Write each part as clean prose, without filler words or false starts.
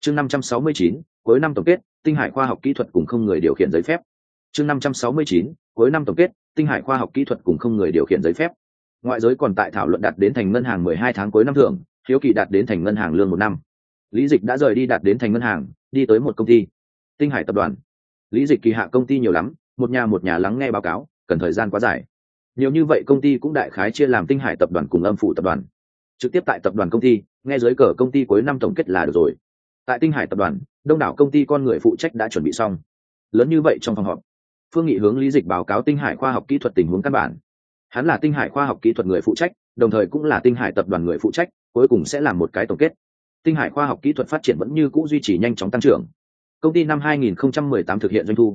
Chương 569, cuối năm tổng kết, tinh hải khoa học kỹ thuật cùng không người điều khiển giấy phép. Chương 569, cuối năm tổng kết, tinh hải khoa học kỹ thuật cùng không người điều khiển giấy phép. Ngoại giới còn tại thảo luận đạt đến thành ngân hàng 12 tháng cuối năm thưởng, hiếu kỳ đạt đến thành ngân hàng lương một năm. Lý Dịch đã rời đi đạt đến thành ngân hàng, đi tới một công ty, Tinh Hải tập đoàn. Lý Dịch kỳ hạ công ty nhiều lắm, một nhà lắng nghe báo cáo, cần thời gian quá dài. Nhiều như vậy công ty cũng đại khái chia làm Tinh Hải tập đoàn cùng Âm Phủ tập đoàn. Trực tiếp tại tập đoàn công ty, nghe dưới cờ công ty cuối năm tổng kết là được rồi. Tại Tinh Hải tập đoàn, đông đảo công ty con người phụ trách đã chuẩn bị xong. Lớn như vậy trong phòng họp, Phương Nghị hướng Lý Dịch báo cáo Tinh Hải khoa học kỹ thuật tình huống căn bản. Hắn là Tinh Hải khoa học kỹ thuật người phụ trách, đồng thời cũng là Tinh Hải tập đoàn người phụ trách, cuối cùng sẽ làm một cái tổng kết. Tinh Hải khoa học kỹ thuật phát triển vẫn như cũ duy trì nhanh chóng tăng trưởng. Công ty năm 2018 thực hiện doanh thu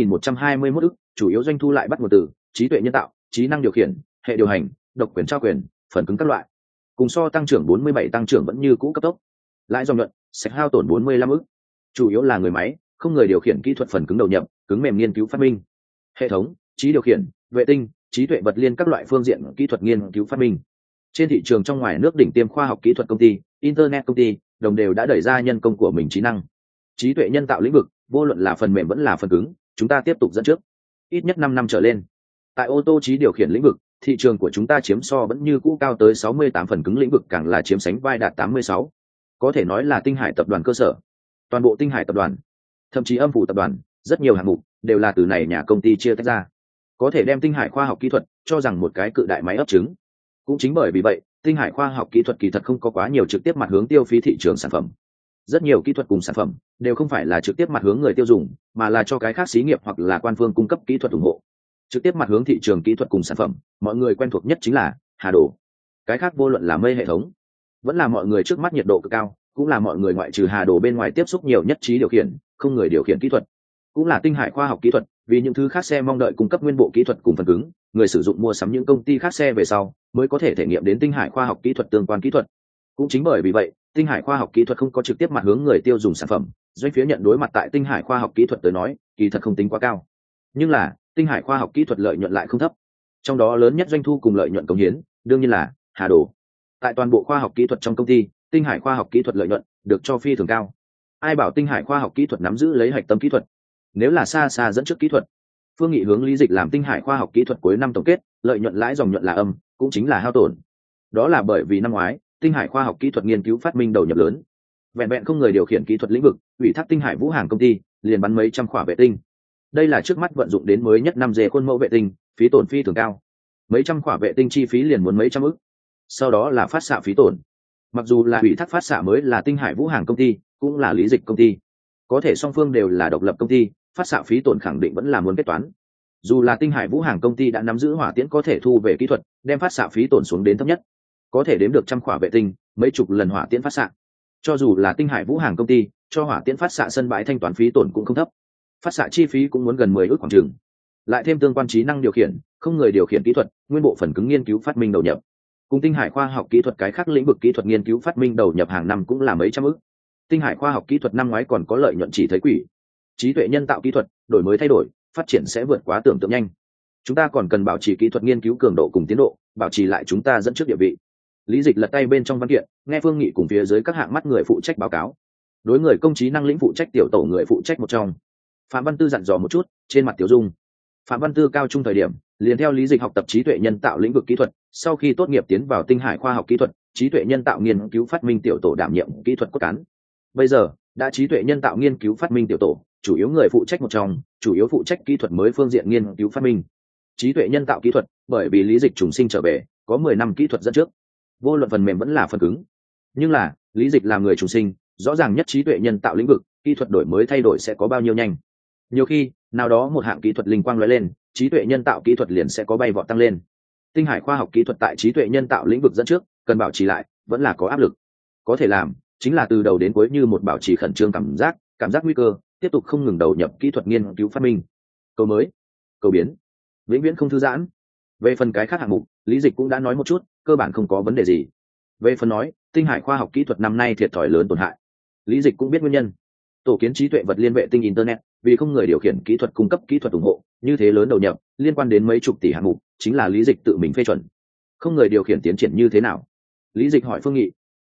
2.121 ức, chủ yếu doanh thu lại bắt nguồn từ trí tuệ nhân tạo, trí năng điều khiển, hệ điều hành, độc quyền trao quyền, phần cứng các loại. Cùng so tăng trưởng 47 tăng trưởng vẫn như cũ cấp tốc. Lãi dòng nhuận, sạch hao tổn 45 ức. Chủ yếu là người máy, không người điều khiển kỹ thuật phần cứng đầu nhập, cứng mềm nghiên cứu phát minh. Hệ thống, trí điều khiển, vệ tinh, trí tuệ vật liên các loại phương diện kỹ thuật nghiên cứu phát minh. Trên thị trường trong ngoài nước đỉnh tiêm khoa học kỹ thuật công ty, internet công ty, đồng đều đã đẩy ra nhân công của mình trí năng. Trí tuệ nhân tạo lĩnh vực, vô luận là phần mềm vẫn là phần cứng, chúng ta tiếp tục dẫn trước. Ít nhất 5 năm trở lên. Tại ô tô trí điều khiển lĩnh vực, thị trường của chúng ta chiếm so vẫn như cũ cao tới 68, phần cứng lĩnh vực càng là chiếm sánh vai đạt 86. Có thể nói là Tinh Hải tập đoàn cơ sở. Toàn bộ Tinh Hải tập đoàn, thậm chí Âm Phủ tập đoàn, rất nhiều hạng mục đều là từ này nhà công ty chia tách ra. Có thể đem Tinh Hải khoa học kỹ thuật cho rằng một cái cự đại máy ấp trứng. Cũng chính bởi vì vậy, Tinh Hải khoa học kỹ thuật kỳ thật không có quá nhiều trực tiếp mặt hướng tiêu phí thị trường sản phẩm. Rất nhiều kỹ thuật cùng sản phẩm đều không phải là trực tiếp mặt hướng người tiêu dùng, mà là cho cái khác xí nghiệp hoặc là quan phương cung cấp kỹ thuật ủng hộ. Trực tiếp mặt hướng thị trường kỹ thuật cùng sản phẩm, mọi người quen thuộc nhất chính là Hà Đồ. Cái khác vô luận là mây hệ thống, vẫn là mọi người trước mắt nhiệt độ cực cao, cũng là mọi người ngoại trừ Hà Đồ bên ngoài tiếp xúc nhiều nhất trí điều khiển, không người điều khiển kỹ thuật, cũng là Tinh Hải khoa học kỹ thuật. Vì những thứ khác xe mong đợi cung cấp nguyên bộ kỹ thuật cùng phần cứng, người sử dụng mua sắm những công ty khác xe về sau mới có thể thể nghiệm đến Tinh Hải khoa học kỹ thuật tương quan kỹ thuật. Cũng chính bởi vì vậy, Tinh Hải khoa học kỹ thuật không có trực tiếp mặt hướng người tiêu dùng sản phẩm, doanh phía nhận đối mặt tại Tinh Hải khoa học kỹ thuật tới nói kỳ thật không tính quá cao, nhưng là Tinh Hải khoa học kỹ thuật lợi nhuận lại không thấp. Trong đó lớn nhất doanh thu cùng lợi nhuận cống hiến đương nhiên là Hà Đồ. Tại toàn bộ khoa học kỹ thuật trong công ty, Tinh Hải khoa học kỹ thuật lợi nhuận được cho phi thường cao. Ai bảo Tinh Hải khoa học kỹ thuật nắm giữ lấy hạch tâm kỹ thuật? Nếu là xa dẫn trước kỹ thuật, Phương Nghị hướng Lý Dịch làm Tinh Hải khoa học kỹ thuật cuối năm tổng kết, lợi nhuận lãi dòng nhuận là âm, cũng chính là hao tổn. Đó là bởi vì năm ngoái, Tinh Hải khoa học kỹ thuật nghiên cứu phát minh đầu nhập lớn. Vẹn không người điều khiển kỹ thuật lĩnh vực, ủy thác Tinh Hải Vũ Hàng công ty, liền bắn mấy trăm khỏa vệ tinh. Đây là trước mắt vận dụng đến mới nhất 5G khuôn mẫu vệ tinh, phí tổn phi thường cao. Mấy trăm khỏa vệ tinh chi phí liền muốn mấy trăm ức. Sau đó là phát xạ phí tổn. Mặc dù là ủy thác phát xạ mới là Tinh Hải Vũ Hàng công ty, cũng là Lý Dịch công ty. Có thể song phương đều là độc lập công ty, phát xạ phí tổn khẳng định vẫn là muốn kết toán. Dù là Tinh Hải Vũ Hàng công ty đã nắm giữ hỏa tiễn có thể thu về kỹ thuật, đem phát xạ phí tổn xuống đến thấp nhất, có thể đếm được trăm khỏa vệ tinh, mấy chục lần hỏa tiễn phát xạ. Cho dù là Tinh Hải Vũ Hàng công ty, cho hỏa tiễn phát xạ sân bãi thanh toán phí tổn cũng không thấp, phát xạ chi phí cũng muốn gần 10 ức khoảng chừng. Lại thêm tương quan trí năng điều khiển, không người điều khiển kỹ thuật, nguyên bộ phần cứng nghiên cứu phát minh đầu nhập, cùng Tinh Hải khoa học kỹ thuật cái khác lĩnh vực kỹ thuật nghiên cứu phát minh đầu nhập hàng năm cũng là mấy trăm ức. Tinh Hải khoa học kỹ thuật năm ngoái còn có lợi nhuận chỉ thấy quỷ. Trí tuệ nhân tạo kỹ thuật đổi mới thay đổi, phát triển sẽ vượt quá tưởng tượng nhanh. Chúng ta còn cần bảo trì kỹ thuật nghiên cứu cường độ cùng tiến độ, bảo trì lại chúng ta dẫn trước địa vị. Lý Dịch lật tay bên trong văn kiện, nghe Phương Nghị cùng phía dưới các hạng mắt người phụ trách báo cáo. Đối người công trí năng lĩnh phụ trách tiểu tổ người phụ trách một trong, Phạm Văn Tư dặn dò một chút, trên mặt tiểu dung. Phạm Văn Tư cao trung thời điểm, liền theo Lý Dịch học tập trí tuệ nhân tạo lĩnh vực kỹ thuật, sau khi tốt nghiệp tiến vào Tinh Hải khoa học kỹ thuật, trí tuệ nhân tạo nghiên cứu phát minh tiểu tổ đảm nhiệm kỹ thuật cốt cán. Bây giờ, đã trí tuệ nhân tạo nghiên cứu phát minh tiểu tổ, chủ yếu người phụ trách một trong, chủ yếu phụ trách kỹ thuật mới phương diện nghiên cứu phát minh. Trí tuệ nhân tạo kỹ thuật, bởi vì Lý Dịch trùng sinh trở về, có 10 năm kỹ thuật dẫn trước. Vô luận phần mềm vẫn là phần cứng. Nhưng là, Lý Dịch làm người trùng sinh, rõ ràng nhất trí tuệ nhân tạo lĩnh vực, kỹ thuật đổi mới thay đổi sẽ có bao nhiêu nhanh. Nhiều khi, nào đó một hạng kỹ thuật linh quang lóe lên, trí tuệ nhân tạo kỹ thuật liền sẽ có bay vọt tăng lên. Tinh Hải khoa học kỹ thuật tại trí tuệ nhân tạo lĩnh vực dẫn trước, cần bảo trì lại, vẫn là có áp lực. Có thể làm, chính là từ đầu đến cuối như một bảo trì khẩn trương cảm giác nguy cơ, tiếp tục không ngừng đầu nhập kỹ thuật nghiên cứu phát minh. Cầu mới, cầu biến, vĩnh viễn không thư giãn. Về phần cái khác hạng mục, Lý Dịch cũng đã nói một chút, cơ bản không có vấn đề gì. Về phần nói, Tinh Hải khoa học kỹ thuật năm nay thiệt thòi lớn tổn hại, Lý Dịch cũng biết nguyên nhân. Tổ kiến trí tuệ vật liên vệ tinh internet, vì không người điều khiển kỹ thuật cung cấp kỹ thuật ủng hộ, như thế lớn đầu nhập, liên quan đến mấy chục tỷ hạng mục, chính là Lý Dịch tự mình phê chuẩn. Không người điều khiển tiến triển như thế nào? Lý Dịch hỏi Phương Nghị.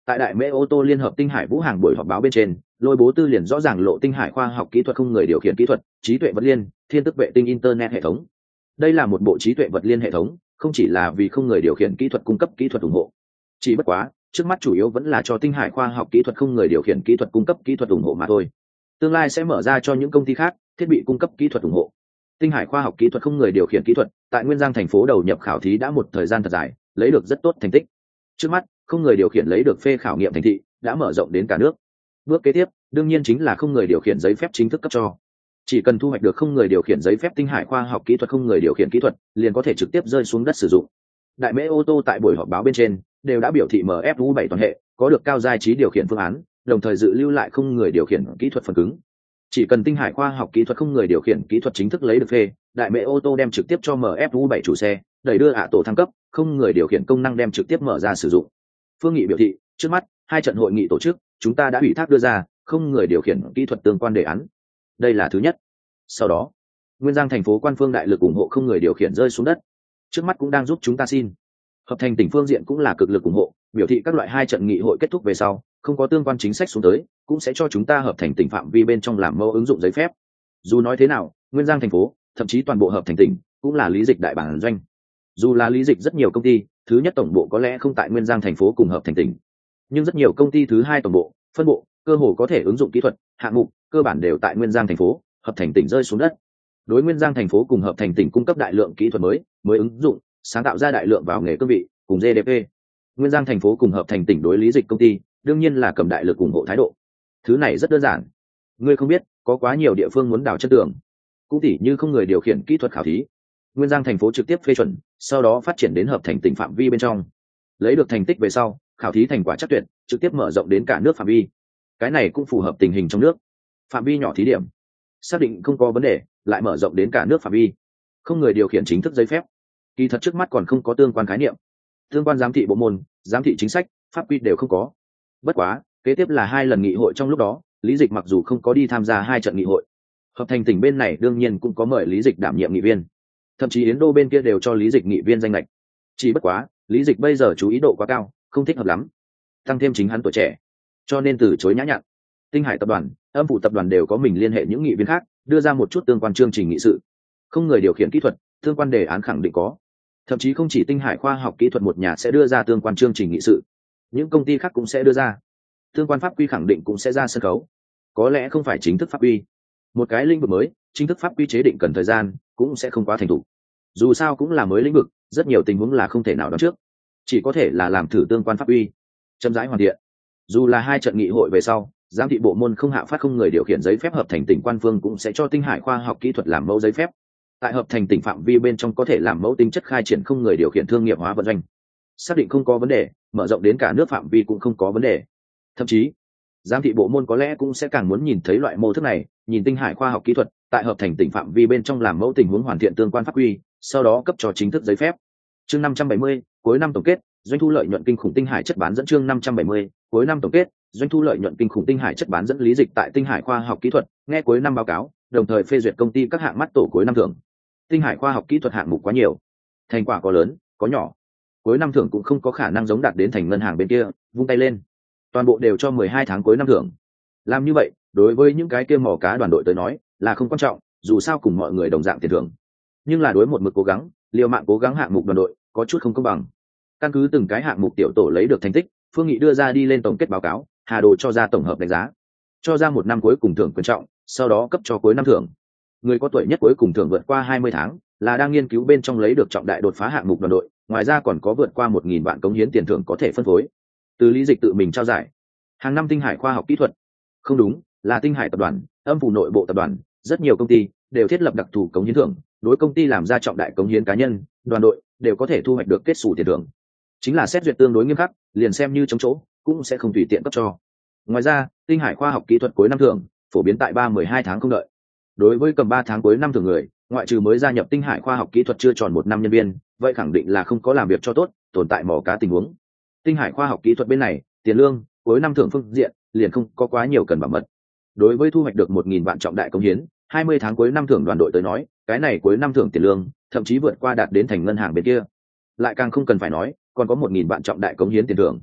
Tại đại mễ ô tô liên hợp Tinh Hải Vũ hàng buổi họp báo bên trên, Lôi Bố Tư liền rõ ràng lộ Tinh Hải khoa học kỹ thuật không người điều khiển kỹ thuật, trí tuệ vật liên, thiên tức vệ tinh internet hệ thống. Đây là một bộ trí tuệ vật liên hệ thống, không chỉ là vì không người điều khiển kỹ thuật cung cấp kỹ thuật ủng hộ. Chỉ bất quá, trước mắt chủ yếu vẫn là cho Tinh Hải khoa học kỹ thuật không người điều khiển kỹ thuật cung cấp kỹ thuật ủng hộ mà thôi. Tương lai sẽ mở ra cho những công ty khác thiết bị cung cấp kỹ thuật ủng hộ. Tinh Hải khoa học kỹ thuật không người điều khiển kỹ thuật tại Nguyên Giang thành phố đầu nhập khảo thí đã một thời gian thật dài, lấy được rất tốt thành tích. Trước mắt, không người điều khiển lấy được phê khảo nghiệm thành thị đã mở rộng đến cả nước. Bước kế tiếp, đương nhiên chính là không người điều khiển giấy phép chính thức cấp cho. Chỉ cần thu hoạch được không người điều khiển giấy phép Tinh Hải khoa học kỹ thuật không người điều khiển kỹ thuật, liền có thể trực tiếp rơi xuống đất sử dụng. Đại mễ ô tô tại buổi họp báo bên trên đều đã biểu thị MFU7 toàn hệ có được cao giai trí điều khiển phương án, đồng thời dự lưu lại không người điều khiển kỹ thuật phần cứng. Chỉ cần Tinh Hải khoa học kỹ thuật không người điều khiển kỹ thuật chính thức lấy được phê, đại mễ ô tô đem trực tiếp cho MFU7 chủ xe đẩy đưa tổ thăng cấp, không người điều khiển công năng đem trực tiếp mở ra sử dụng. Phương Nghị biểu thị, trước mắt hai trận hội nghị tổ chức, chúng ta đã ủy thác đưa ra không người điều khiển kỹ thuật tương quan đề án. Đây là thứ nhất. Sau đó, Nguyên Giang thành phố quan phương đại lực ủng hộ không người điều khiển rơi xuống đất. Trước mắt cũng đang giúp chúng ta xin. Hợp thành tỉnh phương diện cũng là cực lực ủng hộ, biểu thị các loại hai trận nghị hội kết thúc về sau, không có tương quan chính sách xuống tới, cũng sẽ cho chúng ta hợp thành tỉnh phạm vi bên trong làm mẫu ứng dụng giấy phép. Dù nói thế nào, Nguyên Giang thành phố, thậm chí toàn bộ hợp thành tỉnh, cũng là lý dịch đại bản doanh. Dù là lý dịch rất nhiều công ty, thứ nhất tổng bộ có lẽ không tại Nguyên Giang thành phố cùng hợp thành tỉnh, nhưng rất nhiều công ty thứ hai tổng bộ, phân bộ, cơ hồ có thể ứng dụng kỹ thuật, hạng mục, cơ bản đều tại Nguyên Giang thành phố, hợp thành tỉnh rơi xuống đất. Đối Nguyên Giang thành phố cùng hợp thành tỉnh cung cấp đại lượng kỹ thuật mới ứng dụng, sáng tạo ra đại lượng vào nghề cương vị, cùng GDP. Nguyên Giang thành phố cùng hợp thành tỉnh đối lý dịch công ty, đương nhiên là cầm đại lực ủng hộ thái độ. Thứ này rất đơn giản. Ngươi không biết, có quá nhiều địa phương muốn đào chân tường. Cũng tỉ như không người điều khiển kỹ thuật khảo thí. Nguyên Giang thành phố trực tiếp phê chuẩn, sau đó phát triển đến hợp thành tỉnh phạm vi bên trong. Lấy được thành tích về sau, khảo thí thành quả chắc tuyệt, trực tiếp mở rộng đến cả nước phạm vi. Cái này cũng phù hợp tình hình trong nước. Phạm vi nhỏ thí điểm, xác định không có vấn đề, lại mở rộng đến cả nước phạm vi. Không người điều khiển chính thức giấy phép. Kỳ thật trước mắt còn không có tương quan khái niệm. Tương quan giám thị bộ môn, giám thị chính sách, pháp quy đều không có. Bất quá, kế tiếp là hai lần nghị hội trong lúc đó, lý dịch mặc dù không có đi tham gia hai trận nghị hội, hợp thành tỉnh bên này đương nhiên cũng có mời lý dịch đảm nhiệm nghị viên, thậm chí Yến Đô bên kia đều cho lý dịch nghị viên danh lệch. Chỉ bất quá, lý dịch bây giờ chú ý độ quá cao, không thích hợp lắm, tăng thêm chính hắn tuổi trẻ, cho nên từ chối nhã nhặn. Tinh Hải tập đoàn, Âm Phủ tập đoàn đều có mình liên hệ những nghị viên khác, đưa ra một chút tương quan chương trình nghị sự. Không người điều khiển kỹ thuật, tương quan đề án khẳng định có. Thậm chí không chỉ Tinh Hải khoa học kỹ thuật một nhà sẽ đưa ra tương quan chương trình nghị sự, những công ty khác cũng sẽ đưa ra. Tương quan pháp quy khẳng định cũng sẽ ra sân khấu. Có lẽ không phải chính thức pháp quy. Một cái lĩnh vực mới, chính thức pháp quy chế định cần thời gian, cũng sẽ không quá thành thục. Dù sao cũng là mới lĩnh vực, rất nhiều tình huống là không thể nào đoán trước. Chỉ có thể là làm thử tương quan pháp quy, chậm rãi hoàn thiện. Dù là hai trận nghị hội về sau, giám thị bộ môn không hạ phát không người điều khiển giấy phép hợp thành tỉnh quan phương cũng sẽ cho Tinh Hải khoa học kỹ thuật làm mẫu giấy phép. Tại hợp thành tỉnh phạm vi bên trong có thể làm mẫu tính chất khai triển không người điều khiển thương nghiệp hóa vận doanh. Xác định không có vấn đề, mở rộng đến cả nước phạm vi cũng không có vấn đề. Thậm chí, giám thị bộ môn có lẽ cũng sẽ càng muốn nhìn thấy loại mô thức này, nhìn Tinh Hải khoa học kỹ thuật tại hợp thành tỉnh phạm vi bên trong làm mẫu tình huống hoàn thiện tương quan pháp quy, sau đó cấp cho chính thức giấy phép. Chương 570, cuối năm tổng kết, doanh thu lợi nhuận kinh khủng Tinh Hải chất bán dẫn. Chương 570, cuối năm tổng kết, doanh thu lợi nhuận kinh khủng Tinh Hải chất bán dẫn. Lý dịch tại Tinh Hải khoa học kỹ thuật nghe cuối năm báo cáo, đồng thời phê duyệt công ty các hạng mắt tổ cuối năm thưởng. Tinh Hải khoa học kỹ thuật hạng mục quá nhiều, thành quả có lớn có nhỏ, cuối năm thưởng cũng không có khả năng giống đạt đến thành ngân hàng bên kia vung tay lên toàn bộ đều cho 12 tháng cuối năm thưởng. Làm như vậy đối với những cái kia mò cá đoàn đội tới nói là không quan trọng, dù sao cùng mọi người đồng dạng tiền thưởng, nhưng là đối một mực cố gắng liều mạng cố gắng hạng mục đoàn đội có chút không công bằng. Căn cứ từng cái hạng mục tiểu tổ lấy được thành tích, Phương Nghị đưa ra đi lên tổng kết báo cáo, Hà Đồ cho ra tổng hợp đánh giá, cho ra một năm cuối cùng thưởng quan trọng, sau đó cấp cho cuối năm thưởng. Người có tuổi nhất cuối cùng thưởng vượt qua 20 tháng là đang nghiên cứu bên trong lấy được trọng đại đột phá hạng mục đoàn đội, ngoài ra còn có vượt qua 1.000 vạn cống hiến tiền thưởng có thể phân phối. Từ lý dịch tự mình trao giải. Hàng năm Tinh Hải khoa học kỹ thuật, không đúng, là Tinh Hải tập đoàn, Âm Phủ nội bộ tập đoàn, rất nhiều công ty đều thiết lập đặc thù cống hiến thưởng, đối công ty làm ra trọng đại cống hiến cá nhân, đoàn đội đều có thể thu hoạch được kết xù tiền thưởng. Chính là xét duyệt tương đối nghiêm khắc, liền xem như chống chỗ cũng sẽ không tùy tiện cấp cho. Ngoài ra, Tinh Hải khoa học kỹ thuật cuối năm thưởng phổ biến tại 12 tháng không đợi. Đối với cầm 3 tháng cuối năm thưởng người, ngoại trừ mới gia nhập Tinh Hải khoa học kỹ thuật chưa tròn 1 năm nhân viên, vậy khẳng định là không có làm việc cho tốt, tồn tại mò cá tình huống. Tinh Hải khoa học kỹ thuật bên này, tiền lương cuối năm thưởng phương diện liền không có quá nhiều cần bảo mật. Đối với thu hoạch được 1.000 vạn trọng đại cống hiến, 20 tháng cuối năm thưởng đoàn đội tới nói, cái này cuối năm thưởng tiền lương thậm chí vượt qua đạt đến thành ngân hàng bên kia. Lại càng không cần phải nói, còn có 1.000 vạn trọng đại cống hiến tiền thưởng.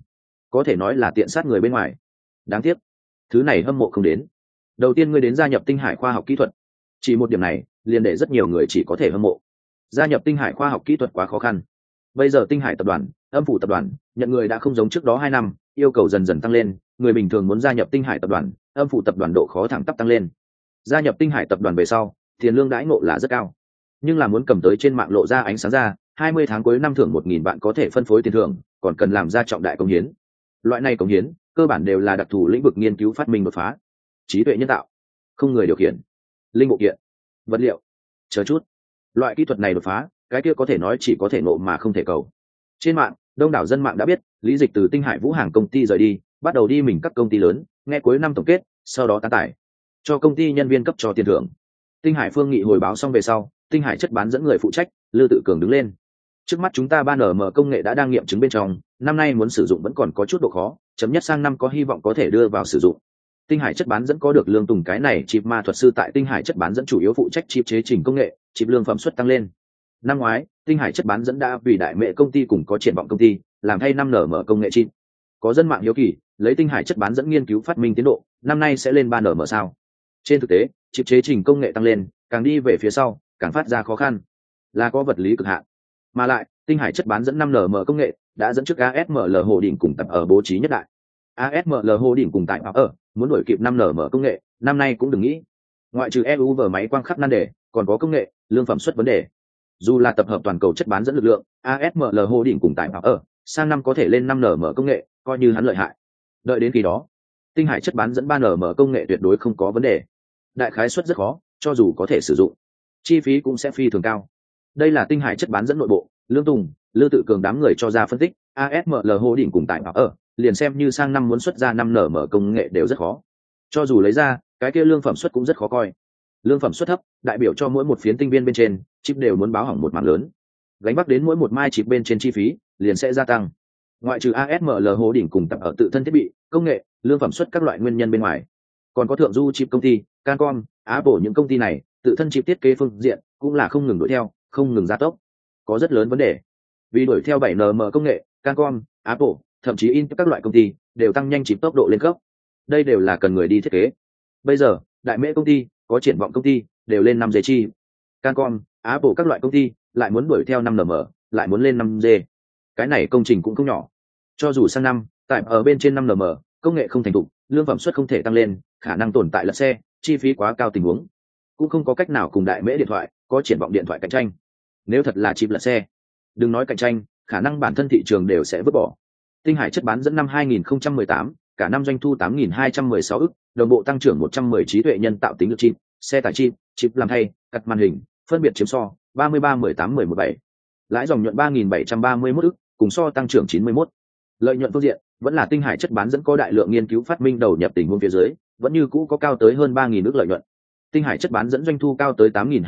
có thể nói là tiện sát người bên ngoài. Đáng tiếc thứ này hâm mộ không đến. Đầu tiên ngươi đến gia nhập Tinh Hải khoa học kỹ thuật, chỉ một điểm này liền để rất nhiều người chỉ có thể hâm mộ. Gia nhập Tinh Hải khoa học kỹ thuật quá khó khăn. Bây giờ Tinh Hải tập đoàn, Âm phủ tập đoàn nhận người đã không giống trước đó 2 năm, yêu cầu dần dần tăng lên, người bình thường muốn gia nhập Tinh Hải tập đoàn, Âm phủ tập đoàn độ khó thẳng tắp tăng lên. Gia nhập Tinh Hải tập đoàn về sau, tiền lương đãi ngộ là rất cao, nhưng là muốn cầm tới trên mạng lộ ra ánh sáng ra, 20 tháng cuối năm thưởng 1.000 bạn có thể phân phối tiền thưởng, còn cần làm ra trọng đại công hiến. Loại này công hiến cơ bản đều là đặc thù lĩnh vực nghiên cứu phát minh đột phá, trí tuệ nhân tạo, không người điều khiển, linh bộ kiện, vật liệu, chờ chút. Loại kỹ thuật này đột phá, cái kia có thể nói chỉ có thể nộ mà không thể cầu. Trên mạng, đông đảo dân mạng đã biết, Lý Dịch từ Tinh Hải Vũ Hàng công ty rời đi, bắt đầu đi mình các công ty lớn, nghe cuối năm tổng kết, sau đó tán tải cho công ty nhân viên cấp cho tiền thưởng. Tinh Hải Phương Nghị hồi báo xong về sau, Tinh Hải chất bán dẫn người phụ trách Lư Tự Cường đứng lên. Trước mắt chúng ta 3NM công nghệ đã đang nghiệm chứng bên trong, năm nay muốn sử dụng vẫn còn có chút độ khó, chấm nhất sang năm có hy vọng có thể đưa vào sử dụng. Tinh Hải chất bán dẫn có được Lương Tùng cái này chip ma thuật sư tại Tinh Hải chất bán dẫn chủ yếu phụ trách chip chế trình công nghệ, chip lương phẩm suất tăng lên. Năm ngoái, Tinh Hải chất bán dẫn đã vì Đại Mệ công ty cùng có triển vọng công ty, làm thay 5NM công nghệ chip. Có dân mạng hiếu kỳ, lấy Tinh Hải chất bán dẫn nghiên cứu phát minh tiến độ, năm nay sẽ lên 3NM sao? Trên thực tế, chip chế trình công nghệ tăng lên, càng đi về phía sau, càng phát ra khó khăn, là có vật lý cực hạn. Mà lại, Tinh Hải chất bán dẫn 5NM công nghệ đã dẫn trước ASML Hồ Đỉnh cùng tập ở bố trí nhất đại. ASML Hồ Đỉnh cùng tại ở muốn đuổi kịp 5NM công nghệ, năm nay cũng đừng nghĩ. Ngoại trừ EU vở máy quang khắc nan đề, còn có công nghệ, lương phẩm xuất vấn đề. Dù là tập hợp toàn cầu chất bán dẫn lực lượng, ASML Hồ Đỉnh cùng tại ở sang năm có thể lên 5NM công nghệ, coi như hắn lợi hại. Đợi đến khi đó, Tinh Hải chất bán dẫn 3NM công nghệ tuyệt đối không có vấn đề. Đại khái suất rất khó, cho dù có thể sử dụng, chi phí cũng sẽ phi thường cao. Đây là Tinh Hải chất bán dẫn nội bộ, Lương Tùng, Lư Tự Cường đám người cho ra phân tích, ASML Hồ Đỉnh cùng tại ở liền xem như sang năm muốn xuất ra 5NM công nghệ đều rất khó. Cho dù lấy ra, cái kia lương phẩm suất cũng rất khó coi. Lương phẩm suất thấp, đại biểu cho mỗi một phiến tinh viên bên trên, chip đều muốn báo hỏng một mảng lớn. Gánh vác đến mỗi một mai chip bên trên chi phí, liền sẽ gia tăng. Ngoại trừ ASML Hồ Đỉnh cùng tập ở tự thân thiết bị, công nghệ, lương phẩm suất các loại nguyên nhân bên ngoài, còn có thượng du chip công ty, Cancom, Apple những công ty này, tự thân chip thiết kế phương diện cũng là không ngừng đuổi theo, không ngừng gia tốc, có rất lớn vấn đề. Vì đuổi theo 7NM công nghệ, Cancom, Apple, thậm chí Intel các loại công ty đều tăng nhanh chip tốc độ lên cấp. Đây đều là cần người đi thiết kế. Bây giờ, Đại Mễ công ty, có triển vọng công ty đều lên 5G chi. Cancom, Apple các loại công ty lại muốn đuổi theo 5NM, lại muốn lên 5G. Cái này công trình cũng không nhỏ. Cho dù sang năm, tại ở bên trên 5NM, công nghệ không thành thục, lương phẩm suất không thể tăng lên, khả năng tồn tại lật xe, chi phí quá cao tình huống, cũng không có cách nào cùng Đại Mễ điện thoại, có triển vọng điện thoại cạnh tranh. Nếu thật là chip lật xe, đừng nói cạnh tranh, khả năng bản thân thị trường đều sẽ vứt bỏ. Tinh Hải chất bán dẫn năm 2018, cả năm doanh thu 8.216 ức, đồng bộ tăng trưởng 110 trí tuệ nhân tạo tính lực chip, xe tải chip, chip làm thay, cắt màn hình, phân biệt chiếm so 33 18 11 7. Lãi dòng nhuận 3.731 ức, cùng so tăng trưởng 91. Lợi nhuận phương diện, vẫn là Tinh Hải chất bán dẫn có đại lượng nghiên cứu phát minh đầu nhập tình huống phía dưới, vẫn như cũ có cao tới hơn 3.000 ức lợi nhuận. Tinh Hải chất bán dẫn doanh thu cao tới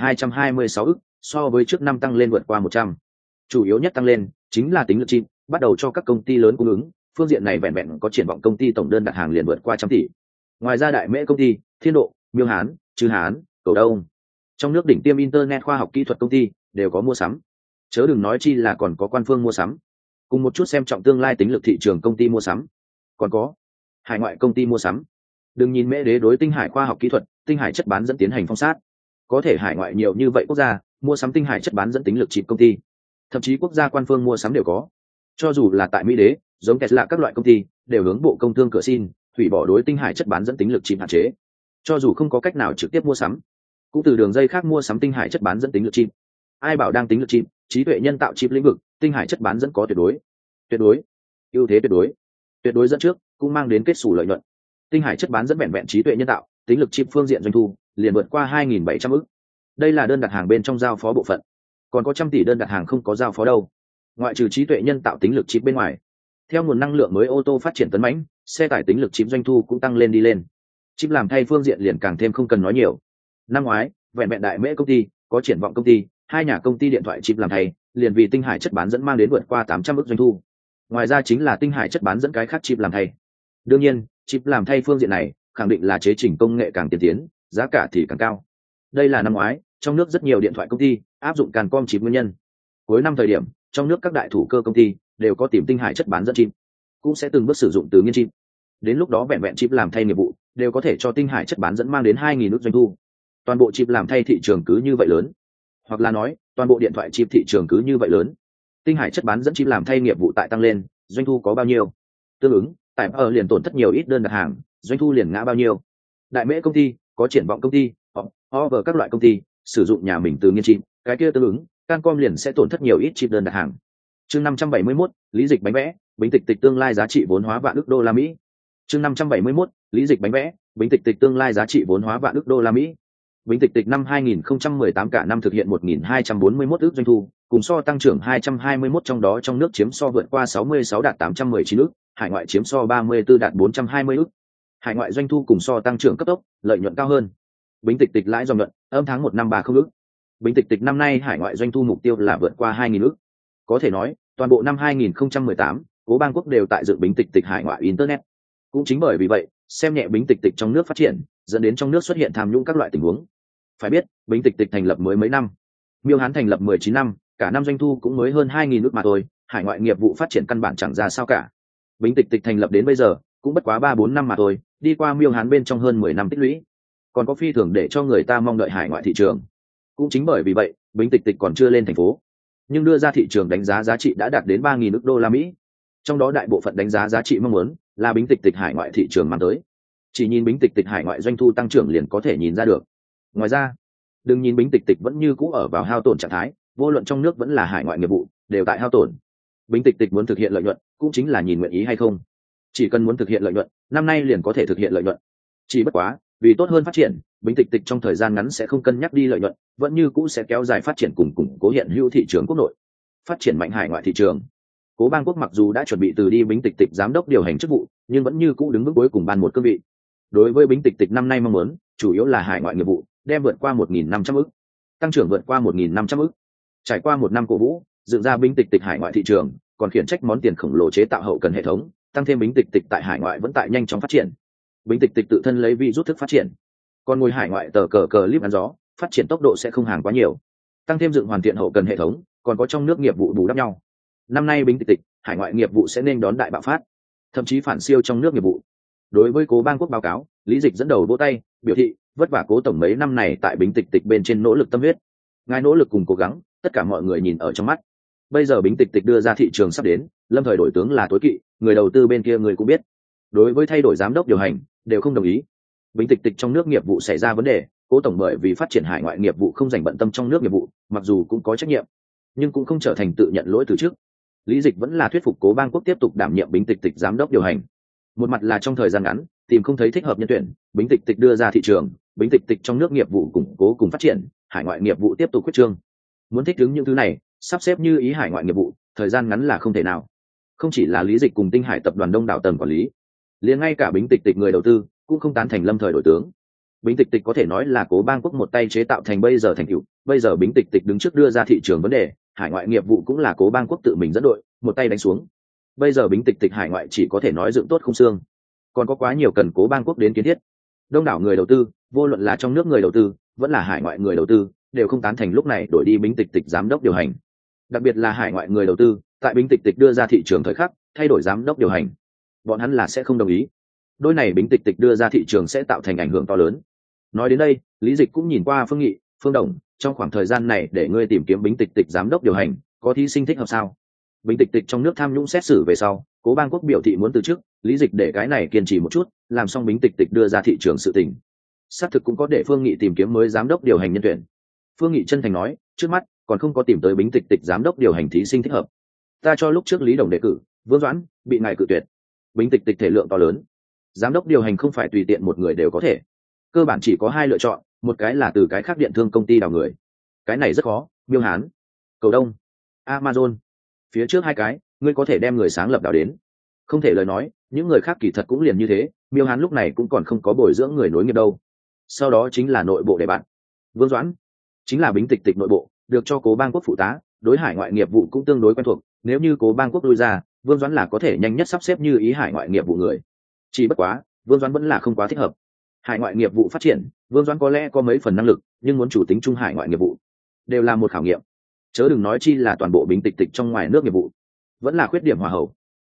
8.226 ức, so với trước năm tăng lên vượt qua 100. Chủ yếu nhất tăng lên chính là tính lực chip, bắt đầu cho các công ty lớn cung ứng, phương diện này vẹn vẹn có triển vọng công ty tổng đơn đặt hàng liền vượt qua 100 tỷ. Ngoài ra Đại Mễ công ty, Thiên Độ, Miêu Hán, Trư Hán, Cầu Đông, trong nước đỉnh tiêm internet khoa học kỹ thuật công ty đều có mua sắm, chớ đừng nói chi là còn có quan phương mua sắm, cùng một chút xem trọng tương lai tính lực thị trường công ty mua sắm, còn có hải ngoại công ty mua sắm. Đừng nhìn Mễ Đế đối Tinh Hải khoa học kỹ thuật, Tinh Hải chất bán dẫn tiến hành phong sát, có thể hải ngoại nhiều như vậy quốc gia mua sắm Tinh Hải chất bán dẫn tính lực chip công ty, thậm chí quốc gia quan phương mua sắm đều có. Cho dù là tại Mỹ Đế, giống Tesla các loại công ty đều hướng Bộ Công Thương cửa xin hủy bỏ đối Tinh Hải chất bán dẫn tính lực chip hạn chế. Cho dù không có cách nào trực tiếp mua sắm, cũng từ đường dây khác mua sắm Tinh Hải chất bán dẫn tính lực chip. Ai bảo đang tính lực chip, trí tuệ nhân tạo chip lĩnh vực, Tinh Hải chất bán dẫn có tuyệt đối ưu thế, tuyệt đối dẫn trước, cũng mang đến kết xù lợi nhuận. Tinh Hải chất bán dẫn vẹn vẹn trí tuệ nhân tạo, tính lực chip phương diện doanh thu liền vượt qua 2.700 ức. Đây là đơn đặt hàng bên trong giao phó bộ phận, còn có trăm tỷ đơn đặt hàng không có giao phó đâu. Ngoại trừ trí tuệ nhân tạo tính lực chip bên ngoài, theo nguồn năng lượng mới ô tô phát triển tấn mãnh, xe tải tính lực chip doanh thu cũng tăng lên đi lên. Chip làm thay phương diện liền càng thêm không cần nói nhiều. Năm ngoái, vẹn vẹn Đại Mễ công ty, có triển vọng công ty, hai nhà công ty điện thoại chip làm thay, liền vì Tinh Hải chất bán dẫn mang đến vượt qua 800 ức doanh thu. Ngoài ra chính là Tinh Hải chất bán dẫn cái khác chip làm thay. Đương nhiên, chip làm thay phương diện này, khẳng định là chế chỉnh công nghệ càng tiên tiến, giá cả thì càng cao. Đây là năm ngoái, trong nước rất nhiều điện thoại công ty áp dụng Cancom chip nguyên nhân. Cuối năm thời điểm, trong nước các đại thủ cơ công ty đều có tìm Tinh Hải chất bán dẫn chip. cũng sẽ từng bước sử dụng từ nghiên chip. Đến lúc đó vẹn vẹn chip làm thay nghiệp vụ đều có thể cho Tinh Hải chất bán dẫn mang đến 2.000 ức doanh thu. Toàn bộ chip làm thay thị trường cứ như vậy lớn, hoặc là nói toàn bộ điện thoại chip thị trường cứ như vậy lớn. Tinh Hải chất bán dẫn chip làm thay nghiệp vụ tại tăng lên, doanh thu có bao nhiêu, tương ứng tại ở liền tổn thất nhiều ít đơn đặt hàng, doanh thu liền ngã bao nhiêu. Đại Mễ công ty, có triển vọng công ty, over các loại công ty sử dụng nhà mình từ nghiên chip, cái kia tương ứng Cancom liền sẽ tổn thất nhiều ít chip đơn đặt hàng. Chương 571, lý dịch bánh vẽ, Bính Tịch Tịch tương lai giá trị vốn hóa vạn ức đô la Mỹ. Chương 571, lý dịch bánh vẽ, Bính Tịch Tịch tương lai giá trị vốn hóa vạn ức đô la Mỹ. Bính Tịch Tịch năm 2018 cả năm thực hiện 1.241 ức doanh thu, cùng so tăng trưởng 221, trong đó trong nước chiếm so vượt qua 66 đạt 819 ức, hải ngoại chiếm so 34 đạt 420 ức. Hải ngoại doanh thu cùng so tăng trưởng cấp tốc, lợi nhuận cao hơn. Bính Tịch Tịch lãi dòng nhuận, âm tháng 1 năm 30 ức. Bính Tịch Tịch năm nay hải ngoại doanh thu mục tiêu là vượt qua 2.000 ức. Có thể nói, toàn bộ năm 2018, Cố Bang Quốc đều tại dựng Bính Tịch Tịch hải ngoại internet. Cũng chính bởi vì vậy, xem nhẹ Bính Tịch Tịch trong nước phát triển, dẫn đến trong nước xuất hiện tham nhũng các loại tình huống. Phải biết, Bính Tịch Tịch thành lập mới mấy năm, Miêu Hán thành lập 19 năm, cả năm doanh thu cũng mới hơn 2.000 ức mà thôi, hải ngoại nghiệp vụ phát triển căn bản chẳng ra sao cả. Bính Tịch Tịch thành lập đến bây giờ, cũng bất quá 3-4 năm mà thôi, đi qua Miêu Hán bên trong hơn 10 năm tích lũy, còn có phi thường để cho người ta mong đợi hải ngoại thị trường. Cũng chính bởi vì vậy, Bính Tịch Tịch còn chưa lên thành phố, nhưng đưa ra thị trường đánh giá giá trị đã đạt đến 3.000 ức đô la Mỹ. Trong đó đại bộ phận đánh giá giá trị mong muốn là Bính Tịch Tịch hải ngoại thị trường mang tới. Chỉ nhìn Bính Tịch Tịch hải ngoại doanh thu tăng trưởng liền có thể nhìn ra được. Ngoài ra, đừng nhìn Bính Tịch Tịch vẫn như cũ ở vào hao tổn trạng thái, vô luận trong nước vẫn là hải ngoại nghiệp vụ đều tại hao tổn. Bính Tịch Tịch muốn thực hiện lợi nhuận, cũng chính là nhìn nguyện ý hay không. Chỉ cần muốn thực hiện lợi nhuận, năm nay liền có thể thực hiện lợi nhuận. Chỉ bất quá, vì tốt hơn phát triển, Bính Tịch Tịch trong thời gian ngắn sẽ không cân nhắc đi lợi nhuận, vẫn như cũ sẽ kéo dài phát triển cùng củng cố hiện hữu thị trường quốc nội, phát triển mạnh hải ngoại thị trường. Cố Bang Quốc mặc dù đã chuẩn bị từ đi Bính Tịch Tịch giám đốc điều hành chức vụ, nhưng vẫn như cũ đứng bước cuối cùng ban một cương vị. Đối với Bính Tịch Tịch năm nay mong muốn, chủ yếu là hải ngoại nghiệp vụ, đem vượt qua 1.500 ức, tăng trưởng vượt qua 1.500 ức. Trải qua một năm cổ vũ, dựng ra Bính Tịch Tịch hải ngoại thị trường, còn khiển trách món tiền khổng lồ chế tạo hậu cần hệ thống, tăng thêm Bính Tịch Tịch tại hải ngoại vẫn tại nhanh chóng phát triển. Bính Tịch Tịch tự thân lấy vi rút thức phát triển, còn ngồi hải ngoại tờ cờ clip ăn gió, phát triển tốc độ sẽ không hàng quá nhiều. Tăng thêm dựng hoàn thiện hậu cần hệ thống, còn có trong nước nghiệp vụ bù đắp nhau. Năm nay Bính Tịch Tịch hải ngoại nghiệp vụ sẽ nên đón đại bạo phát, thậm chí phản siêu trong nước nghiệp vụ. Đối với Cố Bang Quốc báo cáo, Lý Dịch dẫn đầu vỗ tay, biểu thị vất vả Cố tổng mấy năm này tại Bính Tịch Tịch bên trên nỗ lực tâm huyết, ngài nỗ lực cùng cố gắng, tất cả mọi người nhìn ở trong mắt. Bây giờ Bính Tịch Tịch đưa ra thị trường sắp đến, lâm thời đổi tướng là tối kỵ, người đầu tư bên kia người cũng biết. Đối với thay đổi giám đốc điều hành, đều không đồng ý. Bính Tịch Tịch trong nước nghiệp vụ xảy ra vấn đề, Cố tổng bởi vì phát triển hải ngoại nghiệp vụ không dành bận tâm trong nước nghiệp vụ, mặc dù cũng có trách nhiệm, nhưng cũng không trở thành tự nhận lỗi từ trước. Lý Dịch vẫn là thuyết phục Cố Bang Quốc tiếp tục đảm nhiệm Bính Tịch Tịch giám đốc điều hành. Một mặt là trong thời gian ngắn tìm không thấy thích hợp nhân tuyển, Bính Tịch Tịch đưa ra thị trường, Bính Tịch Tịch trong nước nghiệp vụ củng cố cùng phát triển, hải ngoại nghiệp vụ tiếp tục quyết trương. Muốn thích ứng những thứ này, sắp xếp như ý hải ngoại nghiệp vụ, thời gian ngắn là không thể nào. Không chỉ là Lý Dịch cùng Tinh Hải tập đoàn đông đảo tầng quản lý, liền ngay cả Bính Tịch Tịch người đầu tư cũng không tán thành lâm thời đổi tướng. Bính Tịch Tịch có thể nói là Cố Bang Quốc một tay chế tạo thành bây giờ thành tựu. Bây giờ Bính Tịch Tịch đứng trước đưa ra thị trường vấn đề, hải ngoại nghiệp vụ cũng là Cố Bang Quốc tự mình dẫn đội, một tay đánh xuống. Bây giờ Bính Tịch Tịch hải ngoại chỉ có thể nói dựng tốt không xương, còn có quá nhiều cần Cố Bang Quốc đến kiến thiết. Đông đảo người đầu tư, vô luận là trong nước người đầu tư vẫn là hải ngoại người đầu tư, đều không tán thành lúc này đổi đi Bính Tịch Tịch giám đốc điều hành. Đặc biệt là hải ngoại người đầu tư, tại Bính Tịch Tịch đưa ra thị trường thời khắc thay đổi giám đốc điều hành, bọn hắn là sẽ không đồng ý. Đôi này Bính Tịch Tịch đưa ra thị trường sẽ tạo thành ảnh hưởng to lớn. Nói đến đây, Lý Dịch cũng nhìn qua Phương Nghị, Phương Đồng, trong khoảng thời gian này để ngươi tìm kiếm Bính Tịch Tịch giám đốc điều hành, có thí sinh thích hợp sao? Bính Tịch Tịch trong nước tham nhũng xét xử về sau, Cố Bang Quốc biểu thị muốn từ chức, Lý Dịch để cái này kiên trì một chút, làm xong Bính Tịch Tịch đưa ra thị trường sự tình. Xác thực cũng có để Phương Nghị tìm kiếm mới giám đốc điều hành nhân tuyển. Phương Nghị chân thành nói, trước mắt còn không có tìm tới Bính Tịch Tịch giám đốc điều hành thí sinh thích hợp. Ta cho lúc trước Lý Đồng đề cử, Vương Doãn bị ngài cự tuyệt. Bính Tịch Tịch thể lượng to lớn, giám đốc điều hành không phải tùy tiện một người đều có thể. Cơ bản chỉ có hai lựa chọn, một cái là từ cái khác điện thương công ty đào người, cái này rất khó, Miêu Hán, Cầu Đông, Amazon. Phía trước hai cái, ngươi có thể đem người sáng lập đào đến. Không thể lời nói, những người khác kỳ thật cũng liền như thế, Miêu Hán lúc này cũng còn không có bồi dưỡng người nối nghiệp đâu. Sau đó chính là nội bộ để bạn. Vương Doãn chính là Bính Tịch Tịch nội bộ, được cho Cố Bang Quốc phụ tá, đối hải ngoại nghiệp vụ cũng tương đối quen thuộc, nếu như Cố Bang Quốc lui ra, Vương Doãn là có thể nhanh nhất sắp xếp như ý hải ngoại nghiệp vụ người. Chỉ bất quá, Vương Doãn vẫn là không quá thích hợp. Hải ngoại nghiệp vụ phát triển, Vương Doãn có lẽ có mấy phần năng lực, nhưng muốn chủ tính chung hải ngoại nghiệp vụ đều là một khảo nghiệm, chớ đừng nói chi là toàn bộ Bính Tịch Tịch trong ngoài nước nghiệp vụ, vẫn là khuyết điểm hòa hậu.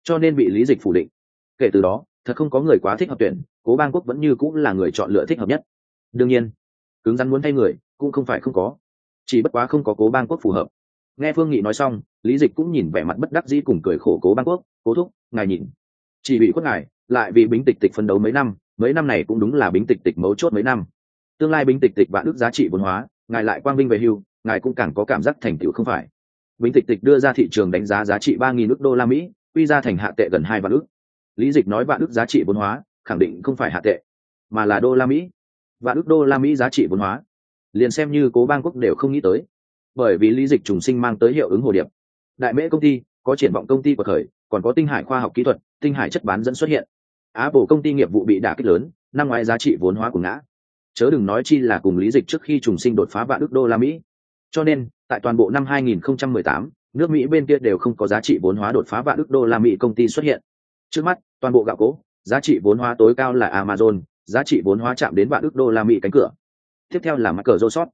cho nên bị lý dịch phủ định. Kể từ đó thật không có người quá thích hợp tuyển, Cố Bang Quốc vẫn như cũng là người chọn lựa thích hợp nhất. Đương nhiên cứng rắn muốn thay người cũng không phải không có, chỉ bất quá không có Cố Bang Quốc phù hợp. Nghe Phương Nghị nói xong, lý dịch cũng nhìn vẻ mặt bất đắc dĩ cùng cười khổ Cố Bang Quốc. Cố thúc, ngài nhìn, chỉ bị khuất ngài lại vì Bính Tịch Tịch phấn đấu mấy năm này cũng đúng là Bính Tịch Tịch mấu chốt mấy năm, tương lai Bính Tịch Tịch vạn ước giá trị vốn hóa, ngài lại quang vinh về hưu, ngài cũng càng có cảm giác thành tựu không phải. Bính Tịch Tịch đưa ra thị trường đánh giá giá trị 3.000 ức đô la Mỹ, quy ra thành hạ tệ gần 2 vạn ức. Lý dịch nói vạn ức giá trị vốn hóa khẳng định không phải hạ tệ mà là đô la Mỹ. Vạn ức đô la Mỹ giá trị vốn hóa liền xem như Cố Bang Quốc đều không nghĩ tới, bởi vì lý dịch trùng sinh mang tới hiệu ứng hồ điệp. Đại Mễ công ty có triển vọng, công ty của khởi, còn có Tinh Hải khoa học kỹ thuật, Tinh Hải chất bán dẫn xuất hiện. Apple công ty nghiệp vụ bị đả kích lớn, năm ngoái giá trị vốn hóa của ngã, chớ đừng nói chi là cùng lý dịch trước khi trùng sinh đột phá vạn ức đô la Mỹ. Cho nên tại toàn bộ năm 2018, nước Mỹ bên kia đều không có giá trị vốn hóa đột phá vạn ức đô la Mỹ công ty xuất hiện. Trước mắt toàn bộ gạo cố giá trị vốn hóa tối cao là Amazon, giá trị vốn hóa chạm đến vạn ức đô la Mỹ cánh cửa. Tiếp theo là Microsoft.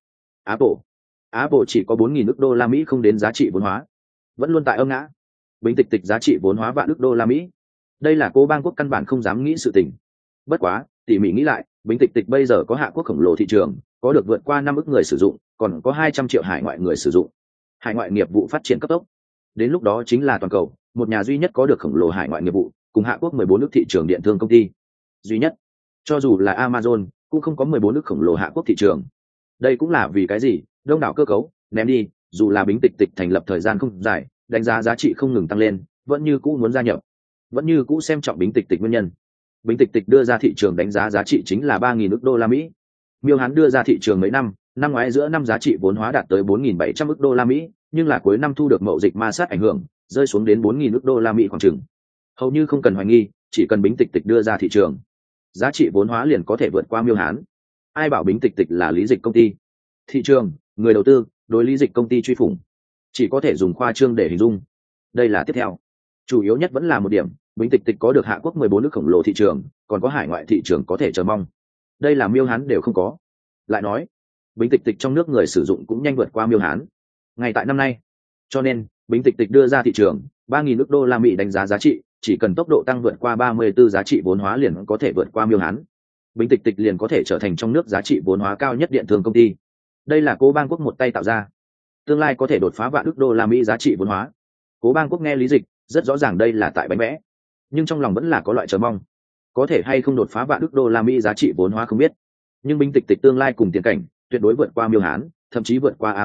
Apple chỉ có 4.000 ức đô la Mỹ không đến giá trị vốn hóa, vẫn luôn tại âm ngã. Bính Tịch Tịch giá trị vốn hóa vạn ức đô la Mỹ, đây là Cố Bang Quốc căn bản không dám nghĩ sự tình. Bất quá tỉ mỉ nghĩ lại, Bính Tịch Tịch bây giờ có hạ quốc khổng lồ thị trường, có được vượt qua 5 ức người sử dụng, còn có 200 triệu hải ngoại người sử dụng. Hải ngoại nghiệp vụ phát triển cấp tốc, đến lúc đó chính là toàn cầu một nhà duy nhất có được khổng lồ hải ngoại nghiệp vụ, cùng hạ quốc 14 nước thị trường điện thương công ty duy nhất. Cho dù là Amazon cũng không có 14 nước khổng lồ hạ quốc thị trường. Đây cũng là vì cái gì đông đảo cơ cấu ném đi, dù là Bính Tịch Tịch thành lập thời gian không dài, đánh giá giá trị không ngừng tăng lên, vẫn như cũ muốn gia nhập, vẫn như cũ xem trọng Bính Tịch Tịch nguyên nhân. Bính Tịch Tịch đưa ra thị trường đánh giá giá trị chính là 3.000 ức đô la Mỹ. Miêu Hán đưa ra thị trường mấy năm ngoái giữa năm giá trị vốn hóa đạt tới 4.700 ức đô la Mỹ, nhưng là cuối năm thu được mậu dịch ma sát ảnh hưởng, rơi xuống đến 4.000 ức đô la Mỹ khoảng chừng. Hầu như không cần hoài nghi, chỉ cần Bính Tịch Tịch đưa ra thị trường, giá trị vốn hóa liền có thể vượt qua Miêu Hán. Ai bảo Bính Tịch Tịch là lý dịch công ty? Thị trường, người đầu tư, đối lý dịch công ty truy phủng, chỉ có thể dùng khoa trương để hình dung. Đây là tiếp theo. Chủ yếu nhất vẫn là một điểm, Bính Tịch Tịch có được hạ quốc 14 nước khổng lồ thị trường, còn có hải ngoại thị trường có thể chờ mong. Đây là Miêu Hán đều không có. Lại nói, Bính Tịch Tịch trong nước người sử dụng cũng nhanh vượt qua Miêu Hán ngay tại năm nay. Cho nên Bính Tịch Tịch đưa ra thị trường 3.000 ức đô la Mỹ đánh giá giá trị, chỉ cần tốc độ tăng vượt qua 34 giá trị vốn hóa liền có thể vượt qua Miêu Hán. Bính Tịch Tịch liền có thể trở thành trong nước giá trị vốn hóa cao nhất điện thương công ty. Đây là Cố Bang Quốc một tay tạo ra, tương lai có thể đột phá vạn ức đô la Mỹ giá trị vốn hóa. Cố Bang Quốc nghe lý dịch rất rõ ràng đây là tại bánh vẽ, nhưng trong lòng vẫn là có loại chờ mong. Có thể hay không đột phá vạn ức đô la Mỹ giá trị vốn hóa không biết, nhưng Bính Tịch Tịch tương lai cùng tiền cảnh tuyệt đối vượt qua Miêu Hán, thậm chí vượt qua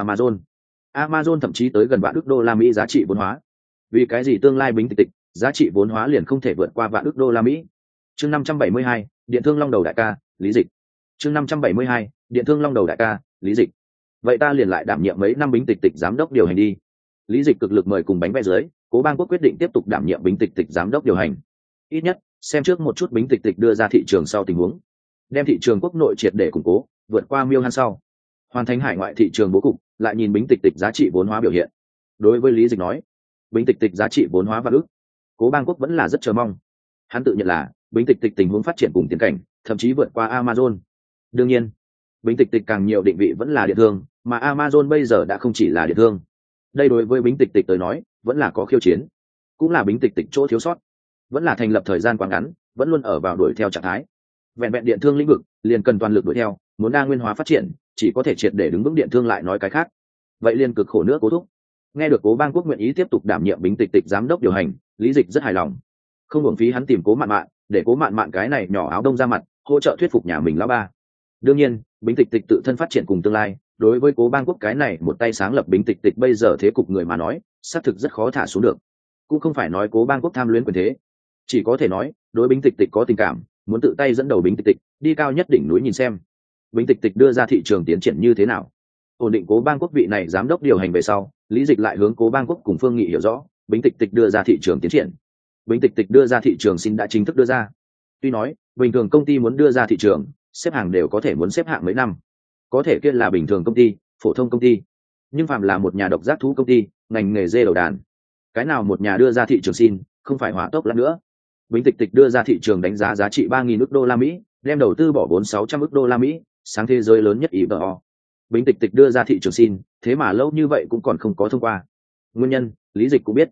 Amazon thậm chí tới gần vạn ức đô la Mỹ giá trị vốn hóa. Vì cái gì tương lai Bính Tịch Tịch giá trị vốn hóa liền không thể vượt qua vạn ức đô la Mỹ? Chương 572, điện thương long đầu đại ca, lý dịch. Chương 572, điện thương long đầu đại ca, lý dịch. Vậy ta liền lại đảm nhiệm mấy năm Bính Tịch Tịch giám đốc điều hành đi. Lý dịch cực lực mời cùng bánh vẽ dưới, Cố Bang Quốc quyết định tiếp tục đảm nhiệm Bính Tịch Tịch giám đốc điều hành. Ít nhất xem trước một chút Bính Tịch Tịch đưa ra thị trường sau tình huống, đem thị trường quốc nội triệt để củng cố, vượt qua Miêu Hán sau, hoàn thành hải ngoại thị trường bố cục, lại nhìn Bính Tịch Tịch giá trị vốn hóa biểu hiện. Đối với lý dịch nói, Bính Tịch Tịch giá trị vốn hóa vạn ức, Cố Bang Quốc vẫn là rất chờ mong. Hắn tự nhận là Bính Tịch Tịch tình huống phát triển cùng tiến cảnh, thậm chí vượt qua Amazon. Đương nhiên, Bính Tịch Tịch càng nhiều định vị vẫn là điện thương, mà Amazon bây giờ đã không chỉ là điện thương. Đây đối với Bính Tịch Tịch tới nói, vẫn là có khiêu chiến, cũng là Bính Tịch Tịch chỗ thiếu sót, vẫn là thành lập thời gian quá ngắn, vẫn luôn ở vào đuổi theo trạng thái. Vẹn vẹn điện thương lĩnh vực liền cần toàn lực đuổi theo, muốn đa nguyên hóa phát triển, chỉ có thể triệt để đứng vững điện thương, lại nói cái khác, vậy liền cực khổ nữa. Cố thúc. Nghe được Cố Bang Quốc nguyện ý tiếp tục đảm nhiệm Bính Tịch Tịch giám đốc điều hành, lý dịch rất hài lòng. Không uổng phí hắn tìm Cố Mạn Mạn, để Cố Mạn Mạn cái này nhỏ áo đông ra mặt, hỗ trợ thuyết phục nhà mình lão ba. Đương nhiên, Bính Tịch Tịch tự thân phát triển cùng tương lai, đối với Cố Bang Quốc cái này một tay sáng lập Bính Tịch Tịch bây giờ thế cục người mà nói, xác thực rất khó thả xuống được. Cũng không phải nói Cố Bang Quốc tham luyến quyền thế, chỉ có thể nói đối Bính Tịch Tịch có tình cảm, muốn tự tay dẫn đầu Bính Tịch Tịch đi cao nhất đỉnh núi nhìn xem Bính Tịch Tịch đưa ra thị trường tiến triển như thế nào. Ổn định Cố Bang Quốc vị này giám đốc điều hành về sau, lý dịch lại hướng Cố Bang Quốc cùng Phương Nghị hiểu rõ Bính Tịch Tịch đưa ra thị trường tiến triển. Bính Tịch Tịch đưa ra thị trường xin đã chính thức đưa ra. Tuy nói bình thường công ty muốn đưa ra thị trường, xếp hàng đều có thể muốn xếp hạng mấy năm, có thể kia là bình thường công ty, phổ thông công ty. Nhưng phạm là một nhà độc giác thú công ty, ngành nghề dê đầu đàn, cái nào một nhà đưa ra thị trường xin không phải hỏa tốc lắm nữa. Bính Tịch Tịch đưa ra thị trường đánh giá giá trị 3.000 ức đô la Mỹ, đem đầu tư bỏ vốn 600 ức đô la Mỹ, sáng thế giới lớn nhất IBO. Bính Tịch Tịch đưa ra thị trường xin, thế mà lâu như vậy cũng còn không có thông qua. Nguyên nhân, lý dịch cũng biết.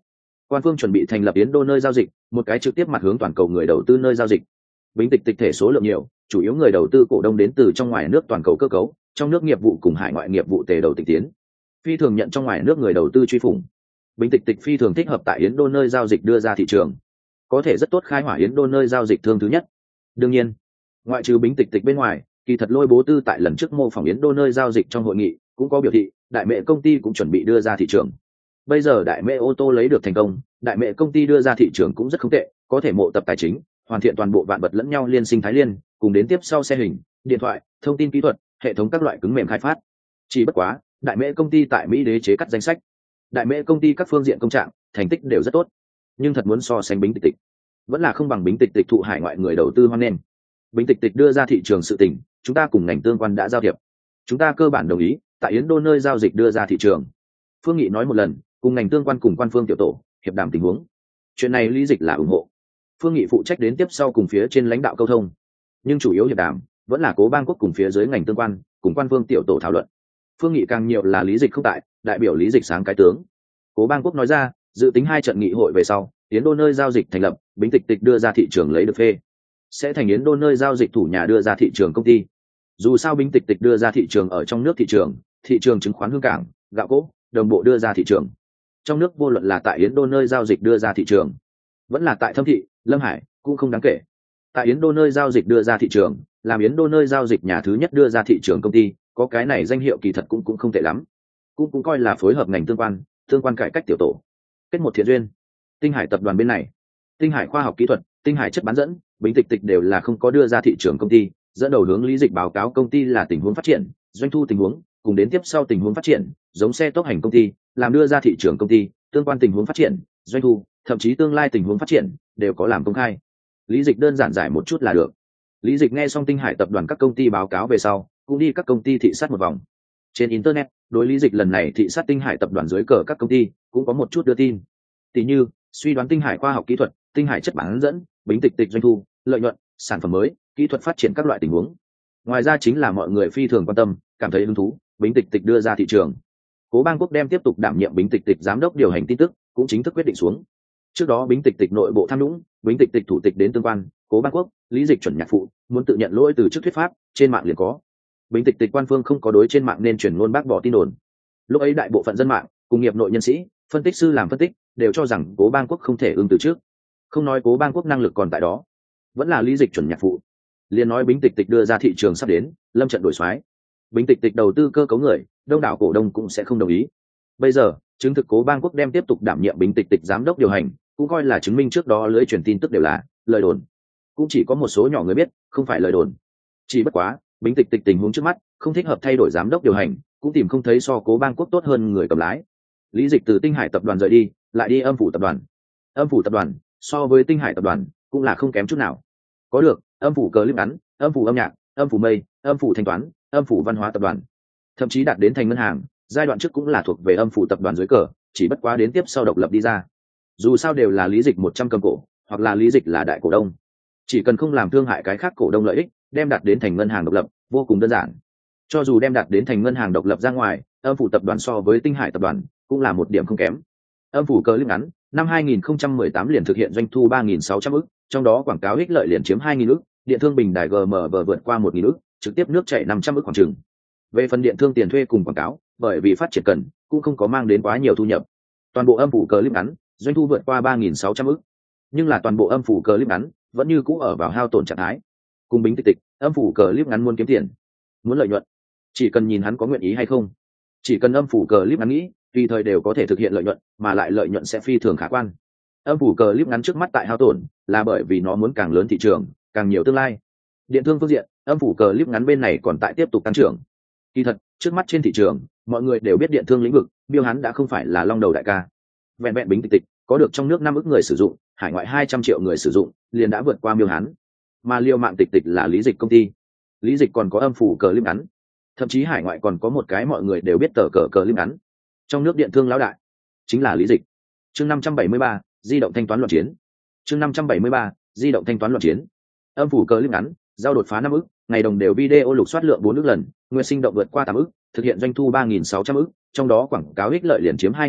Quan phương chuẩn bị thành lập Yến Đô nơi giao dịch, một cái trực tiếp mặt hướng toàn cầu người đầu tư nơi giao dịch. Bính tịch tịch thể số lượng nhiều, chủ yếu người đầu tư cổ đông đến từ trong ngoài nước toàn cầu cơ cấu, trong nước nghiệp vụ cùng hải ngoại nghiệp vụ tề đầu tịch tiến. Phi thường nhận trong ngoài nước người đầu tư truy phủng. Bính tịch tịch phi thường thích hợp tại Yến Đô nơi giao dịch đưa ra thị trường, có thể rất tốt khai hỏa Yến Đô nơi giao dịch thương thứ nhất. Đương nhiên, ngoại trừ Bính tịch tịch bên ngoài, kỳ thật Lôi Bố Tư tại lần trước mô phỏng Yến Đô nơi giao dịch trong hội nghị cũng có biểu thị, đại mẹ công ty cũng chuẩn bị đưa ra thị trường. Bây giờ đại mẹ ô tô lấy được thành công, đại mẹ công ty đưa ra thị trường cũng rất không tệ, có thể mộ tập tài chính, hoàn thiện toàn bộ vạn vật lẫn nhau liên sinh thái liên, cùng đến tiếp sau xe hình, điện thoại, thông tin kỹ thuật, hệ thống các loại cứng mềm khai phát. Chỉ bất quá, đại mẹ công ty tại Mỹ đế chế cắt danh sách, đại mẹ công ty các phương diện công trạng thành tích đều rất tốt, nhưng thật muốn so sánh Bính tịch tịch, vẫn là không bằng Bính tịch tịch thụ hải ngoại người đầu tư hoan nghênh. Bính tịch tịch đưa ra thị trường sự tình, chúng ta cùng ngành tương quan đã giao thiệp, chúng ta cơ bản đồng ý tại Yến Đô nơi giao dịch đưa ra thị trường. Phương Nghị nói một lần, cùng ngành tương quan cùng quan phương tiểu tổ hiệp đàm tình huống, chuyện này Lý Dịch là ủng hộ. Phương Nghị phụ trách đến tiếp sau cùng phía trên lãnh đạo câu thông, nhưng chủ yếu hiệp đàm vẫn là Cố Bang Quốc cùng phía dưới ngành tương quan cùng quan phương tiểu tổ thảo luận. Phương Nghị càng nhiều là Lý Dịch không tại, đại biểu Lý Dịch sáng cái tướng. Cố Bang Quốc nói ra, dự tính 2 trận nghị hội về sau, Yến Đô nơi giao dịch thành lập, Bính tịch tịch đưa ra thị trường lấy được phê, sẽ thành Yến Đô nơi giao dịch thủ nhà đưa ra thị trường công ty. Dù sao Bính tịch tịch đưa ra thị trường ở trong nước thị trường chứng khoán Hương Cảng, gạo cỗ, đồng bộ đưa ra thị trường. Trong nước vô luận là tại Yến Đô nơi giao dịch đưa ra thị trường, vẫn là tại Thâm Thị, Lâm Hải, cũng không đáng kể. Tại Yến Đô nơi giao dịch đưa ra thị trường, làm Yến Đô nơi giao dịch nhà thứ nhất đưa ra thị trường công ty, có cái này danh hiệu kỳ thật cũng không tệ lắm, cũng coi là phối hợp ngành tương quan cải cách tiểu tổ, kết một thiện duyên. Tinh Hải tập đoàn bên này, Tinh Hải khoa học kỹ thuật, Tinh Hải chất bán dẫn, Bính tịch tịch đều là không có đưa ra thị trường công ty, dẫn đầu hướng Lý Dịch báo cáo công ty là tình huống phát triển, doanh thu tình huống, cùng đến tiếp sau tình huống phát triển, giống xe tốc hành công ty, làm đưa ra thị trường công ty, tương quan tình huống phát triển, doanh thu, thậm chí tương lai tình huống phát triển đều có làm công khai. Lý Dịch đơn giản giải một chút là được. Lý Dịch nghe xong Tinh Hải tập đoàn các công ty báo cáo về sau, cũng đi các công ty thị sát một vòng. Trên internet, đối Lý Dịch lần này thị sát Tinh Hải tập đoàn dưới cờ các công ty, cũng có một chút đưa tin. Tỷ như, suy đoán Tinh Hải khoa học kỹ thuật, Tinh Hải chất bán dẫn, Bính tịch tịch doanh thu, lợi nhuận, sản phẩm mới, kỹ thuật phát triển các loại tình huống. Ngoài ra chính là mọi người phi thường quan tâm, cảm thấy hứng thú, Bính tịch tịch đưa ra thị trường. Cố Bang Quốc đem tiếp tục đảm nhiệm Bính tịch tịch giám đốc điều hành tin tức, cũng chính thức quyết định xuống. Trước đó Bính tịch tịch nội bộ tham nhũng, Bính tịch tịch thủ tịch đến tương quan, Cố Bang Quốc, Lý Dịch chuẩn nhạc phụ, muốn tự nhận lỗi từ chức thuyết pháp, trên mạng liền có. Bính tịch tịch quan phương không có đối trên mạng nên truyền ngôn bác bỏ tin đồn. Lúc ấy đại bộ phận dân mạng, cùng nghiệp nội nhân sĩ, phân tích sư làm phân tích, đều cho rằng Cố Bang Quốc không thể ưng từ trước. Không nói Cố Bang Quốc năng lực còn tại đó, vẫn là Lý Dịch chuẩn nhạc phụ. Liên nói Bính tịch tịch đưa ra thị trường sắp đến, lâm trận đổi xoái. Bính tịch tịch đầu tư cơ cấu người, đông đảo cổ đông cũng sẽ không đồng ý. Bây giờ, chứng thực Cố Bang Quốc đem tiếp tục đảm nhiệm Bính tịch tịch giám đốc điều hành, cũng coi là chứng minh trước đó lưới truyền tin tức đều là lời đồn. Cũng chỉ có một số nhỏ người biết, không phải lời đồn. Chỉ bất quá, Bính tịch tịch tình huống trước mắt, không thích hợp thay đổi giám đốc điều hành, cũng tìm không thấy so Cố Bang Quốc tốt hơn người cầm lái. Lý Dịch từ Tinh Hải tập đoàn rời đi, lại đi Âm Phủ tập đoàn. Âm Phủ tập đoàn so với Tinh Hải tập đoàn cũng là không kém chút nào. Có được Âm Phủ clip ngắn, Âm Phủ âm nhạc, Âm Phủ mây, Âm Phủ thanh toán, Âm Phủ văn hóa tập đoàn, thậm chí đạt đến thành ngân hàng, giai đoạn trước cũng là thuộc về Âm Phủ tập đoàn dưới cờ, chỉ bất quá đến tiếp sau độc lập đi ra. Dù sao đều là Lý Dịch 100 cầm cổ, hoặc là Lý Dịch là đại cổ đông, chỉ cần không làm thương hại cái khác cổ đông lợi ích, đem đạt đến thành ngân hàng độc lập, vô cùng đơn giản. Cho dù đem đạt đến thành ngân hàng độc lập ra ngoài, Âm Phủ tập đoàn so với Tinh Hải tập đoàn cũng là một điểm không kém. Âm Phủ clip ngắn, năm 2018 liền thực hiện doanh thu 3.600 ức, trong đó quảng cáo ích lợi liền chiếm 2.000 ức, điện thương bình đài GM vượt qua 1.000 ức, trực tiếp nước chảy 500 ức khoảng chừng. Về phần điện thương tiền thuê cùng quảng cáo, bởi vì phát triển cần, cũng không có mang đến quá nhiều thu nhập. Toàn bộ Âm Phủ clip ngắn, doanh thu vượt qua 3.600 ức, nhưng là toàn bộ Âm Phủ clip ngắn vẫn như cũ ở vào hao tổn trạng thái. Cùng Bính tịch tịch, Âm Phủ clip ngắn muốn kiếm tiền, muốn lợi nhuận, chỉ cần nhìn hắn có nguyện ý hay không. Chỉ cần Âm Phủ clip ngắn nghĩ, tùy thời đều có thể thực hiện lợi nhuận, mà lại lợi nhuận sẽ phi thường khả quan. Âm Phủ clip ngắn trước mắt tại hao tổn, là bởi vì nó muốn càng lớn thị trường, càng nhiều tương lai. Điện thương phương diện, Âm Phủ clip ngắn bên này còn tại tiếp tục tăng trưởng. Kỳ thật, trước mắt trên thị trường, mọi người đều biết điện thương lĩnh vực, Bill hắn đã không phải là long đầu đại ca. Vẹn vẹn Bính tịch tịch, có được trong nước 5 ức người sử dụng, hải ngoại 200 triệu người sử dụng, liền đã vượt qua Bill hắn. Mà liều mạng tịch tịch là Lý Dịch công ty. Lý Dịch còn có Âm Phủ clip ngắn, thậm chí hải ngoại còn có một cái mọi người đều biết tờ clip ngắn. Trong nước điện thương lão đại chính là Lý Dịch. Chương 573, di động thanh toán loạn chiến. Chương 573, di động thanh toán loạn chiến. Âm Phủ clip ngắn, giao đột phá 5 ức, ngày đồng đều video lục soát lượng 4 ức lần, nguyệt sinh động vượt qua 8 ức, thực hiện doanh thu 3.600 ức, trong đó quảng cáo ích lợi liền chiếm 2.000 ức,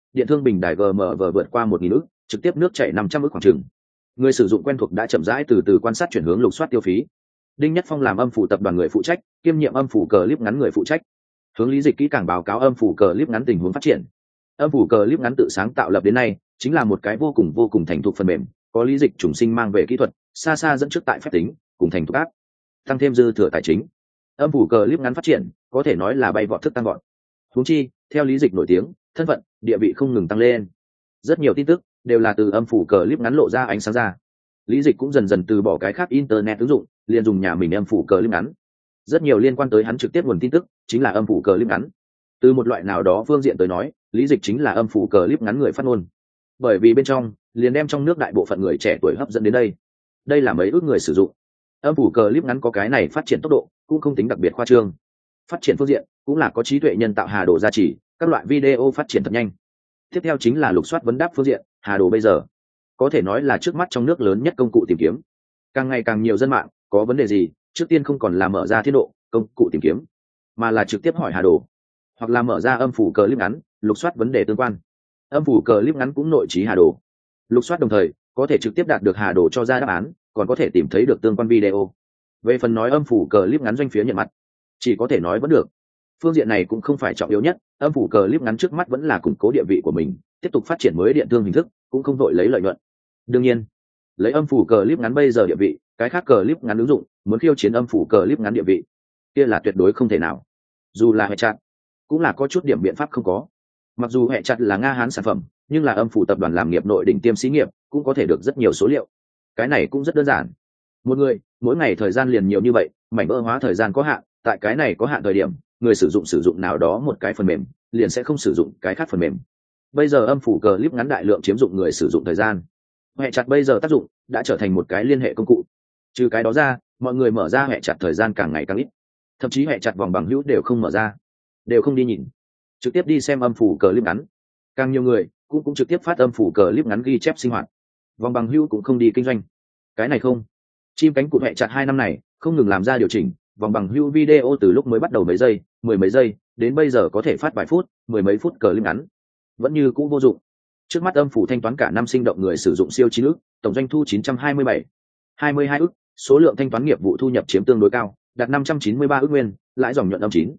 điện thương bình đài gmv vượt qua 1.000 ức, trực tiếp nước chảy 500 ức khoảng chừng. Người sử dụng quen thuộc đã chậm rãi từ từ quan sát chuyển hướng lục soát tiêu phí. Đinh Nhất Phong làm âm phủ tập đoàn người phụ trách, kiêm nhiệm âm phủ clip ngắn người phụ trách. Hướng Lý Dịch kỹ càng báo cáo âm phủ clip ngắn tình huống phát triển. Âm phủ clip ngắn tự sáng tạo lập đến nay, chính là một cái vô cùng thành thục phần mềm, có Lý Dịch trùng sinh mang về kỹ thuật, xa xa dẫn trước tại phép tính, cùng thành thục áp, tăng thêm dư thừa tài chính. Âm phủ clip ngắn phát triển, có thể nói là bay vọt thức tăng vọt. Huống chi, theo Lý Dịch nổi tiếng, thân phận, địa vị không ngừng tăng lên. Rất nhiều tin tức đều là từ âm phủ clip ngắn lộ ra ánh sáng ra. Lý Dịch cũng dần dần từ bỏ cái khác internet ứng dụng, liền dùng nhà mình âm phủ clip ngắn. Rất nhiều liên quan tới hắn trực tiếp nguồn tin tức chính là âm phủ clip ngắn. Từ một loại nào đó phương diện tới nói, Lý Dịch chính là âm phủ clip ngắn người phát ngôn. Bởi vì bên trong liền đem trong nước đại bộ phận người trẻ tuổi hấp dẫn đến đây. Đây là mấy ước người sử dụng. Âm phủ clip ngắn có cái này phát triển tốc độ cũng không tính đặc biệt khoa trương. Phát triển phương diện cũng là có trí tuệ nhân tạo Hà Đồ gia trì, các loại video phát triển thật nhanh. Tiếp theo chính là lục soát vấn đáp phương diện, Hà Đồ bây giờ có thể nói là trước mắt trong nước lớn nhất công cụ tìm kiếm. Càng ngày càng nhiều dân mạng có vấn đề gì, trước tiên không còn là mở ra Thiên Độ công cụ tìm kiếm, mà là trực tiếp hỏi Hà Đồ, hoặc là mở ra âm phủ clip ngắn, lục soát vấn đề tương quan. Âm phủ clip ngắn cũng nội trí Hà Đồ. Lục soát đồng thời có thể trực tiếp đạt được Hà Đồ cho ra đáp án, còn có thể tìm thấy được tương quan video. Về phần nói âm phủ clip ngắn doanh phía nhận mặt, chỉ có thể nói vẫn được. Phương diện này cũng không phải trọng yếu nhất, âm phủ clip ngắn trước mắt vẫn là củng cố địa vị của mình, tiếp tục phát triển mới điện thương hình thức, cũng không vội lấy lợi nhuận. Đương nhiên, lấy âm phủ clip ngắn bây giờ địa vị, cái khác clip ngắn ứng dụng muốn khiêu chiến âm phủ clip ngắn địa vị, kia là tuyệt đối không thể nào. Dù là hệ chặt, cũng là có chút điểm biện pháp không có. Mặc dù hệ chặt là Nga Hán sản phẩm, nhưng là âm phủ tập đoàn làm nghiệp nội đỉnh tiêm xí nghiệp, cũng có thể được rất nhiều số liệu. Cái này cũng rất đơn giản. Một người, mỗi ngày thời gian liền nhiều như vậy, mảnh vỡ hóa thời gian có hạn, tại cái này có hạn thời điểm, người sử dụng nào đó một cái phần mềm, liền sẽ không sử dụng cái khác phần mềm. Bây giờ âm phủ clip ngắn đại lượng chiếm dụng người sử dụng thời gian. Hệ chặt bây giờ tác dụng đã trở thành một cái liên hệ công cụ. Trừ cái đó ra, mọi người mở ra hệ chặt thời gian càng ngày càng ít. Thậm chí hệ chặt vòng bằng hữu đều không mở ra, đều không đi nhìn, trực tiếp đi xem âm phủ clip ngắn. Càng nhiều người cũng trực tiếp phát âm phủ clip ngắn ghi chép sinh hoạt. Vòng bằng hữu cũng không đi kinh doanh. Cái này không. Chim cánh cụt hệ chặt 2 năm này không ngừng làm ra điều chỉnh, vòng bằng hữu video từ lúc mới bắt đầu mấy giây, 10 mấy giây, đến bây giờ có thể phát vài phút, 10 mấy phút clip ngắn. Vẫn như cũ vô dụng. Trước mắt âm phủ thanh toán cả năm sinh động người sử dụng siêu 9 ức, tổng doanh thu 927, 22 ức, số lượng thanh toán nghiệp vụ thu nhập chiếm tương đối cao, đạt 593 ức nguyên, lãi dòng nhuận âm 9,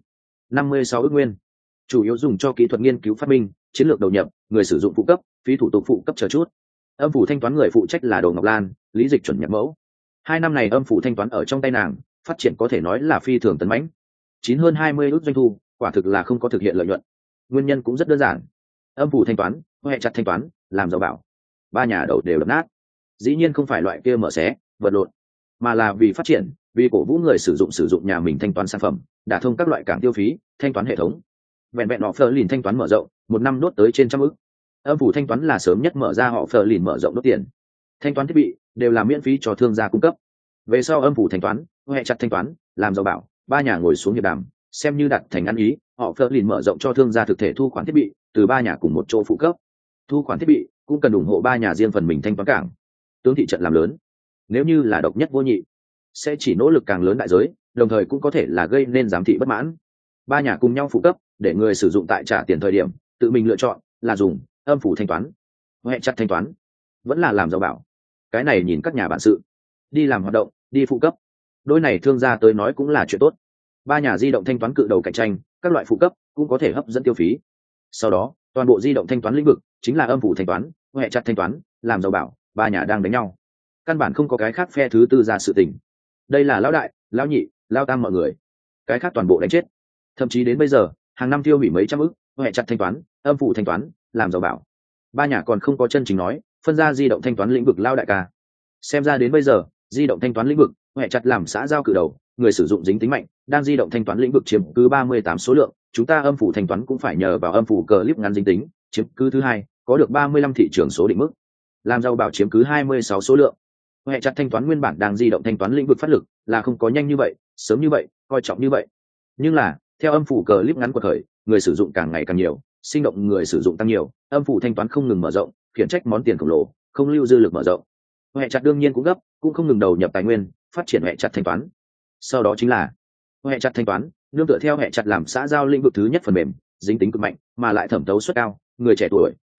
56 ức nguyên. Chủ yếu dùng cho kỹ thuật nghiên cứu phát minh, chiến lược đầu nhập, người sử dụng phụ cấp, phí thủ tục phụ cấp chờ chút. Âm phủ thanh toán người phụ trách là Đồ Ngọc Lan, Lý Dịch chuẩn nhập mẫu. 2 năm này âm phủ thanh toán ở trong tay nàng, phát triển có thể nói là phi thường tấn mãnh. Hơn 20 ức doanh thu, quả thực là không có thực hiện lợi nhuận. Nguyên nhân cũng rất đơn giản. Âm phủ thanh toán, hệ chặt thanh toán, làm giàu bảo. 3 nhà đầu đều đập nát. Dĩ nhiên không phải loại kia mở xé, vật lộn, mà là vì phát triển, vì cổ vũ người sử dụng nhà mình thanh toán sản phẩm, đả thông các loại cảng tiêu phí, thanh toán hệ thống. Vẹn họ phờ lìn thanh toán mở rộng, 1 năm đốt tới trên 100 ức. Âm phủ thanh toán là sớm nhất mở ra họ phờ lìn mở rộng đốt tiền. Thanh toán thiết bị đều là miễn phí cho thương gia cung cấp. Về sau âm phủ thanh toán, hệ chặt thanh toán, làm giàu bảo, 3 nhà ngồi xuống hiệp đàm, xem như đặt thành ăn ý, họ phờ lìn mở rộng cho thương gia thực thể thu khoản thiết bị, từ 3 nhà cùng một chỗ phụ cấp. Thu khoản thiết bị cũng cần ủng hộ 3 nhà riêng phần mình thanh toán cảng. Tướng thị trận làm lớn, nếu như là độc nhất vô nhị, sẽ chỉ nỗ lực càng lớn đại giới, đồng thời cũng có thể là gây nên giám thị bất mãn. 3 nhà cùng nhau phụ cấp, để người sử dụng tại trả tiền thời điểm tự mình lựa chọn là dùng âm phủ thanh toán, hệ chặt thanh toán, vẫn là làm giàu bảo. Cái này nhìn các nhà bản sự, đi làm hoạt động, đi phụ cấp, đôi này thương gia tới nói cũng là chuyện tốt. 3 nhà di động thanh toán cự đầu cạnh tranh, các loại phụ cấp cũng có thể hấp dẫn tiêu phí. Sau đó toàn bộ di động thanh toán lĩnh vực chính là âm phủ thanh toán, hệ chặt thanh toán, làm giàu bảo, 3 nhà đang đánh nhau, căn bản không có cái khác phe thứ tư ra sự tình. Đây là lão đại, lão nhị, lão tam mọi người, cái khác toàn bộ đánh chết. Thậm chí đến bây giờ hàng năm tiêu hủy mấy trăm ức, hệ chặt thanh toán, âm phủ thanh toán, làm giàu bảo. 3 nhà còn không có chân chính nói phân ra di động thanh toán lĩnh vực lao đại ca. Xem ra đến bây giờ di động thanh toán lĩnh vực hệ chặt làm xã giao cử đầu, người sử dụng dính tính mạnh, đang di động thanh toán lĩnh vực chiếm cứ 38 số lượng. Chúng ta âm phủ thanh toán cũng phải nhờ vào âm phủ clip ngắn dính tính, chiếm cứ thứ 2, có được 35 thị trường số định mức. Làm giàu bảo chiếm cứ 26 số lượng. Hệ chặt thanh toán nguyên bản đang di động thanh toán lĩnh vực phát lực là không có nhanh như vậy, sớm như vậy, coi trọng như vậy. Nhưng là theo âm phủ clip ngắn của thời, người sử dụng càng ngày càng nhiều, sinh động người sử dụng tăng nhiều, âm phủ thanh toán không ngừng mở rộng, khiển trách món tiền khổng lồ, không lưu dư lực mở rộng. Hệ chặt đương nhiên cũng gấp, cũng không ngừng đầu nhập tài nguyên phát triển hệ chặt thanh toán. Sau đó chính là hệ chặt thanh toán, nương tựa theo hệ chặt làm xã giao lĩnh vực thứ nhất phần mềm, dính tính cực mạnh, mà lại thẩm thấu suất cao, người trẻ tuổi,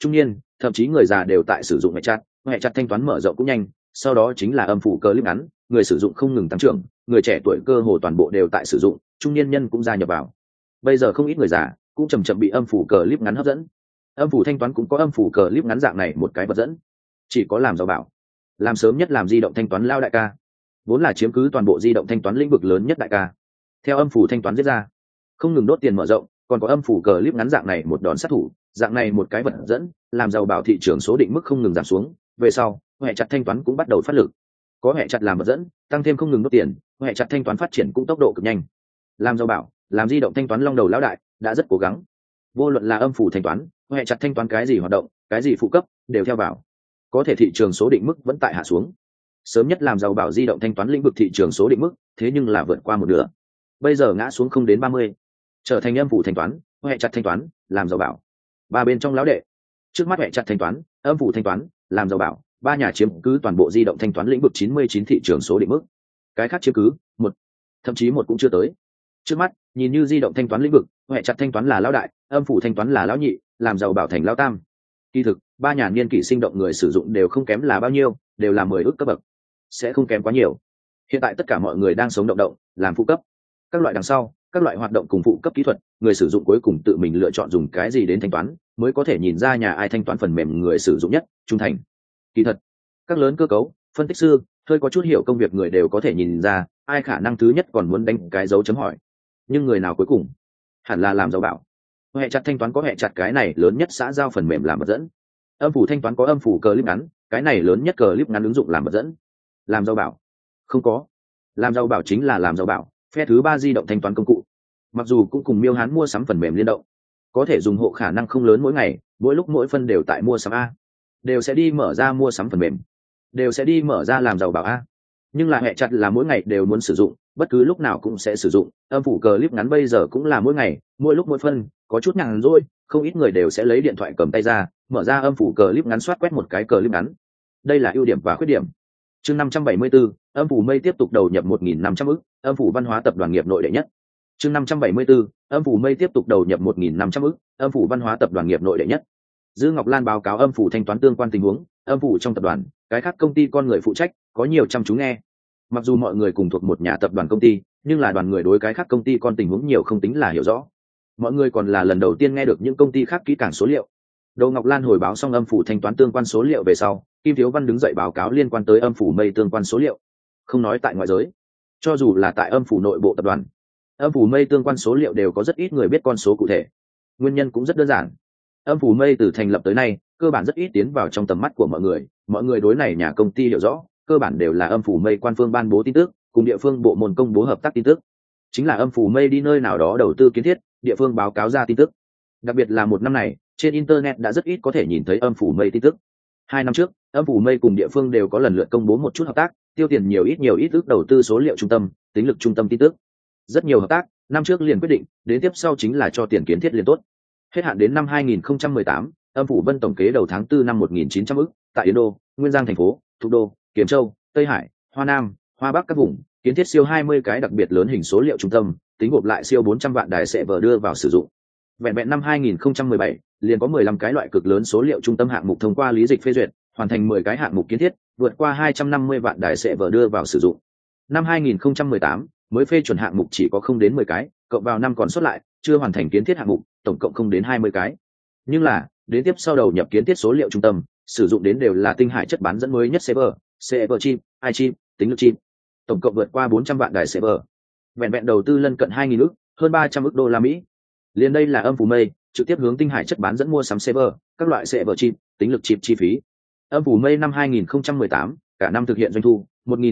trung niên, thậm chí người già đều tại sử dụng hệ chặt thanh toán mở rộng cũng nhanh, sau đó chính là âm phủ clip ngắn, người sử dụng không ngừng tăng trưởng, người trẻ tuổi cơ hồ toàn bộ đều tại sử dụng, trung niên nhân cũng gia nhập vào. Bây giờ không ít người già cũng chầm chậm bị âm phủ clip ngắn hấp dẫn. Âm phủ thanh toán cũng có âm phủ clip ngắn dạng này một cái vật dẫn, chỉ có làm giàu bảo, làm sớm nhất làm di động thanh toán lao đại ca, vốn là chiếm cứ toàn bộ di động thanh toán lĩnh vực lớn nhất đại ca. Theo âm phủ thanh toán giết ra, không ngừng đốt tiền mở rộng, còn có âm phủ clip ngắn dạng này một đòn sát thủ, dạng này một cái vật dẫn, làm giàu bảo thị trường số định mức không ngừng giảm xuống. Về sau, hệ chặt thanh toán cũng bắt đầu phát lực, có hệ chặt làm vật dẫn, tăng thêm không ngừng đốt tiền, hệ chặt thanh toán phát triển cũng tốc độ cực nhanh. Làm giàu bảo, làm di động thanh toán long đầu lão đại, đã rất cố gắng. Vô luận là âm phủ thanh toán, hệ chặt thanh toán cái gì hoạt động, cái gì phụ cấp, đều theo vào. Có thể thị trường số định mức vẫn tại hạ xuống. Sớm nhất làm giàu bảo di động thanh toán lĩnh vực thị trường số định mức, thế nhưng là vượt qua một nửa. Bây giờ ngã xuống không đến 30, trở thành âm phủ thanh toán, hệ chặt thanh toán, làm giàu bảo. Ba bên trong lão đệ, trước mắt hệ chặt thanh toán, âm phủ thanh toán, làm giàu bảo, ba nhà chiếm cứ toàn bộ di động thanh toán lĩnh vực 99 thị trường số định mức. Cái khác chiếm cứ một, thậm chí một cũng chưa tới. Trước mắt, nhìn như di động thanh toán lĩnh vực, hệ chặt thanh toán là lão đại, âm phủ thanh toán là lão nhị, làm giàu bảo thành lão tam. Kỳ thực, ba nhà niên kỷ sinh động người sử dụng đều không kém là bao nhiêu, đều là 10 ước cấp bậc, sẽ không kém quá nhiều. Hiện tại tất cả mọi người đang sống động, làm phụ cấp. Các loại đằng sau, các loại hoạt động cùng phụ cấp kỹ thuật, người sử dụng cuối cùng tự mình lựa chọn dùng cái gì đến thanh toán, mới có thể nhìn ra nhà ai thanh toán phần mềm người sử dụng nhất, trung thành. Kỳ thật, các lớn cơ cấu, phân tích sư, hơi có chút hiểu công việc người đều có thể nhìn ra, ai khả năng thứ nhất còn muốn đánh cái dấu chấm hỏi. Nhưng người nào cuối cùng, hẳn là làm giàu bảo. Hệ chặt thanh toán có hệ chặt cái này lớn nhất xã giao phần mềm làm vật dẫn. Âm phủ thanh toán có âm phủ clip ngắn, cái này lớn nhất clip ngắn ứng dụng làm vật dẫn. Làm giàu bảo không có. Làm giàu bảo chính là làm giàu bảo, phe thứ ba di động thanh toán công cụ. Mặc dù cũng cùng Miêu Hán mua sắm phần mềm liên động, có thể dùng hộ khả năng không lớn mỗi ngày, mỗi lúc mỗi phân đều tại mua sắm a, đều sẽ đi mở ra mua sắm phần mềm, đều sẽ đi mở ra làm giàu bảo a. Nhưng là hệ chặt là mỗi ngày đều muốn sử dụng, bất cứ lúc nào cũng sẽ sử dụng. Âm phủ clip ngắn bây giờ cũng là mỗi ngày, mỗi lúc mỗi phân, có chút nhàn rỗi, không ít người đều sẽ lấy điện thoại cầm tay ra, mở ra âm phủ clip ngắn soát quét một cái clip ngắn. Đây là ưu điểm và khuyết điểm. Chương 574, âm phủ mây tiếp tục đầu nhập 1.500 ức, âm phủ văn hóa tập đoàn nghiệp nội đệ nhất. Chương 574, âm phủ mây tiếp tục đầu nhập 1.500 ức, âm phủ văn hóa tập đoàn nghiệp nội đệ nhất. Dư Ngọc Lan báo cáo âm phủ thanh toán tương quan tình huống, âm phủ trong tập đoàn, cái khác công ty con người phụ trách, có nhiều chăm chú nghe. Mặc dù mọi người cùng thuộc một nhà tập đoàn công ty, nhưng là đoàn người đối cái khác công ty con tình huống nhiều không tính là hiểu rõ. Mọi người còn là lần đầu tiên nghe được những công ty khác kỹ càng số liệu. Đỗ Ngọc Lan hồi báo xong âm phủ thanh toán tương quan số liệu về sau, Kim Thiếu Văn đứng dậy báo cáo liên quan tới âm phủ mây tương quan số liệu. Không nói tại ngoại giới, cho dù là tại âm phủ nội bộ tập đoàn, âm phủ mây tương quan số liệu đều có rất ít người biết con số cụ thể. Nguyên nhân cũng rất đơn giản, âm phủ mây từ thành lập tới nay cơ bản rất ít tiến vào trong tầm mắt của mọi người đối này nhà công ty hiểu rõ, cơ bản đều là âm phủ mây quan phương ban bố tin tức, cùng địa phương bộ môn công bố hợp tác tin tức. Chính là âm phủ mây đi nơi nào đó đầu tư kiến thiết, địa phương báo cáo ra tin tức. Đặc biệt là một năm này, trên internet đã rất ít có thể nhìn thấy âm phủ mây tin tức. 2 năm trước, âm phủ mây cùng địa phương đều có lần lượt công bố một chút hợp tác, tiêu tiền nhiều ít ước đầu tư số liệu trung tâm, tính lực trung tâm tin tức. Rất nhiều hợp tác, năm trước liền quyết định, đến tiếp sau chính là cho tiền kiến thiết liền tốt. Hết hạn đến năm 2018, âm phủ Vân tổng kế đầu tháng 4 năm 1.900 ức, tại Yến Đô, Nguyên Giang thành phố, Thủ Đô, Kiểm Châu, Tây Hải, Hoa Nam, Hoa Bắc các vùng, kiến thiết siêu 20 cái đặc biệt lớn hình số liệu trung tâm, tính gộp lại siêu 400 vạn đài sẽ vờ đưa vào sử dụng. Vẹn năm 2017, liền có 15 cái loại cực lớn số liệu trung tâm hạng mục thông qua lý dịch phê duyệt, hoàn thành 10 cái hạng mục kiến thiết, vượt qua 250 vạn đài sẽ vờ đưa vào sử dụng. Năm 2018, mới phê chuẩn hạng mục chỉ có không đến 10 cái, cộng vào năm còn sót lại, chưa hoàn thành kiến thiết hạng mục, tổng cộng không đến 20 cái. Nhưng là, đến tiếp sau đầu nhập kiến thiết số liệu trung tâm, sử dụng đến đều là tinh hải chất bán dẫn mới nhất server chip, iChip, tính lực chip. Tổng cộng vượt qua 400 vạn đài server. Vẹn đầu tư lân cận 2.000 ức, hơn 300 ức đô la Mỹ. Liên đây là âm phủ mây, trực tiếp hướng tinh hải chất bán dẫn mua sắm server, các loại server chip, tính lực chip chi phí. Âm phủ mây năm 2018, cả năm thực hiện doanh thu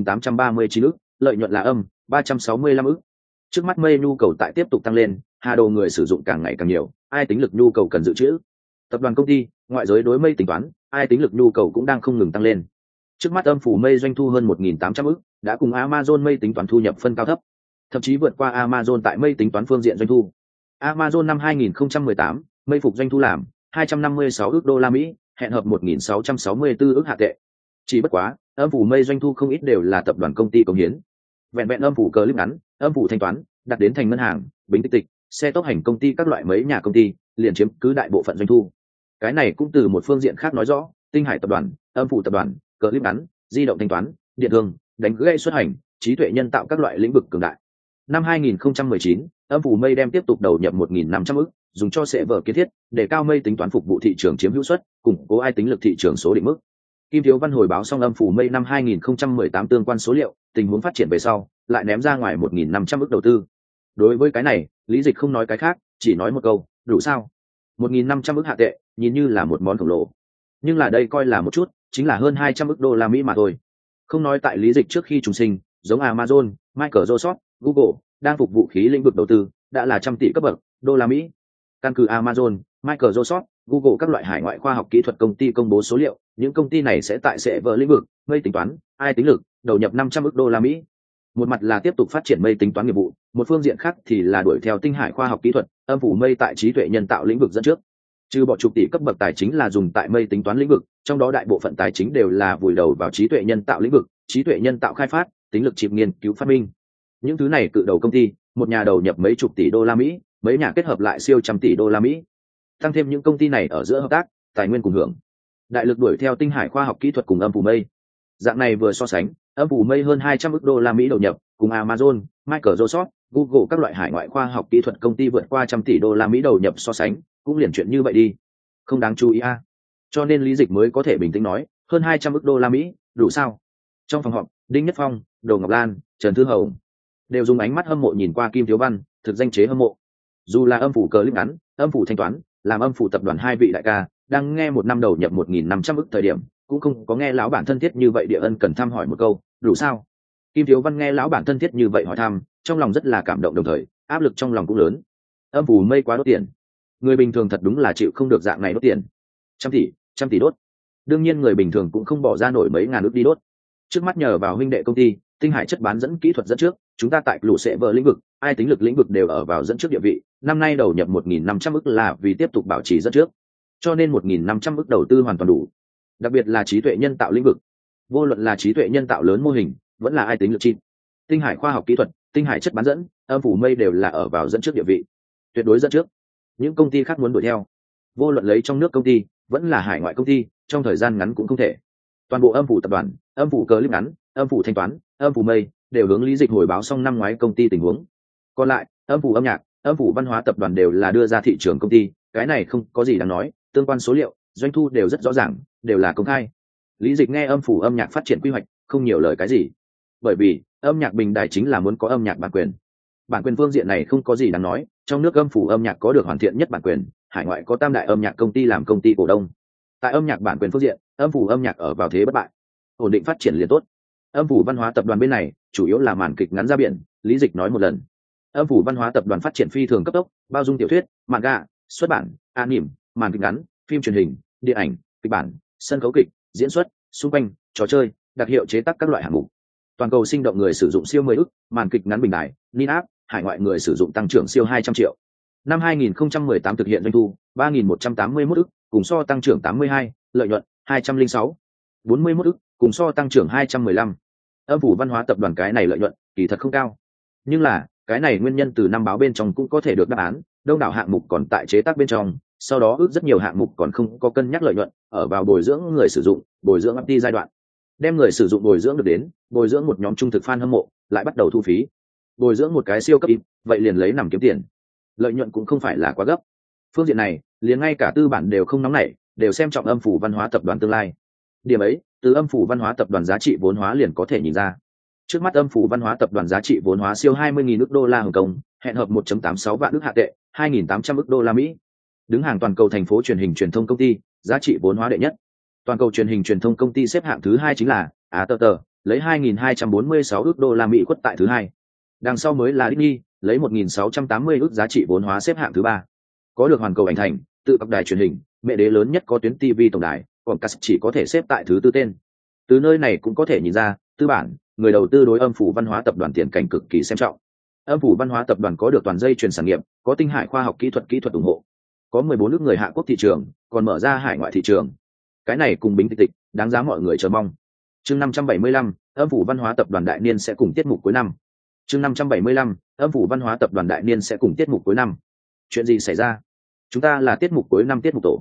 1.839 ức, lợi nhuận là âm 365 ức. Trước mắt mây nhu cầu tại tiếp tục tăng lên, hà đồ người sử dụng càng ngày càng nhiều, ai tính lực nhu cầu cần dự trữ. Tập đoàn công ty, ngoại giới đối mây tính toán, ai tính lực nhu cầu cũng đang không ngừng tăng lên. Trước mắt âm phủ mây doanh thu hơn 1.800 ức, đã cùng Amazon mây tính toán thu nhập phân cao thấp, thậm chí vượt qua Amazon tại mây tính toán phương diện doanh thu. Amazon năm 2018, mây phục doanh thu làm 256 ức đô la Mỹ, hẹn hợp 1.664 ức hạ tệ. Chỉ bất quá, âm phủ mây doanh thu không ít đều là tập đoàn công ty cống hiến. Vẹn âm phủ clip ngắn, âm phủ thanh toán, đặt đến thành ngân hàng, Bính Tích Tịch, xe tốc hành công ty các loại mấy nhà công ty, liền chiếm cứ đại bộ phận doanh thu. Cái này cũng từ một phương diện khác nói rõ, Tinh Hải tập đoàn, Âm phủ tập đoàn, clip ngắn, di động thanh toán, điện thương, đánh gây xuất hành, trí tuệ nhân tạo các loại lĩnh vực cường đại. Năm 2019, Âm phủ mây đem tiếp tục đầu nhập 1.500 ức, dùng cho sẽ vở kiến thiết, để cao mây tính toán phục vụ thị trường chiếm hữu suất, củng cố ai tính lực thị trường số định mức. Kim Thiếu Văn hồi báo xong Âm phủ mây năm 2018 tương quan số liệu, tình huống phát triển về sau, lại ném ra ngoài 1.500 ức đầu tư. Đối với cái này, Lý Dịch không nói cái khác, chỉ nói một câu, đủ sao? 1.500 ức hạ tệ, nhìn như là một món khổng lồ, nhưng là đây coi là một chút, chính là hơn 200 ức đô la Mỹ mà thôi. Không nói tại Lý Dịch trước khi trùng sinh, giống Amazon, Microsoft, Google đang phục vụ khí lĩnh vực đầu tư đã là trăm tỷ cấp bậc đô la Mỹ. Căn cứ Amazon, Microsoft, Google các loại hải ngoại khoa học kỹ thuật công ty công bố số liệu, những công ty này sẽ tại server lĩnh vực, mây tính toán, ai tính lực, đầu nhập 500 ức đô la Mỹ. Một mặt là tiếp tục phát triển mây tính toán nghiệp vụ, một phương diện khác thì là đuổi theo tinh hải khoa học kỹ thuật, Âm phủ mây tại trí tuệ nhân tạo lĩnh vực dẫn trước. Trừ bỏ chục tỷ cấp bậc tài chính là dùng tại mây tính toán lĩnh vực, trong đó đại bộ phận tài chính đều là vùi đầu vào trí tuệ nhân tạo lĩnh vực, trí tuệ nhân tạo khai phát, tính lực chip nghiên cứu phát minh. Những thứ này cự đầu công ty, một nhà đầu nhập mấy chục tỷ đô la Mỹ, mấy nhà kết hợp lại siêu trăm tỷ đô la Mỹ. Tăng thêm những công ty này ở giữa hợp tác, tài nguyên cùng hưởng. Đại lực đuổi theo tinh hải khoa học kỹ thuật cùng Âm phủ mây. Dạng này vừa so sánh, Âm phủ mây hơn 200 ức đô la Mỹ đầu nhập, cùng Amazon, Microsoft, Google các loại hải ngoại khoa học kỹ thuật công ty vượt qua trăm tỷ đô la Mỹ đầu nhập so sánh, cũng liền chuyện như vậy đi. Không đáng chú ý a. Cho nên Lý Dịch mới có thể bình tĩnh nói, hơn 200 ức đô la Mỹ, đủ sao? Trong phòng họp, Đinh Nhất Phong, Đồ Ngọc Lan, Trần Thư Hồng đều dùng ánh mắt hâm mộ nhìn qua Kim Thiếu Văn, thực danh chế hâm mộ. Dù là Âm phủ clip ngắn, Âm phủ thanh toán, làm Âm phủ tập đoàn hai vị đại ca, đang nghe một năm đầu nhập 1.500 ức thời điểm, cũng không có nghe lão bản thân thiết như vậy địa ân cần thăm hỏi một câu, đủ sao? Kim Thiếu Văn nghe lão bản thân thiết như vậy hỏi thăm, trong lòng rất là cảm động, đồng thời áp lực trong lòng cũng lớn. Âm phủ mây quá đốt tiền, người bình thường thật đúng là chịu không được dạng này đốt tiền. Trăm tỷ đốt, đương nhiên người bình thường cũng không bỏ ra nổi mấy ngàn ức đi đốt. Trước mắt nhờ vào huynh đệ công ty Tinh Hải chất bán dẫn kỹ thuật dẫn trước, chúng ta tại lũ sẽ vờ lĩnh vực, ai tính lực lĩnh vực đều ở vào dẫn trước địa vị. Năm nay đầu nhập 1.500 ức là vì tiếp tục bảo trì dẫn trước, cho nên 1.500 ức đầu tư hoàn toàn đủ. Đặc biệt là trí tuệ nhân tạo lĩnh vực, vô luận là trí tuệ nhân tạo lớn mô hình, vẫn là ai tính lực chip, Tinh Hải khoa học kỹ thuật, Tinh Hải chất bán dẫn, Âm phủ mây đều là ở vào dẫn trước địa vị, tuyệt đối dẫn trước. Những công ty khác muốn đuổi theo, vô luận lấy trong nước công ty, vẫn là hải ngoại công ty, trong thời gian ngắn cũng không thể. Toàn bộ Âm phủ tập đoàn, Âm phủ clip ngắn, Âm phủ thanh toán, Âm phủ mây đều hướng Lý Dịch hồi báo xong năm ngoái công ty tình huống. Còn lại, Âm phủ âm nhạc, Âm phủ văn hóa tập đoàn đều là đưa ra thị trường công ty, cái này không có gì đáng nói, tương quan số liệu, doanh thu đều rất rõ ràng, đều là công khai. Lý Dịch nghe Âm phủ âm nhạc phát triển quy hoạch, không nhiều lời cái gì. Bởi vì, âm nhạc bình đài chính là muốn có âm nhạc bản quyền. Bản quyền phương diện này không có gì đáng nói, trong nước Âm phủ âm nhạc có được hoàn thiện nhất bản quyền, hải ngoại có tam đại âm nhạc công ty làm công ty cổ đông. Tại âm nhạc bản quyền phương diện, Âm phủ âm nhạc ở vào thế bất bại, ổn định phát triển liền tốt. Âm phủ văn hóa tập đoàn bên này chủ yếu là màn kịch ngắn ra biển. Lý Dịch nói một lần, Âm phủ văn hóa tập đoàn phát triển phi thường cấp tốc, bao dung tiểu thuyết, manga, xuất bản, anime, màn kịch ngắn, phim truyền hình, điện ảnh, kịch bản, sân khấu kịch, diễn xuất, xung quanh, trò chơi, đặc hiệu chế tác các loại hạng mục. Toàn cầu sinh động người sử dụng siêu 10 ức, màn kịch ngắn bình đại, nin áp, hải ngoại người sử dụng tăng trưởng siêu 200 triệu. Năm 2018 thực hiện doanh thu 3.181 ức, cùng so tăng trưởng 82, lợi nhuận 206, 41 ức, cùng so tăng trưởng 215. Âm phủ văn hóa tập đoàn cái này lợi nhuận kỳ thật không cao, nhưng là cái này nguyên nhân từ năm báo bên trong cũng có thể được đáp án. Đông đảo hạng mục còn tại chế tác bên trong, sau đó ước rất nhiều hạng mục còn không có cân nhắc lợi nhuận, ở vào bồi dưỡng người sử dụng, bồi dưỡng FT giai đoạn. Đem người sử dụng bồi dưỡng được đến, bồi dưỡng một nhóm trung thực fan hâm mộ, lại bắt đầu thu phí. Bồi dưỡng một cái siêu cấp ít, vậy liền lấy nằm kiếm tiền. Lợi nhuận cũng không phải là quá gấp. Phương diện này, liền ngay cả tư bản đều không nóng nảy, đều xem trọng Âm phủ văn hóa tập đoàn tương lai. Điểm ấy, từ Âm phủ văn hóa tập đoàn giá trị vốn hóa liền có thể nhìn ra. Trước mắt Âm phủ văn hóa tập đoàn giá trị vốn hóa siêu 20.000 ức đô la Hồng Kông, hẹn hợp 1.86 vạn ức hạ tệ, 2.800 ức đô la Mỹ. Đứng hàng toàn cầu thành phố truyền hình truyền thông công ty, giá trị vốn hóa đệ nhất. Toàn cầu truyền hình truyền thông công ty xếp hạng thứ hai chính là ATT, lấy 2.246 ức đô la Mỹ quất tại thứ hai. Đằng sau mới là Disney, lấy 1.680 ức giá trị vốn hóa xếp hạng thứ ba. Có được hoàn cầu ảnh thành, tự các đài truyền hình, mẹ đế lớn nhất có tuyến TV tổng đài, còn Cast chỉ có thể xếp tại thứ tư tên. Từ nơi này cũng có thể nhìn ra, tư bản, người đầu tư đối Âm phủ văn hóa tập đoàn tiền cảnh cực kỳ xem trọng. Âm phủ văn hóa tập đoàn có được toàn dây chuyền sản nghiệp, có Tinh Hải khoa học kỹ thuật ủng hộ, có 14 nước người hạ quốc thị trường, còn mở ra hải ngoại thị trường. Cái này cùng Bính Tịch, đáng giá mọi người chờ mong. Chương 575, Âm phủ văn hóa tập đoàn đại niên sẽ cùng tiết mục cuối năm. Chương 575, Âm phủ văn hóa tập đoàn đại niên sẽ cùng tiết mục cuối năm. Chuyện gì xảy ra? Chúng ta là tiết mục cuối năm tiết mục tổ.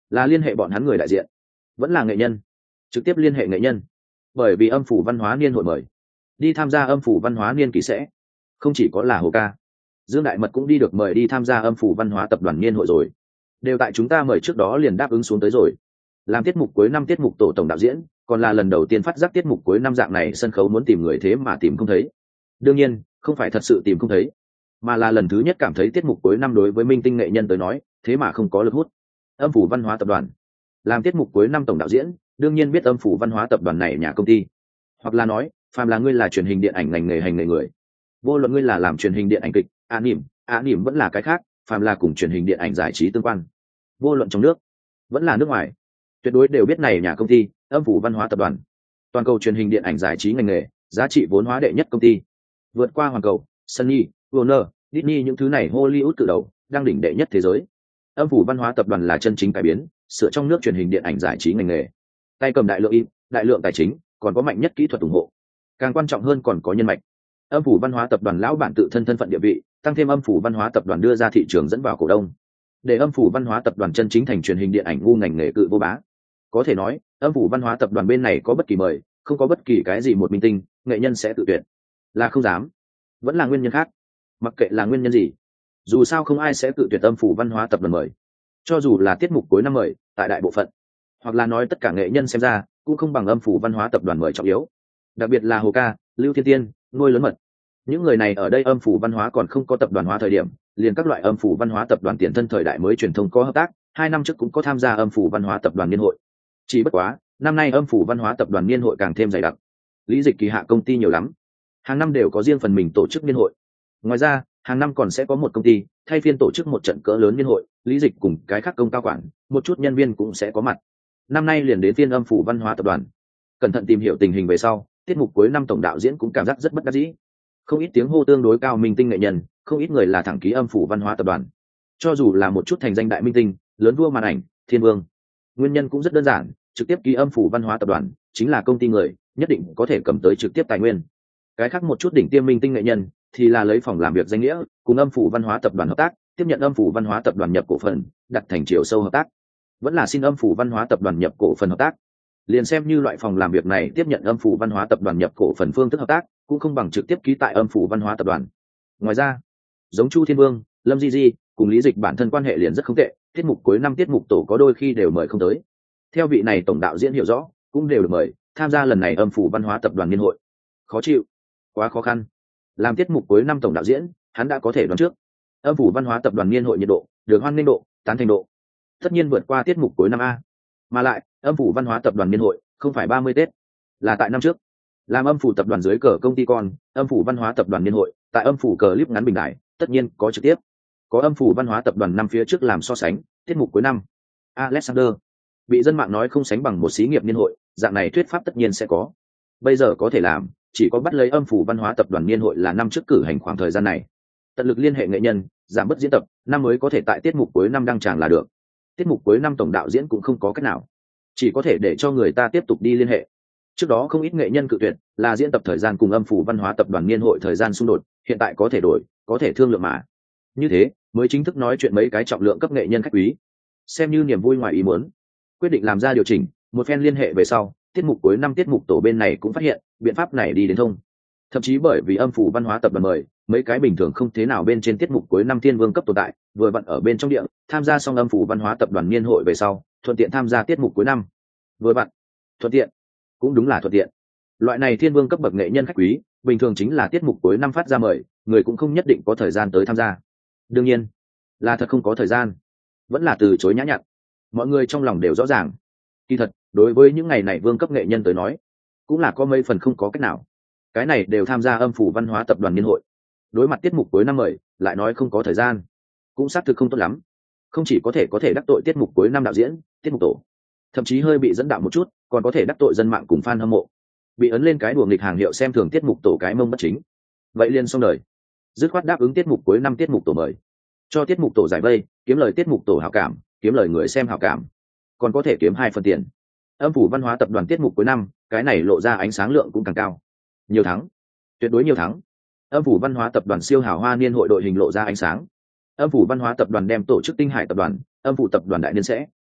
là liên hệ bọn hắn người đại diện, vẫn là nghệ nhân, trực tiếp liên hệ nghệ nhân. Bởi vì âm phủ văn hóa niên hội mời đi tham gia âm phủ văn hóa niên kỷ sẽ không chỉ có là Hồ ca, Dương Đại Mật cũng đi được mời đi tham gia âm phủ văn hóa tập đoàn niên hội rồi, đều tại chúng ta mời trước đó liền đáp ứng xuống tới rồi. Làm tiết mục cuối năm tiết mục tổ tổng đạo diễn, còn là lần đầu tiên phát giác tiết mục cuối năm dạng này sân khấu muốn tìm người thế mà tìm không thấy. Đương nhiên không phải thật sự tìm không thấy, mà là lần thứ nhất cảm thấy tiết mục cuối năm đối với minh tinh nghệ nhân tới nói thế mà không có lực hút. Âm phủ văn hóa tập đoàn làm tiết mục cuối năm tổng đạo diễn, đương nhiên biết âm phủ văn hóa tập đoàn này nhà công ty, hoặc là nói phàm là ngươi là truyền hình điện ảnh ngành nghề hành nghề người, vô luận ngươi là làm truyền hình điện ảnh kịch, anime vẫn là cái khác, phàm là cùng truyền hình điện ảnh giải trí tương quan, vô luận trong nước vẫn là nước ngoài, tuyệt đối đều biết này nhà công ty âm phủ văn hóa tập đoàn. Toàn cầu truyền hình điện ảnh giải trí ngành nghề giá trị vốn hóa đệ nhất công ty, vượt qua hoàn cầu, Sony, Warner, Disney những thứ này Hollywood cự đầu, đang đỉnh đệ nhất thế giới. Âm phủ văn hóa tập đoàn là chân chính cải biến sửa trong nước truyền hình điện ảnh giải trí ngành nghề, tay cầm đại lượng đại lượng tài chính, còn có mạnh nhất kỹ thuật ủng hộ, càng quan trọng hơn còn có nhân mạch. Âm phủ văn hóa tập đoàn lão bản tự thân thân phận địa vị, tăng thêm âm phủ văn hóa tập đoàn đưa ra thị trường dẫn vào cổ đông, để âm phủ văn hóa tập đoàn chân chính thành truyền hình điện ảnh ngu ngành nghề cự vô bá. Có thể nói âm phủ văn hóa tập đoàn bên này có bất kỳ mời, không có bất kỳ cái gì một minh tinh nghệ nhân sẽ tự tuyển, là không dám, vẫn là nguyên nhân khác. Mặc kệ là nguyên nhân gì, dù sao không ai sẽ tự tuyển âm phủ văn hóa tập đoàn mời. Cho dù là tiết mục cuối năm mời, tại đại bộ phận, hoặc là nói tất cả nghệ nhân xem ra cũng không bằng âm phủ văn hóa tập đoàn mời trọng yếu. Đặc biệt là Hồ ca, Lưu Thiên Tiên, Nuôi Lớn Mật, những người này ở đây âm phủ văn hóa còn không có tập đoàn hóa thời điểm, liền các loại âm phủ văn hóa tập đoàn tiền thân thời đại mới truyền thông có hợp tác. 2 năm trước cũng có tham gia âm phủ văn hóa tập đoàn niên hội. Chỉ bất quá năm nay âm phủ văn hóa tập đoàn niên hội càng thêm dày đặc, lý dịch kỳ hạ công ty nhiều lắm, hàng năm đều có riêng phần mình tổ chức niên hội. Ngoài ra hàng năm còn sẽ có một công ty thay phiên tổ chức một trận cỡ lớn niên hội, lý dịch cùng cái khác công cao quản, một chút nhân viên cũng sẽ có mặt. Năm nay liền đến phiên âm phủ văn hóa tập đoàn. Cẩn thận tìm hiểu tình hình về sau, tiết mục cuối năm tổng đạo diễn cũng cảm giác rất bất đắc dĩ. Không ít tiếng hô tương đối cao minh tinh nghệ nhân, không ít người là thẳng ký âm phủ văn hóa tập đoàn. Cho dù là một chút thành danh đại minh tinh, lớn vua màn ảnh, thiên vương, nguyên nhân cũng rất đơn giản, trực tiếp ký âm phủ văn hóa tập đoàn chính là công ty người, nhất định có thể cầm tới trực tiếp tài nguyên. Cái khác một chút đỉnh tiêm minh tinh nghệ nhân thì là lấy phòng làm việc danh nghĩa cùng âm phủ văn hóa tập đoàn hợp tác, tiếp nhận âm phủ văn hóa tập đoàn nhập cổ phần, đặt thành chiều sâu hợp tác, vẫn là xin âm phủ văn hóa tập đoàn nhập cổ phần hợp tác. Liền xem như loại phòng làm việc này tiếp nhận âm phủ văn hóa tập đoàn nhập cổ phần phương thức hợp tác, cũng không bằng trực tiếp ký tại âm phủ văn hóa tập đoàn. Ngoài ra giống Chu Thiên Vương, Lâm Di Di cùng lý dịch bản thân quan hệ liền rất không tệ, tiết mục cuối năm tiết mục tổ có đôi khi đều mời không tới. Theo vị này tổng đạo diễn hiểu rõ, cũng đều được mời tham gia lần này âm phủ văn hóa tập đoàn niên hội. Khó chịu, quá khó khăn. Làm tiết mục cuối năm tổng đạo diễn, hắn đã có thể đoán trước âm phủ văn hóa tập đoàn niên hội nhiệt độ, được hoan nghênh độ, tán thành độ tất nhiên vượt qua tiết mục cuối năm a. Mà lại âm phủ văn hóa tập đoàn niên hội không phải 30 Tết, là tại năm trước. Làm âm phủ tập đoàn dưới cờ công ty con, âm phủ văn hóa tập đoàn niên hội tại âm phủ cờ clip ngắn bình đại, tất nhiên có trực tiếp. Có âm phủ văn hóa tập đoàn năm phía trước làm so sánh, tiết mục cuối năm Alexander bị dân mạng nói không sánh bằng một xí nghiệp niên hội, dạng này thuyết pháp tất nhiên sẽ có. Bây giờ có thể làm, chỉ có bắt lấy âm phủ văn hóa tập đoàn niên hội là năm trước cử hành khoảng thời gian này, tận lực liên hệ nghệ nhân, giảm bớt diễn tập, năm mới có thể tại tiết mục cuối năm đăng tràng là được. Tiết mục cuối năm tổng đạo diễn cũng không có cách nào, chỉ có thể để cho người ta tiếp tục đi liên hệ. Trước đó không ít nghệ nhân cự tuyệt là diễn tập thời gian cùng âm phủ văn hóa tập đoàn niên hội thời gian xung đột, hiện tại có thể đổi, có thể thương lượng mà. Như thế mới chính thức nói chuyện mấy cái trọng lượng cấp nghệ nhân khách quý, xem như niềm vui ngoài ý muốn. Quyết định làm ra điều chỉnh, một phen liên hệ về sau, tiết mục cuối năm tiết mục tổ bên này cũng phát hiện biện pháp này đi đến thông. Thậm chí bởi vì âm phủ văn hóa tập đoàn mời, mấy cái bình thường không thế nào bên trên tiết mục cuối năm thiên vương cấp tồn tại, vừa vặn ở bên trong địa tham gia xong âm phủ văn hóa tập đoàn niên hội về sau, thuận tiện tham gia tiết mục cuối năm. Vừa vặn thuận tiện, cũng đúng là thuận tiện. Loại này thiên vương cấp bậc nghệ nhân khách quý, bình thường chính là tiết mục cuối năm phát ra mời, người cũng không nhất định có thời gian tới tham gia. Đương nhiên là thật không có thời gian, vẫn là từ chối nhã nhặn. Mọi người trong lòng đều rõ ràng, kỳ thật đối với những ngày này vương cấp nghệ nhân tới nói, cũng là có mấy phần không có cách nào. Cái này đều tham gia âm phủ văn hóa tập đoàn niên hội, đối mặt tiết mục cuối năm mời lại nói không có thời gian, cũng xác thực không tốt lắm. Không chỉ có thể đắc tội tiết mục cuối năm đạo diễn, tiết mục tổ, thậm chí hơi bị dẫn đạo một chút, còn có thể đắc tội dân mạng cùng fan hâm mộ, bị ấn lên cái đùa nghịch hàng hiệu xem thường tiết mục tổ cái mông bất chính. Vậy liền xong đời, dứt khoát đáp ứng tiết mục cuối năm tiết mục tổ mời, cho tiết mục tổ giải vây, kiếm lời tiết mục tổ hảo cảm, kiếm lời người xem hảo cảm, còn có thể kiếm 2 phần tiền. Âm phủ văn hóa tập đoàn tiết mục cuối năm, cái này lộ ra ánh sáng lượng cũng càng cao. Nhiều thắng, tuyệt đối nhiều thắng. Âm phủ văn hóa tập đoàn siêu hào hoa niên hội đội hình lộ ra ánh sáng. Âm phủ văn hóa tập đoàn đem tổ chức tinh hải tập đoàn, âm phủ tập đoàn đại niên sẽ,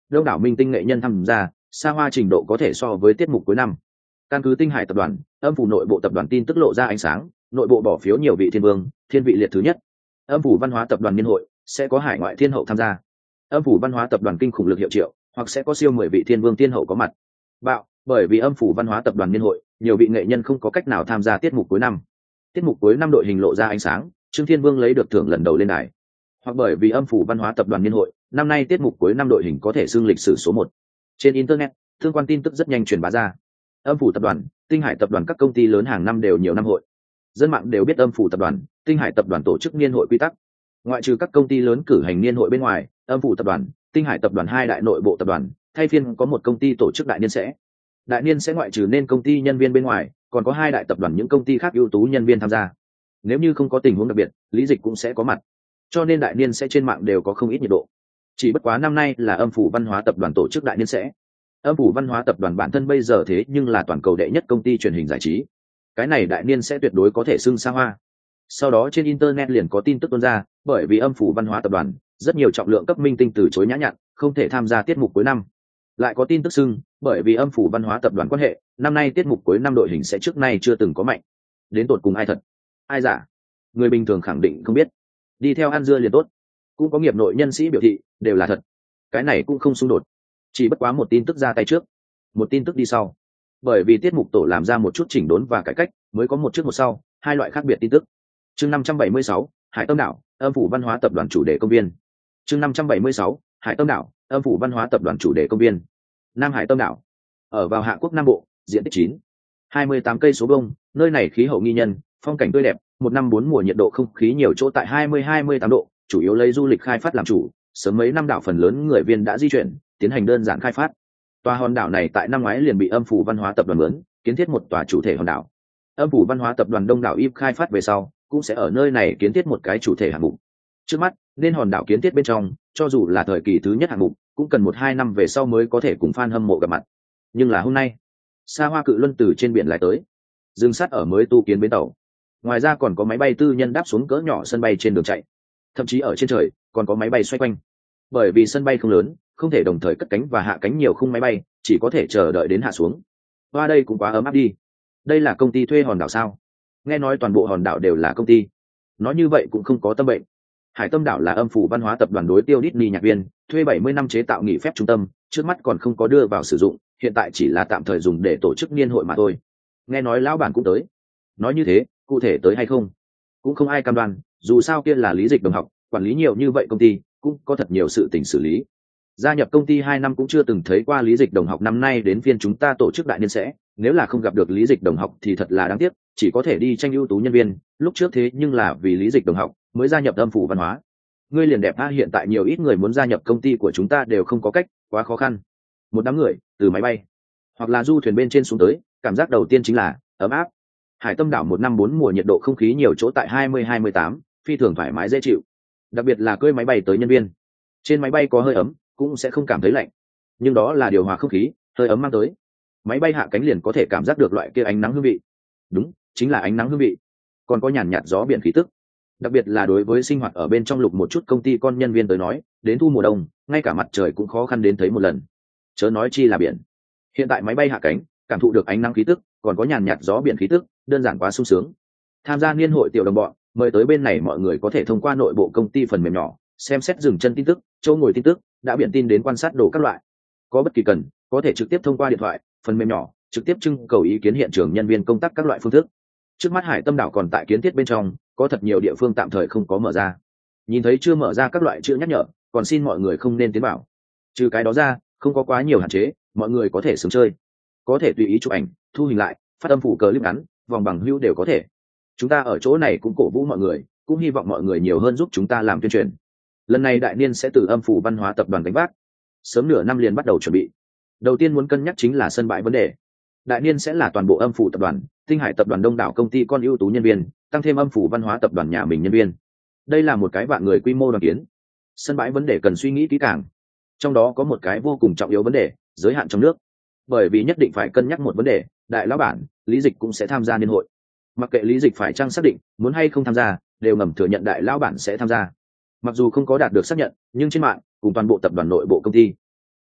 đông đảo minh tinh nghệ nhân tham gia, xa hoa trình độ có thể so với tiết mục cuối năm. Căn cứ Tinh Hải tập đoàn, âm phủ nội bộ tập đoàn tin tức lộ ra ánh sáng, nội bộ bỏ phiếu nhiều vị thiên vương, thiên vị liệt thứ nhất. Âm phủ văn hóa tập đoàn niên hội sẽ có hải ngoại thiên hậu tham gia. Âm phủ văn hóa tập đoàn kinh khủng lực hiệu triệu, hoặc sẽ có siêu 10 vị thiên vương thiên hậu có mặt. Bạo, bởi vì âm phủ văn hóa tập đoàn niên hội, nhiều vị nghệ nhân không có cách nào tham gia tiết mục cuối năm. Tiết mục cuối năm đội hình lộ ra ánh sáng, Trương Thiên Vương lấy được thưởng lần đầu lên đài. Hoặc bởi vì âm phủ văn hóa tập đoàn niên hội, năm nay tiết mục cuối năm đội hình có thể xưng lịch sử số 1. Trên internet, tương quan tin tức rất nhanh truyền bá ra. Âm phủ tập đoàn, Tinh Hải tập đoàn các công ty lớn hàng năm đều nhiều năm hội. Dân mạng đều biết âm phủ tập đoàn, Tinh Hải tập đoàn tổ chức niên hội quy tắc. Ngoại trừ các công ty lớn cử hành niên hội bên ngoài, âm phủ tập đoàn, Tinh Hải tập đoàn hai đại nội bộ tập đoàn, thay phiên có một công ty tổ chức đại niên sẽ. Đại niên sẽ ngoại trừ nên công ty nhân viên bên ngoài, còn có hai đại tập đoàn những công ty khác ưu tú nhân viên tham gia. Nếu như không có tình huống đặc biệt, Lý Dịch cũng sẽ có mặt. Cho nên đại niên sẽ trên mạng đều có không ít nhiệt độ. Chỉ bất quá năm nay là âm phủ văn hóa tập đoàn tổ chức đại niên sẽ. Âm phủ văn hóa tập đoàn bản thân bây giờ thế nhưng là toàn cầu đệ nhất công ty truyền hình giải trí. Cái này đại niên sẽ tuyệt đối có thể xưng xa hoa. Sau đó trên internet liền có tin tức tuôn ra, bởi vì âm phủ văn hóa tập đoàn rất nhiều trọng lượng cấp minh tinh từ chối nhã nhặn, không thể tham gia tiết mục cuối năm. Lại có tin tức xưng, bởi vì âm phủ văn hóa tập đoàn quan hệ, năm nay tiết mục cuối năm đội hình sẽ trước nay chưa từng có mạnh. Đến tột cùng ai thật, ai giả, người bình thường khẳng định không biết. Đi theo ăn dưa liền tốt. Cũng có nghiệp nội nhân sĩ biểu thị đều là thật. Cái này cũng không xung đột. Chỉ bất quá một tin tức ra tay trước, một tin tức đi sau. Bởi vì tiết mục tổ làm ra một chút chỉnh đốn và cải cách, mới có một trước một sau, hai loại khác biệt tin tức. Chương 576, Hải Tâm đảo, âm phủ văn hóa tập đoàn chủ đề công viên. Chương 576, Hải Tâm đảo, âm phủ văn hóa tập đoàn chủ đề công viên. Nam Hải Tâm đảo, ở vào Hạ Quốc Nam Bộ, diện tích 28 cây số vuông, nơi này khí hậu nghi nhân, phong cảnh tươi đẹp, một năm bốn mùa nhiệt độ không khí nhiều chỗ tại 20-28 độ, chủ yếu lấy du lịch khai phát làm chủ. Sớm mấy năm đảo phần lớn người viên đã di chuyển, tiến hành đơn giản khai phát. Tòa hòn đảo này tại năm ngoái liền bị âm phủ văn hóa tập đoàn mướn, kiến thiết một tòa chủ thể hòn đảo. Âm phủ văn hóa tập đoàn Đông đảo khai phát về sau, cũng sẽ ở nơi này kiến thiết một cái chủ thể hạng mục. Trước mắt, nên hòn đảo kiến thiết bên trong, cho dù là thời kỳ thứ nhất hạng mục, cũng cần 1-2 năm về sau mới có thể cùng fan hâm mộ gặp mặt. Nhưng là hôm nay, xa hoa cự luân từ trên biển lại tới, dừng sát ở mới tu kiến bến tàu. Ngoài ra còn có máy bay tư nhân đáp xuống cỡ nhỏ sân bay trên đường chạy, thậm chí ở trên trời còn có máy bay xoay quanh. Bởi vì sân bay không lớn, không thể đồng thời cất cánh và hạ cánh nhiều khung máy bay, chỉ có thể chờ đợi đến hạ xuống. Qua đây cũng quá ấm áp đi. Đây là công ty thuê hòn đảo sao? Nghe nói toàn bộ hòn đảo đều là công ty. Nói như vậy cũng không có tâm bệnh. Hải Tâm đảo là âm phủ văn hóa tập đoàn đối tiêu Disney nhạc viên, thuê 70 năm chế tạo nghỉ phép trung tâm, trước mắt còn không có đưa vào sử dụng, hiện tại chỉ là tạm thời dùng để tổ chức niên hội mà thôi. Nghe nói lão bản cũng tới. Nói như thế, cụ thể tới hay không? Cũng không ai cam đoan, dù sao kia là Lý Dịch đồng học, quản lý nhiều như vậy công ty, cũng có thật nhiều sự tình xử lý. Gia nhập công ty 2 năm cũng chưa từng thấy qua Lý Dịch đồng học, năm nay đến phiên chúng ta tổ chức đại niên sẽ, nếu là không gặp được Lý Dịch đồng học thì thật là đáng tiếc, chỉ có thể đi tranh ưu tú nhân viên, lúc trước thế nhưng là vì Lý Dịch đồng học mới gia nhập âm phủ văn hóa. Ngươi liền đẹp a, hiện tại nhiều ít người muốn gia nhập công ty của chúng ta đều không có cách, quá khó khăn. Một đám người từ máy bay hoặc là du thuyền bên trên xuống tới, cảm giác đầu tiên chính là ấm áp. Hải Tâm đảo một năm 4 mùa nhiệt độ không khí nhiều chỗ tại 20-28, phi thường thoải mái dễ chịu. Đặc biệt là cưỡi máy bay tới nhân viên, trên máy bay có hơi ấm, cũng sẽ không cảm thấy lạnh, nhưng đó là điều hòa không khí, hơi ấm mang tới. Máy bay hạ cánh liền có thể cảm giác được loại kia ánh nắng hương vị. Đúng, chính là ánh nắng hương vị. Còn có nhàn nhạt gió biển khí tức. Đặc biệt là đối với sinh hoạt ở bên trong lục một chút công ty con nhân viên tới nói, đến thu mùa đông, ngay cả mặt trời cũng khó khăn đến thấy một lần. Chớ nói chi là biển. Hiện tại máy bay hạ cánh, cảm thụ được ánh nắng khí tức, còn có nhàn nhạt gió biển khí tức, đơn giản quá sung sướng. Tham gia niên hội tiểu đồng bọn, mời tới bên này mọi người có thể thông qua nội bộ công ty phần mềm nhỏ, xem xét dừng chân tin tức, chỗ ngồi tin tức, đã biển tin đến quan sát đồ các loại. Có bất kỳ cần, có thể trực tiếp thông qua điện thoại, phần mềm nhỏ, trực tiếp trưng cầu ý kiến hiện trường nhân viên công tác các loại phương thức. Trước mắt Hải Tâm đảo còn tại kiến thiết bên trong, có thật nhiều địa phương tạm thời không có mở ra. Nhìn thấy chưa mở ra các loại chữ nhắc nhở, còn xin mọi người không nên tiến vào. Trừ cái đó ra, không có quá nhiều hạn chế, mọi người có thể sớm chơi, có thể tùy ý chụp ảnh, thu hình lại, phát âm phủ clip ngắn, vòng bằng hữu đều có thể. Chúng ta ở chỗ này cũng cổ vũ mọi người, cũng hy vọng mọi người nhiều hơn giúp chúng ta làm tuyên truyền. Lần này đại niên sẽ từ âm phủ văn hóa tập đoàn gánh vác, sớm nửa năm liền bắt đầu chuẩn bị. Đầu tiên muốn cân nhắc chính là sân bãi vấn đề. Đại niên sẽ là toàn bộ âm phủ tập đoàn, Tinh Hải tập đoàn đông đảo công ty con ưu tú nhân viên, tăng thêm âm phủ văn hóa tập đoàn nhà mình nhân viên. Đây là một cái vạn người quy mô đoàn kiến. Sân bãi vấn đề cần suy nghĩ kỹ càng. Trong đó có một cái vô cùng trọng yếu vấn đề, giới hạn trong nước. Bởi vì nhất định phải cân nhắc một vấn đề, đại lão bản Lý Dịch cũng sẽ tham gia niên hội. Mặc kệ Lý Dịch phải chăng xác định muốn hay không tham gia, đều ngầm thừa nhận đại lão bản sẽ tham gia. Mặc dù không có đạt được xác nhận, nhưng trên mạng cùng toàn bộ tập đoàn nội bộ công ty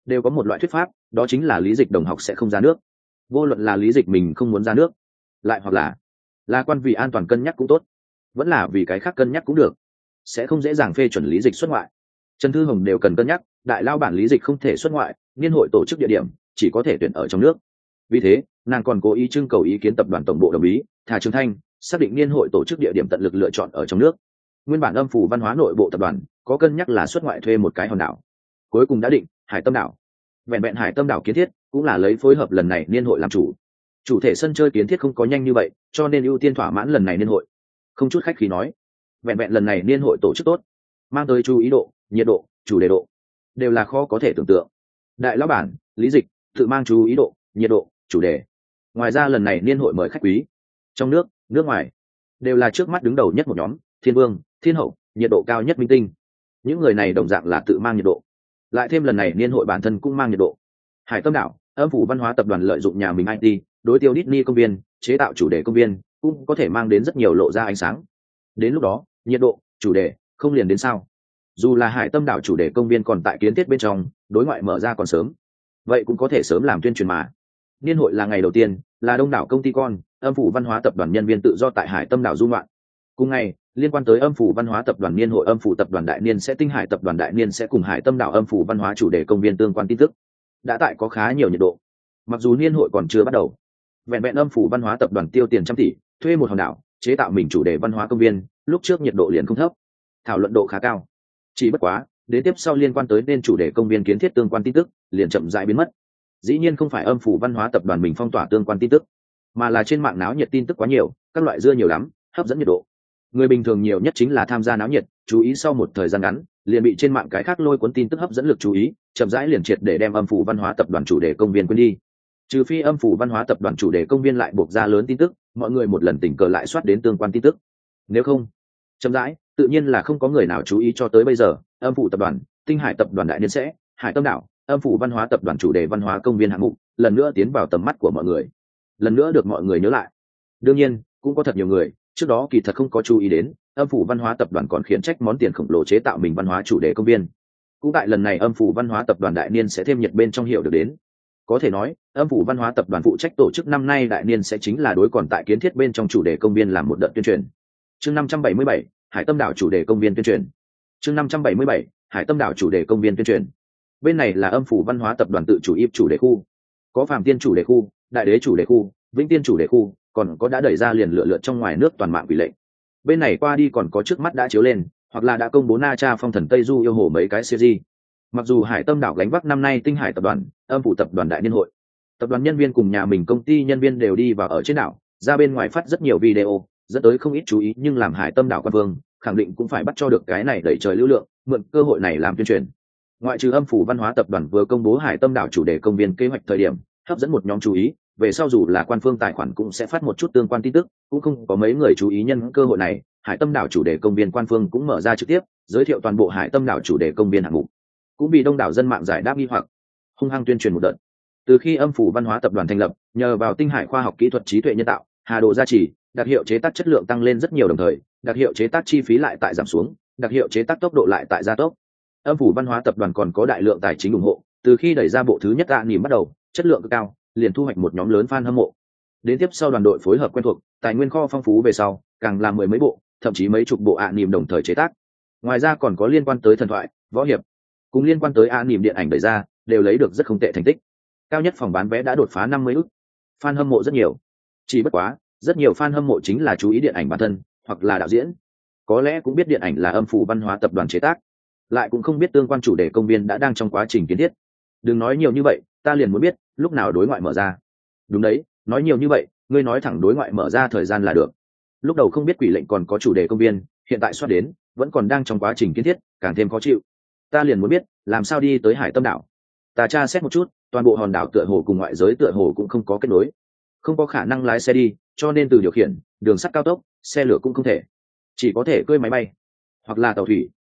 đều có một loại thuyết pháp, đó chính là lý dịch đồng học sẽ không ra nước. Vô luận là lý dịch mình không muốn ra nước, lại hoặc là quan vì an toàn cân nhắc cũng tốt, vẫn là vì cái khác cân nhắc cũng được, sẽ không dễ dàng phê chuẩn lý dịch xuất ngoại. Trần Thư Hồng đều cần cân nhắc, đại lao bản lý dịch không thể xuất ngoại, niên hội tổ chức địa điểm chỉ có thể tuyển ở trong nước. Vì thế nàng còn cố ý trưng cầu ý kiến tập đoàn tổng bộ đồng ý, thả Trường Thanh xác định niên hội tổ chức địa điểm tận lực lựa chọn ở trong nước. Nguyên bản âm phủ văn hóa nội bộ tập đoàn có cân nhắc là xuất ngoại thuê một cái hòn đảo, cuối cùng đã định Hải Tâm đảo. Vẹn vẹn Hải Tâm đảo kiến thiết cũng là lấy phối hợp lần này niên hội làm chủ thể sân chơi kiến thiết không có nhanh như vậy, cho nên ưu tiên thỏa mãn lần này niên hội. Không chút khách khí nói, vẹn vẹn lần này niên hội tổ chức tốt, mang tới chú ý độ, nhiệt độ, chủ đề độ đều là khó có thể tưởng tượng. Đại lão bản lý dịch tự mang chú ý độ, nhiệt độ, chủ đề. Ngoài ra lần này niên hội mời khách quý trong nước, nước ngoài đều là trước mắt đứng đầu nhất một nhóm, thiên vương, thiên hậu, nhiệt độ cao nhất minh tinh. Những người này đồng dạng là tự mang nhiệt độ, lại thêm lần này niên hội bản thân cũng mang nhiệt độ. Hải Tâm đảo, âm phủ văn hóa tập đoàn lợi dụng nhà mình IT đối tiêu Disney công viên chế tạo chủ đề công viên, cũng có thể mang đến rất nhiều lộ ra ánh sáng. Đến lúc đó nhiệt độ, chủ đề không liền đến sao? Dù là Hải Tâm đảo chủ đề công viên còn tại kiến thiết bên trong, đối ngoại mở ra còn sớm, vậy cũng có thể sớm làm tuyên truyền mà. Niên hội là ngày đầu tiên, là đông đảo công ty con, âm phủ văn hóa tập đoàn nhân viên tự do tại Hải Tâm đảo du ngoạn. Cùng ngày, liên quan tới âm phủ văn hóa tập đoàn niên hội, âm phủ tập đoàn đại niên sẽ, tinh hải tập đoàn đại niên sẽ cùng Hải Tâm đảo âm phủ văn hóa chủ đề công viên tương quan tin tức đã tại có khá nhiều nhiệt độ. Mặc dù niên hội còn chưa bắt đầu, vẹn vẹn âm phủ văn hóa tập đoàn tiêu tiền trăm tỷ thuê một hòn đảo chế tạo mình chủ đề văn hóa công viên, lúc trước nhiệt độ liền không thấp, thảo luận độ khá cao. Chỉ bất quá đến tiếp sau liên quan tới nên chủ đề công viên kiến thiết tương quan tin tức liền chậm rãi biến mất. Dĩ nhiên không phải âm phủ văn hóa tập đoàn mình phong tỏa tương quan tin tức, mà là trên mạng náo nhiệt tin tức quá nhiều, các loại dưa nhiều lắm, hấp dẫn nhiệt độ. Người bình thường nhiều nhất chính là tham gia náo nhiệt, chú ý sau một thời gian ngắn liền bị trên mạng cái khác lôi cuốn tin tức hấp dẫn lực chú ý, chậm rãi liền triệt để đem âm phủ văn hóa tập đoàn chủ đề công viên quên đi. Trừ phi âm phủ văn hóa tập đoàn chủ đề công viên lại buộc ra lớn tin tức, mọi người một lần tình cờ lại soát đến tương quan tin tức. Nếu không, chậm rãi tự nhiên là không có người nào chú ý cho tới bây giờ. Âm phủ tập đoàn, tinh hải tập đoàn đại niên sẽ, Hải Tâm đảo, âm phủ văn hóa tập đoàn chủ đề văn hóa công viên hạng mục lần nữa tiến vào tầm mắt của mọi người, lần nữa được mọi người nhớ lại. Đương nhiên cũng có thật nhiều người trước đó kỳ thật không có chú ý đến, âm phủ văn hóa tập đoàn còn khiển trách món tiền khổng lồ chế tạo mình văn hóa chủ đề công viên, cũng tại lần này âm phủ văn hóa tập đoàn đại niên sẽ thêm nhiệt bên trong hiểu được đến. Có thể nói âm phủ văn hóa tập đoàn phụ trách tổ chức năm nay đại niên sẽ chính là đối còn tại kiến thiết bên trong chủ đề công viên làm một đợt tuyên truyền. Chương 577, Hải Tâm đảo chủ đề công viên tuyên truyền. Chương 577, Hải Tâm đảo chủ đề công viên tuyên truyền. Bên này là âm phủ văn hóa tập đoàn tự chủ yếp chủ đề khu, có Phạm Tiên chủ đề khu, Đại Đế chủ đề khu, Vĩnh Tiên chủ đề khu, còn có đã đẩy ra liền lựa lượt trong ngoài nước toàn mạng quỷ lệnh. Bên này qua đi còn có trước mắt đã chiếu lên hoặc là đã công bố Na Cha Phong Thần Tây Du yêu hồ mấy cái series. Mặc dù Hải Tâm đảo gánh vác năm nay tinh hải tập đoàn, âm phủ tập đoàn đại niên hội, tập đoàn nhân viên cùng nhà mình công ty nhân viên đều đi vào ở trên đảo, ra bên ngoài phát rất nhiều video, dẫn tới không ít chú ý, nhưng làm Hải Tâm đảo quan vương khẳng định cũng phải bắt cho được cái này đẩy trời lưu lượng, mượn cơ hội này làm tuyên truyền. Ngoại trừ âm phủ văn hóa tập đoàn vừa công bố Hải Tâm đảo chủ đề công viên kế hoạch thời điểm hấp dẫn một nhóm chú ý, về sau dù là quan phương tài khoản cũng sẽ phát một chút tương quan tin tức, cũng không có mấy người chú ý. Nhân cơ hội này, Hải Tâm đảo chủ đề công viên quan phương cũng mở ra trực tiếp giới thiệu toàn bộ Hải Tâm đảo chủ đề công viên hạng mục, cũng bị đông đảo dân mạng giải đáp nghi hoặc, hung hăng tuyên truyền một đợt. Từ khi âm phủ văn hóa tập đoàn thành lập, nhờ vào tinh hải khoa học kỹ thuật trí tuệ nhân tạo, Hà Đồ gia trì, đặc hiệu chế tác chất lượng tăng lên rất nhiều, đồng thời đặc hiệu chế tác chi phí lại tại giảm xuống, đặc hiệu chế tác tốc độ lại tại gia tốc. Âm phủ văn hóa tập đoàn còn có đại lượng tài chính ủng hộ, từ khi đẩy ra bộ thứ nhất nỉm bắt đầu, chất lượng cực cao, liền thu hoạch một nhóm lớn fan hâm mộ. Đến tiếp sau đoàn đội phối hợp quen thuộc, tài nguyên kho phong phú về sau, càng làm mười mấy bộ, thậm chí mấy chục bộ nỉm đồng thời chế tác. Ngoài ra còn có liên quan tới thần thoại, võ hiệp, cùng liên quan tới nỉm điện ảnh đẩy ra, đều lấy được rất không tệ thành tích. Cao nhất phòng bán vé đã đột phá 50 ức. Fan hâm mộ rất nhiều. Chỉ bất quá, rất nhiều fan hâm mộ chính là chú ý điện ảnh bản thân, hoặc là đạo diễn. Có lẽ cũng biết điện ảnh là âm phủ văn hóa tập đoàn chế tác, lại cũng không biết tương quan chủ đề công viên đã đang trong quá trình kiến thiết. Đừng nói nhiều như vậy, ta liền muốn biết lúc nào đối ngoại mở ra. Đúng đấy, nói nhiều như vậy, ngươi nói thẳng đối ngoại mở ra thời gian là được. Lúc đầu không biết quỷ lệnh còn có chủ đề công viên, hiện tại soát đến vẫn còn đang trong quá trình kiến thiết, càng thêm khó chịu. Ta liền muốn biết làm sao đi tới Hải Tâm đảo. Ta tra xét một chút, toàn bộ hòn đảo tựa hồ cùng ngoại giới tựa hồ cũng không có kết nối, không có khả năng lái xe đi, cho nên từ điều khiển đường sắt cao tốc, xe lửa cũng không thể, chỉ có thể cưỡi máy bay hoặc là tàu thủy.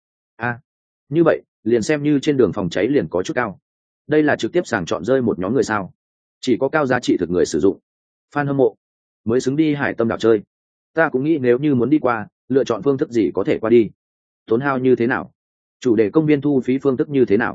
Như vậy liền xem như trên đường phòng cháy liền có chút cao. Đây là trực tiếp sàng chọn rơi một nhóm người sao? Chỉ có cao giá trị thực người sử dụng, fan hâm mộ mới xứng đi Hải Tâm đảo chơi. Ta cũng nghĩ nếu như muốn đi qua, lựa chọn phương thức gì có thể qua đi, tốn hao như thế nào, chủ đề công viên thu phí phương thức như thế nào,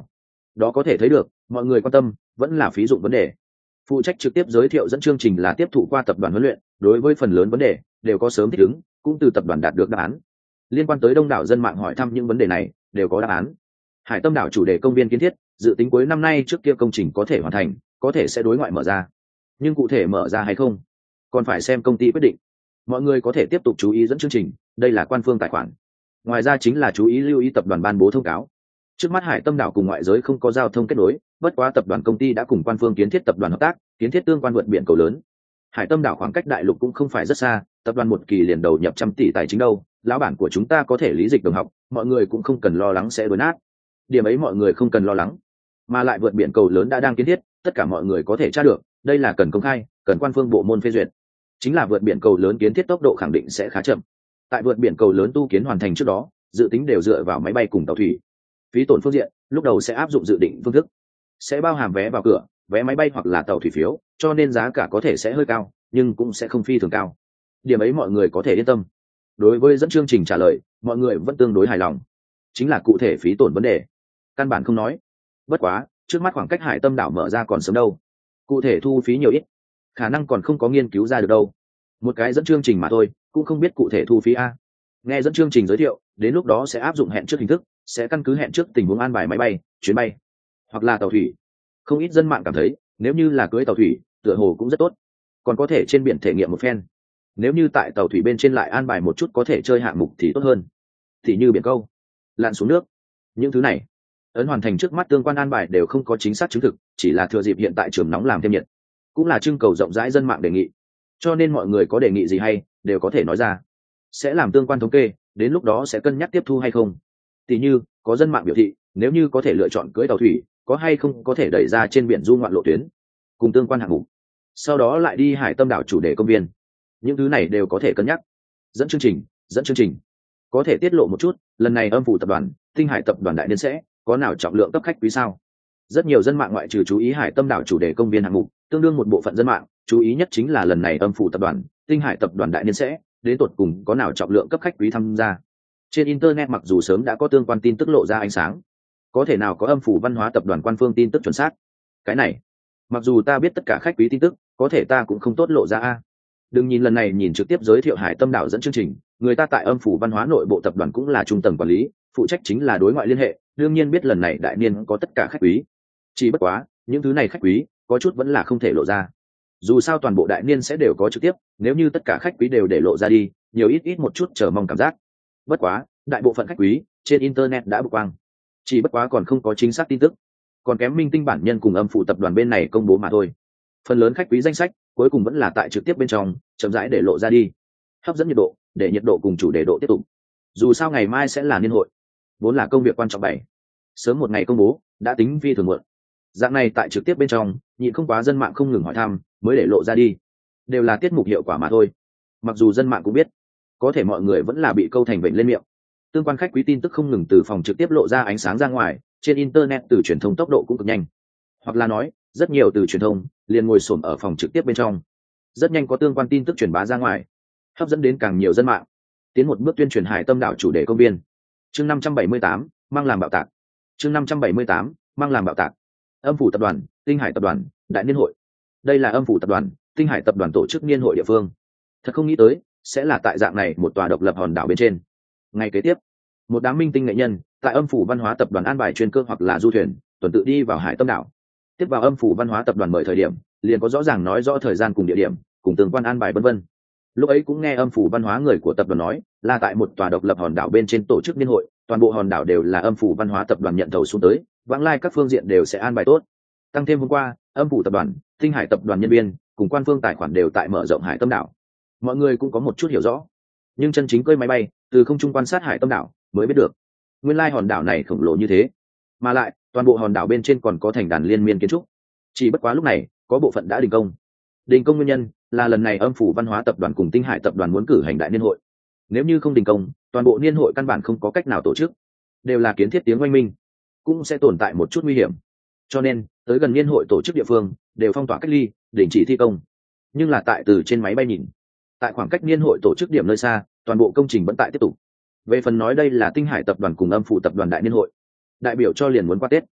Đó có thể thấy được mọi người quan tâm vẫn là phí dụng vấn đề. Phụ trách trực tiếp giới thiệu dẫn chương trình là tiếp thụ qua tập đoàn huấn luyện, đối với phần lớn vấn đề đều có sớm thích ứng, cũng từ tập đoàn đạt được đáp án. Liên quan tới đông đảo dân mạng hỏi thăm những vấn đề này đều có đáp án. Hải Tâm đảo chủ đề công viên kiến thiết dự tính cuối năm nay trước kia công trình có thể hoàn thành, có thể sẽ đối ngoại mở ra, nhưng cụ thể mở ra hay không còn phải xem công ty quyết định. Mọi người có thể tiếp tục chú ý dẫn chương trình, đây là quan phương tài khoản. Ngoài ra chính là chú ý lưu ý tập đoàn ban bố thông cáo. Trước mắt Hải Tâm đảo cùng ngoại giới không có giao thông kết nối, bất quá tập đoàn công ty đã cùng quan phương kiến thiết tập đoàn hợp tác, kiến thiết tương quan vượt biển cầu lớn. Hải Tâm đảo khoảng cách đại lục cũng không phải rất xa, tập đoàn một kỳ liền đầu nhập trăm tỷ tài chính đâu, lão bản của chúng ta có thể lý dịch đồng học, mọi người cũng không cần lo lắng sẽ đốn nát. Điểm ấy mọi người không cần lo lắng, mà lại vượt biển cầu lớn đã đang kiến thiết, tất cả mọi người có thể tra được, đây là cần công khai, cần quan phương bộ môn phê duyệt. Chính là vượt biển cầu lớn kiến thiết tốc độ khẳng định sẽ khá chậm. Tại vượt biển cầu lớn tu kiến hoàn thành trước đó, dự tính đều dựa vào máy bay cùng tàu thủy. Phí tổn phương diện, lúc đầu sẽ áp dụng dự định phương thức, sẽ bao hàm vé vào cửa, vé máy bay hoặc là tàu thủy phiếu, cho nên giá cả có thể sẽ hơi cao, nhưng cũng sẽ không phi thường cao. Điểm ấy mọi người có thể yên tâm. Đối với dẫn chương trình trả lời, mọi người vẫn tương đối hài lòng. Chính là cụ thể phí tổn vấn đề, căn bản không nói. Bất quá, trước mắt khoảng cách Hải Tâm đảo mở ra còn sớm đâu. Cụ thể thu phí nhiều ít, khả năng còn không có nghiên cứu ra được đâu. Một cái dẫn chương trình mà thôi, cũng không biết cụ thể thu phí a. Nghe dẫn chương trình giới thiệu, đến lúc đó sẽ áp dụng hẹn trước hình thức, sẽ căn cứ hẹn trước tình huống an bài máy bay, chuyến bay hoặc là tàu thủy. Không ít dân mạng cảm thấy, nếu như là cưới tàu thủy, tựa hồ cũng rất tốt, còn có thể trên biển thể nghiệm một phen. Nếu như tại tàu thủy bên trên lại an bài một chút có thể chơi hạng mục thì tốt hơn, thì như biển câu, lặn xuống nước, những thứ này ấn hoàn thành trước mắt tương quan an bài đều không có chính xác chứng thực, chỉ là thừa dịp hiện tại trường nóng làm thêm nhiệt, cũng là trưng cầu rộng rãi dân mạng đề nghị. Cho nên mọi người có đề nghị gì hay đều có thể nói ra, sẽ làm tương quan thống kê, đến lúc đó sẽ cân nhắc tiếp thu hay không. Tỷ như có dân mạng biểu thị nếu như có thể lựa chọn cưới tàu thủy, có hay không có thể đẩy ra trên biển du ngoạn lộ tuyến cùng tương quan hạng mục, sau đó lại đi Hải Tâm đảo chủ đề công viên. Những thứ này đều có thể cân nhắc. Dẫn chương trình có thể tiết lộ một chút, lần này âm phủ tập đoàn, Tinh Hải tập đoàn đại niên sẽ có nào trọng lượng cấp khách quý sao? Rất nhiều dân mạng ngoại trừ chú ý Hải Tâm đảo chủ đề công viên hạng mục, tương đương một bộ phận dân mạng chú ý nhất chính là lần này âm phủ tập đoàn, Tinh Hải tập đoàn đại niên sẽ đến tột cùng có nào trọng lượng cấp khách quý tham gia. Trên internet mặc dù sớm đã có tương quan tin tức lộ ra ánh sáng, có thể nào có âm phủ văn hóa tập đoàn quan phương tin tức chuẩn xác? Cái này, mặc dù ta biết tất cả khách quý tin tức, có thể ta cũng không tốt lộ ra a. Đừng nhìn lần này nhìn trực tiếp giới thiệu Hải Tâm đảo dẫn chương trình, người ta tại âm phủ văn hóa nội bộ tập đoàn cũng là trung tầng quản lý, phụ trách chính là đối ngoại liên hệ, đương nhiên biết lần này đại niên có tất cả khách quý. Chỉ bất quá, những thứ này khách quý có chút vẫn là không thể lộ ra. Dù sao toàn bộ đại niên sẽ đều có trực tiếp, nếu như tất cả khách quý đều để lộ ra đi, nhiều ít một chút chờ mong cảm giác. Bất quá, đại bộ phận khách quý trên internet đã bộc quang, chỉ bất quá còn không có chính xác tin tức, còn kém minh tinh bản nhân cùng âm phủ tập đoàn bên này công bố mà thôi. Phần lớn khách quý danh sách cuối cùng vẫn là tại trực tiếp bên trong chậm rãi để lộ ra đi, hấp dẫn nhiệt độ, để nhiệt độ cùng chủ đề độ tiếp tục. Dù sao ngày mai sẽ là niên hội, vốn là công việc quan trọng bảy, sớm một ngày công bố đã tính phi thường muộn. Dạng này tại trực tiếp bên trong nhịn không quá dân mạng không ngừng hỏi thăm mới để lộ ra đi, đều là tiết mục hiệu quả mà thôi. Mặc dù dân mạng cũng biết, có thể mọi người vẫn là bị câu thành bệnh lên miệng. Tương quan khách quý tin tức không ngừng từ phòng trực tiếp lộ ra ánh sáng ra ngoài, trên internet từ truyền thông tốc độ cũng cực nhanh, hoặc là nói rất nhiều từ truyền thông liền ngồi xổm ở phòng trực tiếp bên trong, rất nhanh có tương quan tin tức truyền bá ra ngoài, hấp dẫn đến càng nhiều dân mạng, tiến một bước tuyên truyền Hải Tâm đảo chủ đề công viên. Chương 578, mang làm bạo tạc. Chương 578, mang làm bạo tạc. Âm phủ tập đoàn, Tinh Hải tập đoàn, đại niên hội. Đây là âm phủ tập đoàn, Tinh Hải tập đoàn tổ chức niên hội địa phương. Thật không nghĩ tới, sẽ là tại dạng này một tòa độc lập hòn đảo bên trên. Ngày kế tiếp, một đám minh tinh nghệ nhân tại âm phủ văn hóa tập đoàn an bài chuyên cơ hoặc là du thuyền, tuần tự đi vào Hải Tâm đảo. Tiếp vào âm phủ văn hóa tập đoàn mời thời điểm, liền có rõ ràng nói rõ thời gian cùng địa điểm, cùng tương quan an bài vân vân. Lúc ấy cũng nghe âm phủ văn hóa người của tập đoàn nói, là tại một tòa độc lập hòn đảo bên trên tổ chức niên hội, toàn bộ hòn đảo đều là âm phủ văn hóa tập đoàn nhận thầu xuống tới, vãng lai các phương diện đều sẽ an bài tốt. Tăng thêm hôm qua, âm phủ tập đoàn, Tinh Hải tập đoàn nhân viên cùng quan phương tài khoản đều tại mở rộng Hải Tâm đảo. Mọi người cũng có một chút hiểu rõ, nhưng chân chính cơi máy bay từ không trung quan sát Hải Tâm đảo mới biết được, nguyên lai hòn đảo này khổng lồ như thế, mà lại toàn bộ hòn đảo bên trên còn có thành đàn liên miên kiến trúc. Chỉ bất quá lúc này có bộ phận đã đình công. Đình công nguyên nhân là lần này âm phủ văn hóa tập đoàn cùng Tinh Hải tập đoàn muốn cử hành đại niên hội. Nếu như không đình công, toàn bộ niên hội căn bản không có cách nào tổ chức, đều là kiến thiết tiếng oanh minh, cũng sẽ tồn tại một chút nguy hiểm. Cho nên tới gần niên hội tổ chức địa phương đều phong tỏa cách ly, đình chỉ thi công. Nhưng là tại từ trên máy bay nhìn, tại khoảng cách niên hội tổ chức điểm nơi xa, toàn bộ công trình vẫn tại tiếp tục. Về phần nói đây là Tinh Hải tập đoàn cùng âm phủ tập đoàn đại niên hội, đại biểu cho liền muốn qua Tết.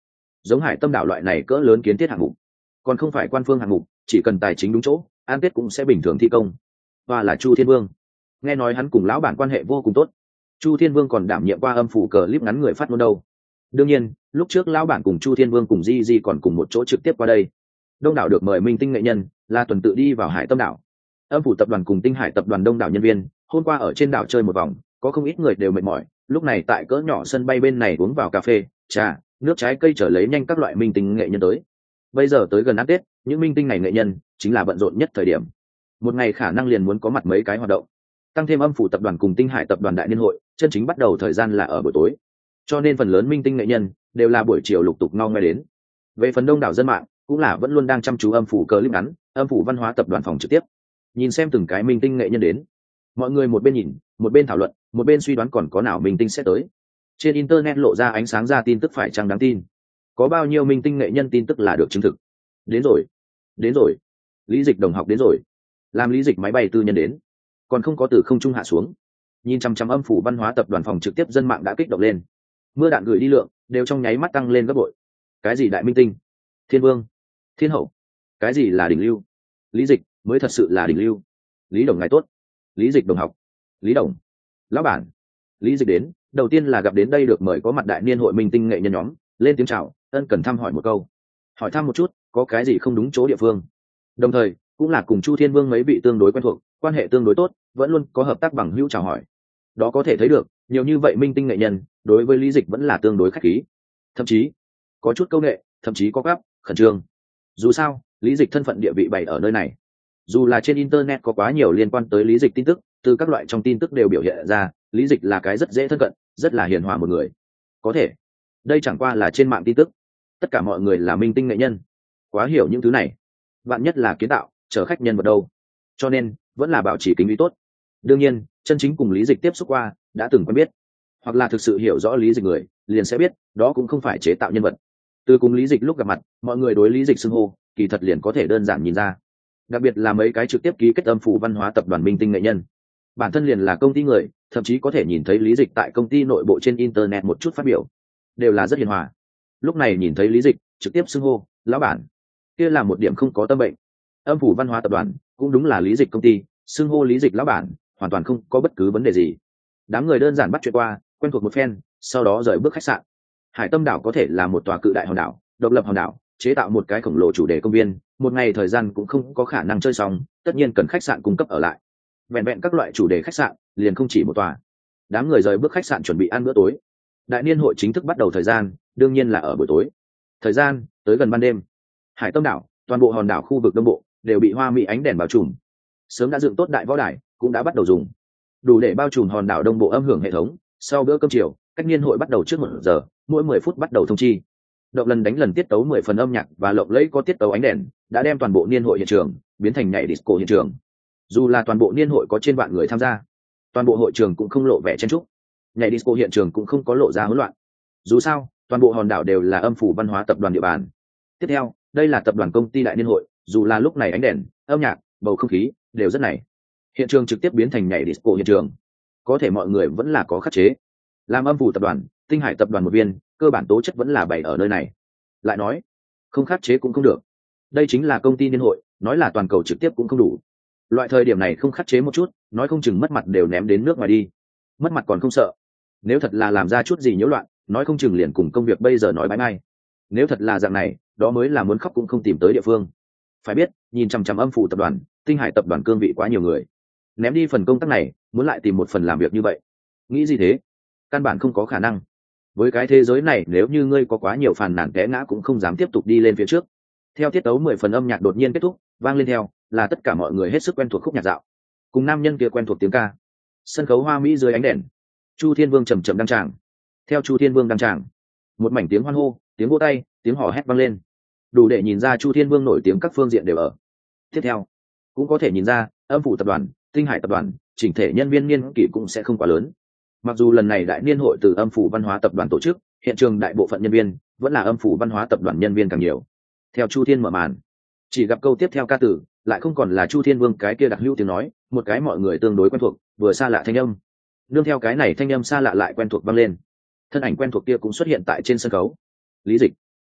giống Hải Tâm đảo loại này cỡ lớn kiến thiết hạng mục, còn không phải quan phương hạng mục, chỉ cần tài chính đúng chỗ, an tết cũng sẽ bình thường thi công. Và là Chu Thiên Vương, nghe nói hắn cùng lão bản quan hệ vô cùng tốt. Chu Thiên Vương còn đảm nhiệm qua âm phủ clip ngắn người phát ngôn đâu. Đương nhiên, lúc trước lão bản cùng Chu Thiên Vương cùng Di còn cùng một chỗ trực tiếp qua đây. Đông đảo được mời minh tinh nghệ nhân là tuần tự đi vào Hải Tâm đảo. Âm phủ tập đoàn cùng Tinh Hải tập đoàn đông đảo nhân viên hôm qua ở trên đảo chơi một vòng, có không ít người đều mệt mỏi, lúc này tại cỡ nhỏ sân bay bên này uống vào cà phê, trà, nước trái cây trở lấy nhanh các loại minh tinh nghệ nhân tới. Bây giờ tới gần ăn Tết, những minh tinh này nghệ nhân chính là bận rộn nhất thời điểm. Một ngày khả năng liền muốn có mặt mấy cái hoạt động. Tăng thêm âm phủ tập đoàn cùng Tinh Hải tập đoàn đại niên hội, chân chính bắt đầu thời gian là ở buổi tối. Cho nên phần lớn minh tinh nghệ nhân đều là buổi chiều lục tục ngao ngoe đến. Về phần đông đảo dân mạng, cũng là vẫn luôn đang chăm chú âm phủ clip ngắn, âm phủ văn hóa tập đoàn phòng trực tiếp. Nhìn xem từng cái minh tinh nghệ nhân đến. Mọi người một bên nhìn, một bên thảo luận, một bên suy đoán còn có nào minh tinh sẽ tới. Trên internet lộ ra ánh sáng ra tin tức phải chăng đáng tin. Có bao nhiêu minh tinh nghệ nhân tin tức là được chứng thực. Đến rồi, đến rồi. Lý Dịch đồng học đến rồi. Làm Lý Dịch máy bay tư nhân đến, còn không có từ không trung hạ xuống. Nhìn chăm chăm âm phủ văn hóa tập đoàn phòng trực tiếp, dân mạng đã kích động lên. Mưa đạn gửi đi lượng đều trong nháy mắt tăng lên gấp bội. Cái gì đại minh tinh, thiên vương, thiên hậu, cái gì là đỉnh lưu? Lý Dịch mới thật sự là đỉnh lưu. Lý đồng ngài tốt. Lý Dịch đồng học, Lý đồng, lão bản. Lý Dịch đến, đầu tiên là gặp đến đây được mời có mặt đại niên hội minh tinh nghệ nhân nhóm, lên tiếng chào, ân cần thăm hỏi một câu, hỏi thăm một chút có cái gì không đúng chỗ địa phương. Đồng thời cũng là cùng Chu Thiên Vương mấy vị tương đối quen thuộc, quan hệ tương đối tốt, vẫn luôn có hợp tác bằng hữu chào hỏi. Đó có thể thấy được, nhiều như vậy minh tinh nghệ nhân đối với Lý Dịch vẫn là tương đối khách khí, thậm chí có chút câu nệ, thậm chí có gấp khẩn trương. Dù sao Lý Dịch thân phận địa vị bày ở nơi này, dù là trên internet có quá nhiều liên quan tới Lý Dịch tin tức, từ các loại trong tin tức đều biểu hiện ra Lý Dịch là cái rất dễ thân cận, rất là hiền hòa một người. Có thể đây chẳng qua là trên mạng tin tức, tất cả mọi người là minh tinh nghệ nhân, quá hiểu những thứ này, bạn nhất là kiến tạo chở khách nhân vật đâu, cho nên vẫn là bảo trì kính ý tốt. Đương nhiên chân chính cùng Lý Dịch tiếp xúc qua, đã từng quen biết, hoặc là thực sự hiểu rõ Lý Dịch người, liền sẽ biết đó cũng không phải chế tạo nhân vật. Từ cùng Lý Dịch lúc gặp mặt, mọi người đối Lý Dịch xưng hô kỳ thật liền có thể đơn giản nhìn ra. Đặc biệt là mấy cái trực tiếp ký kết âm phủ văn hóa tập đoàn minh tinh nghệ nhân, bản thân liền là công ty người, thậm chí có thể nhìn thấy Lý Dịch tại công ty nội bộ trên internet một chút phát biểu, đều là rất hiền hòa. Lúc này nhìn thấy Lý Dịch trực tiếp xưng hô lão bản, kia là một điểm không có tâm bệnh. Âm phủ văn hóa tập đoàn cũng đúng là Lý Dịch công ty, xưng hô Lý Dịch lão bản hoàn toàn không có bất cứ vấn đề gì. Đám người đơn giản bắt chuyện qua, quen thuộc một phen, sau đó rời bước khách sạn. Hải Tâm đảo có thể là một tòa cự đại hòn đảo, độc lập hòn đảo, chế tạo một cái khổng lồ chủ đề công viên, một ngày thời gian cũng không có khả năng chơi xong, tất nhiên cần khách sạn cung cấp ở lại. Vẹn vẹn các loại chủ đề khách sạn liền không chỉ một tòa. Đám người rời bước khách sạn chuẩn bị ăn bữa tối. Đại niên hội chính thức bắt đầu thời gian, đương nhiên là ở buổi tối. Thời gian tới gần ban đêm. Hải Tâm đảo, toàn bộ hòn đảo khu vực đông bộ đều bị hoa mỹ ánh đèn bao trùm. Sớm đã dựng tốt đại võ đài, cũng đã bắt đầu dùng, đủ để bao trùm hòn đảo đông bộ âm hưởng hệ thống. Sau bữa cơm chiều, cách niên hội bắt đầu trước 1 giờ, mỗi 10 phút bắt đầu thông chi. Động lần đánh lần tiết tấu 10 phần âm nhạc và lộng lẫy có tiết tấu ánh đèn đã đem toàn bộ niên hội hiện trường biến thành nhảy disco hiện trường. Dù là toàn bộ niên hội có trên vạn người tham gia, toàn bộ hội trường cũng không lộ vẻ chen chúc, nhảy disco hiện trường cũng không có lộ ra hỗn loạn. Dù sao toàn bộ hòn đảo đều là âm phủ văn hóa tập đoàn địa bàn. Tiếp theo, đây là tập đoàn công ty đại niên hội, dù là lúc này ánh đèn, âm nhạc, bầu không khí đều rất này. Hiện trường trực tiếp biến thành nhảy disco hiện trường, có thể mọi người vẫn là có khắc chế. Làm âm phủ tập đoàn, Tinh Hải tập đoàn một viên, cơ bản tố chất vẫn là bày ở nơi này. Lại nói không khắc chế cũng không được, đây chính là công ty niên hội, nói là toàn cầu trực tiếp cũng không đủ. Loại thời điểm này không khắc chế một chút, nói không chừng mất mặt đều ném đến nước ngoài đi. Mất mặt còn không sợ, nếu thật là làm ra chút gì nhiễu loạn, nói không chừng liền cùng công việc bây giờ nói bye ngay. Nếu thật là dạng này, đó mới là muốn khóc cũng không tìm tới địa phương. Phải biết, nhìn chằm chằm âm phủ tập đoàn, Tinh Hải tập đoàn cương vị quá nhiều người, ném đi phần công tác này, muốn lại tìm một phần làm việc như vậy, nghĩ gì thế? Căn bản không có khả năng. Với cái thế giới này, nếu như ngươi có quá nhiều phàn nàn té ngã cũng không dám tiếp tục đi lên phía trước. Theo tiết tấu 10 phần âm nhạc đột nhiên kết thúc, vang lên theo là tất cả mọi người hết sức quen thuộc khúc nhạc dạo, cùng nam nhân kia quen thuộc tiếng ca. Sân khấu hoa mỹ dưới ánh đèn, Chu Thiên Vương chậm chậm đăng tràng. Theo Chu Thiên Vương đăng tràng, một mảnh tiếng hoan hô, tiếng vỗ tay, tiếng hò hét vang lên, đủ để nhìn ra Chu Thiên Vương nổi tiếng các phương diện đều ở. Tiếp theo cũng có thể nhìn ra âm phủ tập đoàn, Tinh Hải tập đoàn chỉnh thể nhân viên niên kỷ cũng sẽ không quá lớn. Mặc dù lần này đại niên hội từ âm phủ văn hóa tập đoàn tổ chức, hiện trường đại bộ phận nhân viên vẫn là âm phủ văn hóa tập đoàn nhân viên càng nhiều. Theo Chu Thiên mở màn, chỉ gặp câu tiếp theo ca tử lại không còn là Chu Thiên Vương cái kia đặc hữu tiếng nói, một cái mọi người tương đối quen thuộc vừa xa lạ thanh âm. Nương theo cái này thanh âm xa lạ lại quen thuộc vang lên, thân ảnh quen thuộc kia cũng xuất hiện tại trên sân khấu. Lý Dịch,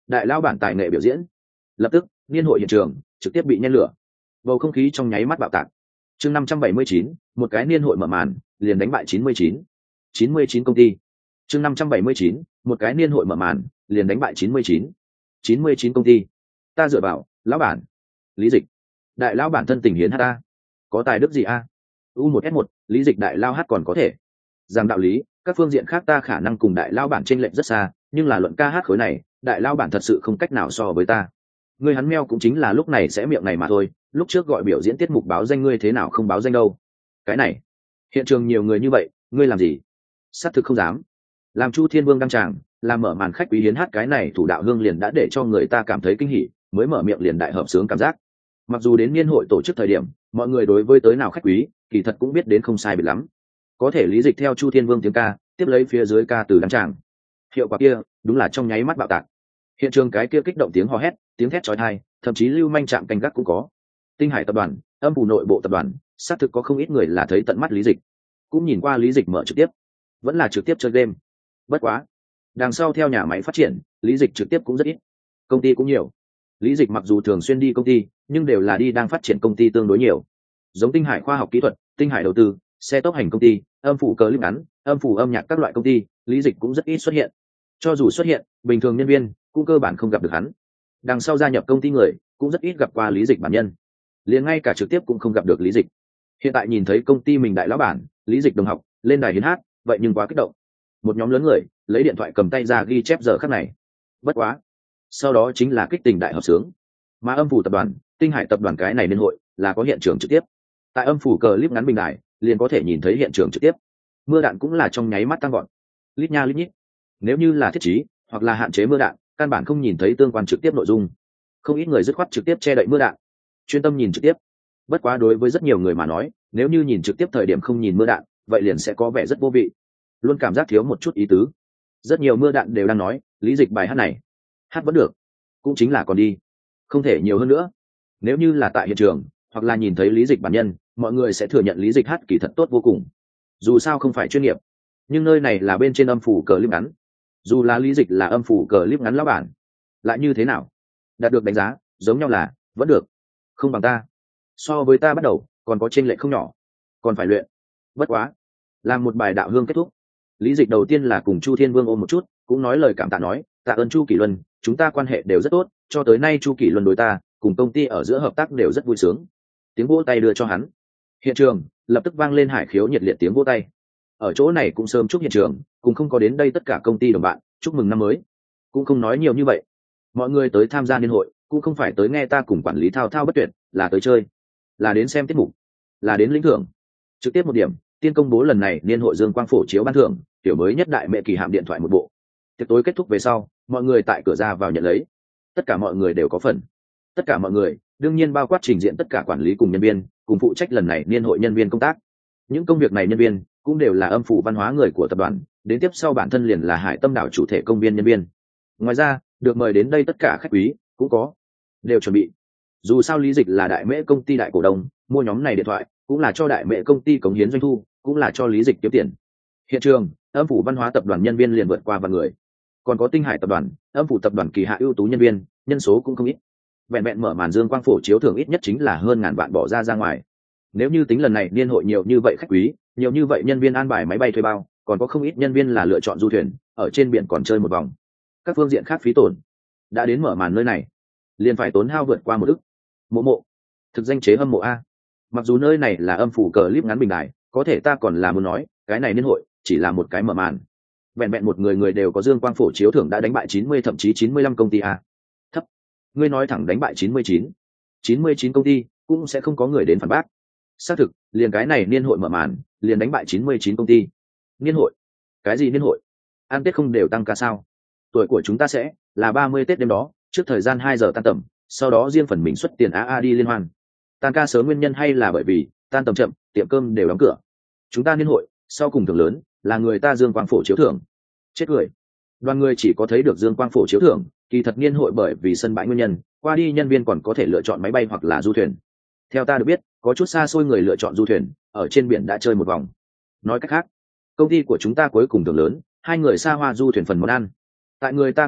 đại lao bản tài nghệ biểu diễn. Lập tức niên hội hiện trường trực tiếp bị nhen lửa, bầu không khí trong nháy mắt bạo tạc. Chương 579, một cái niên hội mở màn liền đánh bại 99 công ty. Chương 579, một cái niên hội mở màn liền đánh bại 99 công ty. Ta dựa vào lão bản Lý Dịch, đại lão bản thân tình hiến hát ta, có tài đức gì a? U1S1 Lý Dịch đại lao hát còn có thể. Rằng đạo lý các phương diện khác ta khả năng cùng đại lao bản chênh lệch rất xa, nhưng là luận ca hát khối này đại lao bản thật sự không cách nào so với ta. Ngươi hắn meo cũng chính là lúc này sẽ miệng này mà thôi, lúc trước gọi biểu diễn tiết mục báo danh ngươi thế nào không báo danh đâu. Cái này hiện trường nhiều người như vậy ngươi làm gì? Xác thực không dám. Làm Chu Thiên Vương đăng tràng làm mở màn khách quý hiến hát cái này thủ đạo hương liền đã để cho người ta cảm thấy kinh hỉ, mới mở miệng liền đại hợp sướng cảm giác. Mặc dù đến niên hội tổ chức thời điểm mọi người đối với tới nào khách quý kỳ thật cũng biết đến không sai biệt lắm, có thể Lý Dịch theo Chu Thiên Vương tiếng ca tiếp lấy phía dưới ca từ đăng tràng, hiệu quả kia đúng là trong nháy mắt bạo tạc. Hiện trường cái kia kích động tiếng hò hét, tiếng thét chói tai, thậm chí lưu manh chạm canh gác cũng có. Tinh Hải tập đoàn, âm phủ nội bộ tập đoàn, xác thực có không ít người là thấy tận mắt Lý Dịch, cũng nhìn qua Lý Dịch mở trực tiếp, vẫn là trực tiếp chơi game. Bất quá đằng sau theo nhà máy phát triển, Lý Dịch trực tiếp cũng rất ít, công ty cũng nhiều. Lý Dịch mặc dù thường xuyên đi công ty nhưng đều là đi đang phát triển công ty tương đối nhiều, giống Tinh Hải khoa học kỹ thuật, Tinh Hải đầu tư, xe tốc hành công ty, âm phủ cờ clip ngắn, âm phủ âm nhạc các loại công ty, Lý Dịch cũng rất ít xuất hiện. Cho dù xuất hiện, bình thường nhân viên cũng cơ bản không gặp được hắn. Đằng sau gia nhập công ty người cũng rất ít gặp qua Lý Dịch bản nhân, liền ngay cả trực tiếp cũng không gặp được Lý Dịch. Hiện tại nhìn thấy công ty mình đại lão bản Lý Dịch đồng học lên đài hiến hát, vậy nhưng quá kích động. Một nhóm lớn người lấy điện thoại cầm tay ra ghi chép giờ khắc này. Bất quá sau đó chính là kích tình đại hợp sướng. Mà âm phủ tập đoàn, Tinh Hải tập đoàn cái này niên hội là có hiện trường trực tiếp. Tại âm phủ clip ngắn bình đài liền có thể nhìn thấy hiện trường trực tiếp. Mưa đạn cũng là trong nháy mắt tăng gọn, lít nha lít nhít. Nếu như là thiết trí hoặc là hạn chế mưa đạn, căn bản không nhìn thấy tương quan trực tiếp nội dung. Không ít người dứt khoát trực tiếp che đậy mưa đạn, chuyên tâm nhìn trực tiếp. Bất quá đối với rất nhiều người mà nói, nếu như nhìn trực tiếp thời điểm không nhìn mưa đạn, vậy liền sẽ có vẻ rất vô vị, luôn cảm giác thiếu một chút ý tứ. Rất nhiều mưa đạn đều đang nói Lý Dịch bài hát này hát vẫn được, cũng chính là còn đi, không thể nhiều hơn nữa. Nếu như là tại hiện trường hoặc là nhìn thấy Lý Dịch bản nhân, mọi người sẽ thừa nhận Lý Dịch hát kỳ thật tốt vô cùng. Dù sao không phải chuyên nghiệp, nhưng nơi này là bên trên âm phủ cờ clip ngắn, dù là Lý Dịch là âm phủ cờ clip ngắn lão bản, lại như thế nào? Đạt được đánh giá giống nhau là vẫn được, không bằng ta. So với ta bắt đầu còn có chênh lệch không nhỏ, còn phải luyện. Bất quá làm một bài đạo hương kết thúc, Lý Dịch đầu tiên là cùng Chu Thiên Vương ôm một chút, cũng nói lời cảm tạ, nói tạ ơn Chu Kỷ Luân, chúng ta quan hệ đều rất tốt, cho tới nay Chu Kỷ Luân đối ta cùng công ty ở giữa hợp tác đều rất vui sướng. Tiếng vỗ tay đưa cho hắn. Hiện trường lập tức vang lên hải khiếu nhiệt liệt tiếng vỗ tay. Ở chỗ này cũng sớm chúc hiện trường cùng không có đến đây tất cả công ty đồng bạn chúc mừng năm mới. Cũng không nói nhiều như vậy, mọi người tới tham gia niên hội cũng không phải tới nghe ta cùng quản lý thao thao bất tuyệt, là tới chơi, là đến xem tiết mục, là đến lĩnh thưởng. Trực tiếp một điểm, tiên công bố lần này niên hội dương quang phổ chiếu ban thưởng tiểu mới nhất đại mẹ kỳ hạm điện thoại một bộ. Tiệc tối kết thúc về sau, mọi người tại cửa ra vào nhận lấy, tất cả mọi người đều có phần. Tất cả mọi người đương nhiên bao quát trình diện tất cả quản lý cùng nhân viên cùng phụ trách lần này niên hội nhân viên công tác. Những công việc này nhân viên cũng đều là âm phủ văn hóa người của tập đoàn, đến tiếp sau bản thân liền là Hải Tâm đảo chủ thể công viên nhân viên. Ngoài ra được mời đến đây tất cả khách quý cũng có, đều chuẩn bị. Dù sao Lý Dịch là đại mễ công ty đại cổ đông, mua nhóm này điện thoại cũng là cho đại mễ công ty cống hiến doanh thu, cũng là cho Lý Dịch kiếm tiền. Hiện trường âm phủ văn hóa tập đoàn nhân viên liền vượt qua vạn người, còn có Tinh Hải tập đoàn, âm phủ tập đoàn kỳ hạ ưu tú nhân viên, nhân số cũng không ít. Vẹn vẹn mở màn dương quang phổ chiếu thưởng ít nhất chính là hơn ngàn vạn bỏ ra ngoài. Nếu như tính lần này niên hội nhiều như vậy khách quý, nhiều như vậy nhân viên an bài máy bay thuê bao, còn có không ít nhân viên là lựa chọn du thuyền ở trên biển còn chơi một vòng. Các phương diện khác phí tổn đã đến mở màn nơi này liền phải tốn hao vượt qua một ức. Mộ thực danh chế hâm mộ a. Mặc dù nơi này là âm phủ clip ngắn bình đài, có thể ta còn là muốn nói cái này niên hội chỉ là một cái mở màn. Vẹn vẹn một người đều có dương quang phổ chiếu thưởng đã đánh bại 90 thậm chí 95 công ty a. Thấp. Ngươi nói thẳng đánh bại 99 công ty cũng sẽ không có người đến phản bác. Xác thực, liền cái này niên hội mở màn liền đánh bại 99 công ty. Niên hội? Cái gì niên hội? Ăn Tết không đều tăng ca sao? Tuổi của chúng ta sẽ là 30 Tết đêm đó, trước thời gian 2 giờ tan tầm, sau đó riêng phần mình xuất tiền AA đi liên hoan. Tan ca sớm nguyên nhân hay là bởi vì tan tầm chậm, tiệm cơm đều đóng cửa. Chúng ta niên hội sau cùng thưởng lớn là người ta dương quang phổ chiếu thưởng. Chết cười. Đoàn người chỉ có thấy được dương quang phổ chiếu thưởng, kỳ thật niên hội bởi vì sân bãi nguyên nhân, qua đi nhân viên còn có thể lựa chọn máy bay hoặc là du thuyền. Theo ta được biết, có chút xa xôi người lựa chọn du thuyền, ở trên biển đã chơi một vòng. Nói cách khác, công ty của chúng ta cuối cùng thưởng lớn, 2 người xa hoa du thuyền phần món ăn. Tại người ta công ty,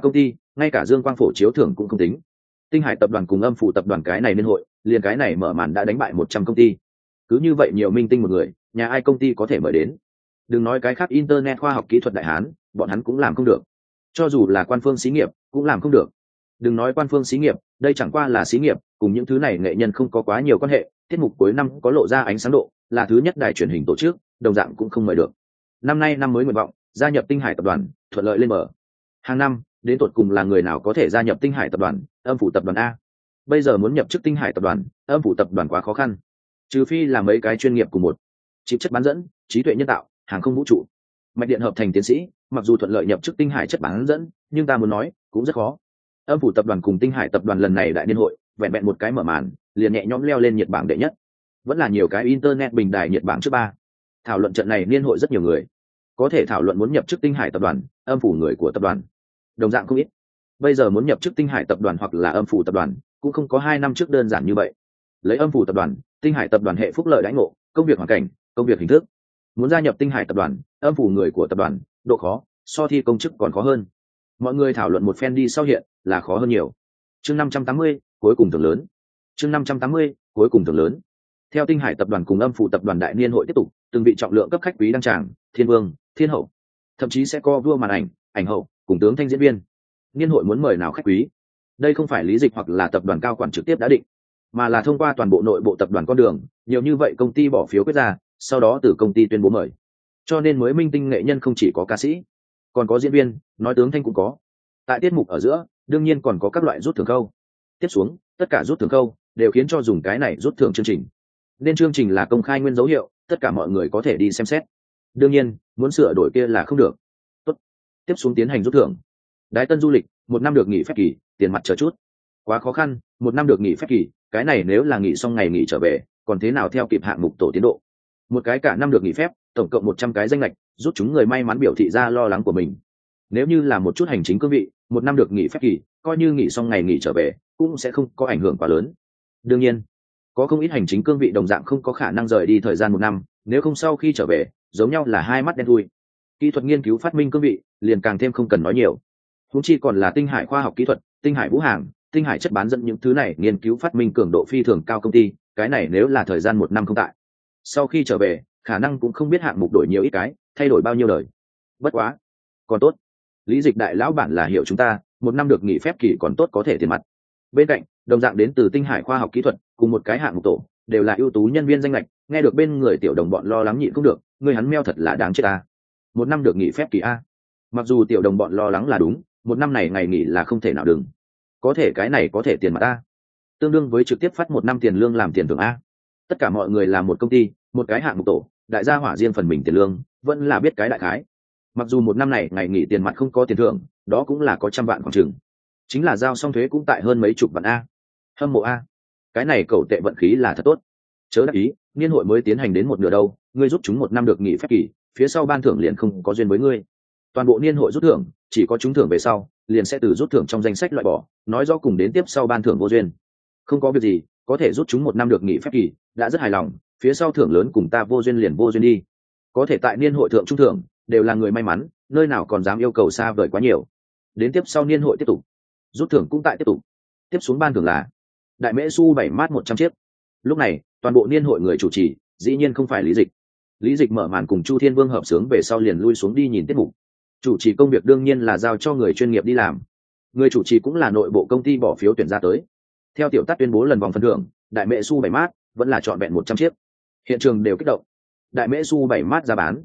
ngay cả dương quang phổ chiếu thưởng cũng không tính. Tinh Hải tập đoàn cùng Âm Phủ tập đoàn cái này niên hội, liền cái này mở màn đã đánh bại 100 công ty. Cứ như vậy nhiều minh tinh một người, nhà ai công ty có thể mời đến? Đừng nói cái khác internet khoa học kỹ thuật đại hán, bọn hắn cũng làm không được. Cho dù là quan phương xí nghiệp, cũng làm không được. Đừng nói quan phương xí nghiệp, đây chẳng qua là xí nghiệp, cùng những thứ này nghệ nhân không có quá nhiều quan hệ. Tiết mục cuối năm có lộ ra ánh sáng độ, là thứ nhất đài truyền hình tổ chức, đồng dạng cũng không mời được. Năm nay năm mới nguyện vọng, gia nhập Tinh Hải tập đoàn, thuận lợi lên mở. Hàng năm, đến tột cùng là người nào có thể gia nhập Tinh Hải tập đoàn, Âm Phủ tập đoàn a? Bây giờ muốn nhập chức Tinh Hải tập đoàn, Âm Phủ tập đoàn quá khó khăn, trừ phi là mấy cái chuyên nghiệp cùng một chip chất bán dẫn, trí tuệ nhân tạo, hàng không vũ trụ, mạch điện hợp thành tiến sĩ, mặc dù thuận lợi nhập chức Tinh Hải chất bán dẫn, nhưng ta muốn nói cũng rất khó. Âm Phủ tập đoàn cùng Tinh Hải tập đoàn lần này đại niên hội, vẹn vẹn một cái mở màn, liền nhẹ nhõm leo lên nhiệt bảng đệ nhất. Vẫn là nhiều cái internet bình đài nhiệt bảng trước ba. Thảo luận trận này niên hội rất nhiều người, có thể thảo luận muốn nhập chức Tinh Hải tập đoàn, Âm Phủ người của tập đoàn đồng dạng không ít. Bây giờ muốn nhập chức Tinh Hải tập đoàn hoặc là Âm Phủ tập đoàn, cũng không có 2 năm trước đơn giản như vậy. Lấy Âm Phủ tập đoàn, Tinh Hải tập đoàn hệ phúc lợi đãi ngộ, công việc hoàn cảnh, công việc hình thức, muốn gia nhập Tinh Hải tập đoàn, Âm Phủ người của tập đoàn, độ khó so thi công chức còn khó hơn. Mọi người thảo luận một phen đi sau hiện là khó hơn nhiều. Chương 580, cuối cùng thưởng lớn. Chương 580, cuối cùng thưởng lớn. Theo Tinh Hải tập đoàn cùng Âm Phủ tập đoàn đại niên hội tiếp tục, từng vị trọng lượng cấp khách quý đăng tràng, thiên vương, thiên hậu, thậm chí sẽ có vua màn ảnh, ảnh hậu, cùng tướng thanh diễn viên. Niên hội muốn mời nào khách quý? Đây không phải lý dịch hoặc là tập đoàn cao quản trực tiếp đã định, mà là thông qua toàn bộ nội bộ tập đoàn con đường, nhiều như vậy công ty bỏ phiếu quyết ra, sau đó từ công ty tuyên bố mời. Cho nên mới minh tinh nghệ nhân không chỉ có ca sĩ, còn có diễn viên, nói tướng thanh cũng có. Tại tiết mục ở giữa, đương nhiên còn có các loại rút thưởng câu. Tiếp xuống, tất cả rút thưởng câu đều khiến cho dùng cái này rút thưởng chương trình. Nên chương trình là công khai nguyên dấu hiệu, tất cả mọi người có thể đi xem xét. Đương nhiên, muốn sửa đổi kia là không được. Tốt. Tiếp xuống tiến hành rút thưởng. Đái tân du lịch, 1 năm được nghỉ phép kỳ, tiền mặt chờ chút. Quá khó khăn, 1 năm được nghỉ phép kỳ, cái này nếu là nghỉ xong ngày nghỉ trở về, còn thế nào theo kịp hạng mục tổ tiến độ. Một cái cả năm được nghỉ phép, tổng cộng 100 cái danh lệch, rút chúng người may mắn biểu thị ra lo lắng của mình. Nếu như là một chút hành chính cương vị, 1 năm được nghỉ phép kỳ, coi như nghỉ xong ngày nghỉ trở về, cũng sẽ không có ảnh hưởng quá lớn. Đương nhiên, có không ít hành chính cương vị đồng dạng không có khả năng rời đi thời gian 1 năm, nếu không sau khi trở về, giống nhau là hai mắt đen thui. Kỹ thuật nghiên cứu phát minh cương vị, liền càng thêm không cần nói nhiều. Huống chi còn là Tinh Hải khoa học kỹ thuật, Tinh Hải vũ hàng, Tinh Hải chất bán dẫn những thứ này nghiên cứu phát minh cường độ phi thường cao công ty, cái này nếu là thời gian 1 năm không tại, sau khi trở về, khả năng cũng không biết hạng mục đổi nhiều ít cái, thay đổi bao nhiêu đời. Bất quá, còn tốt, lý dịch đại lão bản là hiểu chúng ta, 1 năm được nghỉ phép kỳ còn tốt có thể tiền mặt. Bên cạnh, đồng dạng đến từ Tinh Hải khoa học kỹ thuật, cùng một cái hạng mục tổ, đều là ưu tú nhân viên danh lệch, nghe được bên người tiểu đồng bọn lo lắng nhịn không được, người hắn meo thật là đáng chết a. 1 năm được nghỉ phép kỳ a. Mặc dù tiểu đồng bọn lo lắng là đúng, 1 năm này ngày nghỉ là không thể nào đừng. Có thể cái này có thể tiền mặt a. Tương đương với trực tiếp phát 1 năm tiền lương làm tiền thưởng a. Tất cả mọi người là một công ty, một cái hạng mục tổ, đại gia hỏa riêng phần mình tiền lương, vẫn là biết cái đại khái. Mặc dù 1 năm này ngày nghỉ tiền mặt không có tiền thưởng, đó cũng là có trăm vạn khoảng chừng. Chính là giao xong thuế cũng tại hơn mấy chục vạn a. Hâm mộ a. Cái này cẩu tệ vận khí là thật tốt. Chớ đắc ý, niên hội mới tiến hành đến một nửa đâu, ngươi rút chúng 1 năm được nghỉ phép kỳ, phía sau ban thưởng liền không có duyên với ngươi. Toàn bộ niên hội rút thưởng, chỉ có trúng thưởng về sau, liền sẽ từ rút thưởng trong danh sách loại bỏ, nói rõ cùng đến tiếp sau ban thưởng vô duyên. Không có việc gì, có thể rút chúng 1 năm được nghỉ phép kỳ, đã rất hài lòng, phía sau thưởng lớn cùng ta vô duyên liền vô duyên đi. Có thể tại niên hội thượng trung thưởng, đều là người may mắn, nơi nào còn dám yêu cầu xa vời quá nhiều. Đến tiếp sau niên hội tiếp tục, rút thưởng cũng tại tiếp tục. Tiếp xuống ban thưởng là đại mễ su 7 mát 100 chiếc. Lúc này, toàn bộ niên hội người chủ trì, dĩ nhiên không phải Lý Dịch. Lý Dịch mở màn cùng Chu Thiên Vương hợp sướng về sau liền lui xuống đi nhìn tiết mục. Chủ trì công việc đương nhiên là giao cho người chuyên nghiệp đi làm. Người chủ trì cũng là nội bộ công ty bỏ phiếu tuyển ra tới. Theo tiểu tắt tuyên bố lần vòng phân thưởng, đại mễ su 7 mát vẫn là trọn vẹn 100 chiếc. Hiện trường đều kích động. Đại mễ su 7 mát giá bán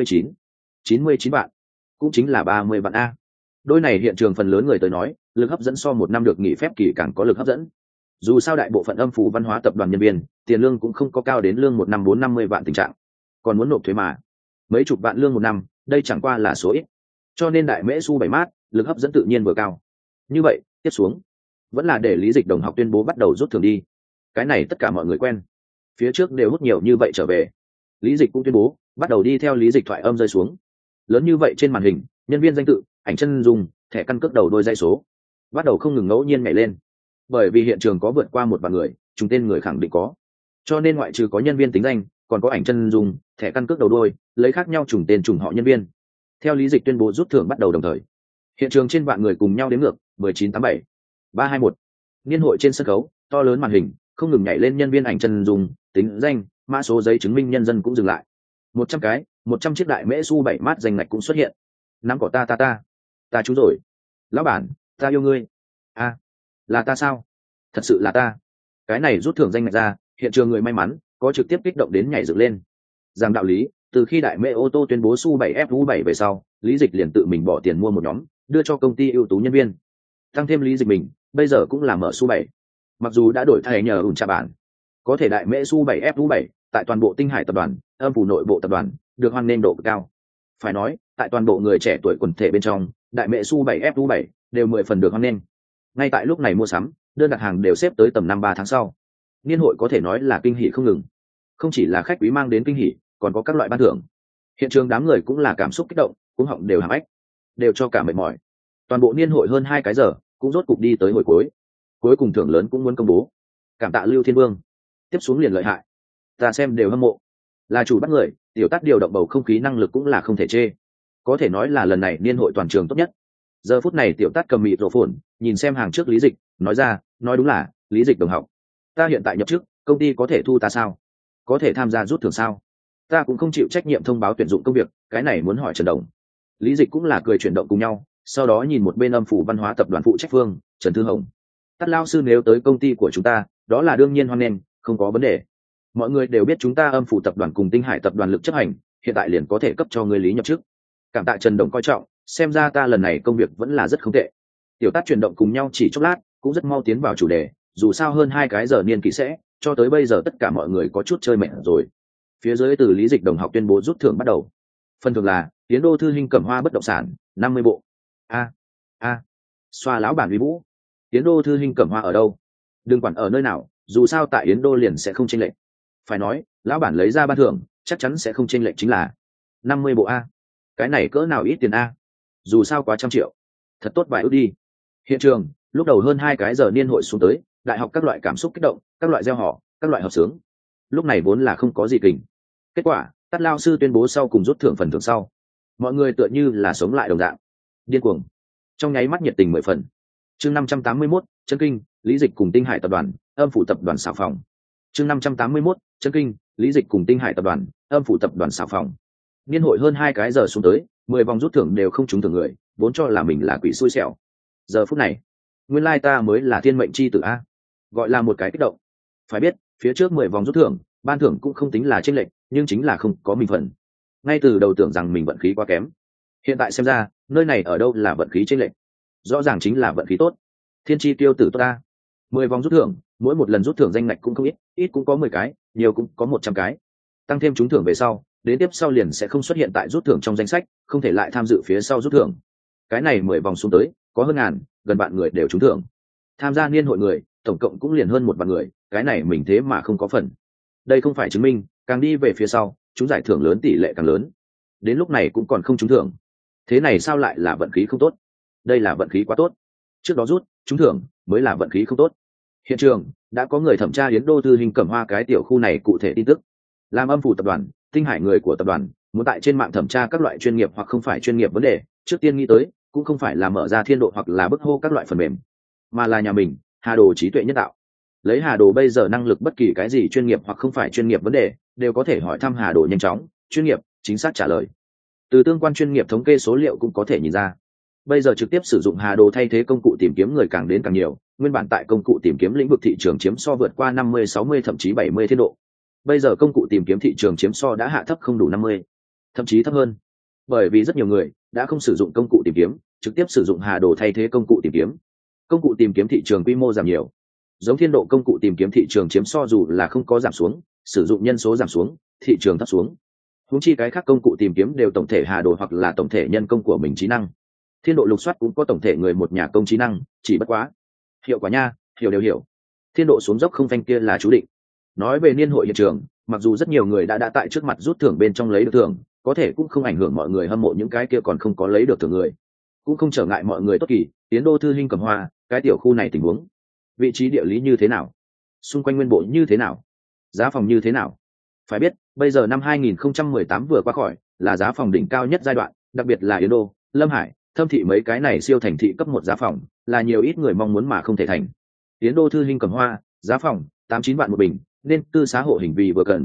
99 vạn, cũng chính là 30 vạn a. Đôi này hiện trường phần lớn người tới nói, lực hấp dẫn so 1 năm được nghỉ phép kỳ càng có lực hấp dẫn. Dù sao đại bộ phận Âm Phủ văn hóa tập đoàn nhân viên, tiền lương cũng không có cao đến lương 1 năm 450 vạn tình trạng, còn muốn nộp thuế mà. Mấy chục vạn lương 1 năm, đây chẳng qua là số ít. Cho nên đại mễ su 7 mát, lực hấp dẫn tự nhiên vừa cao. Như vậy, tiếp xuống, vẫn là để Lý Dịch đồng học tuyên bố bắt đầu rút thưởng đi. Cái này tất cả mọi người quen. Phía trước đều hút nhiều như vậy trở về. Lý Dịch cũng tuyên bố, bắt đầu đi theo Lý Dịch thoại âm rơi xuống. Lớn như vậy trên màn hình, nhân viên danh tự, ảnh chân dung, thẻ căn cước đầu đôi dãy số, bắt đầu không ngừng ngẫu nhiên nhảy lên. Bởi vì hiện trường có vượt qua 1 vạn người, chúng tên người khẳng định có. Cho nên ngoại trừ có nhân viên tính danh, còn có ảnh chân dung, thẻ căn cước đầu đôi, lấy khác nhau trùng tên trùng họ nhân viên. Theo Lý Dịch tuyên bố rút thưởng bắt đầu đồng thời, hiện trường trên vạn người cùng nhau đếm ngược, 1987 321. Niên hội trên sân khấu, to lớn màn hình không ngừng nhảy lên nhân viên ảnh chân dùng, tính danh, mã số giấy chứng minh nhân dân cũng dừng lại. 100 cái, 100 chiếc đại mễ su 7 mát danh ngạch cũng xuất hiện. Nắm cỏ ta trúng rồi. Lão bản, ta yêu ngươi. A, là ta sao? Thật sự là ta. Cái này rút thưởng danh ngạch ra, hiện trường người may mắn có trực tiếp kích động đến nhảy dựng lên. Rằng đạo lý, từ khi đại mễ ô tô tuyên bố su 7 fu 7 về sau, Lý Dịch liền tự mình bỏ tiền mua một nhóm, đưa cho công ty ưu tú nhân viên. Tăng thêm Lý Dịch mình, bây giờ cũng là mở su 7. Mặc dù đã đổi thay nhờ ủn trả bản, có thể đại mễ su 7 fu 7 tại toàn bộ Tinh Hải tập đoàn, âm phủ nội bộ tập đoàn được hoan nghênh độ cao. Phải nói, tại toàn bộ người trẻ tuổi quần thể bên trong, đại mễ su 7 fu 7 đều 10 phần được hoan nghênh. Ngay tại lúc này mua sắm, đơn đặt hàng đều xếp tới tầm 5-3 tháng sau. Niên hội có thể nói là kinh hỉ không ngừng. Không chỉ là khách quý mang đến kinh hỉ, còn có các loại ban thưởng. Hiện trường đám người cũng là cảm xúc kích động, cũng họng đều hàm ếch, đều cho cả mệt mỏi. Toàn bộ niên hội hơn 2 cái giờ, cũng rốt cục đi tới hồi cuối. Cuối cùng thưởng lớn cũng muốn công bố. Cảm tạ Lưu Thiên Vương. Tiếp xuống liền lợi hại. Ta xem đều hâm mộ. Là chủ bắt người, tiểu tát điều động bầu không khí năng lực cũng là không thể chê. Có thể nói là lần này niên hội toàn trường tốt nhất. Giờ phút này tiểu tát cầm mịt rổ phồn, nhìn xem hàng trước Lý Dịch, nói ra, nói đúng là, Lý Dịch đồng học. Ta hiện tại nhập chức, công ty có thể thu ta sao? Có thể tham gia rút thưởng sao? Ta cũng không chịu trách nhiệm thông báo tuyển dụng công việc, cái này muốn hỏi Trần Đồng. Lý Dịch cũng là cười chuyển động cùng nhau, sau đó nhìn một bên âm phủ văn hóa tập đoàn phụ trách phương, Trần Thư Hồng. Tát lao sư nếu tới công ty của chúng ta, đó là đương nhiên hoan nghênh, không có vấn đề. Mọi người đều biết chúng ta âm phủ tập đoàn cùng Tinh Hải tập đoàn lực chấp hành, hiện tại liền có thể cấp cho người Lý nhập chức. Cảm tạ Trần Đồng coi trọng, xem ra ta lần này công việc vẫn là rất không tệ. Tiểu Tát chuyển động cùng nhau chỉ chốc lát, cũng rất mau tiến vào chủ đề, dù sao hơn 2 cái giờ niên kỷ sẽ, cho tới bây giờ tất cả mọi người có chút chơi mệt rồi. Phía dưới từ Lý Dịch đồng học tuyên bố rút thưởng bắt đầu. Phần thưởng là Tiến Đô Thư Hinh Cẩm Hoa bất động sản 50 bộ. Xoa lão bản uy vũ. Tiến Đô Thư Hinh Cẩm Hoa ở đâu? Đừng quản ở nơi nào, dù sao tại Yến Đô liền sẽ không chênh lệch. Phải nói, lão bản lấy ra ban thưởng, chắc chắn sẽ không chênh lệch chính là 50 bộ a. Cái này cỡ nào ít tiền a? Dù sao quá trăm triệu. Thật tốt vài ước đi. Hiện trường, lúc đầu hơn 2 cái giờ niên hội xuống tới, đại học các loại cảm xúc kích động, các loại gieo họ, các loại hợp sướng. Lúc này vốn là không có gì kình. Kết quả, Tát lao sư tuyên bố sau cùng rút thưởng phần thưởng sau, mọi người tựa như là sống lại đồng dạng, điên cuồng, trong nháy mắt nhiệt tình 10 phần. Chương 581, chân kinh, Lý Dịch cùng Tinh Hải tập đoàn, âm phủ tập đoàn xào phòng. Chương 581, chân kinh, Lý Dịch cùng Tinh Hải tập đoàn, âm phủ tập đoàn xào phòng. Niên hội hơn 2 cái giờ xuống tới, 10 vòng rút thưởng đều không trúng thưởng người, vốn cho là mình là quỷ xui xẻo. Giờ phút này, nguyên lai ta mới là thiên mệnh chi tử a, gọi là một cái kích động. Phải biết, phía trước 10 vòng rút thưởng, ban thưởng cũng không tính là chênh lệch, nhưng chính là không có mình phần. Ngay từ đầu tưởng rằng mình vận khí quá kém, hiện tại xem ra, nơi này ở đâu là vận khí chênh lệch, rõ ràng chính là vận khí tốt. Thiên chi tiêu tử tốt ta. 10 vòng rút thưởng, mỗi một lần rút thưởng danh ngạch cũng không ít, ít cũng có 10 cái, nhiều cũng có 100 cái. Tăng thêm trúng thưởng về sau, đến tiếp sau liền sẽ không xuất hiện tại rút thưởng trong danh sách, không thể lại tham dự phía sau rút thưởng. Cái này 10 vòng xuống tới, có hơn ngàn, gần bạn người đều trúng thưởng. Tham gia niên hội người, tổng cộng cũng liền hơn 1 vạn người, cái này mình thế mà không có phần. Đây không phải chứng minh, càng đi về phía sau, chúng giải thưởng lớn tỷ lệ càng lớn. Đến lúc này cũng còn không trúng thưởng. Thế này sao lại là vận khí không tốt? Đây là vận khí quá tốt. Trước đó rút, trúng thưởng mới là vận khí không tốt. Hiện trường đã có người thẩm tra Yến Đô Thư Hinh Cẩm Hoa cái tiểu khu này cụ thể tin tức. Làm âm phủ tập đoàn, Tinh Hải người của tập đoàn muốn tại trên mạng thẩm tra các loại chuyên nghiệp hoặc không phải chuyên nghiệp vấn đề, trước tiên nghĩ tới cũng không phải là mở ra Thiên Độ hoặc là bức hô các loại phần mềm, mà là nhà mình, Hà Đồ trí tuệ nhân tạo. Lấy Hà Đồ bây giờ năng lực, bất kỳ cái gì chuyên nghiệp hoặc không phải chuyên nghiệp vấn đề đều có thể hỏi thăm Hà Đồ nhanh chóng, chuyên nghiệp, chính xác trả lời. Từ tương quan chuyên nghiệp thống kê số liệu cũng có thể nhìn ra. Bây giờ trực tiếp sử dụng Hà Đồ thay thế công cụ tìm kiếm người càng đến càng nhiều, nguyên bản tại công cụ tìm kiếm lĩnh vực thị trường chiếm so vượt qua 50, 60 thậm chí 70 Thiên Độ. Bây giờ công cụ tìm kiếm thị trường chiếm so đã hạ thấp không đủ 50, thậm chí thấp hơn. Bởi vì rất nhiều người đã không sử dụng công cụ tìm kiếm, trực tiếp sử dụng Hà Đồ thay thế công cụ tìm kiếm. Công cụ tìm kiếm thị trường quy mô giảm nhiều. Giống Thiên Độ công cụ tìm kiếm thị trường chiếm so dù là không có giảm xuống, sử dụng nhân số giảm xuống, thị trường thấp xuống. Huống chi cái khác công cụ tìm kiếm đều tổng thể Hà Đồ hoặc là tổng thể nhân công của mình trí năng. Thiên Độ lục soát cũng có tổng thể người một nhà công trí năng, chỉ bất quá hiệu quả nha, hiểu đều hiểu. Thiên Độ xuống dốc không phanh kia là chú định. Nói về niên hội hiện trường, mặc dù rất nhiều người đã tại trước mặt rút thưởng bên trong lấy được thưởng, có thể cũng không ảnh hưởng mọi người hâm mộ những cái kia còn không có lấy được thưởng người, cũng không trở ngại mọi người tốt kỳ. Yến Đô Thư Hinh Cẩm Hoa, cái tiểu khu này tình huống, vị trí địa lý như thế nào, xung quanh nguyên bộ như thế nào, giá phòng như thế nào. Phải biết, bây giờ năm 2018 vừa qua khỏi, là giá phòng đỉnh cao nhất giai đoạn, đặc biệt là Yến Đô, Lâm Hải, thâm thị mấy cái này siêu thành thị cấp một giá phòng là nhiều ít người mong muốn mà không thể thành. Yến Đô Thư Hinh Cẩm Hoa, giá phòng 89 vạn một bình, nên cư xá hộ hình vì vừa cần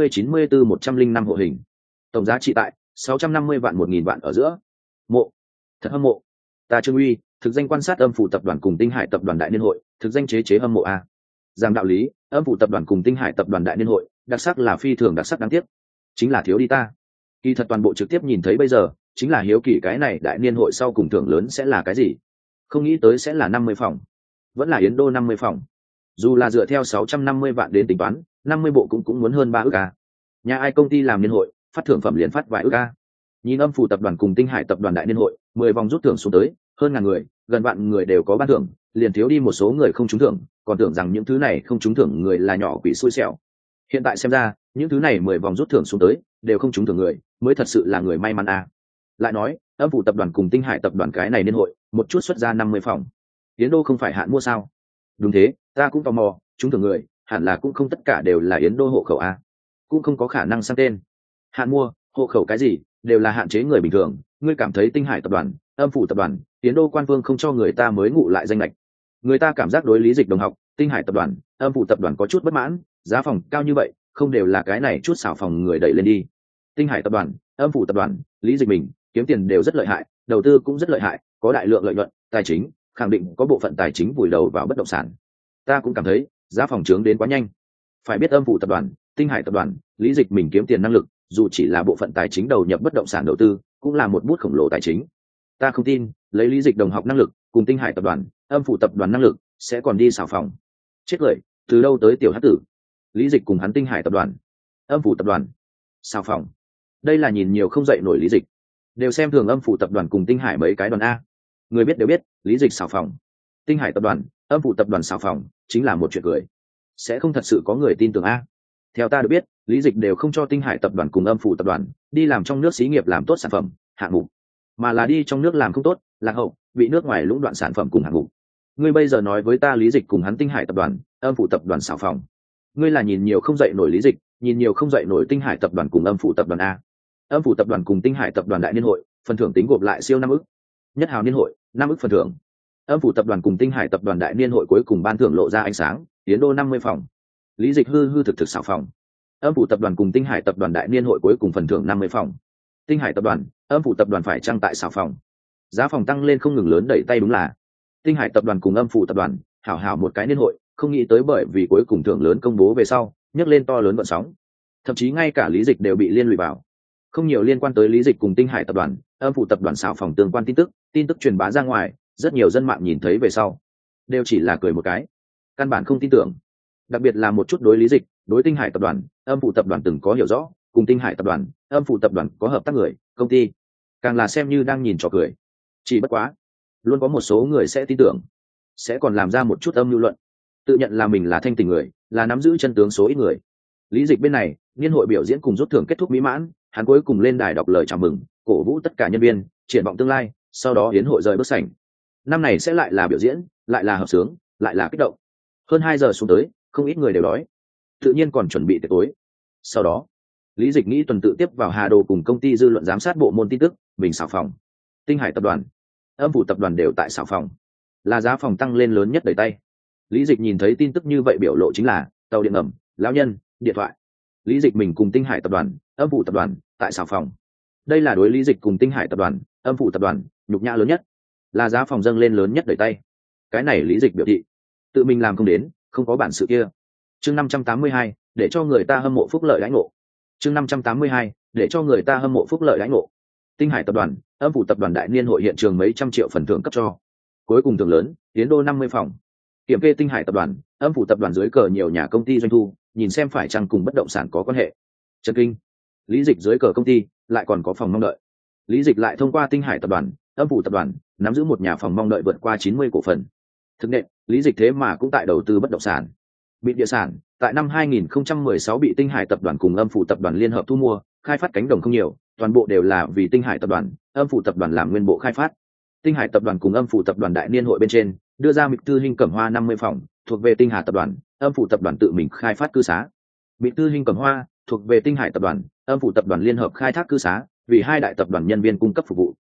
80-94-105 hộ hình, tổng giá trị tại 650 vạn 1.000 vạn ở giữa. Mộ, thật hâm mộ. Ta Trương Uy, thực danh quan sát Âm Phủ tập đoàn cùng Tinh Hải tập đoàn đại niên hội, thực danh chế chế hâm mộ a. Giang đạo lý, Âm Phủ tập đoàn cùng Tinh Hải tập đoàn đại niên hội, đặc sắc là phi thường đặc sắc, đáng tiếc chính là thiếu đi ta. Kỳ thật toàn bộ trực tiếp nhìn thấy bây giờ, chính là hiếu kỳ cái này đại niên hội sau cùng thưởng lớn sẽ là cái gì. Không nghĩ tới sẽ là 50 phòng, vẫn là Yến Đô 50 phòng. Dù là dựa theo 650 vạn đến tính toán, 50 bộ cũng muốn hơn 3 ức a. Nhà ai công ty làm niên hội, phát thưởng phẩm liền phát vài ức a. Nhìn Âm Phủ tập đoàn cùng Tinh Hải tập đoàn đại niên hội, 10 vòng rút thưởng xuống tới, hơn ngàn người, gần vạn người đều có ban thưởng, liền thiếu đi một số người không trúng thưởng, còn tưởng rằng những thứ này không trúng thưởng người là nhỏ quỷ xui xẻo. Hiện tại xem ra, những thứ này 10 vòng rút thưởng xuống tới, đều không trúng thưởng người, mới thật sự là người may mắn a. Lại nói, Âm Phủ tập đoàn cùng Tinh Hải tập đoàn cái này niên hội, một chút xuất ra 50 phòng. Yến Đô không phải hạn mua sao? Đúng thế, ta cũng tò mò, trúng thưởng người, hẳn là cũng không tất cả đều là Yến Đô hộ khẩu a, cũng không có khả năng sang tên. Hạn mua, hộ khẩu cái gì, đều là hạn chế người bình thường. Ngươi cảm thấy Tinh Hải tập đoàn, Âm Phủ tập đoàn, Yến Đô quan vương không cho người ta mới ngụ lại danh lệch. Người ta cảm giác đối Lý Dịch đồng học, Tinh Hải tập đoàn, Âm Phủ tập đoàn có chút bất mãn, giá phòng cao như vậy, không đều là cái này chút xảo phòng người đẩy lên đi. Tinh Hải tập đoàn, Âm Phủ tập đoàn, Lý Dịch mình kiếm tiền đều rất lợi hại, đầu tư cũng rất lợi hại, có đại lượng lợi nhuận, tài chính khẳng định có bộ phận tài chính vùi đầu vào bất động sản. Ta cũng cảm thấy giá phòng trướng đến quá nhanh. Phải biết Âm Phủ tập đoàn, Tinh Hải tập đoàn, Lý Dịch mình kiếm tiền năng lực, dù chỉ là bộ phận tài chính đầu nhập bất động sản đầu tư, cũng là một bút khổng lồ tài chính. Ta không tin lấy Lý Dịch đồng học năng lực cùng Tinh Hải tập đoàn, Âm Phủ tập đoàn năng lực sẽ còn đi xảo phòng. Chết cười, từ đâu tới tiểu hắc tử. Lý Dịch cùng hắn Tinh Hải tập đoàn, Âm Phủ tập đoàn xảo phòng, đây là nhìn nhiều không dậy nổi. Lý Dịch đều xem thường Âm Phủ tập đoàn cùng Tinh Hải mấy cái đoàn a. Người biết đều biết, Lý Dịch xảo phòng, Tinh Hải tập đoàn, Âm Phủ tập đoàn xảo phòng chính là một chuyện cười, sẽ không thật sự có người tin tưởng a. Theo ta được biết, Lý Dịch đều không cho Tinh Hải tập đoàn cùng Âm Phủ tập đoàn đi làm trong nước xí nghiệp làm tốt sản phẩm hạng mục, mà là đi trong nước làm không tốt, lạc hậu, bị nước ngoài lũng đoạn sản phẩm cùng hạng mục. Ngươi bây giờ nói với ta Lý Dịch cùng hắn Tinh Hải tập đoàn, Âm Phủ tập đoàn xảo phòng, ngươi là nhìn nhiều không dậy nổi Lý Dịch, nhìn nhiều không dậy nổi Tinh Hải tập đoàn cùng Âm Phủ tập đoàn a. Âm Phủ tập đoàn cùng Tinh Hải tập đoàn đại niên hội, phần thưởng tính gộp lại siêu 5 ức. Nhất hào niên hội, 5 ức phần thưởng. Âm Phủ tập đoàn cùng Tinh Hải tập đoàn đại niên hội cuối cùng ban thưởng lộ ra ánh sáng, Yến Đô 50 phòng. Lý Dịch hư thực xảo phòng. Âm Phủ tập đoàn cùng Tinh Hải tập đoàn đại niên hội cuối cùng phần thưởng 50 phòng. Tinh Hải tập đoàn, Âm Phủ tập đoàn phải trang tại xảo phòng. Giá phòng tăng lên không ngừng lớn đẩy tay đúng là. Tinh Hải tập đoàn cùng Âm Phủ tập đoàn, hảo một cái niên hội, không nghĩ tới bởi vì cuối cùng thưởng lớn công bố về sau, nhấc lên to lớn vận sóng. Thậm chí ngay cả Lý Dịch đều bị liên lụy vào. Không nhiều liên quan tới Lý Dịch cùng Tinh Hải tập đoàn, Âm Phủ tập đoàn xảo phòng tương quan tin tức truyền bá ra ngoài, rất nhiều dân mạng nhìn thấy về sau, đều chỉ là cười một cái, căn bản không tin tưởng. Đặc biệt là một chút đối Lý Dịch, đối Tinh Hải tập đoàn, Âm Phủ tập đoàn từng có hiểu rõ, cùng Tinh Hải tập đoàn, Âm Phủ tập đoàn có hợp tác người, công ty, càng là xem như đang nhìn trò cười. Chỉ bất quá, luôn có một số người sẽ tin tưởng, sẽ còn làm ra một chút âm mưu luận, tự nhận là mình là thanh tình người, là nắm giữ chân tướng số ít người. Lý Dịch bên này, niên hội biểu diễn cùng rút thưởng kết thúc mỹ mãn, hắn cuối cùng lên đài đọc lời chào mừng, cổ vũ tất cả nhân viên, triển vọng tương lai, sau đó hiến hội rời bước sảnh. Năm này sẽ lại là biểu diễn, lại là hợp sướng, lại là kích động. Hơn 2 giờ xuống tới, không ít người đều đói, tự nhiên còn chuẩn bị tiệc tối. Sau đó, Lý Dịch nghĩ tuần tự tiếp vào Hà Đồ cùng công ty dư luận giám sát bộ môn tin tức, mình xảo phòng. Tinh Hải tập đoàn, Âm Phủ tập đoàn đều tại xảo phòng, là giá phòng tăng lên lớn nhất đẩy tay. Lý Dịch nhìn thấy tin tức như vậy biểu lộ chính là tàu điện ngầm, lão nhân, điện thoại. Lý Dịch mình cùng Tinh Hải tập đoàn, Âm Phủ tập đoàn tại xảo phòng. Đây là đối Lý Dịch cùng Tinh Hải tập đoàn, Âm Phủ tập đoàn nhục nhã lớn nhất, là giá phòng dâng lên lớn nhất đẩy tay. Cái này Lý Dịch biểu thị tự mình làm không đến, không có bản sự kia. Chương 582, để cho người ta hâm mộ phúc lợi đãi ngộ. Chương 582, để cho người ta hâm mộ phúc lợi đãi ngộ. Tinh Hải tập đoàn, Âm Phủ tập đoàn đại niên hội hiện trường mấy trăm triệu phần thưởng cấp cho. Cuối cùng thưởng lớn, Yến Đô 50 phòng. Kiểm kê Tinh Hải tập đoàn, Âm Phủ tập đoàn dưới cờ nhiều nhà công ty doanh thu, nhìn xem phải chăng cùng bất động sản có quan hệ. Chấn kinh. Lý Dịch dưới cờ công ty lại còn có phòng mong đợi. Lý Dịch lại thông qua Tinh Hải tập đoàn, Âm Phủ tập đoàn nắm giữ một nhà phòng mong đợi vượt qua 90 cổ phần. Thực nện, Lý Dịch thế mà cũng tại đầu tư bất động sản. Bị địa sản, tại năm 2016 bị Tinh Hải tập đoàn cùng Âm Phủ tập đoàn liên hợp thu mua, khai phát cánh đồng không nhiều, toàn bộ đều là vì Tinh Hải tập đoàn, Âm Phủ tập đoàn làm nguyên bộ khai phát. Tinh Hải tập đoàn cùng Âm Phủ tập đoàn đại niên hội bên trên, đưa ra Mịch Tư Hinh Cẩm Hoa 50 phòng, thuộc về Tinh Hà tập đoàn, Âm Phủ tập đoàn tự mình khai phát cư xá. Mịch Tư Hinh Cẩm Hoa thuộc về Tinh Hải tập đoàn, Âm Phủ tập đoàn liên hợp khai thác cư xá, vì hai đại tập đoàn nhân viên cung cấp phục vụ.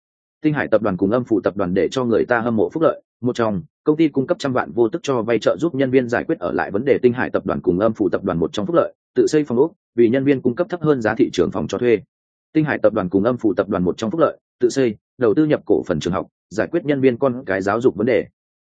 Tinh Hải tập đoàn cùng Âm Phủ tập đoàn để cho người ta hâm mộ phúc lợi, một trong công ty cung cấp trăm vạn vô tức cho vay trợ giúp nhân viên giải quyết ở lại vấn đề. Tinh Hải tập đoàn cùng Âm Phủ tập đoàn một trong phúc lợi, tự xây phòng ốc vì nhân viên cung cấp thấp hơn giá thị trường phòng cho thuê. Tinh Hải tập đoàn cùng Âm Phủ tập đoàn một trong phúc lợi, tự xây, đầu tư nhập cổ phần trường học, giải quyết nhân viên con cái giáo dục vấn đề.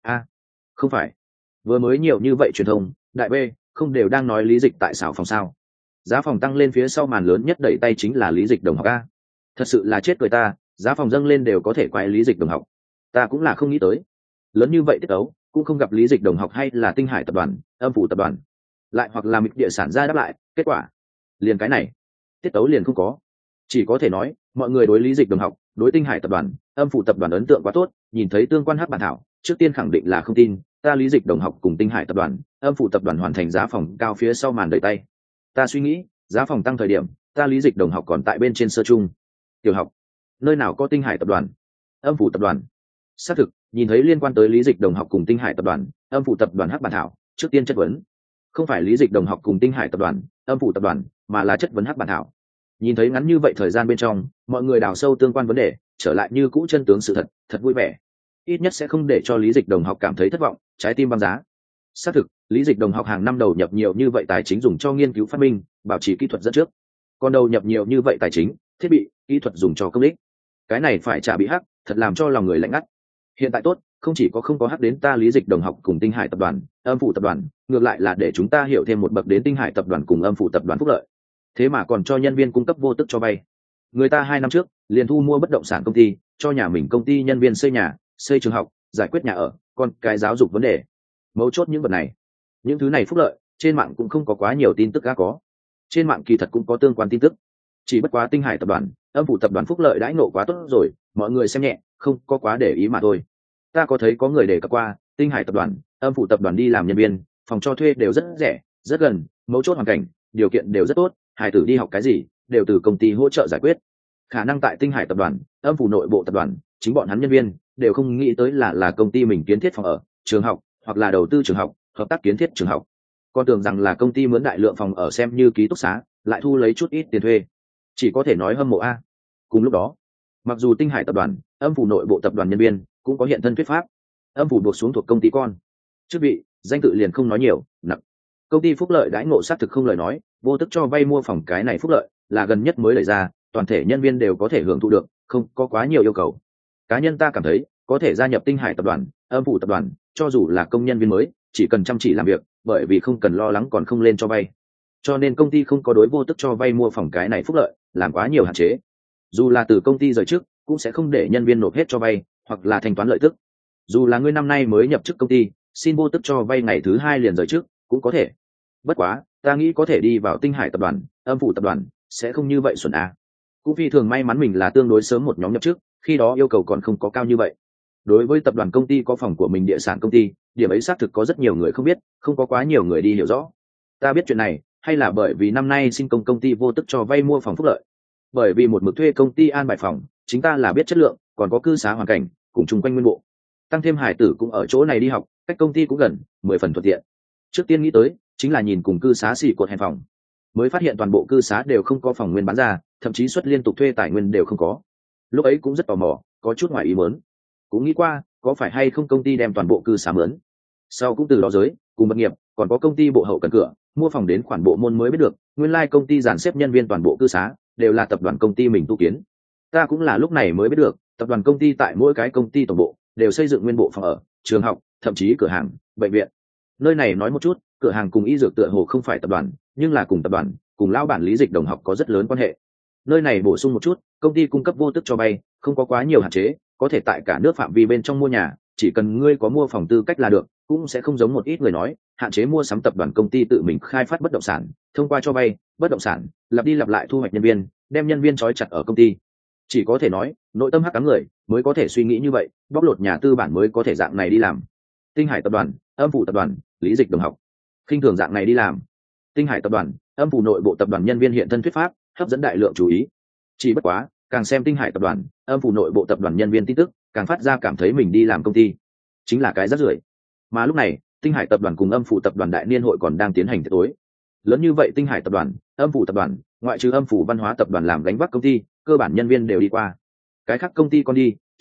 Không phải, vừa mới nhiều như vậy truyền thông đại B không đều đang nói Lý Dịch tại xảo phòng sao? Giá phòng tăng lên phía sau màn lớn nhất đẩy tay chính là Lý Dịch đồng học a. Thật sự là chết cười ta, giá phòng dâng lên đều có thể quay Lý Dịch đồng học. Ta cũng là không nghĩ tới, lớn như vậy tiết tấu cũng không gặp Lý Dịch đồng học hay là Tinh Hải tập đoàn, Âm Phủ tập đoàn, lại hoặc là Mịch Địa sản ra đáp lại, kết quả liền cái này, tiết tấu liền không có. Chỉ có thể nói, mọi người đối Lý Dịch đồng học, đối Tinh Hải tập đoàn, Âm Phủ tập đoàn ấn tượng quá tốt, nhìn thấy tương quan hắc bản thảo, trước tiên khẳng định là không tin, ta Lý Dịch đồng học cùng Tinh Hải tập đoàn, Âm Phủ tập đoàn hoàn thành giá phòng cao phía sau màn đẩy tay. Ta suy nghĩ, giá phòng tăng thời điểm, ta Lý Dịch đồng học còn tại bên trên sơ trung, tiểu học, nơi nào có Tinh Hải tập đoàn, Âm Phủ tập đoàn. Xác thực, nhìn thấy liên quan tới Lý Dịch đồng học cùng Tinh Hải tập đoàn, Âm Phủ tập đoàn hắc bản thảo, trước tiên chất vấn. Không phải Lý Dịch đồng học cùng Tinh Hải tập đoàn, Âm Phủ tập đoàn, mà là chất vấn hắc bản thảo. Nhìn thấy ngắn như vậy thời gian bên trong, mọi người đào sâu tương quan vấn đề, trở lại như cũ chân tướng sự thật, thật vui vẻ. Ít nhất sẽ không để cho Lý Dịch đồng học cảm thấy thất vọng, trái tim băng giá. Xác thực, Lý Dịch đồng học hàng năm đầu nhập nhiều như vậy tài chính dùng cho nghiên cứu phát minh, bảo trì kỹ thuật dẫn trước. Còn đầu nhập nhiều như vậy tài chính, thiết bị, kỹ thuật dùng cho công ích. Cái này phải trả bị hắc, thật làm cho lòng người lạnh ngắt. Hiện tại tốt, không chỉ có không có hắc đến ta Lý Dịch đồng học cùng Tinh Hải tập đoàn, Âm Phủ tập đoàn, ngược lại là để chúng ta hiểu thêm một bậc đến Tinh Hải tập đoàn cùng Âm Phủ tập đoàn phúc lợi. Thế mà còn cho nhân viên cung cấp vô tức cho vay. Người ta 2 năm trước liền thu mua bất động sản công ty, cho nhà mình công ty nhân viên xây nhà, xây trường học, giải quyết nhà ở, còn cái giáo dục vấn đề. Mấu chốt những vật này, những thứ này phúc lợi, trên mạng cũng không có quá nhiều tin tức đã có. Trên mạng kỳ thật cũng có tương quan tin tức, chỉ bất quá Tinh Hải tập đoàn, Âm Phủ tập đoàn phúc lợi đãi ngộ quá tốt rồi, mọi người xem nhẹ, không có quá để ý mà thôi. Ta có thấy có người đề cập qua, Tinh Hải tập đoàn, Âm Phủ tập đoàn đi làm nhân viên, phòng cho thuê đều rất rẻ, rất gần, mấu chốt hoàn cảnh, điều kiện đều rất tốt, hải tử đi học cái gì đều từ công ty hỗ trợ giải quyết. Khả năng tại Tinh Hải tập đoàn, Âm Phủ nội bộ tập đoàn, chính bọn hắn nhân viên đều không nghĩ tới là công ty mình kiến thiết phòng ở, trường học, hoặc là đầu tư trường học, hợp tác kiến thiết trường học. Con tưởng rằng là công ty mướn đại lượng phòng ở xem như ký túc xá, lại thu lấy chút ít tiền thuê. Chỉ có thể nói hâm mộ a. Cùng lúc đó, mặc dù Tinh Hải tập đoàn, Âm Phủ nội bộ tập đoàn nhân viên cũng có hiện thân thuyết pháp, Âm Phủ buộc xuống thuộc công ty con. Chức vị, danh tự liền không nói nhiều, nặng. Công ty phúc lợi đãi ngộ xác thực không lời nói, vô tức cho vay mua phòng cái này phúc lợi là gần nhất mới đẩy ra, toàn thể nhân viên đều có thể hưởng thụ được, không có quá nhiều yêu cầu. Cá nhân ta cảm thấy có thể gia nhập Tinh Hải tập đoàn, Âm Phủ tập đoàn, cho dù là công nhân viên mới, chỉ cần chăm chỉ làm việc, bởi vì không cần lo lắng còn không lên cho vay. Cho nên công ty không có đối vô tức cho vay mua phòng cái này phúc lợi làm quá nhiều hạn chế. Dù là từ công ty rời chức, cũng sẽ không để nhân viên nộp hết cho vay, hoặc là thanh toán lợi tức. Dù là ngươi năm nay mới nhập chức công ty, xin vô tức cho vay ngày thứ 2 liền rời chức, cũng có thể. Bất quá, ta nghĩ có thể đi vào Tinh Hải tập đoàn, Âm Phủ tập đoàn, sẽ không như vậy xuẩn à. Cũng phi thường may mắn mình là tương đối sớm một nhóm nhập chức, khi đó yêu cầu còn không có cao như vậy. Đối với tập đoàn công ty có phòng của mình địa sản công ty, điểm ấy xác thực có rất nhiều người không biết, không có quá nhiều người đi hiểu rõ. Ta biết chuyện này, hay là bởi vì năm nay xin công ty vô tức cho vay mua phòng phúc lợi. Bởi vì một mực thuê công ty an bài phòng, chính ta là biết chất lượng, còn có cư xá hoàn cảnh, cùng chung quanh nguyên bộ. Tăng thêm hải tử cũng ở chỗ này đi học, cách công ty cũng gần, 10 phần thuận tiện. Trước tiên nghĩ tới chính là nhìn cùng cư xá xì cột hẹn phòng, mới phát hiện toàn bộ cư xá đều không có phòng nguyên bán ra, thậm chí suất liên tục thuê tài nguyên đều không có. Lúc ấy cũng rất tò mò, có chút ngoài ý muốn, cũng nghĩ qua có phải hay không công ty đem toàn bộ cư xá mướn. Sau cũng từ đó giới cùng bất nghiệp, còn có công ty bộ hậu cần cửa mua phòng đến khoản bộ môn mới biết được, nguyên lai công ty dàn xếp nhân viên toàn bộ cư xá đều là tập đoàn công ty mình tu kiến. Ta cũng là lúc này mới biết được, tập đoàn công ty tại mỗi cái công ty tổng bộ đều xây dựng nguyên bộ phòng ở, trường học, thậm chí cửa hàng, bệnh viện. Nơi này nói một chút, cửa hàng cùng y dược tựa hồ không phải tập đoàn, nhưng là cùng tập đoàn, cùng lão bản Lý Dịch đồng học có rất lớn quan hệ. Nơi này bổ sung một chút, công ty cung cấp vô tức cho vay, không có quá nhiều hạn chế, có thể tại cả nước phạm vi bên trong mua nhà, chỉ cần ngươi có mua phòng tư cách là được, cũng sẽ không giống một ít người nói, hạn chế mua sắm tập đoàn công ty tự mình khai phát bất động sản, thông qua cho vay, bất động sản, lặp đi lặp lại thu hoạch nhân viên, đem nhân viên trói chặt ở công ty. Chỉ có thể nói, nội tâm hắc ám người mới có thể suy nghĩ như vậy, bóc lột nhà tư bản mới có thể dạng này đi làm. Tinh Hải tập đoàn, Âm Phủ tập đoàn, Lý Dịch đồng học khinh thường dạng này đi làm. Tinh Hải tập đoàn, Âm Phủ nội bộ tập đoàn nhân viên hiện thân thuyết pháp, hấp dẫn đại lượng chú ý. Chỉ bất quá, càng xem Tinh Hải tập đoàn, Âm Phủ nội bộ tập đoàn nhân viên tin tức, càng phát ra cảm thấy mình đi làm công ty chính là cái rác rưởi. Mà lúc này, Tinh Hải tập đoàn cùng Âm Phủ tập đoàn đại niên hội còn đang tiến hành tiệc tối. Lớn như vậy Tinh Hải tập đoàn, Âm Phủ tập đoàn, ngoại trừ Âm Phủ văn hóa tập đoàn làm gánh vác công ty, cơ bản nhân viên đều đi qua. Cái khác công ty con đi,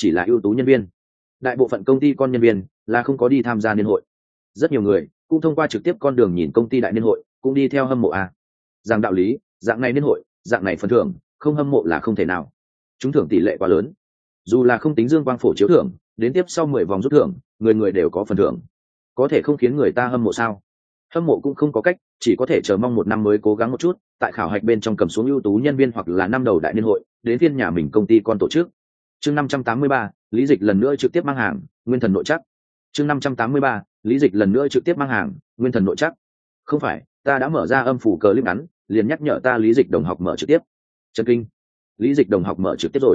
chỉ là ưu tú nhân viên. Đại bộ phận công ty con nhân viên là không có đi tham gia niên hội. Rất nhiều người cũng thông qua trực tiếp con đường nhìn công ty đại niên hội, cũng đi theo hâm mộ a. Rằng đạo lý, dạng này niên hội, dạng này phần thưởng, không hâm mộ là không thể nào. Trúng thưởng tỷ lệ quá lớn. Dù là không tính dương quang phổ chiếu thưởng, đến tiếp sau 10 vòng rút thưởng, người người đều có phần thưởng. Có thể không khiến người ta hâm mộ sao? Hâm mộ cũng không có cách, chỉ có thể chờ mong một năm mới cố gắng một chút, tại khảo hạch bên trong cầm xuống ưu tú nhân viên hoặc là năm đầu đại niên hội, đến phiên nhà mình công ty con tổ chức. Chương 583, Lý Dịch lần nữa trực tiếp mang hàng, Nguyên Thần nội chắc. Chương 583, Lý Dịch lần nữa trực tiếp mang hàng, Nguyên Thần nội chắc. Không phải, ta đã mở ra âm phủ clip ngắn, liền nhắc nhở ta Lý Dịch đồng học mở trực tiếp. Chấn kinh. Lý Dịch đồng học mở trực tiếp rồi.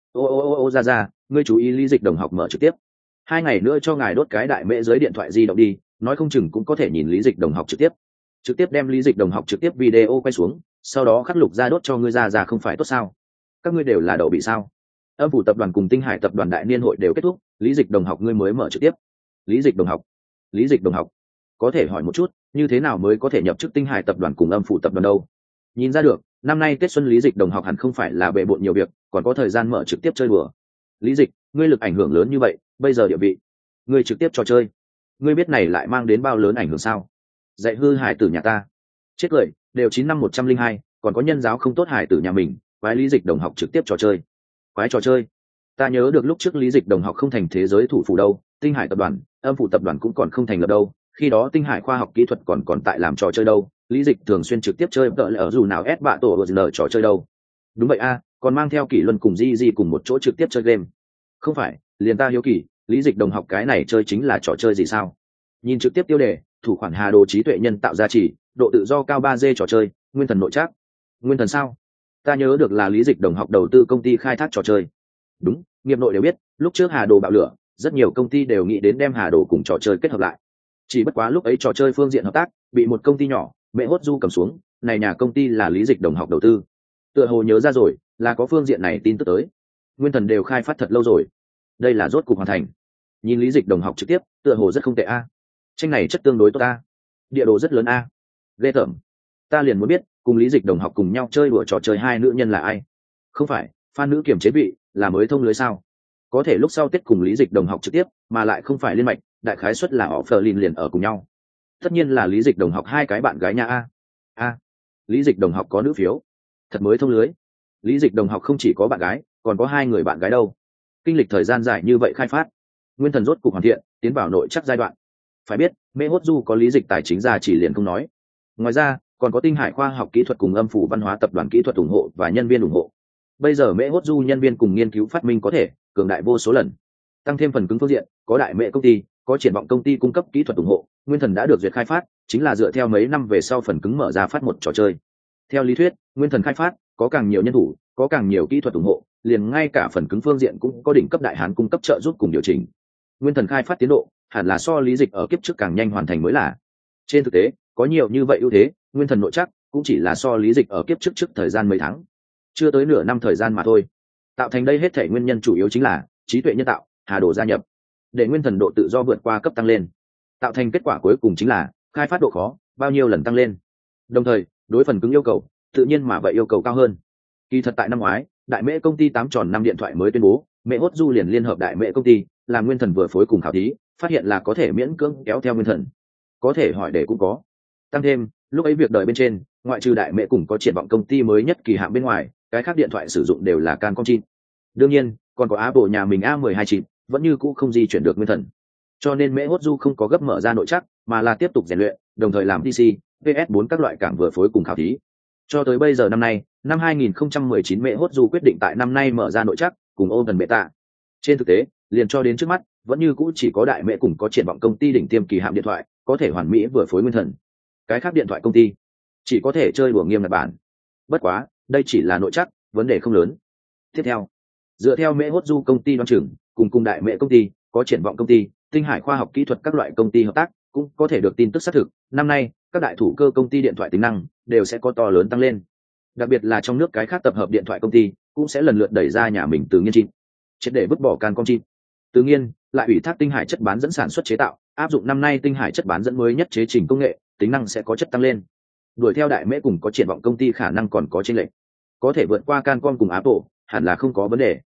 Ô ra, ngươi chú ý Lý Dịch đồng học mở trực tiếp. 2 ngày nữa cho ngài đốt cái đại mễ dưới điện thoại di động đi, nói không chừng cũng có thể nhìn Lý Dịch đồng học trực tiếp đem Lý Dịch đồng học trực tiếp video quay xuống, sau đó khắc lục ra đốt cho ngươi ra không phải tốt sao? Các ngươi đều là đậu bị sao? Âm phủ tập đoàn cùng Tinh Hải tập đoàn đại niên hội đều kết thúc, Lý Dịch đồng học ngươi mới mở trực tiếp. Lý Dịch đồng học, có thể hỏi một chút, như thế nào mới có thể nhập chức Tinh Hải tập đoàn cùng Âm phủ tập đoàn đâu? Nhìn ra được, năm nay Tết xuân Lý Dịch đồng học hẳn không phải là bề bộn nhiều việc, còn có thời gian mở trực tiếp chơi đùa. Lý Dịch, ngươi lực ảnh hưởng lớn như vậy, bây giờ địa vị, ngươi trực tiếp trò chơi, ngươi biết này lại mang đến bao lớn ảnh hưởng sao? Dạy hư hải tử nhà ta, chết cười, đều 9 năm 102, còn có nhân giáo không tốt hải tử nhà mình, quái Lý Dịch đồng học trực tiếp trò chơi. Quái trò chơi? Ta nhớ được lúc trước Lý Dịch đồng học không thành thế giới thủ phủ đâu, Tinh Hải tập đoàn, Âm phủ tập đoàn cũng còn không thành lập đâu, khi đó Tinh Hải khoa học kỹ thuật còn tại làm trò chơi đâu, Lý Dịch thường xuyên trực tiếp chơi tợ lẽ ở dù nào ép bạ tổ nở trò chơi đâu. Đúng vậy a, còn mang theo Kỷ Luân cùng Di cùng một chỗ trực tiếp chơi game. Không phải, liền ta hiếu kỳ, Lý Dịch đồng học cái này chơi chính là trò chơi gì sao? Nhìn trực tiếp tiêu đề, thủ khoản Hà Đồ trí tuệ nhân tạo giá trị, độ tự do cao 3D trò chơi, Nguyên Thần nội trác. Nguyên Thần sao? Ta nhớ được là Lý Dịch đồng học đầu tư công ty khai thác trò chơi. Đúng, nghiệp nội đều biết, lúc trước Hà Đồ bạo lửa, rất nhiều công ty đều nghĩ đến đem Hà Đồ cùng trò chơi kết hợp lại. Chỉ bất quá lúc ấy trò chơi phương diện hợp tác bị một công ty nhỏ, Mẹ Hốt Du cầm xuống, này nhà công ty là Lý Dịch đồng học đầu tư. Tựa hồ nhớ ra rồi, là có phương diện này tin tức tới. Nguyên Thần đều khai phát thật lâu rồi, đây là rốt cục hoàn thành. Nhìn Lý Dịch đồng học trực tiếp, tựa hồ rất không tệ a. Tranh này chất tương đối tốt a, địa đồ rất lớn a. Ghê tởm. Ta liền muốn biết, cùng Lý Dịch đồng học cùng nhau chơi đùa trò chơi hai nữ nhân là ai? Không phải, fan nữ kiểm chế vị, là mới thông lưới sao? Có thể lúc sau Tết cùng Lý Dịch đồng học trực tiếp, mà lại không phải liên mạch, đại khái suất là họ Fleur liền ở cùng nhau. Tất nhiên là Lý Dịch đồng học hai cái bạn gái nha a. Lý Dịch đồng học có nữ phiếu, thật mới thông lưới. Lý Dịch đồng học không chỉ có bạn gái, còn có 2 người bạn gái đâu. Kinh lịch thời gian dài như vậy khai phát, Nguyên Thần rốt cục hoàn thiện, tiến vào nội chắc giai đoạn. Phải biết, Mê Hốt Du có Lý Dịch tài chính ra chỉ liền không nói. Ngoài ra, còn có Tinh Hải khoa học kỹ thuật cùng Âm phủ văn hóa tập đoàn kỹ thuật ủng hộ và nhân viên ủng hộ. Bây giờ Mê Hốt Du nhân viên cùng nghiên cứu phát minh có thể cường đại vô số lần. Tăng thêm phần cứng phương diện, có đại mệ công ty, có triển vọng công ty cung cấp kỹ thuật ủng hộ, Nguyên Thần đã được duyệt khai phát, chính là dựa theo mấy năm về sau phần cứng mở ra phát một trò chơi. Theo lý thuyết, Nguyên Thần khai phát có càng nhiều nhân thủ, có càng nhiều kỹ thuật ủng hộ, liền ngay cả phần cứng phương diện cũng có đỉnh cấp đại hán cung cấp trợ giúp cùng điều chỉnh. Nguyên Thần khai phát tiến độ hẳn là so Lý Dịch ở kiếp trước càng nhanh hoàn thành mới là. Trên thực tế, có nhiều như vậy ưu thế, Nguyên Thần nội chắc cũng chỉ là so Lý Dịch ở kiếp trước thời gian mấy tháng, chưa tới nửa năm thời gian mà thôi. Tạo thành đây hết thể nguyên nhân chủ yếu chính là trí tuệ nhân tạo, Hà Đồ gia nhập, để Nguyên Thần độ tự do vượt qua cấp tăng lên. Tạo thành kết quả cuối cùng chính là khai phát độ khó bao nhiêu lần tăng lên. Đồng thời, đối phần cứng yêu cầu, tự nhiên mà vậy yêu cầu cao hơn. Kỳ thật tại năm ngoái, Đại Mễ công ty 8 tròn 5 điện thoại mới tuyên bố, Mẹ Hốt Du liền liên hợp Đại Mễ công ty, làm Nguyên Thần vừa phối cùng khảo thí, phát hiện là có thể miễn cưỡng kéo theo Nguyên Thần. Có thể hỏi để cũng có. Tăng thêm, lúc ấy việc đợi bên trên, ngoại trừ Đại Mễ cùng có triển vọng công ty mới nhất kỳ hạng bên ngoài, cái khác điện thoại sử dụng đều là Cancom chip. Đương nhiên, còn có Apple nhà mình A12 chip, vẫn như cũ không di chuyển được Nguyên Thần. Cho nên Mễ Hốt Du không có gấp mở ra nội chắc, mà là tiếp tục rèn luyện, đồng thời làm PC, PS4 các loại cảng vừa phối cùng khảo thí. Cho tới bây giờ năm nay, năm 2019 Mễ Hốt Du quyết định tại năm nay mở ra nội chắc, cùng Open Beta. Trên thực tế, liền cho đến trước mắt, vẫn như cũ chỉ có Đại Mễ cùng có triển vọng công ty đỉnh tiêm kỳ hạm điện thoại, có thể hoàn mỹ vừa phối Nguyên Thần. Cái khác điện thoại công ty chỉ có thể chơi đùa nghiêm ngặt bản. Bất quá, đây chỉ là nội chắc, vấn đề không lớn. Tiếp theo, dựa theo Mễ Hốt Du công ty đoán chừng, cùng Đại Mễ công ty, có triển vọng công ty, Tinh Hải khoa học kỹ thuật các loại công ty hợp tác, cũng có thể được tin tức xác thực, năm nay, các đại thủ cơ công ty điện thoại tính năng đều sẽ có to lớn tăng lên. Đặc biệt là trong nước cái khác tập hợp điện thoại công ty, cũng sẽ lần lượt đẩy ra nhà mình Từ Nghiên chip, triệt để vứt bỏ Cancom chip. Từ Nghiên lại ủy thác Tinh Hải chất bán dẫn sản xuất chế tạo, áp dụng năm nay Tinh Hải chất bán dẫn mới nhất chế trình công nghệ, tính năng sẽ có chất tăng lên. Đuổi theo Đại Mễ cùng có triển vọng công ty khả năng còn có chênh lệch, có thể vượt qua Cancom cùng Apple, hẳn là không có vấn đề.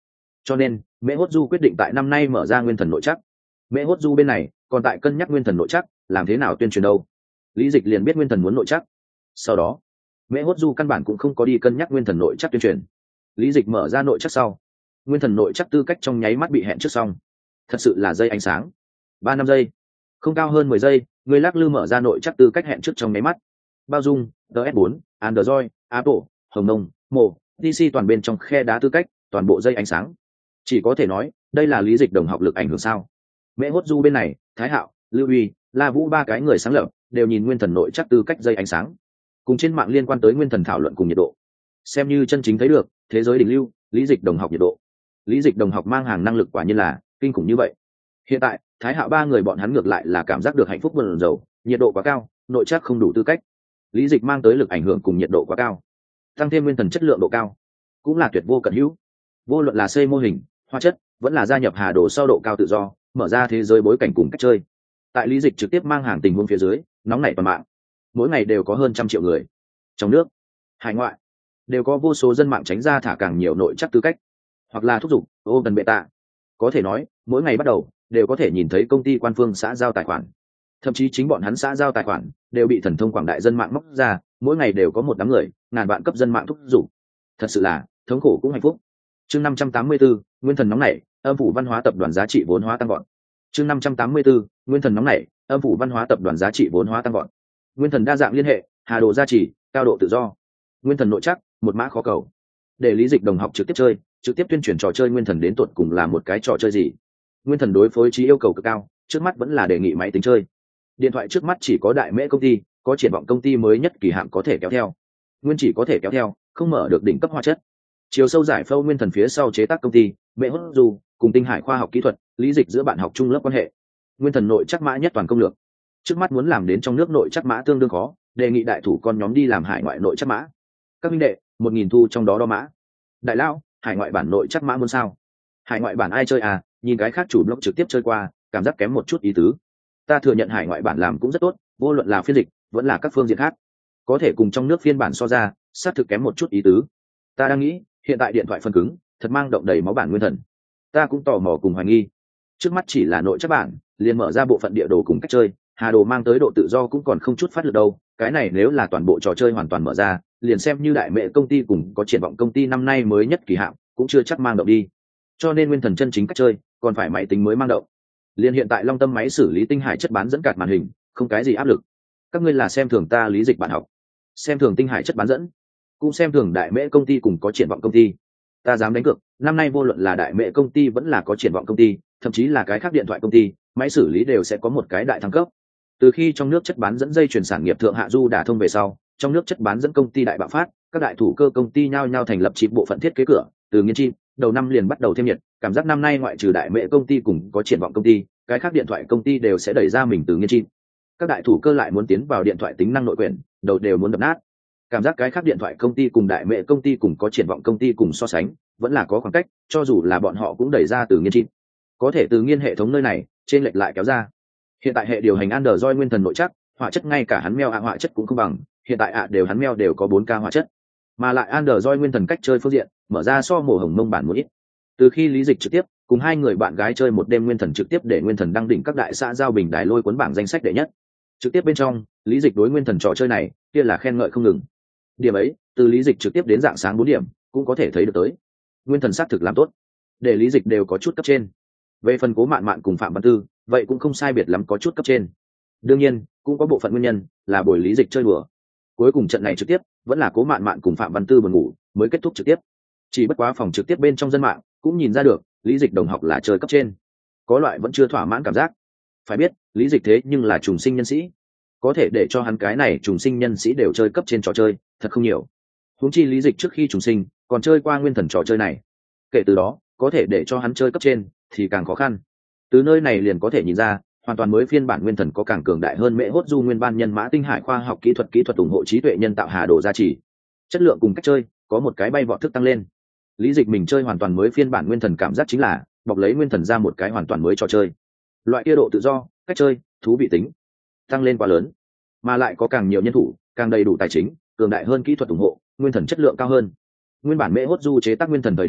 Cho nên mễ hốt du quyết định tại năm nay mở ra nguyên thần nội chắc. Mễ hốt du bên này còn tại cân nhắc nguyên thần nội chắc làm thế nào tuyên truyền đâu. Lý Dịch liền biết nguyên thần muốn nội chắc. Sau đó mễ hốt du căn bản cũng không có đi cân nhắc nguyên thần nội chắc tuyên truyền. Lý Dịch mở ra nội chắc sau, nguyên thần nội chắc tư cách trong nháy mắt bị hẹn trước xong. Thật sự là dây ánh sáng 3-5 giây, không cao hơn 10 giây, người lắc lư mở ra nội chắc tư cách hẹn trước trong nháy mắt. Bao dung DS4, Android, Apple, Hồng Nông, Mộ, DC toàn bên trong khe đá tư cách, toàn bộ dây ánh sáng. Chỉ có thể nói đây là Lý Dịch đồng học lực ảnh hưởng sao. Mễ hốt du bên này, Thái Hạo, Lưu Uy, La Vũ ba cái người sáng lập đều nhìn nguyên thần nội chắc tư cách dây ánh sáng, cùng trên mạng liên quan tới nguyên thần thảo luận cùng nhiệt độ, xem như chân chính thấy được thế giới đỉnh lưu Lý Dịch đồng học nhiệt độ. Lý Dịch đồng học mang hàng năng lực quả nhiên là kinh khủng như vậy. Hiện tại Thái Hạo ba người bọn hắn ngược lại là cảm giác được hạnh phúc buồn rầu, nhiệt độ quá cao, nội chắc không đủ tư cách. Lý Dịch mang tới lực ảnh hưởng cùng nhiệt độ quá cao, tăng thêm nguyên thần chất lượng độ cao, cũng là tuyệt vô cận hữu. Vô luận là xây mô hình, hóa chất, vẫn là gia nhập hà đồ sau độ cao tự do, mở ra thế giới bối cảnh cùng cách chơi. Tại Lý Dịch trực tiếp mang hàng tình huống phía dưới, nóng nảy toàn mạng. Mỗi ngày đều có hơn 100 triệu người, trong nước, hải ngoại, đều có vô số dân mạng tránh ra thả càng nhiều nội chắc tư cách, hoặc là thúc giục ô tần bệ tạ. Có thể nói mỗi ngày bắt đầu đều có thể nhìn thấy công ty quan phương xã giao tài khoản, thậm chí chính bọn hắn xã giao tài khoản đều bị thần thông quảng đại dân mạng móc ra, mỗi ngày đều có một đám người ngàn vạn cấp dân mạng thúc giục. Thật sự là thống khổ cũng hạnh phúc. Chương 584, nguyên thần nóng nảy, âm phủ văn hóa tập đoàn giá trị vốn hóa tăng vọt. Chương 584, nguyên thần nóng nảy, âm phủ văn hóa tập đoàn giá trị vốn hóa tăng vọt. Nguyên thần đa dạng liên hệ, hà đồ gia trì, cao độ tự do. Nguyên thần nội chắc, một mã khó cầu. Để Lý Dịch đồng học trực tiếp chơi, trực tiếp tuyên truyền trò chơi nguyên thần đến tột cùng là một cái trò chơi gì. Nguyên thần đối phối trí yêu cầu cực cao, trước mắt vẫn là đề nghị máy tính chơi. Điện thoại trước mắt chỉ có Đại Mễ công ty, có triển vọng công ty mới nhất kỳ hạn có thể kéo theo. Nguyên chỉ có thể kéo theo, không mở được đỉnh cấp hóa chất. Chiều sâu giải phẫu nguyên thần phía sau chế tác công ty Mễ hốt du cùng Tinh Hải khoa học kỹ thuật, Lý Dịch giữa bạn học chung lớp quan hệ. Nguyên thần nội chắc mã nhất toàn công lược. Trước mắt muốn làm đến trong nước nội chắc mã tương đương khó, đề nghị đại thủ con nhóm đi làm hải ngoại nội chắc mã. Các minh đệ, 1000 thu trong đó đo mã. Đại lão, hải ngoại bản nội chắc mã muốn sao? Hải ngoại bản ai chơi à? Nhìn cái khác chủ blog trực tiếp chơi qua, cảm giác kém một chút ý tứ. Ta thừa nhận hải ngoại bản làm cũng rất tốt, vô luận là phiên dịch vẫn là các phương diện khác, có thể cùng trong nước phiên bản so ra, xác thực kém một chút ý tứ. Ta đang nghĩ, hiện tại điện thoại phân cứng thật mang động đầy máu bản nguyên thần. Ta cũng tò mò cùng hoài nghi. Trước mắt chỉ là nội chắc bản, liền mở ra bộ phận địa đồ cùng cách chơi, hà đồ mang tới độ tự do cũng còn không chút phát lực đâu. Cái này nếu là toàn bộ trò chơi hoàn toàn mở ra, liền xem như Đại Mễ công ty cùng có triển vọng công ty năm nay mới nhất kỳ hạn cũng chưa chắc mang động đi. Cho nên nguyên thần chân chính cách chơi còn phải máy tính mới mang động. Liên hiện tại Long Tâm máy xử lý tinh hải chất bán dẫn card màn hình, không cái gì áp lực. Các ngươi là xem thường ta Lý Dịch bạn học, xem thường tinh hải chất bán dẫn, cũng xem thường Đại Mễ công ty cùng có triển vọng công ty. Ta dám đánh cược, năm nay vô luận là Đại Mễ công ty vẫn là có triển vọng công ty, thậm chí là cái khác điện thoại công ty, máy xử lý đều sẽ có một cái đại thăng cấp. Từ khi trong nước chất bán dẫn dây chuyển sản nghiệp thượng hạ du đả thông về sau, trong nước chất bán dẫn công ty đại bạo phát, các đại thủ cơ công ty nhao nhao thành lập chip bộ phận thiết kế cửa, từ nghiên chip, đầu năm liền bắt đầu thêm nhiệt, cảm giác năm nay ngoại trừ Đại Mễ công ty cùng có triển vọng công ty, cái khác điện thoại công ty đều sẽ đẩy ra mình từ nghiên chip. Các đại thủ cơ lại muốn tiến vào điện thoại tính năng nội quyển, đầu đều muốn đập nát. Cảm giác cái khác điện thoại công ty cùng Đại Mễ công ty cùng có triển vọng công ty cùng so sánh, vẫn là có khoảng cách, cho dù là bọn họ cũng đẩy ra từ nghiên chip. Có thể từ nghiên hệ thống nơi này, trên lệch lại kéo ra. Hiện tại hệ điều hành Android nguyên thần nội chắc, họa chất ngay cả hắn meo họa chất cũng không bằng, hiện tại đều hắn meo đều có 4K họa chất. Mà lại Android nguyên thần cách chơi phương diện, mở ra so mổ hồng mông bản một ít. Từ khi Lý Dịch trực tiếp cùng hai người bạn gái chơi một đêm nguyên thần trực tiếp để nguyên thần đăng đỉnh các đại xã giao bình đài lôi cuốn bảng danh sách đệ nhất. Trực tiếp bên trong, Lý Dịch đối nguyên thần trò chơi này, kia là khen ngợi không ngừng. Điểm ấy, từ Lý Dịch trực tiếp đến dạng sáng 4 điểm, cũng có thể thấy được tới. Nguyên thần xác thực làm tốt, để Lý Dịch đều có chút cấp trên. Về phần Cố Mạn Mạn cùng Phạm Văn Tư, vậy cũng không sai biệt lắm có chút cấp trên. Đương nhiên, cũng có bộ phận nguyên nhân là buổi Lý Dịch chơi đùa. Cuối cùng trận này trực tiếp vẫn là Cố Mạn Mạn cùng Phạm Văn Tư buồn ngủ mới kết thúc trực tiếp. Chỉ bất quá phòng trực tiếp bên trong dân mạng cũng nhìn ra được, Lý Dịch đồng học là chơi cấp trên, có loại vẫn chưa thỏa mãn cảm giác. Phải biết, Lý Dịch thế nhưng là trùng sinh nhân sĩ, có thể để cho hắn cái này trùng sinh nhân sĩ đều chơi cấp trên trò chơi, thật không nhiều. Huống chi Lý Dịch trước khi trùng sinh còn chơi qua nguyên thần trò chơi này, kể từ đó có thể để cho hắn chơi cấp trên thì càng khó khăn. Từ nơi này liền có thể nhìn ra, hoàn toàn mới phiên bản nguyên thần có càng cường đại hơn Mễ hốt du nguyên ban nhân mã Tinh Hải khoa học kỹ thuật ủng hộ trí tuệ nhân tạo hà đồ gia trì, chất lượng cùng cách chơi có một cái bay vọt thức tăng lên. Lý Dịch mình chơi hoàn toàn mới phiên bản nguyên thần cảm giác chính là bọc lấy nguyên thần ra một cái hoàn toàn mới trò chơi. Loại kia độ tự do, cách chơi, thú vị tính tăng lên quá lớn, mà lại có càng nhiều nhân thủ, càng đầy đủ tài chính, cường đại hơn kỹ thuật ủng hộ, nguyên thần chất lượng cao hơn. Nguyên bản Mễ hốt du chế tác nguyên thần thời điểm,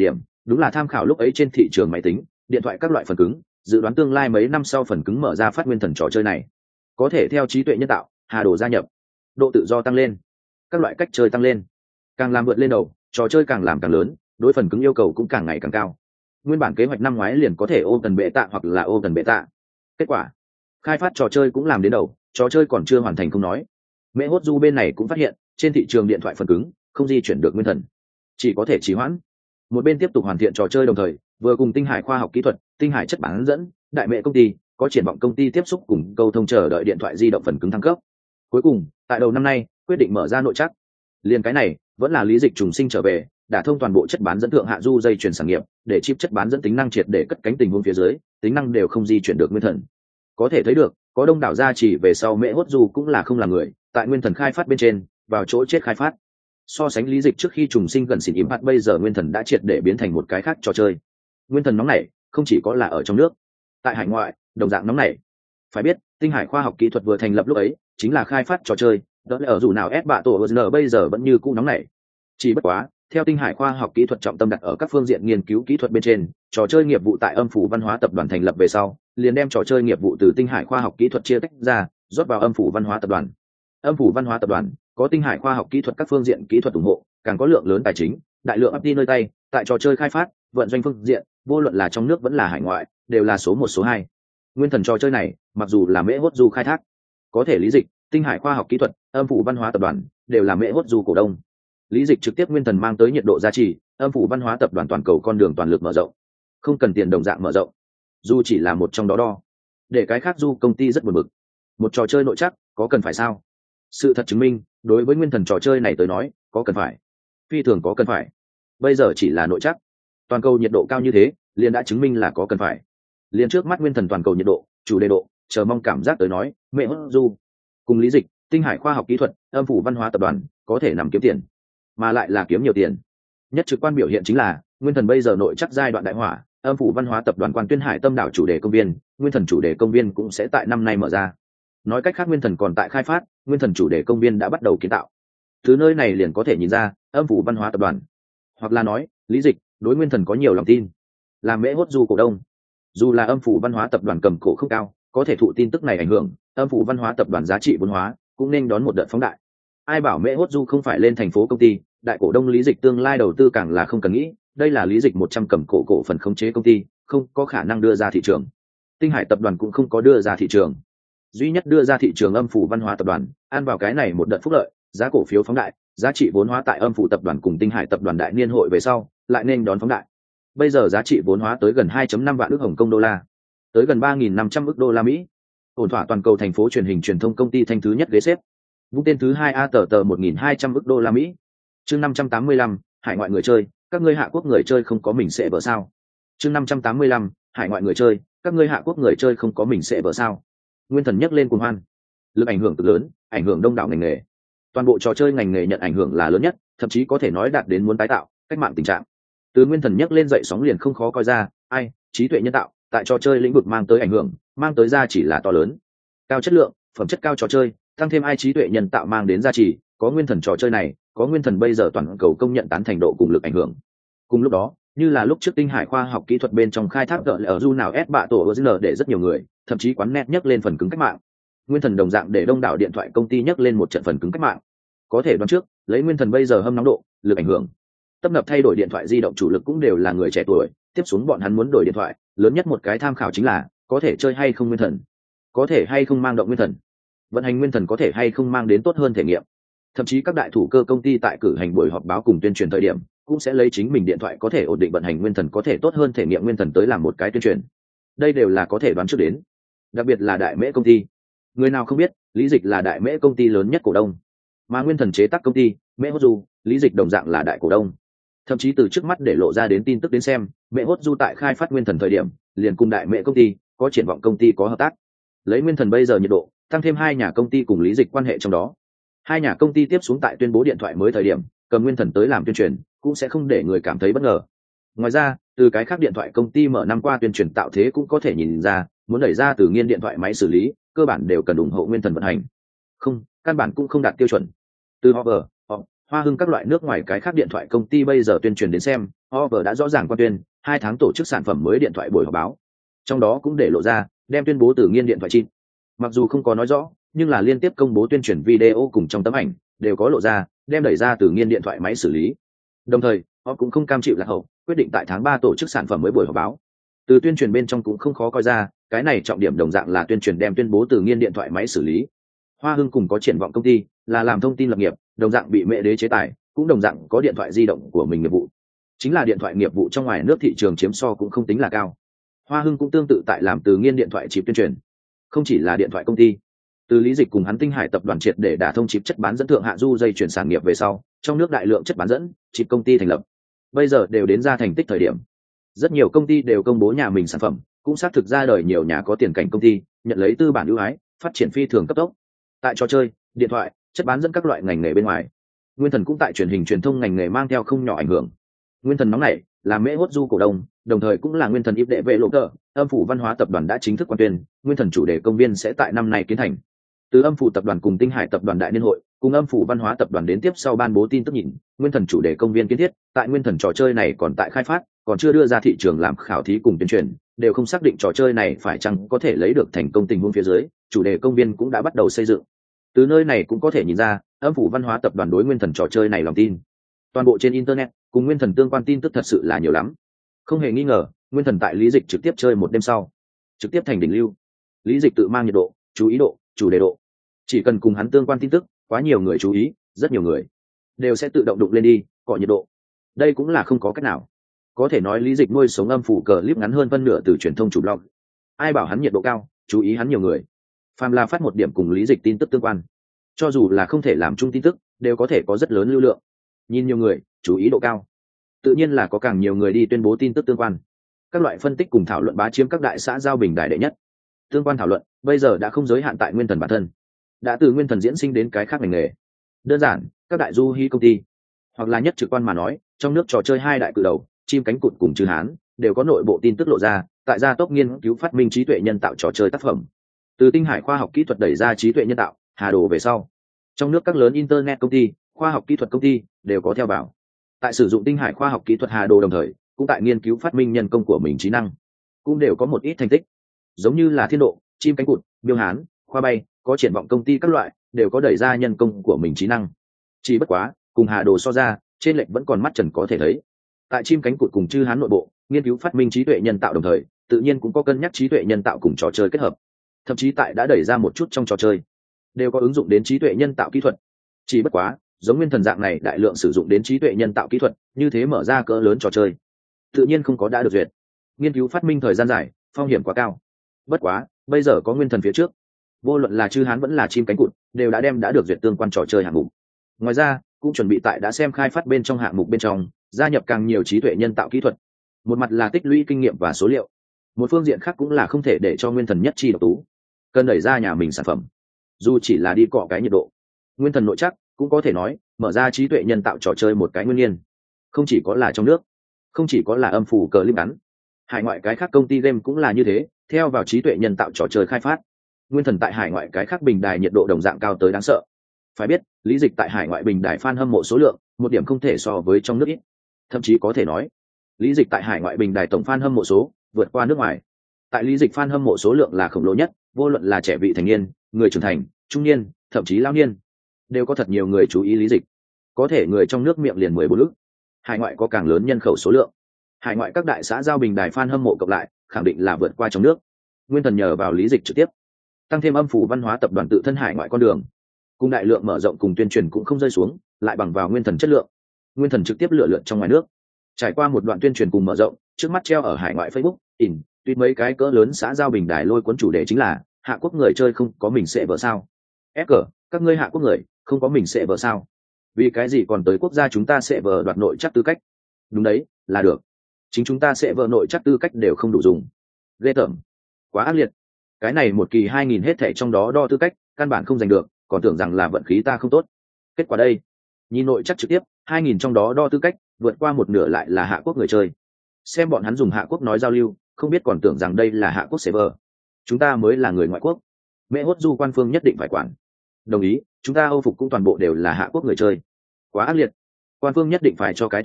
đúng là tham khảo lúc ấy trên thị trường máy tính điện thoại các loại phần cứng, dự đoán tương lai mấy năm sau phần cứng mở ra phát nguyên thần trò chơi này có thể theo trí tuệ nhân tạo hà đồ gia nhập, độ tự do tăng lên, các loại cách chơi tăng lên, càng làm vượt lên đầu, trò chơi càng làm càng lớn, đối phần cứng yêu cầu cũng càng ngày càng cao. Nguyên bản kế hoạch năm ngoái liền có thể ô tần bệ tạ hoặc là ô tần bệ tạ, kết quả khai phát trò chơi cũng làm đến đầu, trò chơi còn chưa hoàn thành không nói, mẹ hốt du bên này cũng phát hiện trên thị trường điện thoại phần cứng không di chuyển được nguyên thần, chỉ có thể trì hoãn. Một bên tiếp tục hoàn thiện trò chơi đồng thời vừa cùng tinh hải khoa học kỹ thuật, tinh hải chất bán dẫn, đại mẹ công ty có triển vọng công ty tiếp xúc cùng câu thông chờ đợi điện thoại di động phần cứng thăng cấp. Cuối cùng tại đầu năm nay quyết định mở ra nội chắc. Liên cái này vẫn là lý dịch trùng sinh trở về, đả thông toàn bộ chất bán dẫn thượng hạ du dây chuyển sản nghiệp, để chip chất bán dẫn tính năng triệt để cất cánh tình huống phía dưới, tính năng đều không di chuyển được nguyên thần. Có thể thấy được, có đông đảo gia chỉ về sau mẹ hốt du cũng là không là người, tại nguyên thần khai phát bên trên, vào chỗ chết khai phát. So sánh lý dịch trước khi trùng sinh gần xỉn im hạt, bây giờ nguyên thần đã triệt để biến thành một cái khác trò chơi. Nguyên thần nóng nảy không chỉ có là ở trong nước, tại hải ngoại đồng dạng nóng nảy. Phải biết tinh hải khoa học kỹ thuật vừa thành lập lúc ấy chính là khai phát trò chơi, đó là ở dù nào ép bạ tổ n bây giờ vẫn như cũ nóng nảy. Chỉ bất quá theo tinh hải khoa học kỹ thuật trọng tâm đặt ở các phương diện nghiên cứu kỹ thuật bên trên, trò chơi nghiệp vụ tại âm phủ văn hóa tập đoàn thành lập về sau liền đem trò chơi nghiệp vụ từ tinh hải khoa học kỹ thuật chia tách ra, rót vào âm phủ văn hóa tập đoàn. Âm phủ văn hóa tập đoàn có tinh hải khoa học kỹ thuật các phương diện kỹ thuật ủng hộ, càng có lượng lớn tài chính, đại lượng FT nơi tay, tại trò chơi khai phát vận doanh phương diện vô luận là trong nước vẫn là hải ngoại đều là số một số hai. Nguyên thần trò chơi này mặc dù là mễ hốt du khai thác, có thể lý dịch, tinh hải khoa học kỹ thuật, âm phủ văn hóa tập đoàn đều là mễ hốt du cổ đông. Lý dịch trực tiếp nguyên thần mang tới nhiệt độ giá trị, âm phủ văn hóa tập đoàn toàn cầu con đường toàn lực mở rộng, không cần tiền đồng dạng mở rộng, dù chỉ là một trong đó đo, để cái khác du công ty rất buồn bực. Một trò chơi nội chắc có cần phải sao? Sự thật chứng minh đối với nguyên thần trò chơi này tới nói có cần phải, phi thường có cần phải. Bây giờ chỉ là nội chắc, toàn cầu nhiệt độ cao như thế liền đã chứng minh là có cần phải. Liền trước mắt nguyên thần toàn cầu nhiệt độ, chủ đề độ, chờ mong cảm giác tới nói mẹ hốt du cùng lý dịch, tinh hải khoa học kỹ thuật, âm phủ văn hóa tập đoàn có thể nằm kiếm tiền, mà lại là kiếm nhiều tiền. Nhất trực quan biểu hiện chính là nguyên thần bây giờ nội chắc giai đoạn đại hỏa, âm phủ văn hóa tập đoàn quan tuyên hải tâm đảo chủ đề công viên, nguyên thần chủ đề công viên cũng sẽ tại năm nay mở ra. Nói cách khác nguyên thần còn tại khai phát, nguyên thần chủ đề công viên đã bắt đầu kiến tạo. Từ nơi này liền có thể nhìn ra âm phủ văn hóa tập đoàn, hoặc là nói lý dịch đối nguyên thần có nhiều lòng tin, làm mễ hốt du cổ đông. Dù là âm phủ văn hóa tập đoàn cầm cổ không cao, có thể thụ tin tức này ảnh hưởng, âm phủ văn hóa tập đoàn giá trị vốn hóa cũng nên đón một đợt phóng đại. Ai bảo mễ hốt du không phải lên thành phố công ty, đại cổ đông lý dịch tương lai đầu tư càng là không cần nghĩ, đây là lý dịch 100 cầm cổ phần khống chế công ty, không có khả năng đưa ra thị trường. Tinh hải tập đoàn cũng không có đưa ra thị trường, duy nhất đưa ra thị trường âm phủ văn hóa tập đoàn, ăn vào cái này một đợt phúc lợi, giá cổ phiếu phóng đại, giá trị vốn hóa tại âm phủ tập đoàn cùng tinh hải tập đoàn đại niên hội về sau lại nên đón phóng đại. Bây giờ giá trị vốn hóa tới gần 2.5 vạn ức Hồng Kông đô la, tới gần 3.500 ức đô la Mỹ. Ổn thỏa toàn cầu thành phố truyền hình truyền thông công ty thanh thứ nhất ghế xếp. Vung tên thứ hai A tờ 1.200 ức đô la Mỹ. Chương 585, hải ngoại người chơi, các ngươi hạ quốc người chơi không có mình sẽ vợ sao? Chương 585, hải ngoại người chơi, các ngươi hạ quốc người chơi không có mình sẽ vợ sao? Nguyên thần nhắc lên cuồng hoan, lực ảnh hưởng cực lớn, ảnh hưởng đông đảo ngành nghề. Toàn bộ trò chơi ngành nghề nhận ảnh hưởng là lớn nhất, thậm chí có thể nói đạt đến muốn tái tạo, cách mạng tình trạng. Từ nguyên thần nhắc lên dậy sóng liền không khó coi ra, ai, trí tuệ nhân tạo tại trò chơi lĩnh vực mang tới ảnh hưởng, mang tới giá trị là to lớn. Cao chất lượng, phẩm chất cao trò chơi, tăng thêm ai trí tuệ nhân tạo mang đến giá trị, có nguyên thần trò chơi này, có nguyên thần bây giờ toàn cầu công nhận tán thành độ cùng lực ảnh hưởng. Cùng lúc đó, như là lúc trước tinh hải khoa học kỹ thuật bên trong khai thác gợi ở du nào s bạ tổ original để rất nhiều người, thậm chí quán net nhắc lên phần cứng cách mạng. Nguyên thần đồng dạng để đông đảo điện thoại công ty nhắc lên một trận phần cứng cách mạng. Có thể đoán trước, lấy nguyên thần bây giờ hâm nóng độ, lực ảnh hưởng, tấp nập thay đổi điện thoại di động chủ lực cũng đều là người trẻ tuổi, tiếp xuống bọn hắn muốn đổi điện thoại, lớn nhất một cái tham khảo chính là có thể chơi hay không nguyên thần, có thể hay không mang động nguyên thần, vận hành nguyên thần có thể hay không mang đến tốt hơn thể nghiệm. Thậm chí các đại thủ cơ công ty tại cử hành buổi họp báo cùng tuyên truyền thời điểm cũng sẽ lấy chính mình điện thoại có thể ổn định vận hành nguyên thần, có thể tốt hơn thể nghiệm nguyên thần tới làm một cái tuyên truyền. Đây đều là có thể đoán trước đến. Đặc biệt là đại mễ công ty, người nào không biết lý dịch là đại mễ công ty lớn nhất cổ đông, mà nguyên thần chế tác công ty mễ hốt du, lý dịch đồng dạng là đại cổ đông. Thậm chí từ trước mắt để lộ ra đến tin tức đến xem, mễ hốt du tại khai phát nguyên thần thời điểm liền cùng đại mễ công ty có triển vọng công ty có hợp tác. Lấy nguyên thần bây giờ nhiệt độ, tăng thêm hai nhà công ty cùng lý dịch quan hệ trong đó, hai nhà công ty tiếp xuống tại tuyên bố điện thoại mới thời điểm cầm nguyên thần tới làm tuyên truyền cũng sẽ không để người cảm thấy bất ngờ. Ngoài ra, từ cái khác điện thoại công ty mở năm qua tuyên truyền tạo thế cũng có thể nhìn ra, muốn đẩy ra từ nghiên điện thoại máy xử lý, cơ bản đều cần ủng hộ nguyên thần vận hành. Không, căn bản cũng không đạt tiêu chuẩn. Từ Hopper, Hoa Hưng các loại nước ngoài cái khác điện thoại công ty bây giờ tuyên truyền đến xem, Hover đã rõ ràng quan tuyên 2 tháng tổ chức sản phẩm mới điện thoại buổi họp báo, trong đó cũng để lộ ra đem tuyên bố từ nghiên điện thoại chip. Mặc dù không có nói rõ, nhưng là liên tiếp công bố tuyên truyền video cùng trong tấm ảnh đều có lộ ra đem đẩy ra từ nghiên điện thoại máy xử lý. Đồng thời họ cũng không cam chịu lạc hậu, quyết định tại tháng 3 tổ chức sản phẩm mới buổi họp báo. Từ tuyên truyền bên trong cũng không khó coi ra, cái này trọng điểm đồng dạng là tuyên truyền đem tuyên bố từ nghiên điện thoại máy xử lý. Hoa Hưng cùng có triển vọng công ty là làm thông tin lập nghiệp, đồng dạng bị mẹ đế chế tài, cũng đồng dạng có điện thoại di động của mình nghiệp vụ. Chính là điện thoại nghiệp vụ trong ngoài nước thị trường chiếm so cũng không tính là cao. Hoa Hưng cũng tương tự tại làm từ nghiên điện thoại chip tuyên truyền. Không chỉ là điện thoại công ty, từ Lý Dịch cùng hắn Tinh Hải tập đoàn triệt để đả thông chip chất bán dẫn thượng hạ du dây chuyển sản nghiệp về sau, trong nước đại lượng chất bán dẫn chip công ty thành lập, bây giờ đều đến ra thành tích thời điểm. Rất nhiều công ty đều công bố nhà mình sản phẩm, cũng xác thực ra đời nhiều nhà có tiền cảnh công ty nhận lấy tư bản ưu ái, phát triển phi thường cấp tốc. Tại trò chơi, điện thoại, chất bán dẫn các loại ngành nghề bên ngoài, Nguyên Thần cũng tại truyền hình truyền thông ngành nghề mang theo không nhỏ ảnh hưởng. Nguyên Thần nóng này là Mễ Hốt Du cổ đông, đồng thời cũng là Nguyên Thần íp đệ vệ lộ tờ, Âm phủ văn hóa tập đoàn đã chính thức quan tuyên, Nguyên Thần chủ đề công viên sẽ tại năm nay kiến thành. Từ Âm phủ tập đoàn cùng Tinh Hải tập đoàn đại niên hội, cùng Âm phủ văn hóa tập đoàn đến tiếp sau ban bố tin tức nhìn, Nguyên Thần chủ đề công viên kiến thiết, tại Nguyên Thần trò chơi này còn tại khai phát, còn chưa đưa ra thị trường làm khảo thí cùng tuyên truyền, đều không xác định trò chơi này phải chăng có thể lấy được thành công tình huống phía dưới, chủ đề công viên cũng đã bắt đầu xây dựng. Từ nơi này cũng có thể nhìn ra, Âm phủ văn hóa tập đoàn đối Nguyên Thần trò chơi này lòng tin. Toàn bộ trên internet, cùng Nguyên Thần tương quan tin tức thật sự là nhiều lắm. Không hề nghi ngờ, Nguyên Thần tại Lý Dịch trực tiếp chơi một đêm sau, trực tiếp thành đỉnh lưu. Lý Dịch tự mang nhiệt độ, chú ý độ, chủ đề độ. Chỉ cần cùng hắn tương quan tin tức, quá nhiều người chú ý, rất nhiều người đều sẽ tự động đụng lên đi, cọ nhiệt độ. Đây cũng là không có cách nào. Có thể nói Lý Dịch nuôi sống âm phủ cờ clip ngắn hơn phân nửa từ truyền thông chủ blog. Ai bảo hắn nhiệt độ cao, chú ý hắn nhiều người. Phàm là phát một điểm cùng Lý Dịch tin tức tương quan, cho dù là không thể làm chung tin tức, đều có thể có rất lớn lưu lượng. Nhìn nhiều người, chú ý độ cao, tự nhiên là có càng nhiều người đi tuyên bố tin tức tương quan. Các loại phân tích cùng thảo luận bá chiếm các đại xã giao bình đại đệ nhất. Tương quan thảo luận bây giờ đã không giới hạn tại Nguyên Thần bản thân, đã từ Nguyên Thần diễn sinh đến cái khác ngành nghề. Đơn giản, các đại du hí công ty, hoặc là nhất trực quan mà nói, trong nước trò chơi hai đại cự đầu, chim cánh cụt cùng Trừ Hán, đều có nội bộ tin tức lộ ra, tại gia tốc nghiên cứu phát minh trí tuệ nhân tạo trò chơi tác phẩm. Từ Tinh Hải khoa học kỹ thuật đẩy ra trí tuệ nhân tạo, Hà Đồ về sau, trong nước các lớn internet công ty, khoa học kỹ thuật công ty đều có theo vào. Tại sử dụng Tinh Hải khoa học kỹ thuật Hà Đồ đồng thời, cũng tại nghiên cứu phát minh nhân công của mình trí năng, cũng đều có một ít thành tích. Giống như là Thiên Độ, chim cánh cụt, Biêu Hán, khoa bay, có triển vọng công ty các loại, đều có đẩy ra nhân công của mình trí năng. Chỉ bất quá, cùng Hà Đồ so ra, trên lệch vẫn còn mắt trần có thể thấy. Tại chim cánh cụt cùng Chư Hán nội bộ, nghiên cứu phát minh trí tuệ nhân tạo đồng thời, tự nhiên cũng có cân nhắc trí tuệ nhân tạo cùng trò chơi kết hợp. Thậm chí tại đã đẩy ra một chút trong trò chơi, đều có ứng dụng đến trí tuệ nhân tạo kỹ thuật. Chỉ bất quá, giống Nguyên Thần dạng này đại lượng sử dụng đến trí tuệ nhân tạo kỹ thuật, như thế mở ra cỡ lớn trò chơi, tự nhiên không có đã được duyệt. Nghiên cứu phát minh thời gian dài, phong hiểm quá cao. Bất quá, bây giờ có Nguyên Thần phía trước, vô luận là Chư Hán vẫn là chim cánh cụt, đều đã được duyệt tương quan trò chơi hạng mục. Ngoài ra, cũng chuẩn bị tại đã xem khai phát bên trong hạng mục bên trong, gia nhập càng nhiều trí tuệ nhân tạo kỹ thuật. Một mặt là tích lũy kinh nghiệm và số liệu, một phương diện khác cũng là không thể để cho Nguyên Thần nhất chi độc tú, cần đẩy ra nhà mình sản phẩm. Dù chỉ là đi cọ cái nhiệt độ, Nguyên Thần nội chắc cũng có thể nói mở ra trí tuệ nhân tạo trò chơi một cái nguyên nhiên. Không chỉ có là trong nước, không chỉ có là âm phủ cờ clip ngắn, hải ngoại cái khác công ty game cũng là như thế, theo vào trí tuệ nhân tạo trò chơi khai phát. Nguyên Thần tại hải ngoại cái khác bình đài nhiệt độ đồng dạng cao tới đáng sợ. Phải biết, Lý Dịch tại hải ngoại bình đài fan hâm mộ số lượng, một điểm không thể so với trong nước ít. Thậm chí có thể nói, Lý Dịch tại hải ngoại bình đài tổng fan hâm mộ số vượt qua nước ngoài. Tại Lý Dịch fan hâm mộ số lượng là khổng lồ nhất, vô luận là trẻ vị thành niên, người trưởng thành, trung niên, thậm chí lão niên, đều có thật nhiều người chú ý Lý Dịch. Có thể người trong nước miệng liền 14 ức. Hải ngoại có càng lớn nhân khẩu số lượng. Hải ngoại các đại xã giao bình đài fan hâm mộ cộng lại, khẳng định là vượt qua trong nước. Nguyên Thần nhờ vào Lý Dịch trực tiếp tăng thêm âm phủ văn hóa tập đoàn tự thân hải ngoại con đường, cùng đại lượng mở rộng cùng tuyên truyền cũng không rơi xuống, lại bằng vào Nguyên Thần chất lượng. Nguyên Thần trực tiếp lựa lượn trong ngoài nước, trải qua một đoạn tuyên truyền cùng mở rộng, trước mắt treo ở hải ngoại Facebook, tuyệt mấy cái cỡ lớn xã giao bình đài lôi cuốn chủ đề chính là hạ quốc người chơi không có mình sẽ vợ sao? Ép cờ, các ngươi hạ quốc người không có mình sẽ vợ sao? Vì cái gì còn tới quốc gia chúng ta sẽ vợ đoạt nội chắc tư cách? Đúng đấy, là được. Chính chúng ta sẽ vợ nội chắc tư cách đều không đủ dùng. Ghê tởm, quá ác liệt. Cái này một kỳ 2000 hết thảy trong đó đo tư cách, căn bản không giành được, còn tưởng rằng là vận khí ta không tốt. Kết quả đây, nhìn nội chắc trực tiếp, 2000 trong đó đo tư cách, vượt qua một nửa lại là hạ quốc người chơi. Xem bọn hắn dùng hạ quốc nói giao lưu, không biết còn tưởng rằng đây là hạ quốc server. Chúng ta mới là người ngoại quốc. Mẹ hốt du quan phương nhất định phải quản. Đồng ý, chúng ta Âu phục cũng toàn bộ đều là hạ quốc người chơi. Quá ác liệt. Quan phương nhất định phải cho cái thuyết pháp,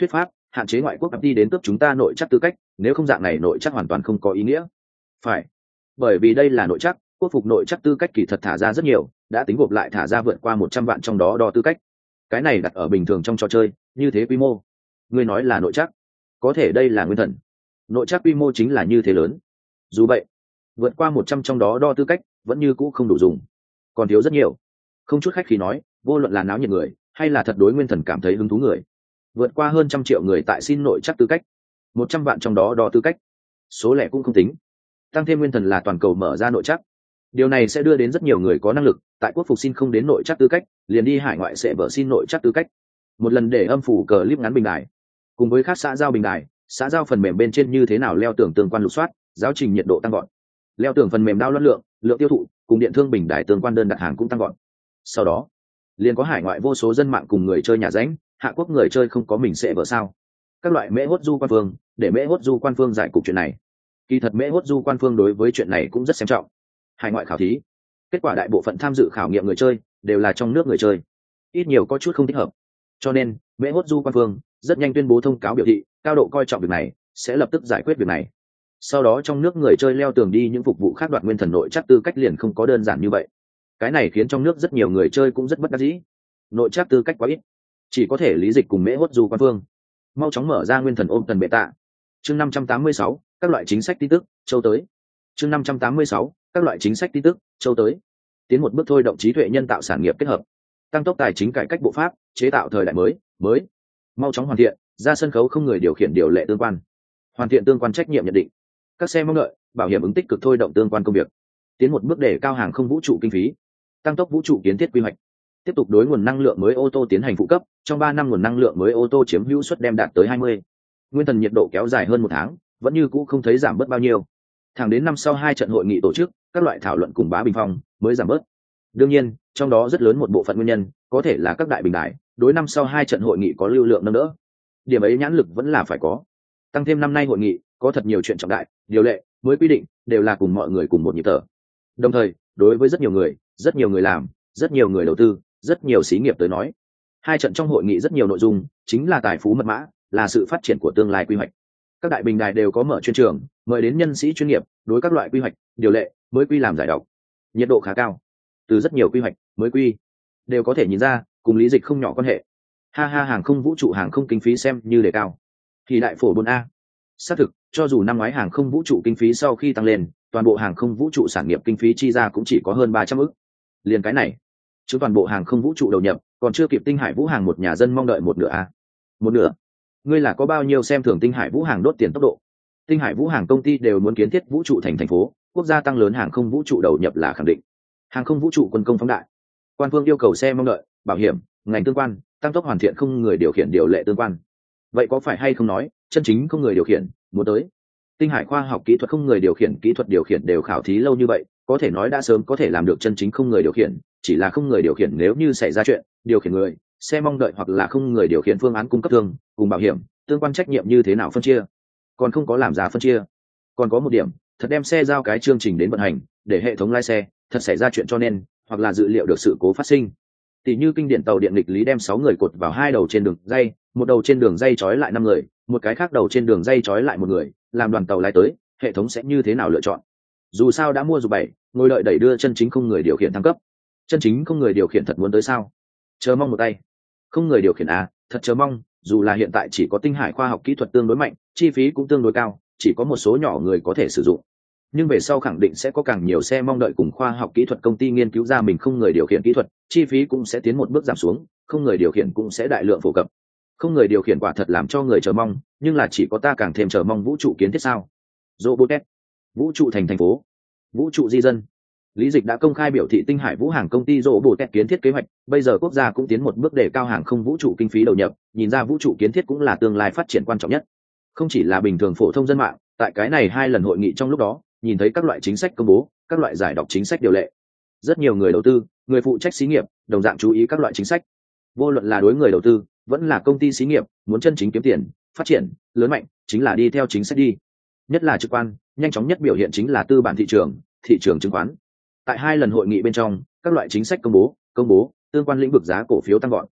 hạn chế ngoại quốc đi đến cướp chúng ta nội chắc tư cách, nếu không dạng này nội chắc hoàn toàn không có ý nghĩa. Phải, bởi vì đây là nội chắc, quốc phục nội chắc tư cách kỳ thật thả ra rất nhiều, đã tính gộp lại thả ra vượt qua 100 vạn trong đó đo tư cách. Cái này đặt ở bình thường trong trò chơi, như thế quy mô. Ngươi nói là nội chắc, có thể đây là nguyên thần. Nội chắc quy mô chính là như thế lớn. Dù vậy, vượt qua 100 trong đó đo tư cách, vẫn như cũ không đủ dùng. Còn thiếu rất nhiều. Không chút khách khí nói, vô luận là náo nhiệt người, hay là thật đối nguyên thần cảm thấy hứng thú người. Vượt qua hơn 100 triệu người tại xin nội chắc tư cách. 100 vạn trong đó đo tư cách. Số lẻ cũng không tính. Tăng thêm nguyên thần là toàn cầu mở ra nội chắc. Điều này sẽ đưa đến rất nhiều người có năng lực, tại quốc phục xin không đến nội chắc tư cách, liền đi hải ngoại sẽ vở xin nội chắc tư cách. Một lần để âm phủ clip ngắn bình đài. Cùng với các xã giao bình đài, xã giao phần mềm bên trên như thế nào leo tường tương quan lục soát, giáo trình nhiệt độ tăng gọn. Leo tường phần mềm đao loạn lượng tiêu thụ, cùng điện thương bình đài tương quan đơn đặt hàng cũng tăng gọn. Sau đó, liền có hải ngoại vô số dân mạng cùng người chơi nhà ránh, hạ quốc người chơi không có mình sẽ vở sao? Các loại mễ hốt du quan phương, để mễ hốt du quan phương giải cục chuyện này. Kỳ thật mễ hốt du quan phương đối với chuyện này cũng rất xem trọng. Hải ngoại khảo thí, kết quả đại bộ phận tham dự khảo nghiệm người chơi đều là trong nước người chơi, ít nhiều có chút không thích hợp, cho nên mễ hốt du quan phương rất nhanh tuyên bố thông cáo biểu thị cao độ coi trọng việc này, sẽ lập tức giải quyết việc này. Sau đó trong nước người chơi leo tường đi những phục vụ khác đoạt nguyên thần nội chắc tư cách liền không có đơn giản như vậy. Cái này khiến trong nước rất nhiều người chơi cũng rất bất đắc dĩ, nội chắc tư cách quá ít, chỉ có thể lý dịch cùng mễ hốt du quan phương mau chóng mở ra nguyên thần ôm tần bệ tạ. Chương 586, các loại chính sách tin tức châu tới. Chương 586, các loại chính sách tin tức châu tới. Tiến một bước thôi động trí tuệ nhân tạo sản nghiệp kết hợp, tăng tốc tài chính cải cách bộ pháp, chế tạo thời đại mới mau chóng hoàn thiện ra sân khấu không người điều khiển điều lệ tương quan, hoàn thiện tương quan trách nhiệm nhận định, các xe mong đợi bảo hiểm ứng tích cực thôi động tương quan công việc, tiến một bước để cao hàng không vũ trụ kinh phí, tăng tốc vũ trụ kiến thiết quy hoạch, tiếp tục đối nguồn năng lượng mới ô tô tiến hành phụ cấp, trong 3 năm nguồn năng lượng mới ô tô chiếm hữu suất đem đạt tới 20. Nguyên thần nhiệt độ kéo dài hơn 1 tháng, vẫn như cũ không thấy giảm bớt bao nhiêu. Thẳng đến năm sau 2 trận hội nghị tổ chức, các loại thảo luận cùng bá bình phong mới giảm bớt. Đương nhiên, trong đó rất lớn một bộ phận nguyên nhân, có thể là các đại bình đại, đối năm sau 2 trận hội nghị có lưu lượng nâng đỡ. Điểm ấy nhãn lực vẫn là phải có. Tăng thêm năm nay hội nghị, có thật nhiều chuyện trọng đại, điều lệ, mới quy định, đều là cùng mọi người cùng một nhịp thở. Đồng thời, đối với rất nhiều người làm, rất nhiều người đầu tư, rất nhiều xí nghiệp tới nói, 2 trận trong hội nghị rất nhiều nội dung, chính là tài phú mật mã, là sự phát triển của tương lai quy hoạch. Các đại bình đài đều có mở chuyên trường, mời đến nhân sĩ chuyên nghiệp, đối các loại quy hoạch, điều lệ, mới quy làm giải đọc. Nhiệt độ khá cao. Từ rất nhiều quy hoạch, mới quy, đều có thể nhìn ra, cùng lý dịch không nhỏ quan hệ. Hàng không vũ trụ hàng không kinh phí xem như đề cao. Thì đại phổ 4A. Xác thực, cho dù năm ngoái hàng không vũ trụ kinh phí sau khi tăng lên, toàn bộ hàng không vũ trụ sản nghiệp kinh phí chi ra cũng chỉ có hơn 300 ức. Liền cái này, chứ toàn bộ hàng không vũ trụ đầu nhập, còn chưa kịp Tinh Hải Vũ Hàng một nhà dân mong đợi một nửa a. Một nửa. Ngươi là có bao nhiêu xem thường Tinh Hải Vũ Hàng đốt tiền tốc độ? Tinh Hải Vũ Hàng công ty đều muốn kiến thiết vũ trụ thành phố, quốc gia tăng lớn hàng không vũ trụ đầu nhập là khẳng định. Hàng không vũ trụ quân công phóng đại. Quan phương yêu cầu xe mong đợi, bảo hiểm, ngành tương quan, tăng tốc hoàn thiện không người điều khiển điều lệ tương quan. Vậy có phải hay không nói, chân chính không người điều khiển, muốn tới. Tinh Hải khoa học kỹ thuật không người điều khiển, kỹ thuật điều khiển đều khảo thí lâu như vậy, có thể nói đã sớm có thể làm được chân chính không người điều khiển, chỉ là không người điều khiển nếu như xảy ra chuyện, điều khiển người, xe mong đợi hoặc là không người điều khiển phương án cung cấp thương, cùng bảo hiểm, tương quan trách nhiệm như thế nào phân chia. Còn không có làm giá phân chia. Còn có một điểm, thật đem xe giao cái chương trình đến vận hành, để hệ thống lái xe, thật xảy ra chuyện cho nên, hoặc là dự liệu được sự cố phát sinh. Tỷ như kinh điển tàu điện nghịch lý đem 6 người cột vào 2 đầu trên đường dây, một đầu trên đường dây trói lại 5 người, một cái khác đầu trên đường dây trói lại 1 người, làm đoàn tàu lái tới, hệ thống sẽ như thế nào lựa chọn? Dù sao đã mua dù 7, ngồi đợi đẩy đưa chân chính không người điều khiển thăng cấp. Chân chính không người điều khiển thật muốn tới sao? Chờ mong một tay. Không người điều khiển à, thật chờ mong, dù là hiện tại chỉ có Tinh Hải khoa học kỹ thuật tương đối mạnh, chi phí cũng tương đối cao, chỉ có một số nhỏ người có thể sử dụng. Nhưng về sau khẳng định sẽ có càng nhiều xe mong đợi cùng khoa học kỹ thuật công ty nghiên cứu ra mình không người điều khiển kỹ thuật, chi phí cũng sẽ tiến một bước giảm xuống, không người điều khiển cũng sẽ đại lượng phổ cập. Không người điều khiển quả thật làm cho người chờ mong, nhưng là chỉ có ta càng thêm chờ mong vũ trụ kiến thiết sao? Robotet, vũ trụ thành phố, vũ trụ di dân. Lý Dịch đã công khai biểu thị Tinh Hải Vũ Hàng công ty Robotet kiến thiết kế hoạch, bây giờ quốc gia cũng tiến một bước để cao hàng không vũ trụ kinh phí đầu nhập, nhìn ra vũ trụ kiến thiết cũng là tương lai phát triển quan trọng nhất. Không chỉ là bình thường phổ thông dân mạng, tại cái này 2 lần hội nghị trong lúc đó, nhìn thấy các loại chính sách công bố, các loại giải đọc chính sách điều lệ. Rất nhiều người đầu tư, người phụ trách xí nghiệp, đồng dạng chú ý các loại chính sách. Vô luận là đối người đầu tư, vẫn là công ty xí nghiệp, muốn chân chính kiếm tiền, phát triển, lớn mạnh, chính là đi theo chính sách đi. Nhất là trực quan, nhanh chóng nhất biểu hiện chính là tư bản thị trường chứng khoán. Tại 2 lần hội nghị bên trong, các loại chính sách công bố, tương quan lĩnh vực giá cổ phiếu tăng gọn.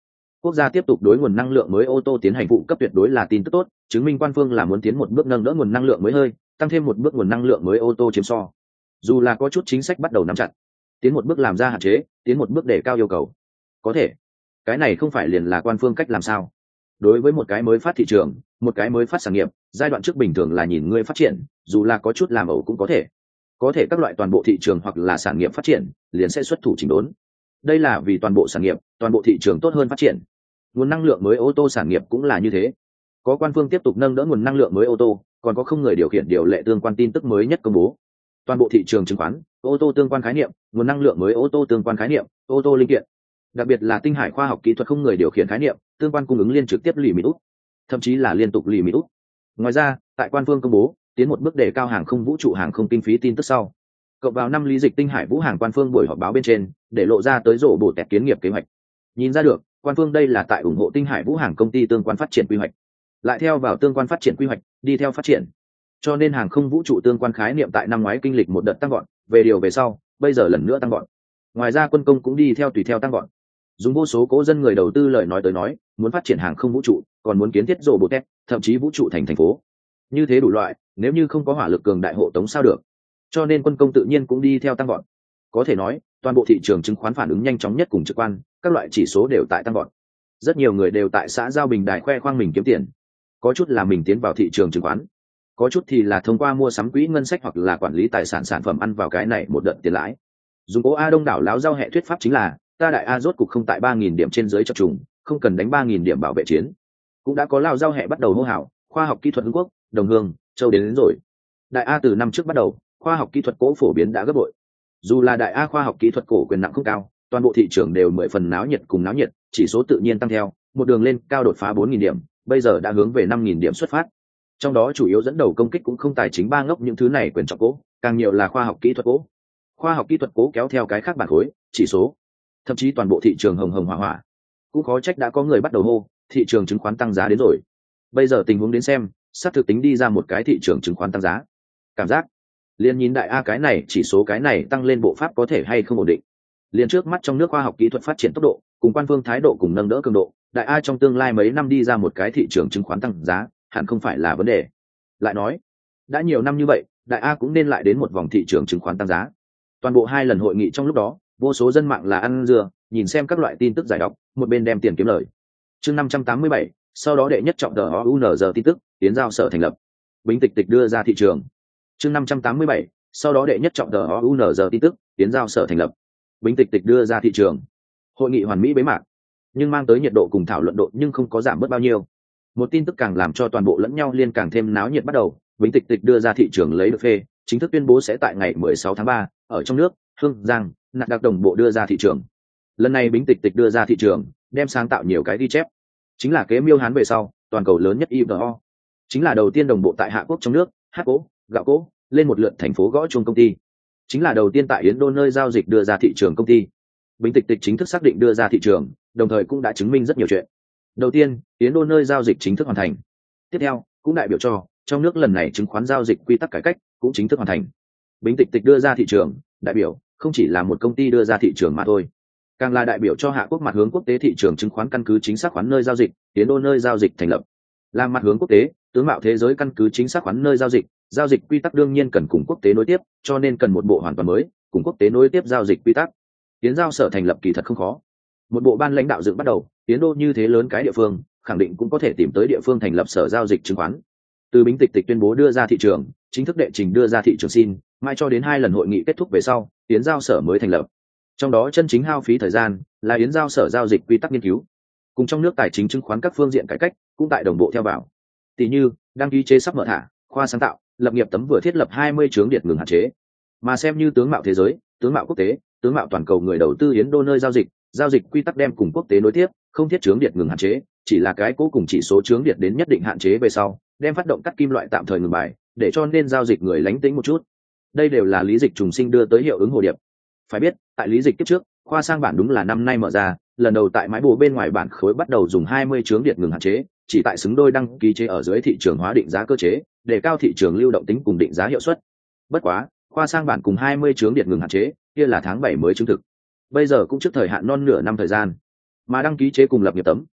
quốc gia tiếp tục đối nguồn năng lượng mới ô tô tiến hành phụ cấp tuyệt đối là tin tức tốt, chứng minh quan phương là muốn tiến một bước nâng đỡ nguồn năng lượng mới hơi, tăng thêm một bước nguồn năng lượng mới ô tô chiếm so. Dù là có chút chính sách bắt đầu nắm chặt, tiến một bước làm ra hạn chế, tiến một bước để cao yêu cầu. Có thể, cái này không phải liền là quan phương cách làm sao? Đối với một cái mới phát thị trường, một cái mới phát sản nghiệp, giai đoạn trước bình thường là nhìn ngươi phát triển, dù là có chút làm ẩu cũng có thể. Có thể các loại toàn bộ thị trường hoặc là sản nghiệp phát triển, liền sẽ xuất thủ chỉnh đốn. Đây là vì toàn bộ sản nghiệp, toàn bộ thị trường tốt hơn phát triển. Nguồn năng lượng mới ô tô sản nghiệp cũng là như thế. Có quan phương tiếp tục nâng đỡ nguồn năng lượng mới ô tô, còn có không người điều khiển điều lệ tương quan tin tức mới nhất công bố. Toàn bộ thị trường chứng khoán, ô tô tương quan khái niệm, nguồn năng lượng mới ô tô tương quan khái niệm, ô tô linh kiện, đặc biệt là tinh hải khoa học kỹ thuật không người điều khiển khái niệm, tương quan cung ứng liên trực tiếp lì mít út, thậm chí là liên tục lì mít út. Ngoài ra, tại quan phương công bố tiến một bước đề cao hàng không vũ trụ hàng không kinh phí tin tức sau, cộng vào năm lý dịch tinh hải vũ hàng quan phương buổi họp báo bên trên để lộ ra tới rổ bổ tẹt kiến nghiệp kế hoạch. Nhìn ra được, quan phương đây là tại ủng hộ tinh hải vũ hàng công ty tương quan phát triển quy hoạch, lại theo vào tương quan phát triển quy hoạch đi theo phát triển, cho nên hàng không vũ trụ tương quan khái niệm tại năm ngoái kinh lịch một đợt tăng gọn, về điều về sau bây giờ lần nữa tăng gọn. Ngoài ra quân công cũng đi theo tùy theo tăng gọn. Dùng vô số cố dân người đầu tư lời nói tới nói, muốn phát triển hàng không vũ trụ, còn muốn kiến thiết rổ bổ tẹt, thậm chí vũ trụ thành thành phố, như thế đủ loại, nếu như không có hỏa lực cường đại hộ tống sao được. Cho nên quân công tự nhiên cũng đi theo tăng gọn. Có thể nói toàn bộ thị trường chứng khoán phản ứng nhanh chóng nhất cùng trực quan, các loại chỉ số đều tại tăng gọn. Rất nhiều người đều tại xã giao bình đài khoe khoang mình kiếm tiền, có chút là mình tiến vào thị trường chứng khoán, có chút thì là thông qua mua sắm quỹ ngân sách hoặc là quản lý tài sản sản phẩm ăn vào cái này một đợt tiền lãi. Dùng cố A đông đảo láo giao hệ thuyết pháp chính là ta đại A rốt cục không tại 3.000 điểm trên dưới chập trùng, không cần đánh 3.000 điểm bảo vệ chiến. Cũng đã có lao giao hệ bắt đầu hô hào khoa học kỹ thuật Hưng Quốc, Đồng Hương, Châu đến rồi. Đại A từ năm trước bắt đầu, khoa học kỹ thuật cổ phổ biến đã gấp bội. Dù là đại A khoa học kỹ thuật cổ quyền nặng không cao, toàn bộ thị trường đều 10 phần náo nhiệt cùng náo nhiệt, chỉ số tự nhiên tăng theo, một đường lên cao đột phá 4.000 điểm, bây giờ đã hướng về 5.000 điểm xuất phát. Trong đó chủ yếu dẫn đầu công kích cũng không tài chính ba ngốc những thứ này quyền trọng cố, càng nhiều là khoa học kỹ thuật cố. Khoa học kỹ thuật cố kéo theo cái khác bản khối, chỉ số, thậm chí toàn bộ thị trường hồng hồng hỏa hỏa. Cũng khó trách đã có người bắt đầu hô, thị trường chứng khoán tăng giá đến rồi. Bây giờ tình huống đến xem, sắp thực tính đi ra một cái thị trường chứng khoán tăng giá. Cảm giác liền nhìn đại A cái này chỉ số cái này tăng lên bộ pháp có thể hay không ổn định. Liền trước mắt trong nước khoa học kỹ thuật phát triển tốc độ, cùng quan phương thái độ cùng nâng đỡ cường độ, đại A trong tương lai mấy năm đi ra một cái thị trường chứng khoán tăng giá, hẳn không phải là vấn đề. Lại nói, đã nhiều năm như vậy, đại A cũng nên lại đến một vòng thị trường chứng khoán tăng giá. Toàn bộ 2 lần hội nghị trong lúc đó, vô số dân mạng là ăn dưa, nhìn xem các loại tin tức giải đọc, một bên đem tiền kiếm lời. Chương 587, sau đó đệ nhất trọng DOUNZ tin tức, tiến giao sở thành lập. Bính Tịch Tịch đưa ra thị trường. Chương 587, sau đó đệ nhất trọng DOUNZ tin tức, tiến giao sở thành lập. Bính Tịch Tịch đưa ra thị trường. Hội nghị hoàn mỹ bế mạc, nhưng mang tới nhiệt độ cùng thảo luận độ nhưng không có giảm bớt bao nhiêu. Một tin tức càng làm cho toàn bộ lẫn nhau liên càng thêm náo nhiệt bắt đầu. Bính Tịch Tịch đưa ra thị trường lấy được phê, chính thức tuyên bố sẽ tại ngày 16 tháng 3, ở trong nước, Hương Giang, nạt đặc đồng bộ đưa ra thị trường. Lần này Bính Tịch Tịch đưa ra thị trường, đem sáng tạo nhiều cái ghi chép. Chính là kế miêu Hán về sau, toàn cầu lớn nhất IVO. Chính là đầu tiên đồng bộ tại Hạ Quốc trong nước, hát cố, gạo cố, lên một lượt thành phố gõ chuông công ty. Chính là đầu tiên tại Yến Đô nơi giao dịch đưa ra thị trường công ty. Bính Tịch Tịch chính thức xác định đưa ra thị trường, đồng thời cũng đã chứng minh rất nhiều chuyện. Đầu tiên, Yến Đô nơi giao dịch chính thức hoàn thành. Tiếp theo, cũng đại biểu cho trong nước lần này chứng khoán giao dịch quy tắc cải cách cũng chính thức hoàn thành. Bính Tịch Tịch đưa ra thị trường, đại biểu không chỉ là một công ty đưa ra thị trường mà thôi, càng là đại biểu cho Hạ Quốc mặt hướng quốc tế thị trường chứng khoán căn cứ chính xác khoán nơi giao dịch, Yến Đô nơi giao dịch thành lập. Làm mặt hướng quốc tế, tướng mạo thế giới căn cứ chính xác khoán nơi giao dịch quy tắc đương nhiên cần cùng quốc tế nối tiếp, cho nên cần một bộ hoàn toàn mới, cùng quốc tế nối tiếp giao dịch quy tắc. Tiến giao sở thành lập kỳ thật không khó. Một bộ ban lãnh đạo dựng bắt đầu, Yến Đô như thế lớn cái địa phương, khẳng định cũng có thể tìm tới địa phương thành lập sở giao dịch chứng khoán. Từ Bính Tịch Tịch tuyên bố đưa ra thị trường, chính thức đệ trình đưa ra thị trường xin, mai cho đến 2 lần hội nghị kết thúc về sau, Yến giao sở mới thành lập. Trong đó chân chính hao phí thời gian là Yến giao sở giao dịch quy tắc nghiên cứu, cùng trong nước tài chính chứng khoán các phương diện cải cách cũng tại đồng bộ theo vào. Tỷ như đăng ký chế sắp mở thả, khoa sáng tạo, lập nghiệp tấm vừa thiết lập 20 chướng điện ngừng hạn chế. Mà xem như tướng mạo thế giới, tướng mạo quốc tế, tướng mạo toàn cầu người đầu tư Yến Đô nơi giao dịch quy tắc đem cùng quốc tế nối tiếp, không thiết chướng điện ngừng hạn chế, chỉ là cái cố cùng chỉ số chướng điện đến nhất định hạn chế về sau, đem phát động cắt kim loại tạm thời ngừng bài, để cho nên giao dịch người lánh tính một chút. Đây đều là lý dịch trùng sinh đưa tới hiệu ứng hồ điệp. Phải biết, tại lý dịch tiếp trước, khoa sang bản đúng là năm nay mở ra, lần đầu tại mái bù bên ngoài bản khối bắt đầu dùng 20 chướng điện ngừng hạn chế, chỉ tại xứng đôi đăng ký chế ở dưới thị trường hóa định giá cơ chế, để cao thị trường lưu động tính cùng định giá hiệu suất. Bất quá, khoa sang bản cùng 20 chướng điện ngừng hạn chế, kia là tháng 7 mới chứng thực. Bây giờ cũng trước thời hạn non nửa năm thời gian. Mà đăng ký chế cùng lập nghiệp tấm,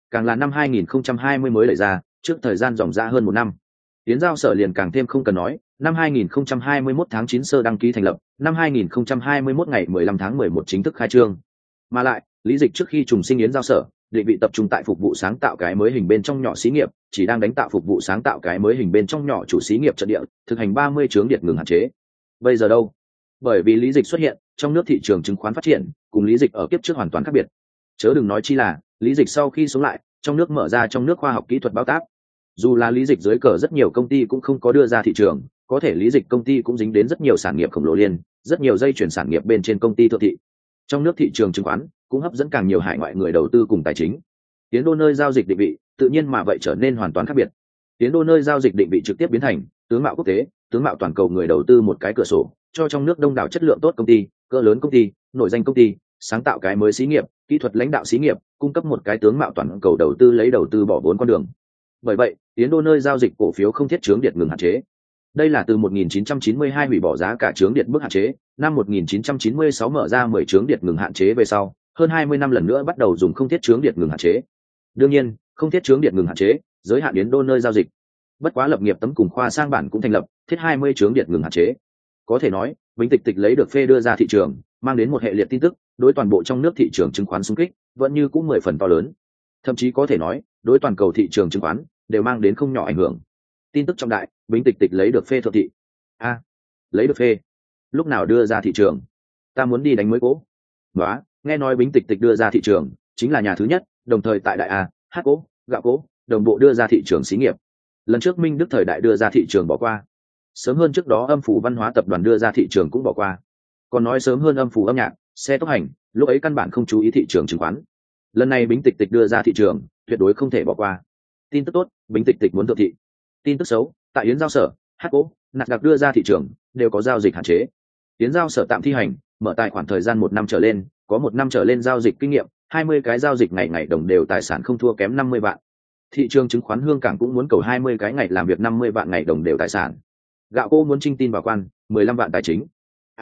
càng là năm 2020 mới đẩy ra, trước thời gian dòng ra hơn một năm. Yến giao sở liền càng thêm không cần nói, năm 2021 tháng 9 sơ đăng ký thành lập, năm 2021 ngày 15 tháng 11 chính thức khai trương. Mà lại, lý dịch trước khi trùng sinh Yến giao sở, định vị tập trung tại phục vụ sáng tạo cái mới hình bên trong nhỏ xí nghiệp, chỉ đang đánh tạo phục vụ sáng tạo cái mới hình bên trong nhỏ chủ xí nghiệp trận địa, thực hành 30 chướng điện ngừng hạn chế. Bây giờ đâu? Bởi vì lý dịch xuất hiện, trong nước thị trường chứng khoán phát triển, cùng lý dịch ở kiếp trước hoàn toàn khác biệt. Chớ đừng nói chi là, lý dịch sau khi sống lại, trong nước mở ra trong nước khoa học kỹ thuật báo táp. Dù là lý dịch dưới cờ rất nhiều công ty cũng không có đưa ra thị trường, có thể lý dịch công ty cũng dính đến rất nhiều sản nghiệp khổng lồ liên, rất nhiều dây chuyển sản nghiệp bên trên công ty thượng thị. Trong nước thị trường chứng khoán cũng hấp dẫn càng nhiều hải ngoại người đầu tư cùng tài chính. Tiến đô nơi giao dịch định vị, tự nhiên mà vậy trở nên hoàn toàn khác biệt. Tiến đô nơi giao dịch định vị trực tiếp biến thành tướng mạo quốc tế, tướng mạo toàn cầu người đầu tư một cái cửa sổ, cho trong nước đông đảo chất lượng tốt công ty, cỡ lớn công ty, nổi danh công ty, sáng tạo cái mới xí nghiệp, kỹ thuật lãnh đạo xí nghiệp, cung cấp một cái tướng mạo toàn cầu đầu tư lấy đầu tư bỏ vốn con đường. Bởi vậy, Tiến đô nơi giao dịch cổ phiếu không thiết chướng điện ngừng hạn chế. Đây là từ 1992 hủy bỏ giá cả chướng điện bức hạn chế, năm 1996 mở ra 10 chướng điện ngừng hạn chế về sau, hơn 20 năm lần nữa bắt đầu dùng không thiết chướng điện ngừng hạn chế. Đương nhiên, không thiết chướng điện ngừng hạn chế, giới hạn Yến đô nơi giao dịch. Bất quá lập nghiệp tấm cùng khoa sang bản cũng thành lập, thiết 20 chướng điện ngừng hạn chế. Có thể nói, Vĩnh Tịch Tịch lấy được phê đưa ra thị trường, mang đến một hệ liệt tin tức, đối toàn bộ trong nước thị trường chứng khoán xung kích, vẫn như cũng 10 phần to lớn. Thậm chí có thể nói, đối toàn cầu thị trường chứng khoán đều mang đến không nhỏ ảnh hưởng. Tin tức trọng đại, Vĩnh Tịch Tịch lấy được phê thượng thị. Lấy được phê. Lúc nào đưa ra thị trường? Ta muốn đi đánh mới cố. Đó, nghe nói Vĩnh Tịch Tịch đưa ra thị trường, chính là nhà thứ nhất, đồng thời tại đại A, H cố, gạo cố, đồng bộ đưa ra thị trường xí nghiệp. Lần trước Minh Đức thời đại đưa ra thị trường bỏ qua. Sớm hơn trước đó Âm phủ văn hóa tập đoàn đưa ra thị trường cũng bỏ qua. Còn nói sớm hơn Âm phủ âm nhạc, xe tốc hành, lúc ấy căn bản không chú ý thị trường chứng khoán. Lần này Vĩnh Tịch Tịch đưa ra thị trường, tuyệt đối không thể bỏ qua. Tin tức tốt, Vĩnh Tịch Tịch muốn thượng thị. Tin tức xấu, tại Yến giao sở, HO, nạt đặc đưa ra thị trường, đều có giao dịch hạn chế. Yến giao sở tạm thi hành, mở tài khoản thời gian 1 năm trở lên, có 1 năm trở lên giao dịch kinh nghiệm, 20 cái giao dịch ngày đồng đều tài sản không thua kém 50 vạn. Thị trường chứng khoán Hương Cảng cũng muốn cầu 20 cái ngày làm việc 50 vạn ngày đồng đều tài sản. Gạo cô muốn trinh tin bảo quan, 15 vạn tài chính.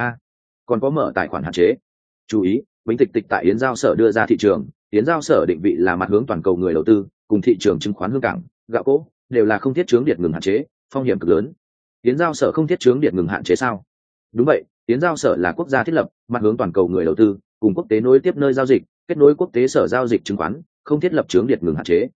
Còn có mở tài khoản hạn chế. Chú ý, Vĩnh Tịch Tịch tại Yến giao sở đưa ra thị trường, Yến giao sở định vị là mặt hướng toàn cầu người đầu tư, cùng thị trường chứng khoán Hương Cảng, gạo cô đều là không thiết chướng điện ngừng hạn chế, phong hiểm cực lớn. Yến giao sở không thiết chướng điện ngừng hạn chế sao? Đúng vậy, Yến giao sở là quốc gia thiết lập, mặt hướng toàn cầu người đầu tư, cùng quốc tế nối tiếp nơi giao dịch, kết nối quốc tế sở giao dịch chứng khoán, không thiết lập chướng điện ngừng hạn chế.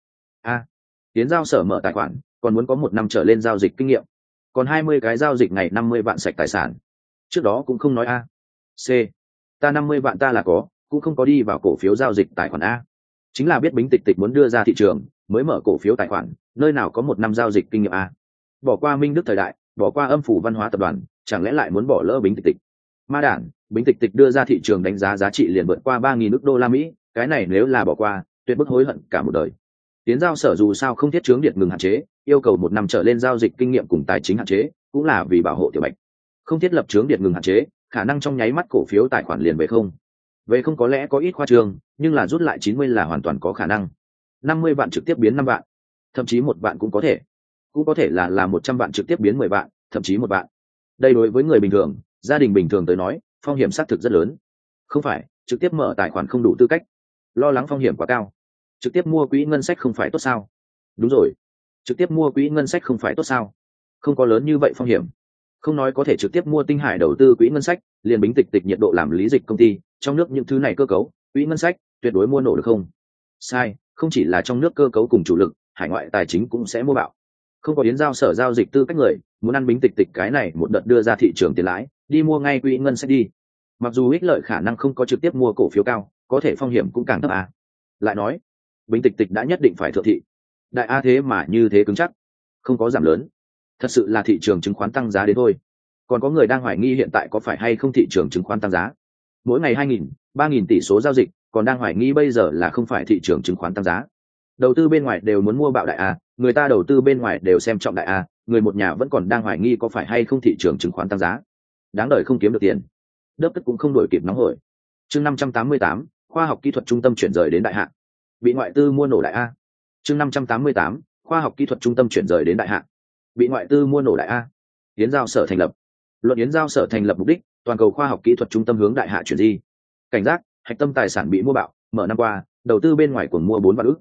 Yến giao sở mở tài khoản, còn muốn có 1 năm trở lên giao dịch kinh nghiệm, còn 20 cái giao dịch ngày 50 vạn sạch tài sản. Trước đó cũng không nói A. C. Ta 50 vạn ta là có, cũng không có đi vào cổ phiếu giao dịch tài khoản A. Chính là biết Vĩnh Tịch Tịch muốn đưa ra thị trường, mới mở cổ phiếu tài khoản, nơi nào có 1 năm giao dịch kinh nghiệm A. Bỏ qua Minh Đức thời đại, bỏ qua Âm phủ văn hóa tập đoàn, chẳng lẽ lại muốn bỏ lỡ Vĩnh Tịch Tịch? Ma đản, Vĩnh Tịch Tịch đưa ra thị trường đánh giá giá trị liền vượt qua 3.000 ức đô la Mỹ, cái này nếu là bỏ qua, tuyệt bức hối hận cả một đời. Tiến giao sở dù sao không thiết chướng điện ngừng hạn chế, yêu cầu 1 năm trở lên giao dịch kinh nghiệm cùng tài chính hạn chế, cũng là vì bảo hộ tiểu bạch. Không thiết lập chướng điện ngừng hạn chế, khả năng trong nháy mắt cổ phiếu tài khoản liền về không. Về không có lẽ có ít khoa trương, nhưng là rút lại 90 là hoàn toàn có khả năng. 50 vạn trực tiếp biến 5 vạn, thậm chí 1 vạn cũng có thể. Cũng có thể là 100 vạn trực tiếp biến 10 vạn, thậm chí 1 vạn. Đây đối với người bình thường, gia đình bình thường tới nói, phong hiểm xác thực rất lớn. Không phải, trực tiếp mở tài khoản không đủ tư cách, lo lắng phong hiểm quá cao. Trực tiếp mua quỹ ngân sách không phải tốt sao? Đúng rồi, trực tiếp mua quỹ ngân sách không phải tốt sao? Không có lớn như vậy phong hiểm. Không nói có thể trực tiếp mua Tinh Hải đầu tư quỹ ngân sách, liền Bính Tịch Tịch nhiệt độ làm lý dịch công ty, trong nước những thứ này cơ cấu, quỹ ngân sách tuyệt đối mua nổ được không? Sai, không chỉ là trong nước cơ cấu cùng chủ lực, hải ngoại tài chính cũng sẽ mua bạo. Không có Yến giao sở giao dịch tư cách người, muốn ăn Bính Tịch Tịch cái này một đợt đưa ra thị trường tiền lãi, đi mua ngay quỹ ngân sách đi. Mặc dù ích lợi khả năng không có trực tiếp mua cổ phiếu cao, có thể phong hiểm cũng càng thấp à. Lại nói, Bính Tịch Tịch đã nhất định phải thượng thị. Đại A thế mà như thế cứng chắc, không có giảm lớn. Thật sự là thị trường chứng khoán tăng giá đến thôi. Còn có người đang hoài nghi hiện tại có phải hay không thị trường chứng khoán tăng giá. Mỗi ngày 2.000, 3.000 tỷ số giao dịch, còn đang hoài nghi bây giờ là không phải thị trường chứng khoán tăng giá. Đầu tư bên ngoài đều muốn mua bạo đại A, người ta đầu tư bên ngoài đều xem trọng đại A, người một nhà vẫn còn đang hoài nghi có phải hay không thị trường chứng khoán tăng giá. Đáng đời không kiếm được tiền. Đớp tức cũng không đổi kịp nóng hổi. Chương 588, khoa học kỹ thuật trung tâm chuyển rời đến đại hạ. Bị ngoại tư mua nổ đại A. Chương 588, khoa học kỹ thuật trung tâm chuyển rời đến đại hạ. Bị ngoại tư mua nổ đại A. Yến giao sở thành lập. Luận Yến giao sở thành lập mục đích, toàn cầu khoa học kỹ thuật trung tâm hướng đại hạ chuyển di. Cảnh giác, hạch tâm tài sản bị mua bạo, mở năm qua, đầu tư bên ngoài cuồng mua 4 vạn ức.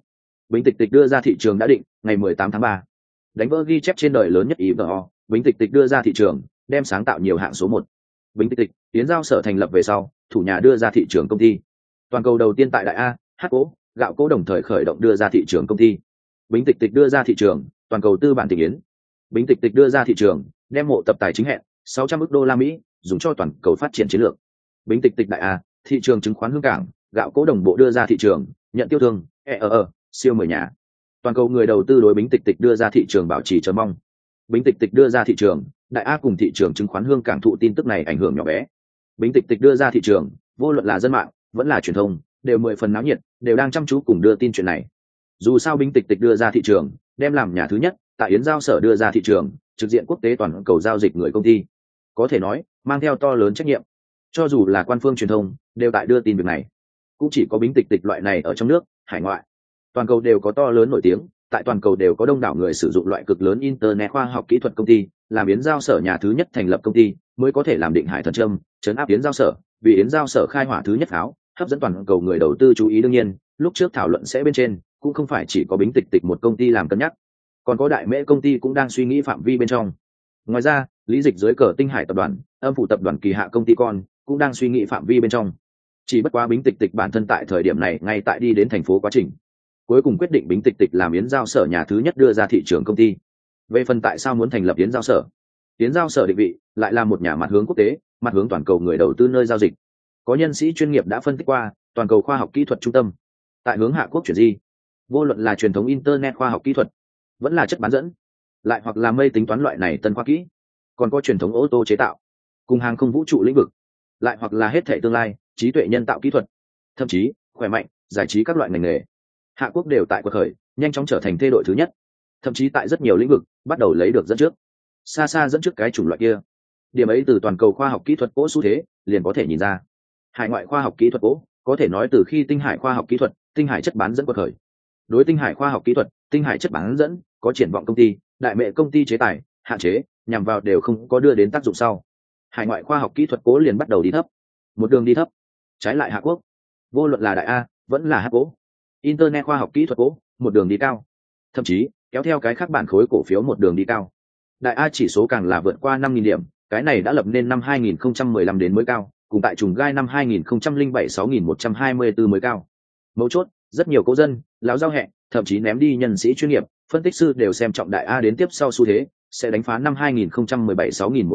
Bính Tịch Tịch đưa ra thị trường đã định, ngày 18 tháng 3. Đánh vỡ ghi chép trên đời lớn nhất IBO, Bính Tịch Tịch đưa ra thị trường, đem sáng tạo nhiều hạng số 1. Bính Tịch Tịch, tiến giao sở thành lập về sau, thủ nhà đưa ra thị trường công ty. Toàn cầu đầu tiên tại Đại A, H cố, gạo cố đồng thời khởi động đưa ra thị trường công ty. Bính Tịch Tịch đưa ra thị trường, toàn cầu tư bản tình yến. Bính Tịch Tịch đưa ra thị trường, đem mộ tập tài chính hẹn 600 ức đô la Mỹ, dùng cho toàn cầu phát triển chiến lược. Bính Tịch Tịch Đại A, thị trường chứng khoán Hương Cảng, gạo cố đồng bộ đưa ra thị trường, nhận tiêu thương, siêu 10 nhà. Toàn cầu người đầu tư đối Bính Tịch Tịch đưa ra thị trường bảo trì chờ mong. Bính Tịch Tịch đưa ra thị trường, Đại A cùng thị trường chứng khoán Hương Cảng thụ tin tức này ảnh hưởng nhỏ bé. Bính Tịch Tịch đưa ra thị trường, vô luận là dân mạng vẫn là truyền thông, đều 10 phần náo nhiệt, đều đang chăm chú cùng đưa tin chuyện này. Dù sao Bính Tịch Tịch đưa ra thị trường, đem làm nhà thứ nhất tại yến giao sở đưa ra thị trường, trực diện quốc tế toàn cầu giao dịch người công ty, có thể nói mang theo to lớn trách nhiệm. Cho dù là quan phương truyền thông đều tại đưa tin việc này, cũng chỉ có Bính Tịch Tịch loại này ở trong nước, hải ngoại, toàn cầu đều có to lớn nổi tiếng, tại toàn cầu đều có đông đảo người sử dụng loại cực lớn internet khoa học kỹ thuật công ty, làm yến giao sở nhà thứ nhất thành lập công ty, mới có thể làm định hải thần châm, chấn áp yến giao sở, vì yến giao sở khai hỏa thứ nhất pháo, hấp dẫn toàn cầu người đầu tư chú ý. Đương nhiên, lúc trước thảo luận sẽ bên trên, cũng không phải chỉ có Bính Tịch Tịch một công ty làm cân nhắc, còn có đại mễ công ty cũng đang suy nghĩ phạm vi bên trong. Ngoài ra, lý dịch dưới cờ Tinh Hải tập đoàn, âm phủ tập đoàn kỳ hạ công ty con cũng đang suy nghĩ phạm vi bên trong. Chỉ bất quá Bính Tịch Tịch bản thân tại thời điểm này ngay tại đi đến thành phố quá trình, cuối cùng quyết định Bính Tịch Tịch làm yến giao sở nhà thứ nhất đưa ra thị trường công ty. Về phần tại sao muốn thành lập yến giao sở định vị lại là một nhà mặt hướng quốc tế, mặt hướng toàn cầu người đầu tư nơi giao dịch. Có nhân sĩ chuyên nghiệp đã phân tích qua, toàn cầu khoa học kỹ thuật trung tâm tại hướng hạ quốc chuyển di, vô luận là truyền thống internet khoa học kỹ thuật, vẫn là chất bán dẫn, lại hoặc là mây tính toán loại này tân khoa kỹ, còn có truyền thống ô tô chế tạo cùng hàng không vũ trụ lĩnh vực, lại hoặc là hết thể tương lai trí tuệ nhân tạo kỹ thuật, thậm chí khỏe mạnh giải trí các loại ngành nghề, hạ quốc đều tại quật khởi, nhanh chóng trở thành thê đội thứ nhất, thậm chí tại rất nhiều lĩnh vực bắt đầu lấy được dẫn trước, xa xa dẫn trước cái chủng loại kia. Điểm ấy từ toàn cầu khoa học kỹ thuật cỗ xu thế liền có thể nhìn ra. Hải ngoại khoa học kỹ thuật cỗ có thể nói từ khi Tinh Hải khoa học kỹ thuật, Tinh Hải chất bán dẫn quật khởi. Đối Tinh Hải khoa học kỹ thuật, Tinh Hải chất bán dẫn có triển vọng công ty, đại mệ công ty chế tài hạn chế nhằm vào đều không có đưa đến tác dụng sau. Hải ngoại khoa học kỹ thuật cố liền bắt đầu đi thấp, một đường đi thấp. Trái lại Hạ quốc, vô luận là đại A vẫn là H cố, internet khoa học kỹ thuật cố một đường đi cao, thậm chí kéo theo cái khác bản khối cổ phiếu một đường đi cao. Đại A chỉ số càng là vượt qua 5.000 điểm, cái này đã lập nên năm 2015 đến mới cao, cùng tại trùng gai năm 2007 6.124 mới cao. Mấu chốt, rất nhiều cố dân, lão giao hẹ, thậm chí ném đi nhân sĩ chuyên nghiệp, phân tích sư đều xem trọng đại A đến tiếp sau xu thế, sẽ đánh phá năm 2017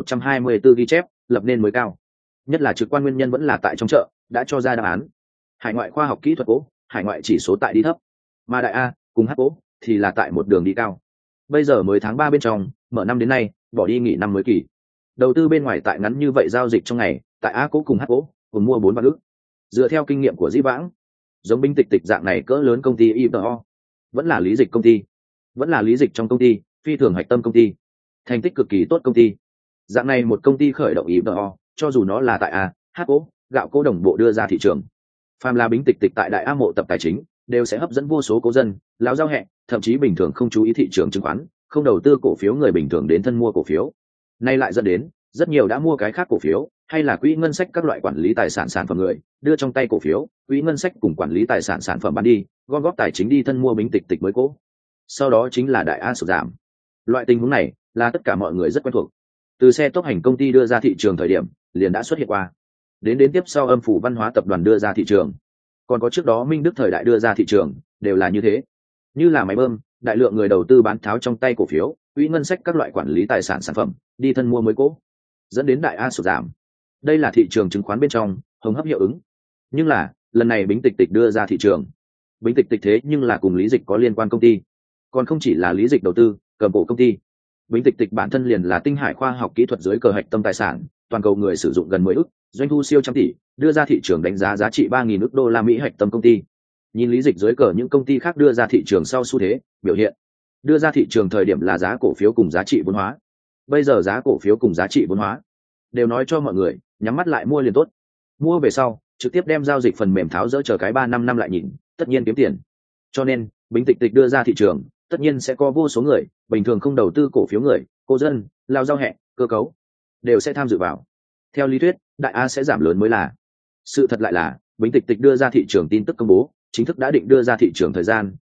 6.124 ghi chép, lập nên mới cao. Nhất là trực quan nguyên nhân vẫn là tại trong chợ, đã cho ra đáp án. Hải ngoại khoa học kỹ thuật cố, hải ngoại chỉ số tại đi thấp, mà đại A cùng H cố thì là tại một đường đi cao. Bây giờ mới tháng 3 bên trong, mở năm đến nay, bỏ đi nghỉ năm mới kỳ. Đầu tư bên ngoài tại ngắn như vậy giao dịch trong ngày, tại A cố cùng H cố, cùng mua 4 vạn ức. Dựa theo kinh nghiệm của Dĩ Vãng, giống Bính Tịch Tịch dạng này cỡ lớn công ty IBO, vẫn là lý dịch công ty, vẫn là lý dịch trong công ty, phi thường hạch tâm công ty, thành tích cực kỳ tốt công ty. Dạng này một công ty khởi động IBO, cho dù nó là tại A, H cố, gạo cố đồng bộ đưa ra thị trường, phàm là Bính Tịch Tịch tại đại A mộ tập tài chính, đều sẽ hấp dẫn vô số cố dân, lão giao hẹ, thậm chí bình thường không chú ý thị trường chứng khoán, không đầu tư cổ phiếu người bình thường đến thân mua cổ phiếu. Nay lại dẫn đến rất nhiều đã mua cái khác cổ phiếu, hay là quỹ ngân sách các loại quản lý tài sản sản phẩm người, đưa trong tay cổ phiếu, quỹ ngân sách cùng quản lý tài sản sản phẩm bán đi, gom góp tài chính đi thân mua Bính Tịch Tịch mới cố. Sau đó chính là đại A sụt giảm. Loại tình huống này là tất cả mọi người rất quen thuộc. Từ xe tốc hành công ty đưa ra thị trường thời điểm, liền đã xuất hiện qua. Đến tiếp sau âm phủ văn hóa tập đoàn đưa ra thị trường, còn có trước đó Minh Đức thời đại đưa ra thị trường, đều là như thế. Như là máy bơm, đại lượng người đầu tư bán tháo trong tay cổ phiếu, quỹ ngân sách các loại quản lý tài sản sản phẩm, đi thân mua mới cố, dẫn đến đại A sụt giảm. Đây là thị trường chứng khoán bên trong hồng hấp hiệu ứng. Nhưng là lần này Bính Tịch Tịch đưa ra thị trường, Bính Tịch Tịch thế nhưng là cùng lý dịch có liên quan công ty, còn không chỉ là lý dịch đầu tư cầm cổ công ty. Bính Tịch Tịch bản thân liền là Tinh Hải khoa học kỹ thuật dưới cờ hạch tâm tài sản, toàn cầu người sử dụng gần 10 ức, doanh thu siêu trăm tỷ, đưa ra thị trường đánh giá giá trị 3.000 ức đô la Mỹ hạch tâm công ty. Nhìn lý dịch dưới cờ những công ty khác đưa ra thị trường sau xu thế biểu hiện, đưa ra thị trường thời điểm là giá cổ phiếu cùng giá trị vốn hóa, bây giờ giá cổ phiếu cùng giá trị vốn hóa đều nói cho mọi người nhắm mắt lại mua liền tốt, mua về sau trực tiếp đem giao dịch phần mềm tháo dỡ chờ cái 3-5 năm lại nhìn, tất nhiên kiếm tiền. Cho nên Bính Tịch Tịch đưa ra thị trường, tất nhiên sẽ có vô số người bình thường không đầu tư cổ phiếu người, cô dân, lao giao hẹ, cơ cấu đều sẽ tham dự vào. Theo lý thuyết đại A sẽ giảm lớn mới là. Sự thật lại là Bính Tịch Tịch đưa ra thị trường tin tức công bố, chính thức đã định đưa ra thị trường thời gian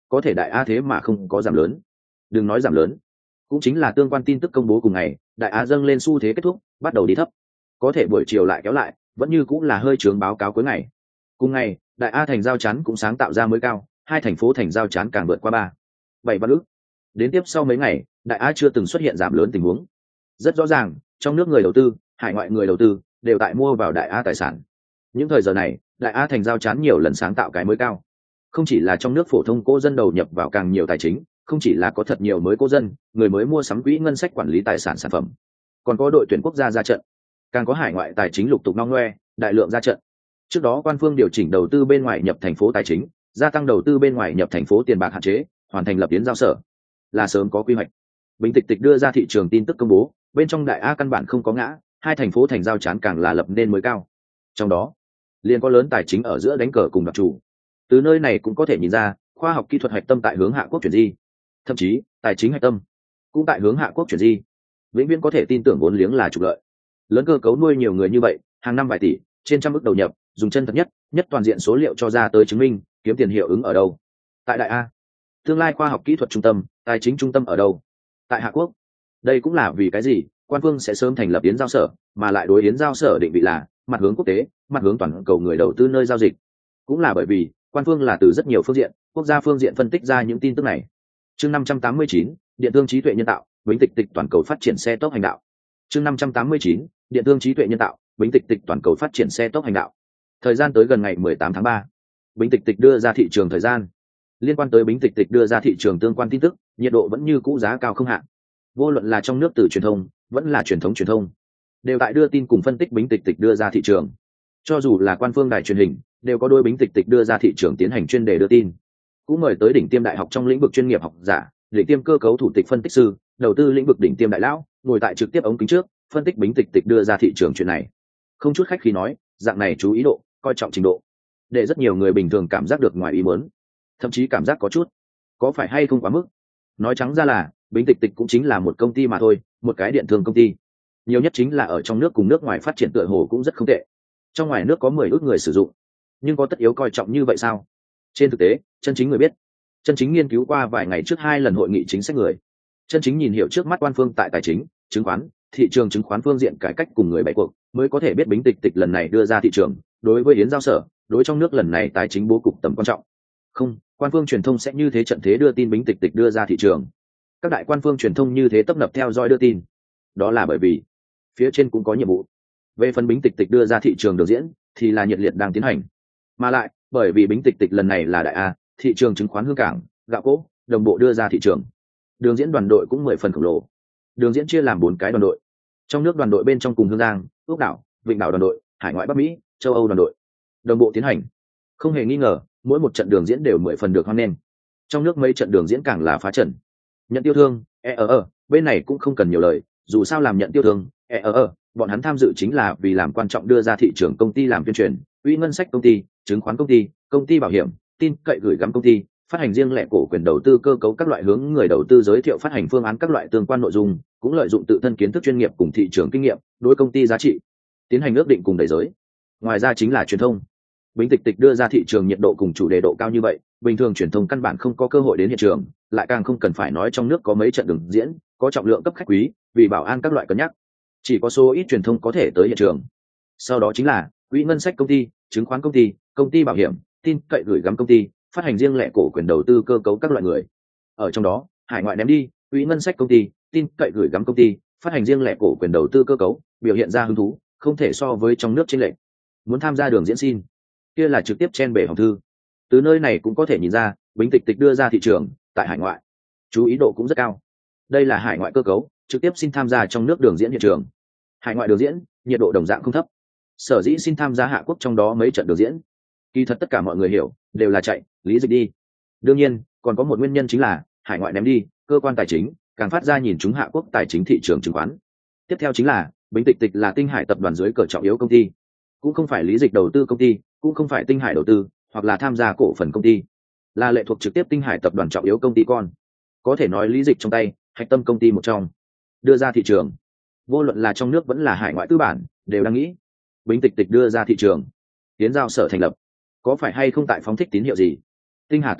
có thể đại a thế mà không có giảm lớn. Đừng nói giảm lớn, cũng chính là tương quan tin tức công bố cùng ngày, đại a dâng lên xu thế kết thúc, bắt đầu đi thấp, có thể buổi chiều lại kéo lại, vẫn như cũng là hơi trướng báo cáo cuối ngày. Cùng ngày, đại a thành giao chắn cũng sáng tạo ra mới cao, hai thành phố thành giao chắn càng vượt qua 7 vạn ức. Đến tiếp sau mấy ngày, đại a chưa từng xuất hiện giảm lớn tình huống. Rất rõ ràng, trong nước người đầu tư, hải ngoại người đầu tư đều tại mua vào đại a tài sản. Những thời giờ này, đại a thành giao chắn nhiều lần sáng tạo cái mới cao. Không chỉ là trong nước phổ thông cố dân đầu nhập vào càng nhiều tài chính, không chỉ là có thật nhiều mới cố dân, người mới mua sắm quỹ ngân sách quản lý tài sản sản phẩm, còn có đội tuyển quốc gia ra trận, càng có hải ngoại tài chính lục tục nong ngoe, đại lượng ra trận. Trước đó quan phương điều chỉnh đầu tư bên ngoài nhập thành phố tài chính, gia tăng đầu tư bên ngoài nhập thành phố tiền bạc hạn chế, hoàn thành lập tiến giao sở, là sớm có quy hoạch. Bình Tịch Tịch đưa ra thị trường tin tức công bố, bên trong đại a căn bản không có ngã, hai thành phố thành giao chán càng là lập nên mới cao. Trong đó, liền có lớn tài chính ở giữa đánh cờ cùng đặc chủ. Từ nơi này cũng có thể nhìn ra, khoa học kỹ thuật hạch tâm tại hướng hạ quốc chuyển di, thậm chí tài chính hạch tâm cũng tại hướng hạ quốc chuyển di. Vĩnh viễn có thể tin tưởng vốn liếng là trục lợi. Lớn cơ cấu nuôi nhiều người như vậy, hàng năm vài tỷ, trên trăm ức đầu nhập, dùng chân thật nhất toàn diện số liệu cho ra tới chứng minh, kiếm tiền hiệu ứng ở đâu? Tại đại a. Tương lai khoa học kỹ thuật trung tâm, tài chính trung tâm ở đâu? Tại Hạ Quốc. Đây cũng là vì cái gì quan phương sẽ sớm thành lập yến giao sở, mà lại đối yến giao sở định vị là mặt hướng quốc tế, mặt hướng toàn cầu người đầu tư nơi giao dịch. Cũng là bởi vì quan phương là từ rất nhiều phương diện, quốc gia phương diện phân tích ra những tin tức này. Chương 589, điện thương trí tuệ nhân tạo, Bình Tịch Tịch toàn cầu phát triển xe tốc hành đạo. Chương 589, điện thương trí tuệ nhân tạo, Bình Tịch Tịch toàn cầu phát triển xe tốc hành đạo. Thời gian tới gần ngày 18 tháng 3, Bình Tịch Tịch đưa ra thị trường thời gian. Liên quan tới Bình Tịch Tịch đưa ra thị trường tương quan tin tức, nhiệt độ vẫn như cũ giá cao không hạn. Vô luận là trong nước từ truyền thông, vẫn là truyền thông, đều tại đưa tin cùng phân tích Bình Tịch Tịch đưa ra thị trường. Cho dù là quan phương đài truyền hình, đều có đôi Bình Tịch Tịch đưa ra thị trường tiến hành chuyên đề đưa tin. Cũng mời tới đỉnh tiêm đại học trong lĩnh vực chuyên nghiệp học giả, đỉnh tiêm cơ cấu thủ tịch phân tích sư, đầu tư lĩnh vực đỉnh tiêm đại lão, ngồi tại trực tiếp ống kính trước, phân tích Bình Tịch Tịch đưa ra thị trường chuyện này. Không chút khách khí nói, dạng này chú ý độ, coi trọng trình độ, để rất nhiều người bình thường cảm giác được ngoài ý muốn, thậm chí cảm giác có chút có phải hay không quá mức. Nói trắng ra là Bình Tịch Tịch cũng chính là một công ty mà thôi, một cái điện thương công ty, nhiều nhất chính là ở trong nước cùng nước ngoài phát triển tựa hồ cũng rất không tệ. Trong ngoài nước có 10 ước người sử dụng, nhưng có tất yếu coi trọng như vậy sao? Trên thực tế, chân chính người biết, chân chính nghiên cứu qua vài ngày trước 2 lần hội nghị chính sách người, chân chính nhìn hiểu trước mắt quan phương tại tài chính, chứng khoán, thị trường chứng khoán phương diện cải cách cùng người bày cuộc, mới có thể biết Bình Tịch Tịch lần này đưa ra thị trường, đối với yến giao sở, đối trong nước lần này tài chính bố cục tầm quan trọng. Không, quan phương truyền thông sẽ như thế trận thế đưa tin Bình Tịch Tịch đưa ra thị trường. Các đại quan phương truyền thông như thế tấp nập theo dõi đưa tin, đó là bởi vì phía trên cũng có nhiệm vụ. Về phần Bình Tịch Tịch đưa ra thị trường được diễn thì là nhiệt liệt đang tiến hành, mà lại bởi vì Bình Tịch Tịch lần này là đại a, thị trường chứng khoán hương cảng, gạo cỗ đồng bộ đưa ra thị trường. Đường diễn đoàn đội cũng 10 phần khổng lồ. Đường diễn chia làm 4 cái đoàn đội. Trong nước đoàn đội bên trong cùng Hương Giang, Úc đảo, Vịnh đảo đoàn đội, hải ngoại Bắc Mỹ, châu Âu đoàn đội, đồng bộ tiến hành. Không hề nghi ngờ, mỗi một trận đường diễn đều 10 phần được hoan nghênh. Trong nước mấy trận đường diễn càng là phá trận. Nhận tiêu thương, bên này cũng không cần nhiều lời, dù sao làm nhận tiêu thương, bọn hắn tham dự chính là vì làm quan trọng đưa ra thị trường công ty làm tuyên truyền, quỹ ngân sách công ty, chứng khoán công ty bảo hiểm, tin cậy gửi gắm công ty, phát hành riêng lẻ cổ quyền đầu tư cơ cấu các loại hướng người đầu tư giới thiệu phát hành phương án các loại tương quan nội dung, cũng lợi dụng tự thân kiến thức chuyên nghiệp cùng thị trường kinh nghiệm, đối công ty giá trị tiến hành ước định cùng đẩy giới. Ngoài ra chính là truyền thông. Bình Tịch Tịch đưa ra thị trường nhiệt độ cùng chủ đề độ cao như vậy, bình thường truyền thông căn bản không có cơ hội đến hiện trường, lại càng không cần phải nói trong nước có mấy trận đường diễn, có trọng lượng cấp khách quý, vì bảo an các loại cân nhắc, chỉ có số ít truyền thông có thể tới hiện trường. Sau đó chính là quỹ ngân sách công ty, chứng khoán công ty bảo hiểm, tin cậy gửi gắm công ty, phát hành riêng lẻ cổ quyền đầu tư cơ cấu các loại người. Ở trong đó, hải ngoại ném đi, quỹ ngân sách công ty, tin cậy gửi gắm công ty, phát hành riêng lẻ cổ quyền đầu tư cơ cấu, biểu hiện ra hứng thú, không thể so với trong nước chênh lệch. Muốn tham gia đường diễn xin, kia là trực tiếp chen bể hòm thư. Từ nơi này cũng có thể nhìn ra, Bình Tịch Tịch đưa ra thị trường tại hải ngoại, chú ý độ cũng rất cao. Đây là hải ngoại cơ cấu, trực tiếp xin tham gia trong nước đường diễn hiện trường. Hải ngoại đường diễn, nhiệt độ đồng dạng không thấp. Sở dĩ xin tham gia Hạ Quốc trong đó mấy trận đường diễn, kỳ thật tất cả mọi người hiểu, đều là chạy lý dịch đi. Đương nhiên, còn có một nguyên nhân chính là hải ngoại ném đi, cơ quan tài chính càng phát ra nhìn chúng Hạ Quốc tài chính thị trường chứng khoán. Tiếp theo chính là Bình Tịch Tịch là Tinh Hải tập đoàn dưới cờ trọng yếu công ty, cũng không phải lý dịch đầu tư công ty, cũng không phải Tinh Hải đầu tư, hoặc là tham gia cổ phần công ty, là lệ thuộc trực tiếp Tinh Hải tập đoàn trọng yếu công ty con, có thể nói lý dịch trong tay hạch tâm công ty một trong, đưa ra thị trường. Vô luận là trong nước vẫn là hải ngoại tư bản đều đang nghĩ Bình Tịch Tịch đưa ra thị trường, tiến giao sở thành lập, có phải hay không tại phóng thích tín hiệu gì? Tinh Hà tập đoàn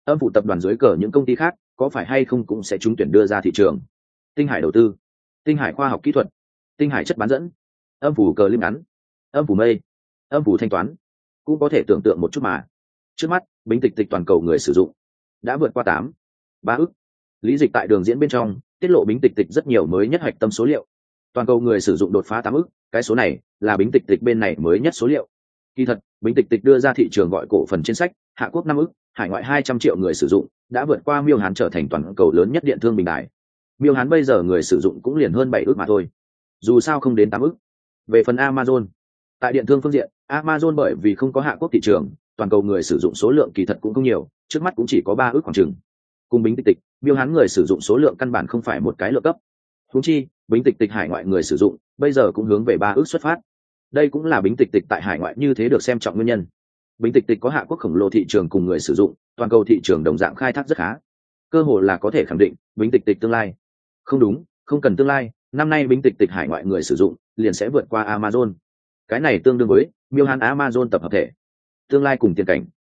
Âm phủ tập đoàn dưới cờ những công ty khác có phải hay không cũng sẽ trúng tuyển đưa ra thị trường. Tinh Hải đầu tư, Tinh Hải khoa học kỹ thuật, Tinh Hải chất bán dẫn, Âm phủ cờ lim ngắn, Âm phủ mây, Âm phủ thanh toán, cũng có thể tưởng tượng một chút mà. Trước mắt Bính Tịch Tịch toàn cầu người sử dụng đã vượt qua 3 ức. Lý Dịch tại đường diễn bên trong tiết lộ Bính Tịch Tịch rất nhiều mới nhất hạch tâm số liệu. Toàn cầu người sử dụng đột phá 8 ức, cái số này là Bính Tịch Tịch bên này mới nhất số liệu. Kỳ thật, Bính Tịch Tịch đưa ra thị trường gọi cổ phần trên sách, Hạ Quốc 5 ức, hải ngoại 200 triệu người sử dụng, đã vượt qua Miêu Hán trở thành toàn cầu lớn nhất điện thương bình đại. Miêu Hán bây giờ người sử dụng cũng liền hơn 7 ức mà thôi. Dù sao không đến 8 ức. Về phần Amazon, tại điện thương phương diện, Amazon bởi vì không có Hạ Quốc thị trường, toàn cầu người sử dụng số lượng kỳ thật cũng không nhiều, trước mắt cũng chỉ có 3 ức khoảng chừng. Cùng Bính Tịch Tịch, Miêu Hán người sử dụng số lượng căn bản không phải một cái lượng cấp. Huống chi, Bính Tịch Tịch hải ngoại người sử dụng bây giờ cũng hướng về 3 ức xuất phát. Đây cũng là Bính Tịch Tịch tại hải ngoại như thế được xem trọng nguyên nhân. Bính Tịch Tịch có Hạ Quốc khổng lồ thị trường cùng người sử dụng, toàn cầu thị trường đồng dạng khai thác rất khá. Cơ hội là có thể khẳng định, Bính Tịch Tịch tương lai. Không đúng, không cần tương lai, năm nay Bính Tịch Tịch hải ngoại người sử dụng liền sẽ vượt qua Amazon. Cái này tương đương với Miêu Hán Amazon tập hợp thể. Tương lai cùng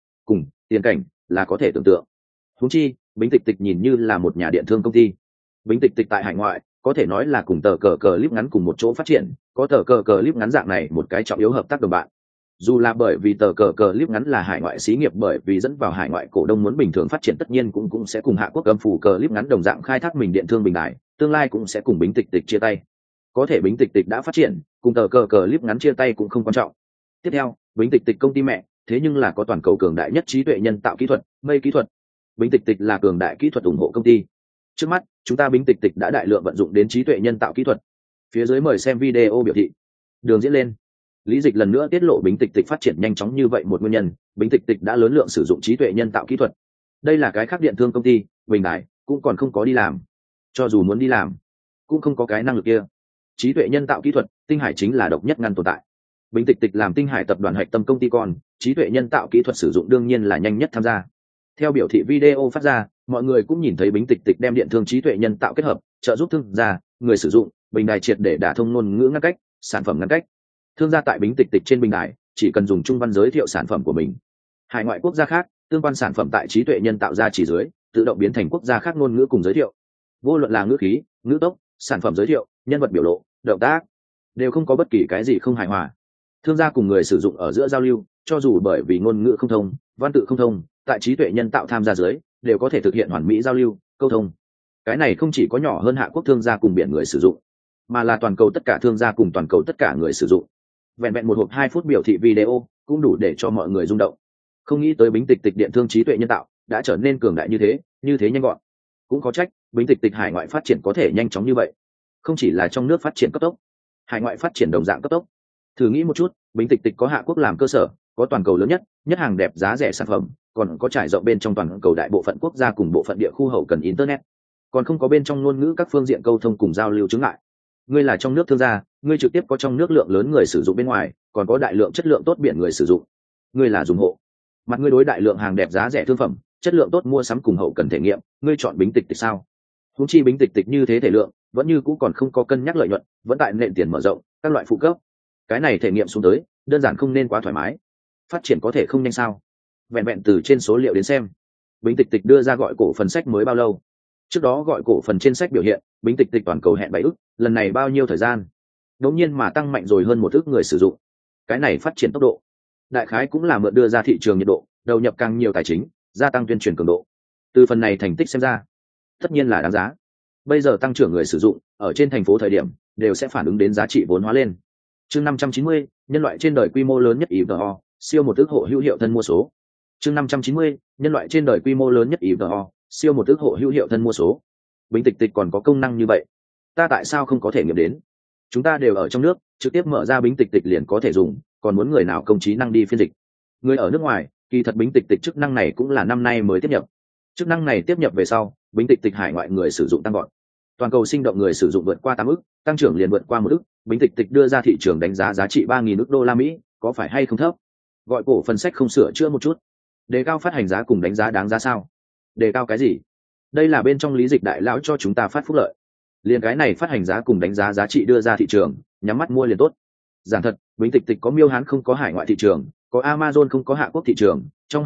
tiền cảnh là có thể tưởng tượng. Huống chi, Bính Tịch Tịch nhìn như là một nhà điện thương công ty. Bính Tịch Tịch tại hải ngoại có thể nói là cùng tờ cờ clip ngắn cùng một chỗ phát triển, có tờ cờ clip ngắn dạng này một cái trọng yếu hợp tác đồng bạn. Dù là bởi vì tờ cờ clip ngắn là hải ngoại xí nghiệp, bởi vì dẫn vào hải ngoại cổ đông muốn bình thường phát triển, tất nhiên cũng sẽ cùng Hạ Quốc Âm phủ clip ngắn đồng dạng khai thác mình điện thương bình đại, tương lai cũng sẽ cùng Bính Tịch Tịch chia tay. Có thể Bính Tịch Tịch đã phát triển, cùng tờ cờ clip ngắn chia tay cũng không quan trọng. Tiếp theo, Bính Tịch Tịch công ty mẹ, thế nhưng là có toàn cầu cường đại nhất trí tuệ nhân tạo kỹ thuật, mây kỹ thuật. Bính Tịch Tịch là cường đại kỹ thuật ủng hộ công ty. Trước mắt, chúng ta Bính Tịch Tịch đã đại lượng vận dụng đến trí tuệ nhân tạo kỹ thuật. Phía dưới mời xem video biểu thị. Đường diễn lên. Lý Dịch lần nữa tiết lộ Bính Tịch Tịch phát triển nhanh chóng như vậy một nguyên nhân, Bính Tịch Tịch đã lớn lượng sử dụng trí tuệ nhân tạo kỹ thuật. Đây là cái khác điện thương công ty, bình đại cũng còn không có đi làm. Cho dù muốn đi làm, cũng không có cái năng lực kia. Trí tuệ nhân tạo kỹ thuật, Tinh Hải chính là độc nhất ngăn tồn tại. Bính Tịch Tịch làm Tinh Hải tập đoàn hạch tâm công ty con, trí tuệ nhân tạo kỹ thuật sử dụng đương nhiên là nhanh nhất tham gia. Theo biểu thị video phát ra, mọi người cũng nhìn thấy Bính Tịch Tịch đem điện thương trí tuệ nhân tạo kết hợp, trợ giúp thương gia, người sử dụng, bình đài triệt để đả thông ngôn ngữ ngăn cách, sản phẩm ngăn cách. Thương gia tại Bính Tịch Tịch trên bình đài chỉ cần dùng trung văn giới thiệu sản phẩm của mình. Hải ngoại quốc gia khác, tương quan sản phẩm tại trí tuệ nhân tạo ra chỉ dưới, tự động biến thành quốc gia khác ngôn ngữ cùng giới thiệu. Vô luận là ngữ khí, ngữ tốc, sản phẩm giới thiệu, nhân vật biểu lộ, động tác, đều không có bất kỳ cái gì không hài hòa. Thương gia cùng người sử dụng ở giữa giao lưu, cho dù bởi vì ngôn ngữ không thông, văn tự không thông, tại trí tuệ nhân tạo tham gia dưới, đều có thể thực hiện hoàn mỹ giao lưu, câu thông. Cái này không chỉ có nhỏ hơn Hạ Quốc thương gia cùng biển người sử dụng, mà là toàn cầu tất cả thương gia cùng toàn cầu tất cả người sử dụng. Vẹn vẹn một hộp 2 phút biểu thị video cũng đủ để cho mọi người rung động. Không nghĩ tới Bính Tịch Tịch điện thương trí tuệ nhân tạo đã trở nên cường đại như thế nhanh gọn. Cũng có trách, Bính Tịch Tịch hải ngoại phát triển có thể nhanh chóng như vậy. Không chỉ là trong nước phát triển cấp tốc, hải ngoại phát triển đồng dạng cấp tốc. Thử nghĩ một chút, Bính Tịch Tịch có Hạ Quốc làm cơ sở, có toàn cầu lớn nhất hàng đẹp giá rẻ sản phẩm, còn có trải rộng bên trong toàn cầu đại bộ phận quốc gia cùng bộ phận địa khu hậu cần internet, còn không có bên trong ngôn ngữ các phương diện câu thông cùng giao lưu chứng ngại. Ngươi là trong nước thương gia, ngươi trực tiếp có trong nước lượng lớn người sử dụng bên ngoài, còn có đại lượng chất lượng tốt biển người sử dụng. Ngươi là dùng hộ, mặt ngươi đối đại lượng hàng đẹp giá rẻ thương phẩm, chất lượng tốt mua sắm cùng hậu cần thể nghiệm, ngươi chọn Bính Tịch Tịch sao? Huống chi Bính Tịch Tịch như thế thể lượng, vẫn như cũ còn không có cân nhắc lợi nhuận, vẫn tại nền tiền mở rộng các loại phụ cấp. Cái này thể nghiệm xuống tới, đơn giản không nên quá thoải mái. Phát triển có thể không nhanh sao? Vẹn vẹn từ trên số liệu đến xem, Bính Tịch Tịch đưa ra gọi cổ phần sách mới bao lâu? Trước đó gọi cổ phần trên sách biểu hiện, Bính Tịch Tịch toàn cầu hẹn 7 ức, lần này bao nhiêu thời gian? Đột nhiên mà tăng mạnh rồi hơn 1 ức người sử dụng. Cái này phát triển tốc độ, đại khái cũng là mượn đưa ra thị trường nhiệt độ, đầu nhập càng nhiều tài chính, gia tăng tuyên truyền cường độ. Từ phần này thành tích xem ra, tất nhiên là đáng giá. Bây giờ tăng trưởng người sử dụng ở trên thành phố thời điểm đều sẽ phản ứng đến giá trị vốn hóa lên. Chương 590, nhân loại trên đời quy mô lớn nhất IVO, siêu 1 ức hộ hữu hiệu thân mua số. Chương 590, nhân loại trên đời quy mô lớn nhất IVO, siêu 1 ức hộ hữu hiệu thân mua số. Bính Tịch Tịch còn có công năng như vậy, ta tại sao không có thể nghiệm đến? Chúng ta đều ở trong nước, trực tiếp mở ra Bính Tịch Tịch liền có thể dùng, còn muốn người nào công trí năng đi phiên dịch? Người ở nước ngoài, kỳ thật Bính Tịch Tịch chức năng này cũng là năm nay mới tiếp nhập. Chức năng này tiếp nhập về sau, Bính Tịch Tịch hải ngoại người sử dụng tăng vọt. Toàn cầu sinh động người sử dụng vượt qua 8 ức, tăng trưởng liền vượt qua 1 ức, Bính Tịch Tịch đưa ra thị trường đánh giá giá trị 3.000 ức đô la Mỹ, có phải hay không thấp? Gọi cổ phần sách không sửa chữa một chút, đề cao phát hành giá cùng đánh giá đáng giá sao? Đề cao cái gì? Đây là bên trong Lý Dịch đại lão cho chúng ta phát phúc lợi. Liền cái này phát hành giá cùng đánh giá giá trị đưa ra thị trường, nhắm mắt mua liền tốt. Giảng thật, Bính Tịch Tịch có Miêu Hán không có hải ngoại thị trường, có Amazon không có Hạ Quốc thị trường, trong hai cái,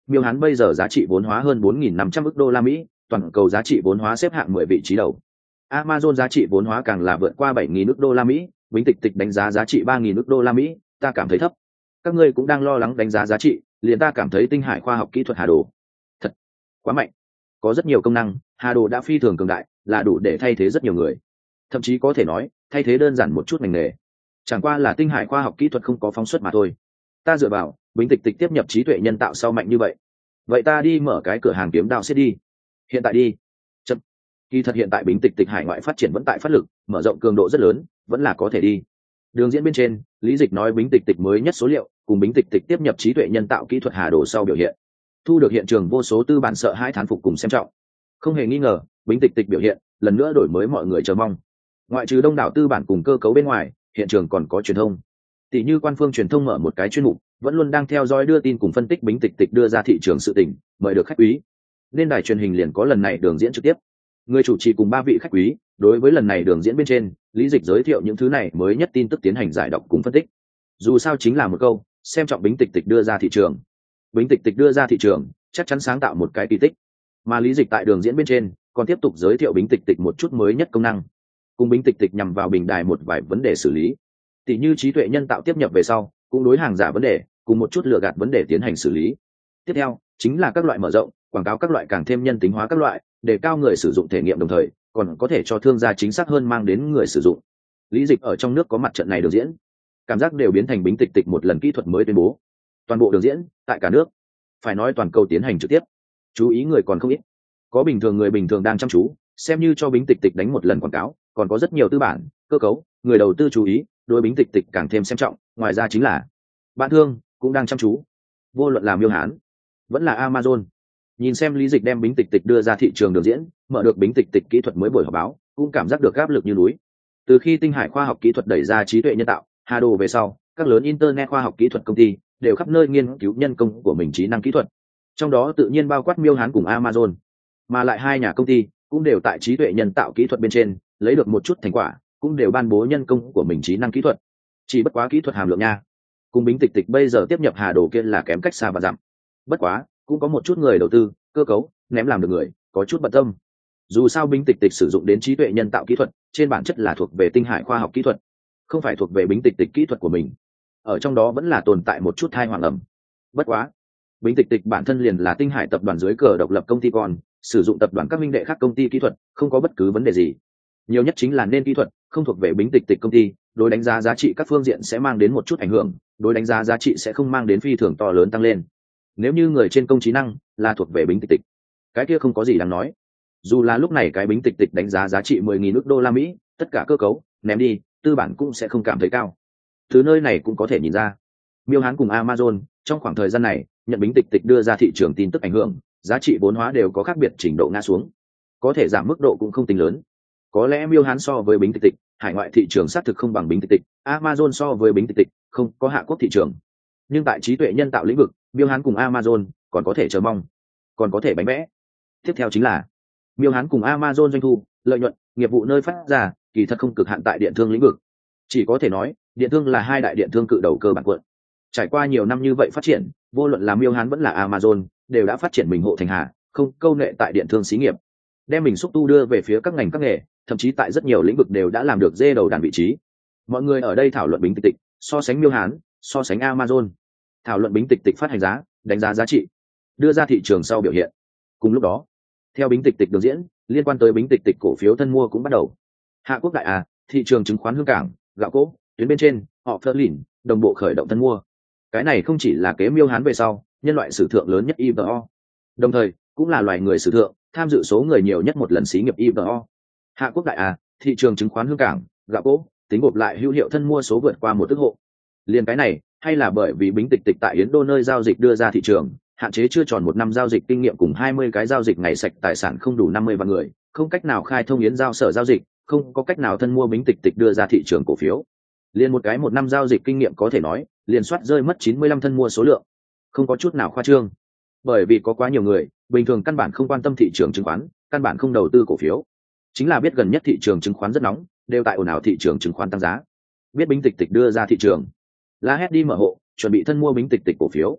Miêu Hán bây giờ giá trị vốn hóa hơn 4.500 ức đô la Mỹ, toàn cầu giá trị vốn hóa xếp hạng 10 vị trí đầu. Amazon giá trị vốn hóa càng là vượt qua 7.000 ức đô la Mỹ, Bính Tịch Tịch đánh giá giá trị 3.000 ức đô la Mỹ, ta cảm thấy thấp. Các ngươi cũng đang lo lắng đánh giá giá trị, liền ta cảm thấy Tinh Hải khoa học kỹ thuật Hà Đồ thật quá mạnh, có rất nhiều công năng, Hà Đồ đã phi thường cường đại, là đủ để thay thế rất nhiều người, thậm chí có thể nói thay thế đơn giản một chút ngành nghề, chẳng qua là Tinh Hải khoa học kỹ thuật không có phóng xuất mà thôi. Ta dựa vào Bính Tịch Tịch tiếp nhập trí tuệ nhân tạo sau mạnh như vậy ta đi mở cái cửa hàng kiếm đao xếp đi. Hiện tại đi chậm, kỳ thật hiện tại Bính Tịch Tịch hải ngoại phát triển vẫn tại phát lực, mở rộng cường độ rất lớn, vẫn là có thể đi. Đường diễn bên trên, Lý Dịch nói Bính Tịch Tịch mới nhất số liệu cùng Bính Tịch Tịch tiếp nhập trí tuệ nhân tạo kỹ thuật Hà Đồ sau biểu hiện, thu được hiện trường vô số tư bản sợ hãi thán phục cùng xem trọng. Không hề nghi ngờ, Bính Tịch Tịch biểu hiện lần nữa đổi mới mọi người chờ mong. Ngoại trừ đông đảo tư bản cùng cơ cấu bên ngoài, hiện trường còn có truyền thông. Tỷ như quan phương truyền thông mở một cái chuyên mục, vẫn luôn đang theo dõi đưa tin cùng phân tích Bính Tịch Tịch đưa ra thị trường sự tình, mời được khách quý. Nên đài truyền hình liền có lần này đường diễn trực tiếp. Người chủ trì cùng 3 vị khách quý, đối với lần này đường diễn bên trên, Lý Dịch giới thiệu những thứ này mới nhất tin tức tiến hành giải đọc cùng phân tích. Dù sao chính là một câu, xem trọng Bính Tịch Tịch đưa ra thị trường. Bính Tịch Tịch đưa ra thị trường, chắc chắn sáng tạo một cái kỳ tích. Mà Lý Dịch tại đường diễn bên trên, còn tiếp tục giới thiệu Bính Tịch Tịch một chút mới nhất công năng. Cùng Bính Tịch Tịch nhằm vào bình đài một vài vấn đề xử lý. Tỷ như trí tuệ nhân tạo tiếp nhập về sau, cũng đối hàng giả vấn đề, cùng một chút lừa gạt vấn đề tiến hành xử lý. Tiếp theo, chính là các loại mở rộng, quảng cáo các loại càng thêm nhân tính hóa các loại, để cao người sử dụng thể nghiệm đồng thời, còn có thể cho thương gia chính xác hơn mang đến người sử dụng. Lý Dịch ở trong nước có mặt trận này đường diễn, cảm giác đều biến thành Bính Tịch Tịch một lần kỹ thuật mới tuyên bố. Toàn bộ đường diễn, tại cả nước, phải nói toàn cầu tiến hành trực tiếp. Chú ý người còn không ít. Có người bình thường đang chăm chú, xem như cho Bính Tịch Tịch đánh một lần quảng cáo, còn có rất nhiều tư bản, cơ cấu, người đầu tư chú ý, đối Bính Tịch Tịch càng thêm xem trọng, ngoài ra chính là bạn thương cũng đang chăm chú. Vô luận là Miêu Hán, vẫn là Amazon. Nhìn xem Lý Dịch đem Bính Tịch Tịch đưa ra thị trường đường diễn, mở được Bính Tịch Tịch kỹ thuật mới buổi họp báo, cũng cảm giác được áp lực như núi. Từ khi Tinh Hải khoa học kỹ thuật đẩy ra trí tuệ nhân tạo, Hà Đồ về sau, các lớn internet khoa học kỹ thuật công ty đều khắp nơi nghiên cứu nhân công của mình trí năng kỹ thuật. Trong đó tự nhiên bao quát Miêu Hán cùng Amazon, mà lại hai nhà công ty cũng đều tại trí tuệ nhân tạo kỹ thuật bên trên lấy được một chút thành quả, cũng đều ban bố nhân công của mình trí năng kỹ thuật. Chỉ bất quá kỹ thuật hàm lượng nha, cùng Bính Tịch Tịch bây giờ tiếp nhập Hà Đồ kia là kém cách xa và dặm. Bất quá cũng có một chút người đầu tư, cơ cấu ném làm được người có chút bận tâm. Dù sao Bính Tịch Tịch sử dụng đến trí tuệ nhân tạo kỹ thuật, trên bản chất là thuộc về Tinh Hải khoa học kỹ thuật, không phải thuộc về Bính Tịch Tịch kỹ thuật của mình. Ở trong đó vẫn là tồn tại một chút thai hoàng ẩm. Bất quá, Bính Tịch Tịch bản thân liền là Tinh Hải tập đoàn dưới cờ độc lập công ty con, sử dụng tập đoàn các minh đệ khác công ty kỹ thuật, không có bất cứ vấn đề gì. Nhiều nhất chính là nên kỹ thuật không thuộc về Bính Tịch Tịch công ty, đối đánh giá giá trị các phương diện sẽ mang đến một chút ảnh hưởng, đối đánh giá giá trị sẽ không mang đến phi thường to lớn tăng lên. Nếu như người trên công trí năng là thuộc về Bính Tịch Tịch, cái kia không có gì đáng nói. Dù là lúc này cái Bính Tịch Tịch đánh giá giá trị 10.000 ức đô la Mỹ, tất cả cơ cấu ném đi, tư bản cũng sẽ không cảm thấy cao. Từ nơi này cũng có thể nhìn ra, Miêu Hán cùng Amazon trong khoảng thời gian này nhận Bính Tịch Tịch đưa ra thị trường tin tức ảnh hưởng, giá trị vốn hóa đều có khác biệt trình độ ngã xuống, có thể giảm mức độ cũng không tính lớn. Có lẽ Miêu Hán so với Bính Tịch Tịch, hải ngoại thị trường xác thực không bằng Bính Tịch Tịch, Amazon so với Bính Tịch Tịch, không có hạ quốc thị trường. Nhưng tại trí tuệ nhân tạo lĩnh vực, Miêu Hán cùng Amazon còn có thể chờ mong, còn có thể bánh vẽ. Tiếp theo chính là Miêu Hán cùng Amazon doanh thu, lợi nhuận, nghiệp vụ nơi phát ra, kỳ thật không cực hạn tại điện thương lĩnh vực. Chỉ có thể nói, điện thương là hai đại điện thương cự đầu cơ bản quận. Trải qua nhiều năm như vậy phát triển, vô luận là Miêu Hán vẫn là Amazon, đều đã phát triển mình hộ thành hà, không câu nệ tại điện thương xí nghiệp, đem mình xúc tu đưa về phía các ngành các nghề, thậm chí tại rất nhiều lĩnh vực đều đã làm được dê đầu đàn vị trí. Mọi người ở đây thảo luận Bính Tịch Tịch, so sánh Miêu Hán, so sánh Amazon, thảo luận Bính Tịch Tịch phát hành giá, đánh giá giá trị, đưa ra thị trường sau biểu hiện. Cùng lúc đó, theo Bính Tịch Tịch đường diễn, liên quan tới Bính Tịch Tịch cổ phiếu thân mua cũng bắt đầu. Hạ quốc đại thị trường chứng khoán Hương Cảng, gạo cỗ, tuyến bên trên, họ Phơ Lìn, đồng bộ khởi động thân mua. Cái này không chỉ là kế Miêu Hán về sau, nhân loại sử thượng lớn nhất IPO, đồng thời cũng là loài người sử thượng tham dự số người nhiều nhất một lần xí nghiệp IPO. Hạ quốc đại thị trường chứng khoán Hương Cảng, gạo cỗ, tính gộp lại hữu hiệu thân mua số vượt qua 1 ức hộ. Liên cái này, hay là bởi vì Bính Tịch Tịch tại Yến Đô nơi giao dịch đưa ra thị trường, hạn chế chưa tròn 1 năm giao dịch kinh nghiệm cùng 20 cái giao dịch ngày sạch tài sản không đủ 50 vạn người, không cách nào khai thông Yến giao sở giao dịch, không có cách nào thân mua Bính Tịch Tịch đưa ra thị trường cổ phiếu. Liên một cái 1 năm giao dịch kinh nghiệm có thể nói, liền soát rơi mất 95 thân mua số lượng, không có chút nào khoa trương. Bởi vì có quá nhiều người, bình thường căn bản không quan tâm thị trường chứng khoán, căn bản không đầu tư cổ phiếu. Chính là biết gần nhất thị trường chứng khoán rất nóng, đều tại ồn ào thị trường chứng khoán tăng giá. Biết Bính Tịch Tịch đưa ra thị trường, la hét đi mở hộ, chuẩn bị thân mua Bính Tịch Tịch cổ phiếu.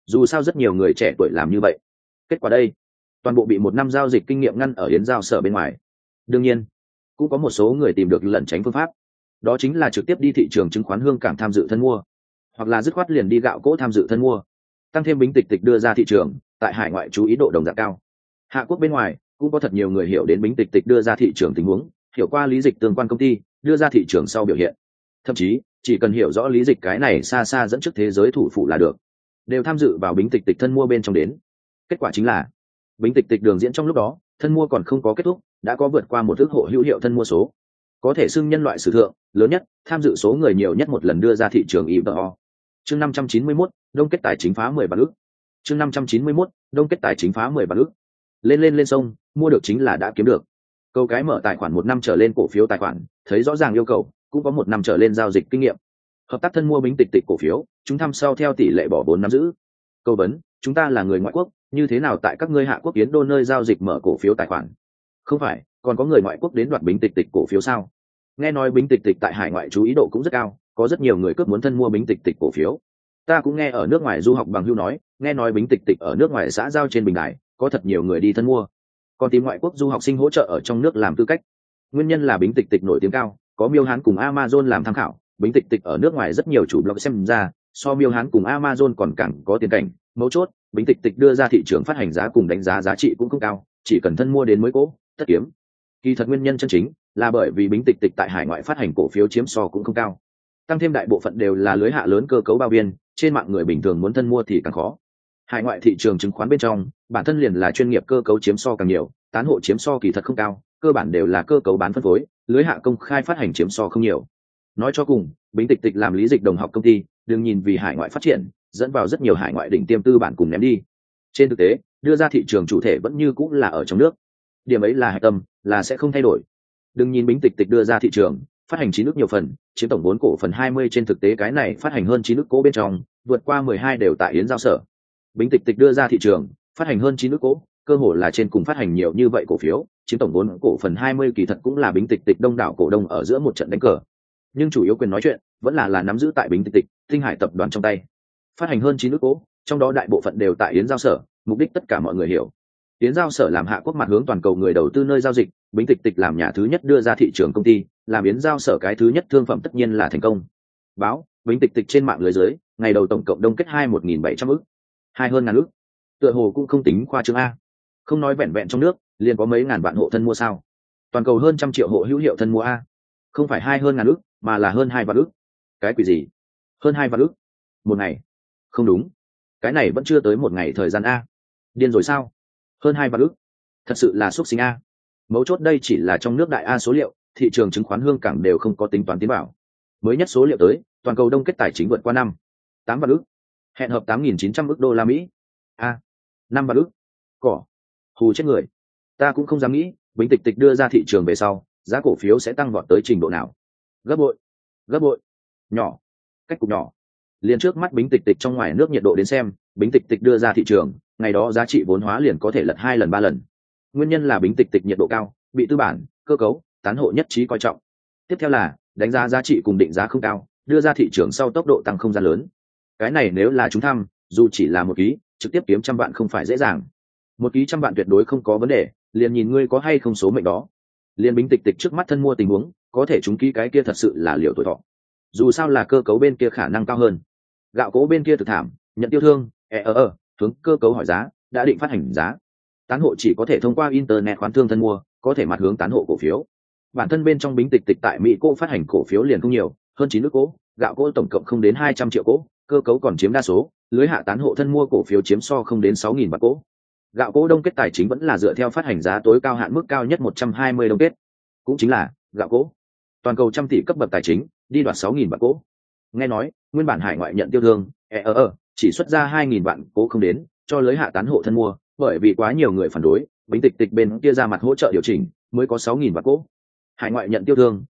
dù sao rất nhiều người trẻ tuổi làm như vậy. Kết quả đây, toàn bộ bị một năm giao dịch kinh nghiệm ngăn ở yến giao sở bên ngoài. Đương nhiên cũng có một số người tìm được lẩn tránh phương pháp, đó chính là trực tiếp đi thị trường chứng khoán Hương Cảng tham dự thân mua, hoặc là dứt khoát liền đi gạo cỗ tham dự thân mua, tăng thêm Bính Tịch Tịch đưa ra thị trường, tại hải ngoại chú ý độ đồng dạng cao. Hạ quốc bên ngoài cũng có thật nhiều người hiểu đến Bính Tịch Tịch đưa ra thị trường tình huống, hiểu qua lý dịch tương quan công ty đưa ra thị trường sau biểu hiện, thậm chí chỉ cần hiểu rõ lý dịch cái này xa xa dẫn trước thế giới thủ phủ là được, đều tham dự vào Bính Tịch Tịch thân mua bên trong đến. Kết quả chính là Bính Tịch Tịch đường diễn trong lúc đó thân mua còn không có kết thúc, đã có vượt qua một ước hộ hữu hiệu thân mua số, có thể xưng nhân loại sử thượng lớn nhất, tham dự số người nhiều nhất một lần đưa ra thị trường IPO. Chương 591, đông kết tài chính phá 10 vạn ức. Chương 591, đông kết tài chính phá 10 vạn ức. Lên sông, mua được chính là đã kiếm được. Câu cái mở tài khoản 1 năm trở lên cổ phiếu tài khoản, thấy rõ ràng yêu cầu, cũng có 1 năm trở lên giao dịch kinh nghiệm. Hợp tác thân mua Bính Tịch Tịch cổ phiếu, chúng thăm sau theo tỷ lệ bỏ vốn nắm giữ. Câu vấn, chúng ta là người ngoại quốc, như thế nào tại các ngươi Hạ quốc Yến đô nơi giao dịch mở cổ phiếu tài khoản? Không phải, còn có người ngoại quốc đến đoạt Bính Tịch Tịch cổ phiếu sao? Nghe nói Bính Tịch Tịch tại hải ngoại chú ý độ cũng rất cao, có rất nhiều người cướp muốn thân mua Bính Tịch Tịch cổ phiếu. Ta cũng nghe ở nước ngoài du học bằng hữu nói, nghe nói Bính Tịch Tịch ở nước ngoài xã giao trên bình đài, có thật nhiều người đi thân mua, còn tìm ngoại quốc du học sinh hỗ trợ ở trong nước làm tư cách. Nguyên nhân là Bính Tịch Tịch nổi tiếng cao, có Miêu Hán cùng Amazon làm tham khảo, Bính Tịch Tịch ở nước ngoài rất nhiều chủ blog xem ra, so Miêu Hán cùng Amazon còn càng có tiền cảnh. Mấu chốt, Bính Tịch Tịch đưa ra thị trường phát hành giá cùng đánh giá giá trị cũng không cao, chỉ cần thân mua đến mới cố, tất kiếm. Kỳ thật nguyên nhân chân chính là bởi vì Bính Tịch Tịch tại hải ngoại phát hành cổ phiếu chiếm so cũng không cao, tăng thêm đại bộ phận đều là lưới hạ lớn cơ cấu bao biên, trên mạng người bình thường muốn thân mua thì càng khó. Hải ngoại thị trường chứng khoán bên trong, bản thân liền là chuyên nghiệp cơ cấu chiếm so càng nhiều, tán hộ chiếm so kỳ thật không cao, cơ bản đều là cơ cấu bán phân phối, lưới hạ công khai phát hành chiếm so không nhiều. Nói cho cùng, Bính Tịch Tịch làm lý dịch đồng học công ty, đừng nhìn vì hải ngoại phát triển, dẫn vào rất nhiều hải ngoại đỉnh tiêm tư bản cùng ném đi. Trên thực tế, đưa ra thị trường chủ thể vẫn như cũng là ở trong nước. Điểm ấy là hạch tâm, là sẽ không thay đổi. Đừng nhìn Bính Tịch Tịch đưa ra thị trường, phát hành 9 nước nhiều phần, chiếm tổng vốn cổ phần 20, trên thực tế cái này phát hành hơn 9 nước cố bên trong, vượt qua 12 đều tại Yến giao sở. Bính Tịch Tịch đưa ra thị trường, phát hành hơn 9 nước cố, cơ hội là trên cùng phát hành nhiều như vậy cổ phiếu, chiếm tổng vốn cổ phần 20, kỳ thật cũng là Bính Tịch Tịch đông đảo cổ đông ở giữa một trận đánh cờ. Nhưng chủ yếu quyền nói chuyện vẫn là nắm giữ tại Bính Tịch Tịch, Tinh Hải tập đoàn trong tay. Phát hành hơn 9 nước cố, trong đó đại bộ phận đều tại Yến giao sở, mục đích tất cả mọi người hiểu. Yến giao sở làm Hạ quốc mặt hướng toàn cầu người đầu tư nơi giao dịch, Bính Tịch Tịch làm nhà thứ nhất đưa ra thị trường công ty, làm Yến giao sở cái thứ nhất thương phẩm tất nhiên là thành công. Báo, Bính Tịch Tịch trên mạng lưới dưới, ngày đầu tổng cộng đông kết 21.700 ức, hai hơn ngàn ức. Tựa hồ cũng không tính khoa trương a. Không nói vẹn vẹn trong nước, liền có mấy ngàn vạn hộ thân mua sao? Toàn cầu hơn 100 triệu hộ hữu hiệu thân mua a. Không phải hai hơn ngàn ức, mà là hơn 2 vạn ức. Cái quỷ gì? Hơn 2 vạn ức? Một ngày? Không đúng. Cái này vẫn chưa tới một ngày thời gian a. Điên rồi sao? Hơn 2 vạn ức. Thật sự là xúc sinh a. Mấu chốt đây chỉ là trong nước đại a số liệu, thị trường chứng khoán Hương Cảng đều không có tính toán tiến bảo. Mới nhất số liệu tới, toàn cầu đông kết tài chính vượt qua 8 vạn ức. Hẹn hợp 8.900 ức đô la Mỹ. A, 5 vạn ức. Cỏ. Hù chết người. Ta cũng không dám nghĩ, Bính Tịch Tịch đưa ra thị trường về sau, giá cổ phiếu sẽ tăng vọt tới trình độ nào. Gấp bội. Gấp bội. Nhỏ. Cách cục nhỏ. Liền trước mắt Bính Tịch Tịch trong ngoài nước nhiệt độ đến xem, Bính Tịch Tịch đưa ra thị trường, ngày đó giá trị vốn hóa liền có thể lật 2 lần 3 lần. Nguyên nhân là Bính Tịch Tịch nhiệt độ cao, bị tư bản, cơ cấu, tán hộ nhất trí coi trọng. Tiếp theo là đánh giá giá trị cùng định giá không cao, đưa ra thị trường sau tốc độ tăng không gian lớn. Cái này nếu là chúng thăm, dù chỉ là một ký, trực tiếp kiếm 100 vạn không phải dễ dàng. Một ký 100 vạn tuyệt đối không có vấn đề, liền nhìn ngươi có hay không số mệnh đó. Liền Bính Tịch Tịch trước mắt thân mua tình huống, có thể trúng ký cái kia thật sự là liều tuổi thọ. Dù sao là cơ cấu bên kia khả năng cao hơn, gạo cố bên kia thực thảm, nhận tiêu thương, hướng cơ cấu hỏi giá, đã định phát hành giá. Tán hộ chỉ có thể thông qua internet khoán thương thân mua, có thể mặt hướng tán hộ cổ phiếu. Bản thân bên trong Bính Tịch Tịch tại Mỹ cô phát hành cổ phiếu liền không nhiều, hơn 9 nước cố, gạo cố tổng cộng không đến 200 triệu cố, cơ cấu còn chiếm đa số, lưới hạ tán hộ thân mua cổ phiếu chiếm so không đến 6.000 bạc cố. Gạo cố đông kết tài chính vẫn là dựa theo phát hành giá tối cao hạn mức cao nhất 120 đông kết, cũng chính là gạo cố. Toàn cầu trăm tỷ cấp bậc tài chính, đi đoạt 6.000 bạc cố. Nghe nói, nguyên bản hải ngoại nhận tiêu thương, chỉ xuất ra 2.000 vạn cố không đến, cho lưới hạ tán hộ thân mua, bởi vì quá nhiều người phản đối, Bính Tịch Tịch bên kia ra mặt hỗ trợ điều chỉnh, mới có 6.000 vạn cố. Hải ngoại nhận tiêu thương,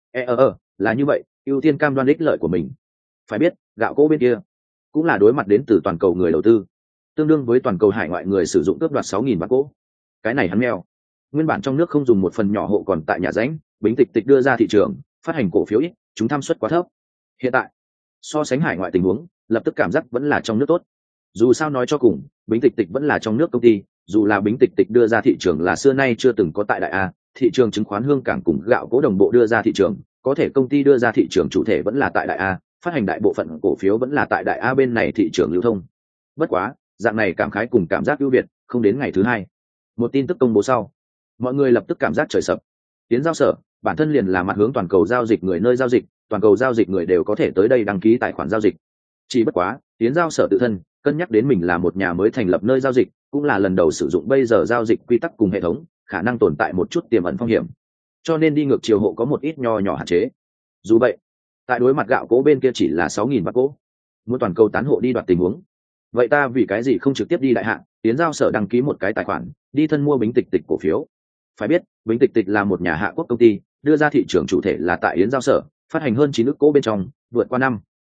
là như vậy, ưu tiên cam đoan ích lợi của mình. Phải biết, gạo cố bên kia cũng là đối mặt đến từ toàn cầu người đầu tư, tương đương với toàn cầu hải ngoại người sử dụng cướp đoạt 6.000 vạn cố. Cái này hắn mèo. Nguyên bản trong nước không dùng một phần nhỏ hộ còn tại nhà ránh, Bính Tịch Tịch đưa ra thị trường, phát hành cổ phiếu ít, chúng tham suất quá thấp. Hiện tại, so sánh hải ngoại tình huống, lập tức cảm giác vẫn là trong nước tốt. Dù sao nói cho cùng, Bính Tịch Tịch vẫn là trong nước công ty, dù là Bính Tịch Tịch đưa ra thị trường là xưa nay chưa từng có tại đại A, thị trường chứng khoán Hương Cảng cùng gạo cố đồng bộ đưa ra thị trường, có thể công ty đưa ra thị trường chủ thể vẫn là tại đại A, phát hành đại bộ phận cổ phiếu vẫn là tại đại A bên này thị trường lưu thông. Bất quá, dạng này cảm khái cùng cảm giác ưu việt, không đến ngày thứ hai, một tin tức công bố sau, mọi người lập tức cảm giác trời sập. Tiến giao sở bản thân liền là mặt hướng toàn cầu giao dịch người nơi giao dịch, toàn cầu giao dịch người đều có thể tới đây đăng ký tài khoản giao dịch. Chỉ bất quá, Tiến giao sở tự thân cân nhắc đến mình là một nhà mới thành lập nơi giao dịch, cũng là lần đầu sử dụng bây giờ giao dịch quy tắc cùng hệ thống, khả năng tồn tại một chút tiềm ẩn phong hiểm, cho nên đi ngược chiều hộ có một ít nho nhỏ hạn chế. Dù vậy, tại đối mặt gạo cố bên kia chỉ là 6.000 vạn cố, muốn toàn cầu tán hộ đi đoạt tình huống, vậy ta vì cái gì không trực tiếp đi đại hạn, Tiến giao sở đăng ký một cái tài khoản, đi thân mua Bính Tịch Tịch cổ phiếu. Phải biết, Bính Tịch Tịch là một nhà hạ quốc công ty, đưa ra thị trường chủ thể là tại Yến giao sở, phát hành hơn 9 ức cố bên trong, vượt qua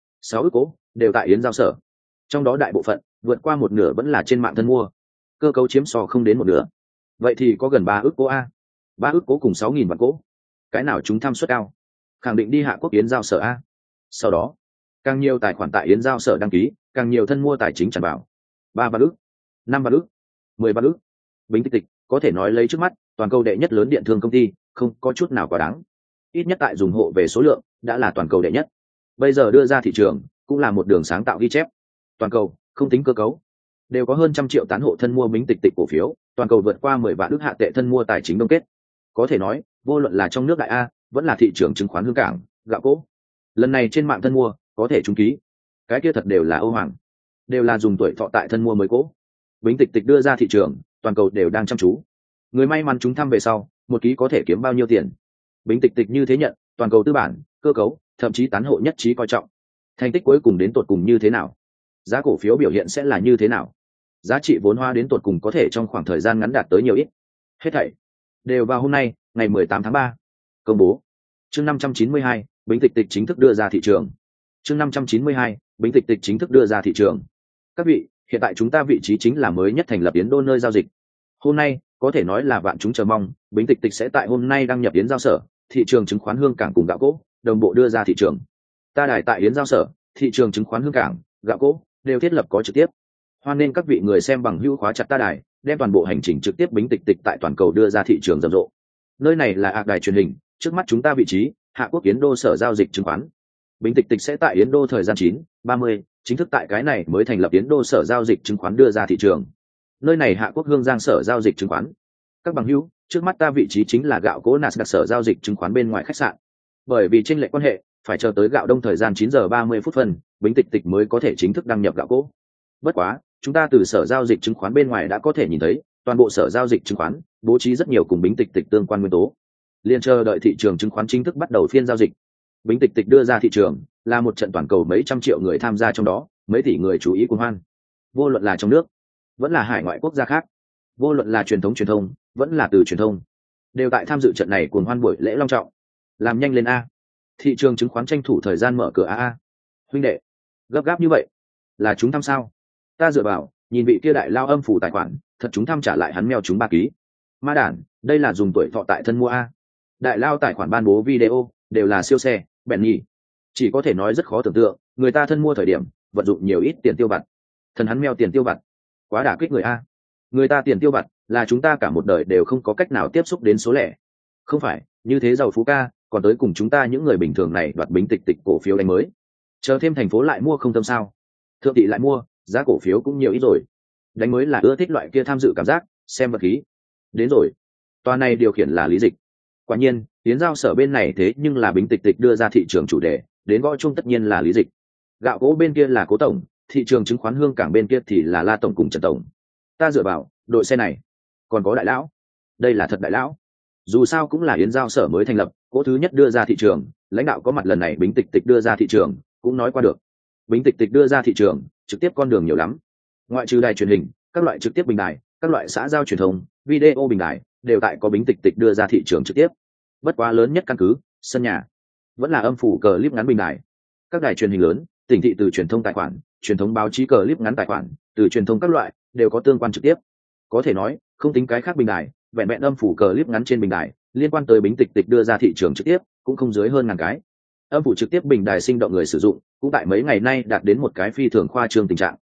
6 ức cố đều tại Yến giao sở. Trong đó đại bộ phận, vượt qua một nửa vẫn là trên mạng thân mua, cơ cấu chiếm so không đến một nửa. Vậy thì có gần 3 ức cố a. 3 ức cố cùng 6.000 vạn cố. Cái nào chúng tham suất cao? Khẳng định đi hạ quốc Yến giao sở a. Sau đó, càng nhiều tài khoản tại Yến giao sở đăng ký, càng nhiều thân mua tài chính tràn vào. 3 vạn ức, 5 vạn ức, 10 vạn ức. Bính Tịch Tịch có thể nói lấy trước mắt toàn cầu đệ nhất lớn điện thương công ty, không có chút nào quá đáng. Ít nhất tại dùng hộ về số lượng, đã là toàn cầu đệ nhất. Bây giờ đưa ra thị trường, cũng là một đường sáng tạo ghi chép. Toàn cầu, không tính cơ cấu, đều có hơn 100 triệu tán hộ thân mua Bính Tịch Tịch cổ phiếu, toàn cầu vượt qua 10 vạn ức hạ tệ thân mua tài chính đông kết. Có thể nói, vô luận là trong nước đại A, vẫn là thị trường chứng khoán Hương Cảng, gạo cố, lần này trên mạng thân mua, có thể trúng ký. Cái kia thật đều là Âu Hoàng, đều là dùng tuổi thọ tại thân mua mới cố. Bính Tịch Tịch đưa ra thị trường, toàn cầu đều đang chăm chú. Người may mắn chúng thăm về sau, một ký có thể kiếm bao nhiêu tiền? Bính Tịch Tịch như thế nhận, toàn cầu tư bản, cơ cấu, thậm chí tán hộ nhất trí coi trọng. Thành tích cuối cùng đến tột cùng như thế nào? Giá cổ phiếu biểu hiện sẽ là như thế nào? Giá trị vốn hóa đến tột cùng có thể trong khoảng thời gian ngắn đạt tới nhiều ít? Hết thảy đều vào hôm nay, ngày 18 tháng 3. Công bố. Chương 592, Bính Tịch Tịch chính thức đưa ra thị trường. Chương 592, Bính Tịch Tịch chính thức đưa ra thị trường. Các vị, hiện tại chúng ta vị trí chính là mới nhất thành lập Yến Đô nơi giao dịch. Hôm nay, có thể nói là vạn chúng chờ mong, Bính Tịch Tịch sẽ tại hôm nay đăng nhập Yến giao sở, thị trường chứng khoán Hương Cảng cùng gạo cố, đồng bộ đưa ra thị trường. Ta đài tại Yến giao sở, thị trường chứng khoán Hương Cảng, gạo cố đều thiết lập có trực tiếp. Hoan nên các vị người xem bằng hữu khóa chặt ta đài, đem toàn bộ hành trình trực tiếp Bính Tịch Tịch tại toàn cầu đưa ra thị trường rầm rộ. Nơi này là ạc đài truyền hình, trước mắt chúng ta vị trí, Hạ Quốc Yến Đô sở giao dịch chứng khoán. Bính Tịch Tịch sẽ tại Yến Đô thời gian 9:30, chính thức tại cái này mới thành lập Yến Đô sở giao dịch chứng khoán đưa ra thị trường. Nơi này Hạ Quốc Hương Giang sở giao dịch chứng khoán. Các bằng hữu, trước mắt ta vị trí chính là gạo cố Nasdaq sở giao dịch chứng khoán bên ngoài khách sạn. Bởi vì chênh lệch quan hệ, phải chờ tới gạo đông thời gian 9:30 phần, Bính Tịch Tịch mới có thể chính thức đăng nhập gạo cố. Bất quá, chúng ta từ sở giao dịch chứng khoán bên ngoài đã có thể nhìn thấy, toàn bộ sở giao dịch chứng khoán bố trí rất nhiều cùng Bính Tịch Tịch tương quan nguyên tố. Liên chờ đợi thị trường chứng khoán chính thức bắt đầu phiên giao dịch. Bính Tịch Tịch đưa ra thị trường là một trận toàn cầu mấy trăm triệu người tham gia trong đó, mấy tỷ người chú ý cuồng hoan. Vô luận là trong nước, vẫn là hải ngoại quốc gia khác, vô luận là truyền thông, vẫn là từ truyền thông, đều tại tham dự trận này cuồng hoan buổi lễ long trọng. Làm nhanh lên a, thị trường chứng khoán tranh thủ thời gian mở cửa a. Huynh đệ, gấp gáp như vậy, là chúng thăm sao? Ta dựa vào, nhìn vị kia đại lao âm phủ tài khoản, thật chúng thăm trả lại hắn meo chúng 3 ký. Ma đản, đây là dùng tuổi thọ tại thân mua a. Đại lao tài khoản ban bố video, đều là siêu xe, bèn nhỉ. Chỉ có thể nói rất khó tưởng tượng, người ta thân mua thời điểm, vận dụng nhiều ít tiền tiêu vặt. Thần hắn meo tiền tiêu vặt, quá đả kích người a. Người ta tiền tiêu vặt là chúng ta cả một đời đều không có cách nào tiếp xúc đến số lẻ. Không phải, như thế giàu phú ca, còn tới cùng chúng ta những người bình thường này đoạt Bính Tịch Tịch cổ phiếu đánh mới. Chờ thêm thành phố lại mua không tâm sao? Thượng thị lại mua, giá cổ phiếu cũng nhiều ít rồi. Đánh mới là ưa thích loại kia tham dự cảm giác, xem vật khí. Đến rồi. Tòa này điều khiển là Lý Dịch. Quả nhiên, Yến giao sở bên này thế nhưng là Bính Tịch Tịch đưa ra thị trường chủ đề, đến gõ chung tất nhiên là Lý Dịch. Gạo cố bên kia là Cố tổng, thị trường chứng khoán Hương Cảng bên kia thì là La tổng cùng Trần tổng. Ta dựa vào, đội xe này còn có đại lão. Đây là thật đại lão. Dù sao cũng là Yến giao sở mới thành lập, Cố thứ nhất đưa ra thị trường, lãnh đạo có mặt lần này Bính Tịch Tịch đưa ra thị trường, cũng nói qua được. Bính Tịch Tịch đưa ra thị trường, trực tiếp con đường nhiều lắm. Ngoại trừ đài truyền hình, các loại trực tiếp bình đài, các loại xã giao truyền thông, video bình đài, đều tại có Bính Tịch Tịch đưa ra thị trường trực tiếp. Bất quá lớn nhất căn cứ, sân nhà, vẫn là âm phủ clip ngắn bình đài. Các đài truyền hình lớn, tỉnh thị từ truyền thông tài khoản, truyền thống báo chí clip ngắn tài khoản, từ truyền thông các loại, đều có tương quan trực tiếp. Có thể nói, không tính cái khác bình đài, vẹn vẹn âm phủ clip ngắn trên bình đài, liên quan tới Bính Tịch Tịch đưa ra thị trường trực tiếp, cũng không dưới hơn 1000 cái. Âm phủ trực tiếp bình đài sinh động người sử dụng, cũng tại mấy ngày nay đạt đến một cái phi thường khoa trương tình trạng.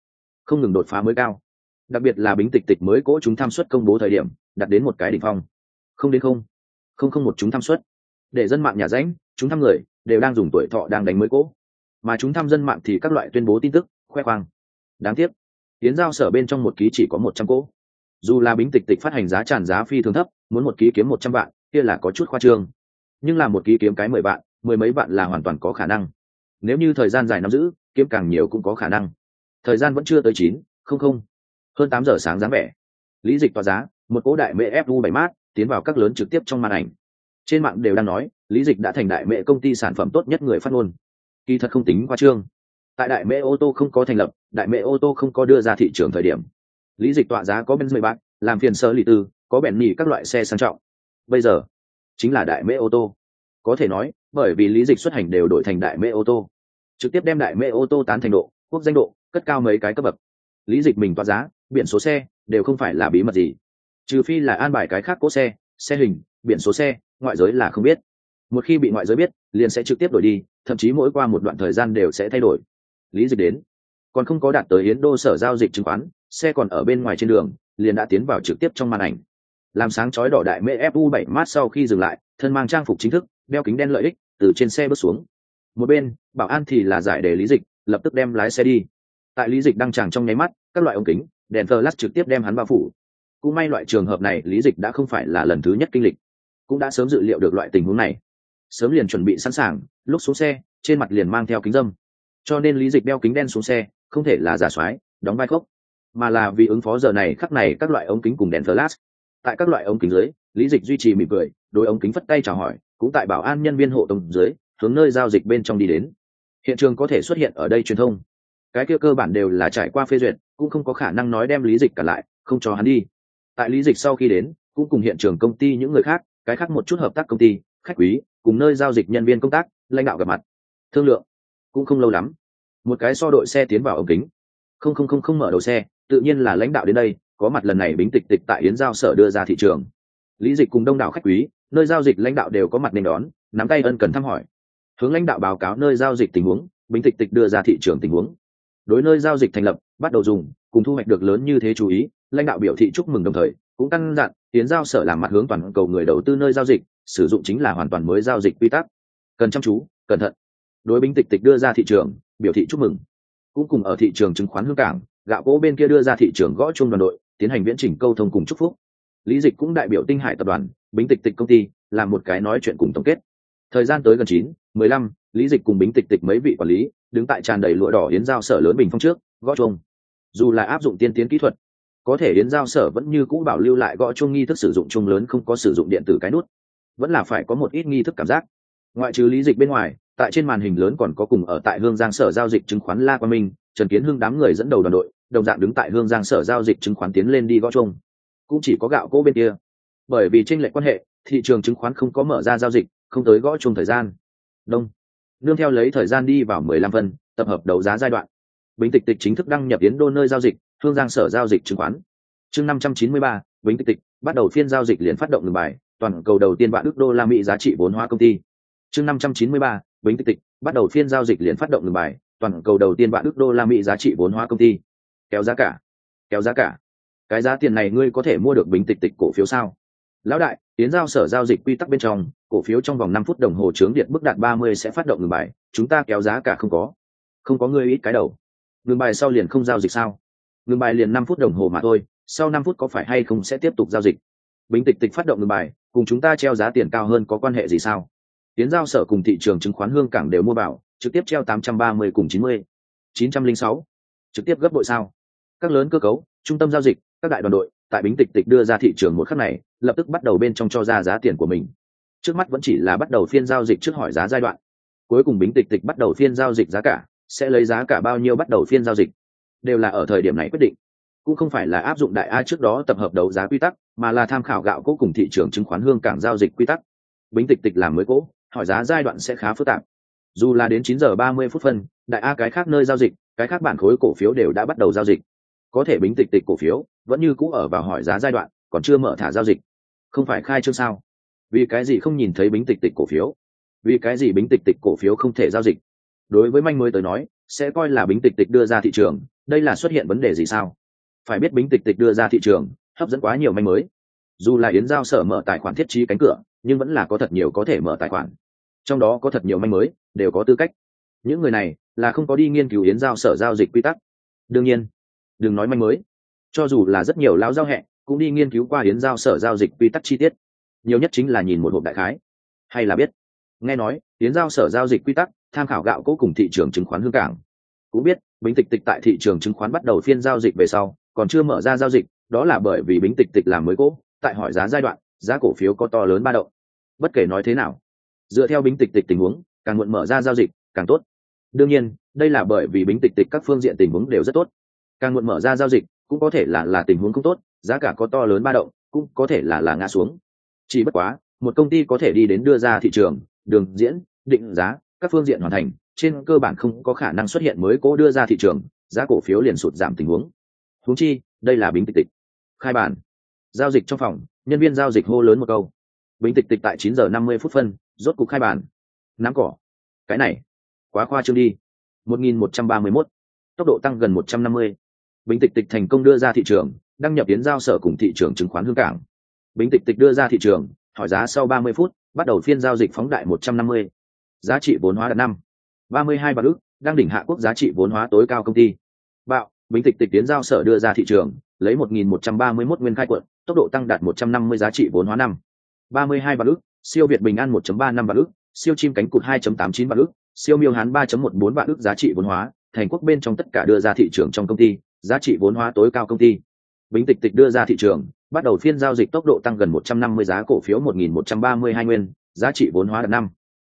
không ngừng đột phá mới cao. Đặc biệt là Bính Tịch Tịch mới cỗ chúng tham suất công bố thời điểm đạt đến một cái đỉnh phong. Không đến không một chúng tham suất, để dân mạng nhà ránh, chúng thăm người đều đang dùng tuổi thọ đang đánh mới cỗ, mà chúng thăm dân mạng thì các loại tuyên bố tin tức khoe khoang. Đáng tiếc tiến giao sở bên trong một ký chỉ có 100 cỗ. Dù là Bính Tịch Tịch phát hành giá tràn giá phi thường thấp, muốn một ký kiếm 100 vạn kia là có chút khoa trương, nhưng là một ký kiếm cái 10 vạn, mười mấy vạn là hoàn toàn có khả năng. Nếu như thời gian dài nắm giữ, kiếm càng nhiều cũng có khả năng. Thời gian vẫn chưa tới 9:00, hơn 8 giờ sáng dáng vẻ. Lý Dịch tỏa giá, một cỗ đại mễ fu 7 mát tiến vào các lớn trực tiếp trong màn ảnh. Trên mạng đều đang nói Lý Dịch đã thành đại mễ công ty sản phẩm tốt nhất người phát ngôn. Kỳ thật không tính khoa trương. Tại đại mễ ô tô không có thành lập, đại mễ ô tô không có đưa ra thị trường thời điểm, Lý Dịch tỏa giá có Benz 10 bát, làm phiền sơ lì tư, có bèn nhì các loại xe sang trọng. Bây giờ chính là đại mễ ô tô. Có thể nói bởi vì Lý Dịch xuất hành đều đổi thành đại mễ ô tô, trực tiếp đem đại mễ ô tô tán thành độ quốc danh độ cất cao mấy cái cấp bậc. Lý Dịch mình tỏa giá, biển số xe đều không phải là bí mật gì, trừ phi là an bài cái khác cỗ xe, xe hình, biển số xe, ngoại giới là không biết. Một khi bị ngoại giới biết liền sẽ trực tiếp đổi đi, thậm chí mỗi qua một đoạn thời gian đều sẽ thay đổi. Lý Dịch đến còn không có đạt tới Yến Đô sở giao dịch chứng khoán, xe còn ở bên ngoài trên đường liền đã tiến vào trực tiếp trong màn ảnh. Làm sáng chói đỏ đại mễ fu 7 mát sau khi dừng lại, thân mang trang phục chính thức, đeo kính đen lợi ích, từ trên xe bước xuống. Một bên bảo an thì là giải đề Lý Dịch, lập tức đem lái xe đi. Tại Lý Dịch đang tràng trong nháy mắt, các loại ống kính đèn flash trực tiếp đem hắn bao phủ. Cũng may loại trường hợp này Lý Dịch đã không phải là lần thứ nhất kinh lịch, cũng đã sớm dự liệu được loại tình huống này, sớm liền chuẩn bị sẵn sàng, lúc xuống xe trên mặt liền mang theo kính dâm. Cho nên Lý Dịch đeo kính đen xuống xe không thể là giả soái đóng vai khốc, mà là vì ứng phó giờ này khắc này các loại ống kính cùng đèn flash. Tại các loại ống kính dưới, Lý Dịch duy trì mỉm cười, đối ống kính phất tay chào hỏi, cũng tại bảo an nhân viên hộ tống dưới hướng nơi giao dịch bên trong đi đến. Hiện trường có thể xuất hiện ở đây truyền thông, cái kia cơ bản đều là trải qua phê duyệt, cũng không có khả năng nói đem Lý Dịch cả lại không cho hắn đi. Tại Lý Dịch sau khi đến, cũng cùng hiện trường công ty những người khác, cái khác một chút hợp tác công ty, khách quý, cùng nơi giao dịch nhân viên công tác, lãnh đạo gặp mặt, thương lượng. Cũng không lâu lắm, một cái so đội xe tiến vào ống kính. Không mở đầu xe, tự nhiên là lãnh đạo đến đây, có mặt lần này Bính Tịch Tịch tại Yến giao sở đưa ra thị trường. Lý Dịch cùng đông đảo khách quý, nơi giao dịch lãnh đạo đều có mặt nên đón, nắm tay ân cần thăm hỏi, hướng lãnh đạo báo cáo nơi giao dịch tình huống, Bính Tịch Tịch đưa ra thị trường tình huống. Đối nơi giao dịch thành lập, bắt đầu dùng, cùng thu hoạch được lớn như thế chú ý, lãnh đạo biểu thị chúc mừng đồng thời, cũng căn dặn Yến giao sở làm mặt hướng toàn cầu người đầu tư nơi giao dịch, sử dụng chính là hoàn toàn mới giao dịch quy tắc, cần chăm chú, cẩn thận. Đối Bính Tịch Tịch đưa ra thị trường, biểu thị chúc mừng. Cũng cùng ở thị trường chứng khoán Hương Cảng, gạo cỗ bên kia đưa ra thị trường gõ chung đoàn đội, tiến hành viễn chỉnh câu thông cùng chúc phúc. Lý Dịch cũng đại biểu Tinh Hải tập đoàn, Bính Tịch Tịch công ty, làm một cái nói chuyện cùng tổng kết. Thời gian tới gần 9:15, Lý Dịch cùng Bính Tịch Tịch mấy vị quản lý đứng tại tràn đầy lụa đỏ Yến giao sở lớn bình phong trước, gõ chuông. Dù là áp dụng tiên tiến kỹ thuật, có thể Yến giao sở vẫn như cũ bảo lưu lại gõ chuông nghi thức sử dụng chuông lớn, không có sử dụng điện tử cái nút, vẫn là phải có một ít nghi thức cảm giác. Ngoại trừ Lý Dịch bên ngoài, tại trên màn hình lớn còn có cùng ở tại Hương Giang sở giao dịch chứng khoán La Quang Minh, Trần Kiến Hưng đám người dẫn đầu đoàn đội, đồng dạng đứng tại Hương Giang sở giao dịch chứng khoán tiến lên đi gõ chuông. Cũng chỉ có gạo cỗ bên kia, bởi vì chênh lệch quan hệ, thị trường chứng khoán không có mở ra giao dịch, không tới gõ chuông thời gian. Đông, nương theo lấy thời gian đi vào 15 phân, tập hợp đấu giá giai đoạn. Bính Tịch Tịch chính thức đăng nhập Yến Đô nơi giao dịch, Hương Giang sở giao dịch chứng khoán. Chương 593, Bính Tịch Tịch bắt đầu phiên giao dịch liền phát động ngừng bài, toàn cầu đầu tiên vạn ức đô la Mỹ giá trị vốn hóa công ty. Chương 593, Bính Tịch Tịch bắt đầu phiên giao dịch liền phát động ngừng bài, toàn cầu đầu tiên vạn ức đô la Mỹ giá trị vốn hóa công ty. Kéo giá cả. Cái giá tiền này ngươi có thể mua được Bính Tịch Tịch cổ phiếu sao? Lão đại, Yến giao sở giao dịch quy tắc bên trong, cổ phiếu trong vòng 5 phút đồng hồ chướng điện bức đạt 30 sẽ phát động ngừng bài, chúng ta kéo giá cả không có ngươi ít cái đầu. Ngừng bài sau liền không giao dịch sao? Ngừng bài liền 5 phút đồng hồ mà thôi, sau 5 phút có phải hay không sẽ tiếp tục giao dịch? Bính Tịch Tịch phát động ngừng bài, cùng chúng ta treo giá tiền cao hơn có quan hệ gì sao? Yến giao sở cùng thị trường chứng khoán Hương Cảng đều mua bảo, trực tiếp treo 830 cùng 90, 906, trực tiếp gấp bội sao? Các lớn cơ cấu, trung tâm giao dịch, các đại đoàn đội, tại Bính Tịch Tịch đưa ra thị trường một khắc này, lập tức bắt đầu bên trong cho ra giá tiền của mình. Trước mắt vẫn chỉ là bắt đầu phiên giao dịch trước hỏi giá giai đoạn. Cuối cùng Bính Tịch Tịch bắt đầu phiên giao dịch giá cả, sẽ lấy giá cả bao nhiêu bắt đầu phiên giao dịch, đều là ở thời điểm này quyết định. Cũng không phải là áp dụng đại A trước đó tập hợp đấu giá quy tắc, mà là tham khảo gạo cỗ cùng thị trường chứng khoán Hương Cảng giao dịch quy tắc. Bính Tịch Tịch làm mới cỗ, hỏi giá giai đoạn sẽ khá phức tạp. Dù là đến 9:30 phân, đại A cái khác nơi giao dịch, cái khác bản khối cổ phiếu đều đã bắt đầu giao dịch. Có thể Bính Tịch Tịch cổ phiếu vẫn như cũ ở vào hỏi giá giai đoạn, còn chưa mở thả giao dịch. Không phải khai trương sao? Vì cái gì không nhìn thấy Bính Tịch Tịch cổ phiếu? Vì cái gì Bính Tịch Tịch cổ phiếu không thể giao dịch? Đối với manh mới tới nói, sẽ coi là Bính Tịch Tịch đưa ra thị trường, đây là xuất hiện vấn đề gì sao? Phải biết Bính Tịch Tịch đưa ra thị trường hấp dẫn quá nhiều manh mới, dù là Yến Giao Sở mở tài khoản thiết trí cánh cửa nhưng vẫn là có thật nhiều có thể mở tài khoản, trong đó có thật nhiều manh mới đều có tư cách. Những người này là không có đi nghiên cứu Yến Giao Sở giao dịch quy tắc. Đương nhiên, đừng nói manh mới, cho dù là rất nhiều lão giao hẹ cũng đi nghiên cứu qua Yến Giao Sở giao dịch quy tắc chi tiết, nhiều nhất chính là nhìn một hộp đại khái hay là biết. Nghe nói Yến Giao Sở giao dịch quy tắc tham khảo gạo cỗ cùng thị trường chứng khoán Hương Cảng. Cũng biết Bính Tịch Tịch tại thị trường chứng khoán bắt đầu phiên giao dịch về sau còn chưa mở ra giao dịch, đó là bởi vì Bính Tịch Tịch làm mới cỗ, tại hỏi giá giai đoạn giá cổ phiếu có to lớn ba động. Bất kể nói thế nào, dựa theo Bính Tịch Tịch tình huống, càng muộn mở ra giao dịch càng tốt. Đương nhiên đây là bởi vì Bính Tịch Tịch các phương diện tình huống đều rất tốt, càng muộn mở ra giao dịch cũng có thể là tình huống không tốt, giá cả có to lớn ba động, cũng có thể là ngã xuống. Chỉ bất quá một công ty có thể đi đến đưa ra thị trường, đường diễn, định giá các phương diện hoàn thành, trên cơ bản không có khả năng xuất hiện mới cố đưa ra thị trường giá cổ phiếu liền sụt giảm tình huống. Huống chi đây là Bính Tịch Tịch. Khai bản giao dịch trong phòng, nhân viên giao dịch hô lớn một câu. Bính Tịch Tịch tại 9:50 phân rốt cục khai bản. Nắm cỏ, cái này quá khoa trương đi. 1131, tốc độ tăng gần 150. Bính Tịch Tịch thành công đưa ra thị trường, đăng nhập Yến Giao Sở cùng thị trường chứng khoán Hương Cảng. Bính Tịch Tịch đưa ra thị trường, hỏi giá sau 30 phút, bắt đầu phiên giao dịch phóng đại 150. Giá trị vốn hóa đạt 32 vạn ức, đang đỉnh hạ quốc giá trị vốn hóa tối cao công ty. Bạo, Bính Tịch Tịch Yến Giao Sở đưa ra thị trường, lấy 1131 nguyên khai quận, tốc độ tăng đạt 150 giá trị vốn hóa 32 vạn ức, siêu Việt Bình An 1.35 vạn ức, siêu Chim Cánh Cụt 2.89 vạn ức, siêu Miêu Hán 3.14 vạn ức giá trị vốn hóa, thành quốc bên trong tất cả đưa ra thị trường trong công ty, giá trị vốn hóa tối cao công ty. Bính Tịch Tịch đưa ra thị trường, bắt đầu phiên giao dịch tốc độ tăng gần 150 giá cổ phiếu 1132 nguyên, giá trị vốn hóa đạt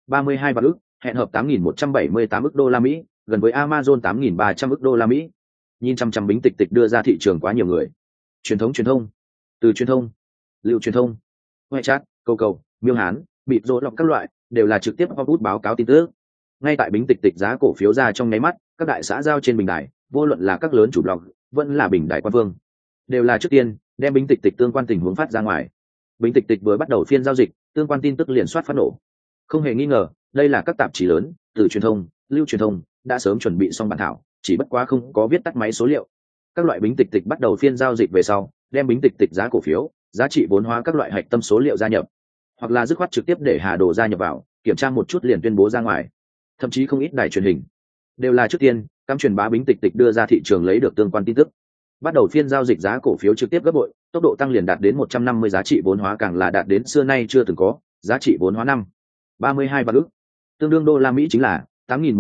32 vạn ức, hẹn hợp 8.178 ức đô la Mỹ, gần với Amazon 8.300 ức đô la Mỹ. Nhìn chăm chăm Bính Tịch Tịch đưa ra thị trường quá nhiều người. Truyền thông, từ truyền thông, lưu truyền thông, ngoại chat, cầu, Miêu Hán, bịt rỗ lọc các loại, đều là trực tiếp hot báo cáo tin tức. Ngay tại Bính Tịch Tịch giá cổ phiếu ra trong nháy mắt, các đại xã giao trên bình đài, vô luận là các lớn chủ blog, vẫn là bình đài quan phương, đều là trước tiên đem Bính Tịch Tịch tương quan tình huống phát ra ngoài. Bính Tịch Tịch vừa bắt đầu phiên giao dịch, tương quan tin tức liền soát phát nổ. Không hề nghi ngờ, đây là các tạp chí lớn, từ truyền thông, lưu truyền thông đã sớm chuẩn bị xong bản thảo, chỉ bất quá không có viết tắt máy số liệu. Các loại Bính Tịch Tịch bắt đầu phiên giao dịch về sau, đem Bính Tịch Tịch giá cổ phiếu, giá trị vốn hóa các loại hạch tâm số liệu gia nhập, hoặc là dứt khoát trực tiếp để Hà Đồ gia nhập vào, kiểm tra một chút liền tuyên bố ra ngoài. Thậm chí không ít đài truyền hình đều là trước tiên cam truyền bá Bính Tịch Tịch đưa ra thị trường lấy được tương quan tin tức. Bắt đầu phiên giao dịch giá cổ phiếu trực tiếp gấp bội, tốc độ tăng liền đạt đến 150 giá trị vốn hóa, càng là đạt đến xưa nay chưa từng có giá trị vốn hóa 32 vạn ức, tương đương đô la Mỹ chính là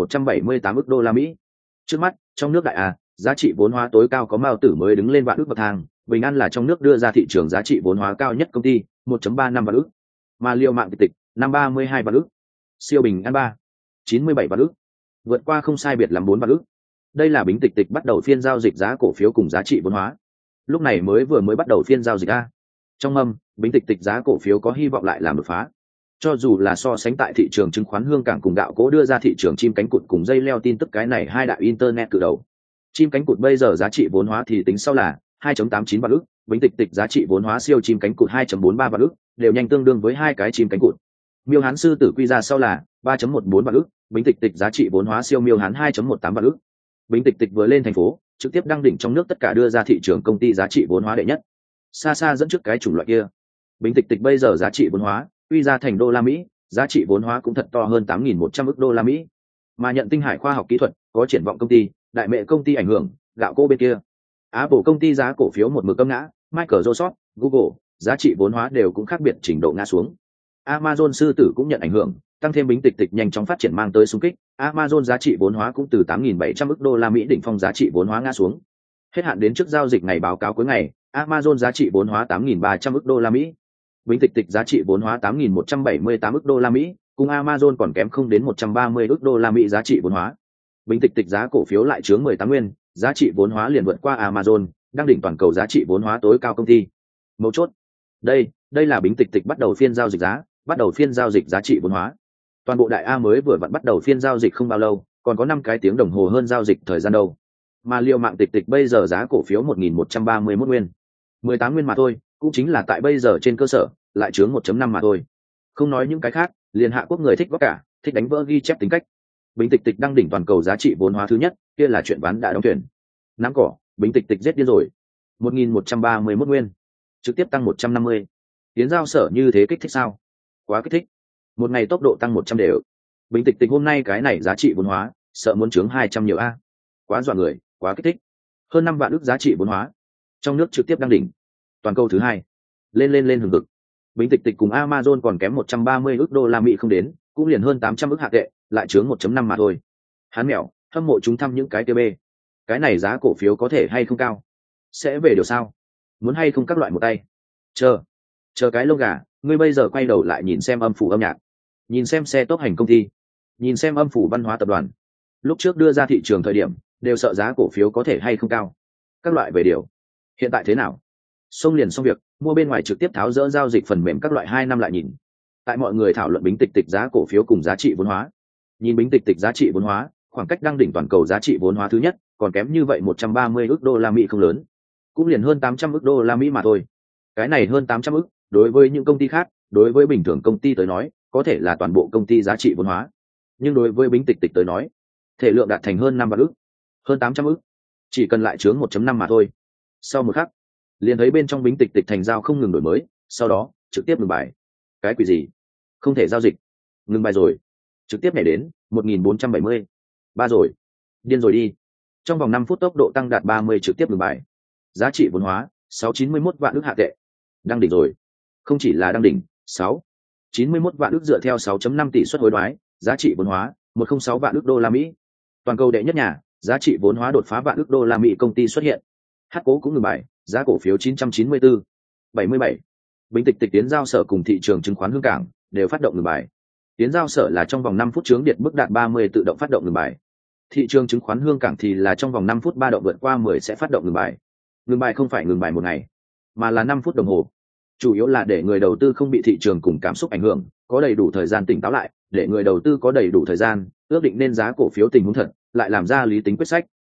8.178 ức đô la Mỹ. Trước mắt trong nước đại giá trị vốn hóa tối cao có Mao Tử mới đứng lên vạn ức bậc thang, Bình An là trong nước đưa ra thị trường giá trị vốn hóa cao nhất công ty, 1.35 vạn ức, mà Liêu Mạng Tịch Tịch 32 vạn ức, siêu Bình An 97 vạn ức, vượt qua không sai biệt làm 4 vạn ức. Đây là Bính Tịch Tịch bắt đầu phiên giao dịch giá cổ phiếu cùng giá trị vốn hóa. Lúc này vừa mới bắt đầu phiên giao dịch trong Bính Tịch Tịch giá cổ phiếu có hy vọng lại làm đột phá. Cho dù là so sánh tại thị trường chứng khoán Hương Cảng cùng gạo cỗ đưa ra thị trường Chim Cánh Cụt cùng dây leo tin tức, cái này hai đại internet cự đầu. Chim Cánh Cụt bây giờ giá trị vốn hóa thì tính sau là 2.89 vạn ức, Bính Tịch Tịch giá trị vốn hóa siêu Chim Cánh Cụt 2.43 vạn ức, đều nhanh tương đương với hai cái chim cánh cụt. Miêu Hán Sư Tử quy ra sau là 3.14 vạn ức, Bính Tịch Tịch giá trị vốn hóa siêu Miêu Hán 2.18 vạn ức. Bính Tịch Tịch vừa lên thành phố, trực tiếp đăng đỉnh trong nước tất cả đưa ra thị trường công ty giá trị vốn hóa đệ nhất, xa xa dẫn trước cái chủng loại kia. Bính Tịch Tịch bây giờ giá trị vốn hóa quy ra thành đô la Mỹ, giá trị vốn hóa cũng thật to hơn 8.100 ức đô la Mỹ. Mà nhận Tinh Hải khoa học kỹ thuật, có triển vọng công ty, đại mẹ công ty ảnh hưởng, gạo cô bên kia, Apple công ty giá cổ phiếu một mực âm ngã, Microsoft, Google giá trị vốn hóa đều cũng khác biệt trình độ ngã xuống. Amazon Sư Tử cũng nhận ảnh hưởng, tăng thêm Bính Tịch Tịch nhanh chóng phát triển mang tới xung kích, Amazon giá trị vốn hóa cũng từ 8.700 ức đô la Mỹ đỉnh phong giá trị vốn hóa ngã xuống. Hết hạn đến trước giao dịch ngày báo cáo cuối ngày, Amazon giá trị vốn hóa 8.300 ức đô la Mỹ. Bính Tịch Tịch giá trị vốn hóa 8.178 ức đô la Mỹ, cùng Amazon còn kém không đến 130 ức đô la Mỹ giá trị vốn hóa. Bính Tịch Tịch giá cổ phiếu lại chướng 18 nguyên, giá trị vốn hóa liền vượt qua Amazon, đang đỉnh toàn cầu giá trị vốn hóa tối cao công ty. Mấu chốt, đây là Bính Tịch Tịch bắt đầu phiên giao dịch giá trị vốn hóa. Toàn bộ đại A mới vừa vặn bắt đầu phiên giao dịch không bao lâu, còn có 5 cái tiếng đồng hồ hơn giao dịch thời gian đâu. Mà Liêu Mạng Tịch Tịch bây giờ giá cổ phiếu 1.131 nguyên, 18 nguyên mà thôi, cũng chính là tại bây giờ trên cơ sở lại chướng 1.5 mà thôi. Không nói những cái khác, liền Hạ Quốc người thích góp cả, thích đánh vỡ ghi chép tính cách. Bính Tịch Tịch đăng đỉnh toàn cầu giá trị vốn hóa thứ nhất, kia là chuyện ván đã đóng thuyền. Nắm cỏ, Bính Tịch Tịch giết điên rồi. 1.131 nguyên, trực tiếp tăng 150. Tiến giao sở như thế kích thích sao? Quá kích thích. Một ngày tốc độ tăng 100 đều. Bính Tịch Tịch hôm nay cái này giá trị vốn hóa, sợ muốn chướng 200 nhiều a. Quá dọa người, quá kích thích. Hơn 5 vạn ức giá trị vốn hóa. Trong nước trực tiếp đăng đỉnh. Toàn câu thứ hai. Lên hừng hực. Bính Tịch Tịch cùng Amazon còn kém 130 ức đô la Mỹ không đến, cũng liền hơn 800 ức hạ tệ, lại chướng 1.5 mà thôi. Hắn mèo, hâm mộ chúng thăm những cái TB. Cái này giá cổ phiếu có thể hay không cao? Sẽ về điều sao? Muốn hay không các loại một tay? Chờ cái lông gà, ngươi bây giờ quay đầu lại nhìn xem âm phủ âm nhạc, nhìn xem xe tốc hành công ty, nhìn xem âm phủ văn hóa tập đoàn. Lúc trước đưa ra thị trường thời điểm, đều sợ giá cổ phiếu có thể hay không cao. Các loại về điều. Hiện tại thế nào? Xong liền xong việc, mua bên ngoài trực tiếp tháo dỡ giao dịch phần mềm các loại 2 năm lại nhìn. Tại mọi người thảo luận Bính Tịch Tịch giá cổ phiếu cùng giá trị vốn hóa. Nhìn Bính Tịch Tịch giá trị vốn hóa, khoảng cách đăng đỉnh toàn cầu giá trị vốn hóa thứ nhất, còn kém như vậy 130 ức đô la Mỹ không lớn, cũng liền hơn 800 ức đô la Mỹ mà thôi. Cái này hơn 800 ức, đối với những công ty khác, đối với bình thường công ty tới nói, có thể là toàn bộ công ty giá trị vốn hóa. Nhưng đối với Bính Tịch Tịch tới nói, thể lượng đạt thành hơn 5 vạn ức, hơn 800 ức, chỉ cần lại chướng 1.5 mà thôi. Sau một khắc, liền thấy bên trong Bính Tịch Tịch thành giao không ngừng đổi mới, sau đó trực tiếp ngừng bài. Cái quỷ gì? Không thể giao dịch. Ngừng bài rồi. Trực tiếp nhảy đến 1470. Ba rồi. Điên rồi đi. Trong vòng 5 phút tốc độ tăng đạt 30 trực tiếp ngừng bài. Giá trị vốn hóa 691 vạn ức hạ tệ. Đăng đỉnh rồi. Không chỉ là đăng đỉnh, 91 vạn ức dựa theo 6.5 tỷ suất hối đoái, giá trị vốn hóa 106 vạn ức đô la Mỹ. Toàn cầu đệ nhất nhà, giá trị vốn hóa đột phá vạn ức đô la Mỹ công ty xuất hiện. Hát cố cũng ngừng bài, giá cổ phiếu 994, 77. Bính Tịch Tịch tiến giao sở cùng thị trường chứng khoán Hương Cảng đều phát động ngừng bài. Tiến giao sở là trong vòng 5 phút chướng điện mức đạt 30 tự động phát động ngừng bài. Thị trường chứng khoán Hương Cảng thì là trong vòng 5 phút ba động vượt qua 10 sẽ phát động ngừng bài. Ngừng bài không phải ngừng bài một ngày, mà là 5 phút đồng hồ. Chủ yếu là để người đầu tư không bị thị trường cùng cảm xúc ảnh hưởng, có đầy đủ thời gian tỉnh táo lại, để người đầu tư có đầy đủ thời gian ước định nên giá cổ phiếu tình huống thật, lại làm ra lý tính quyết sách.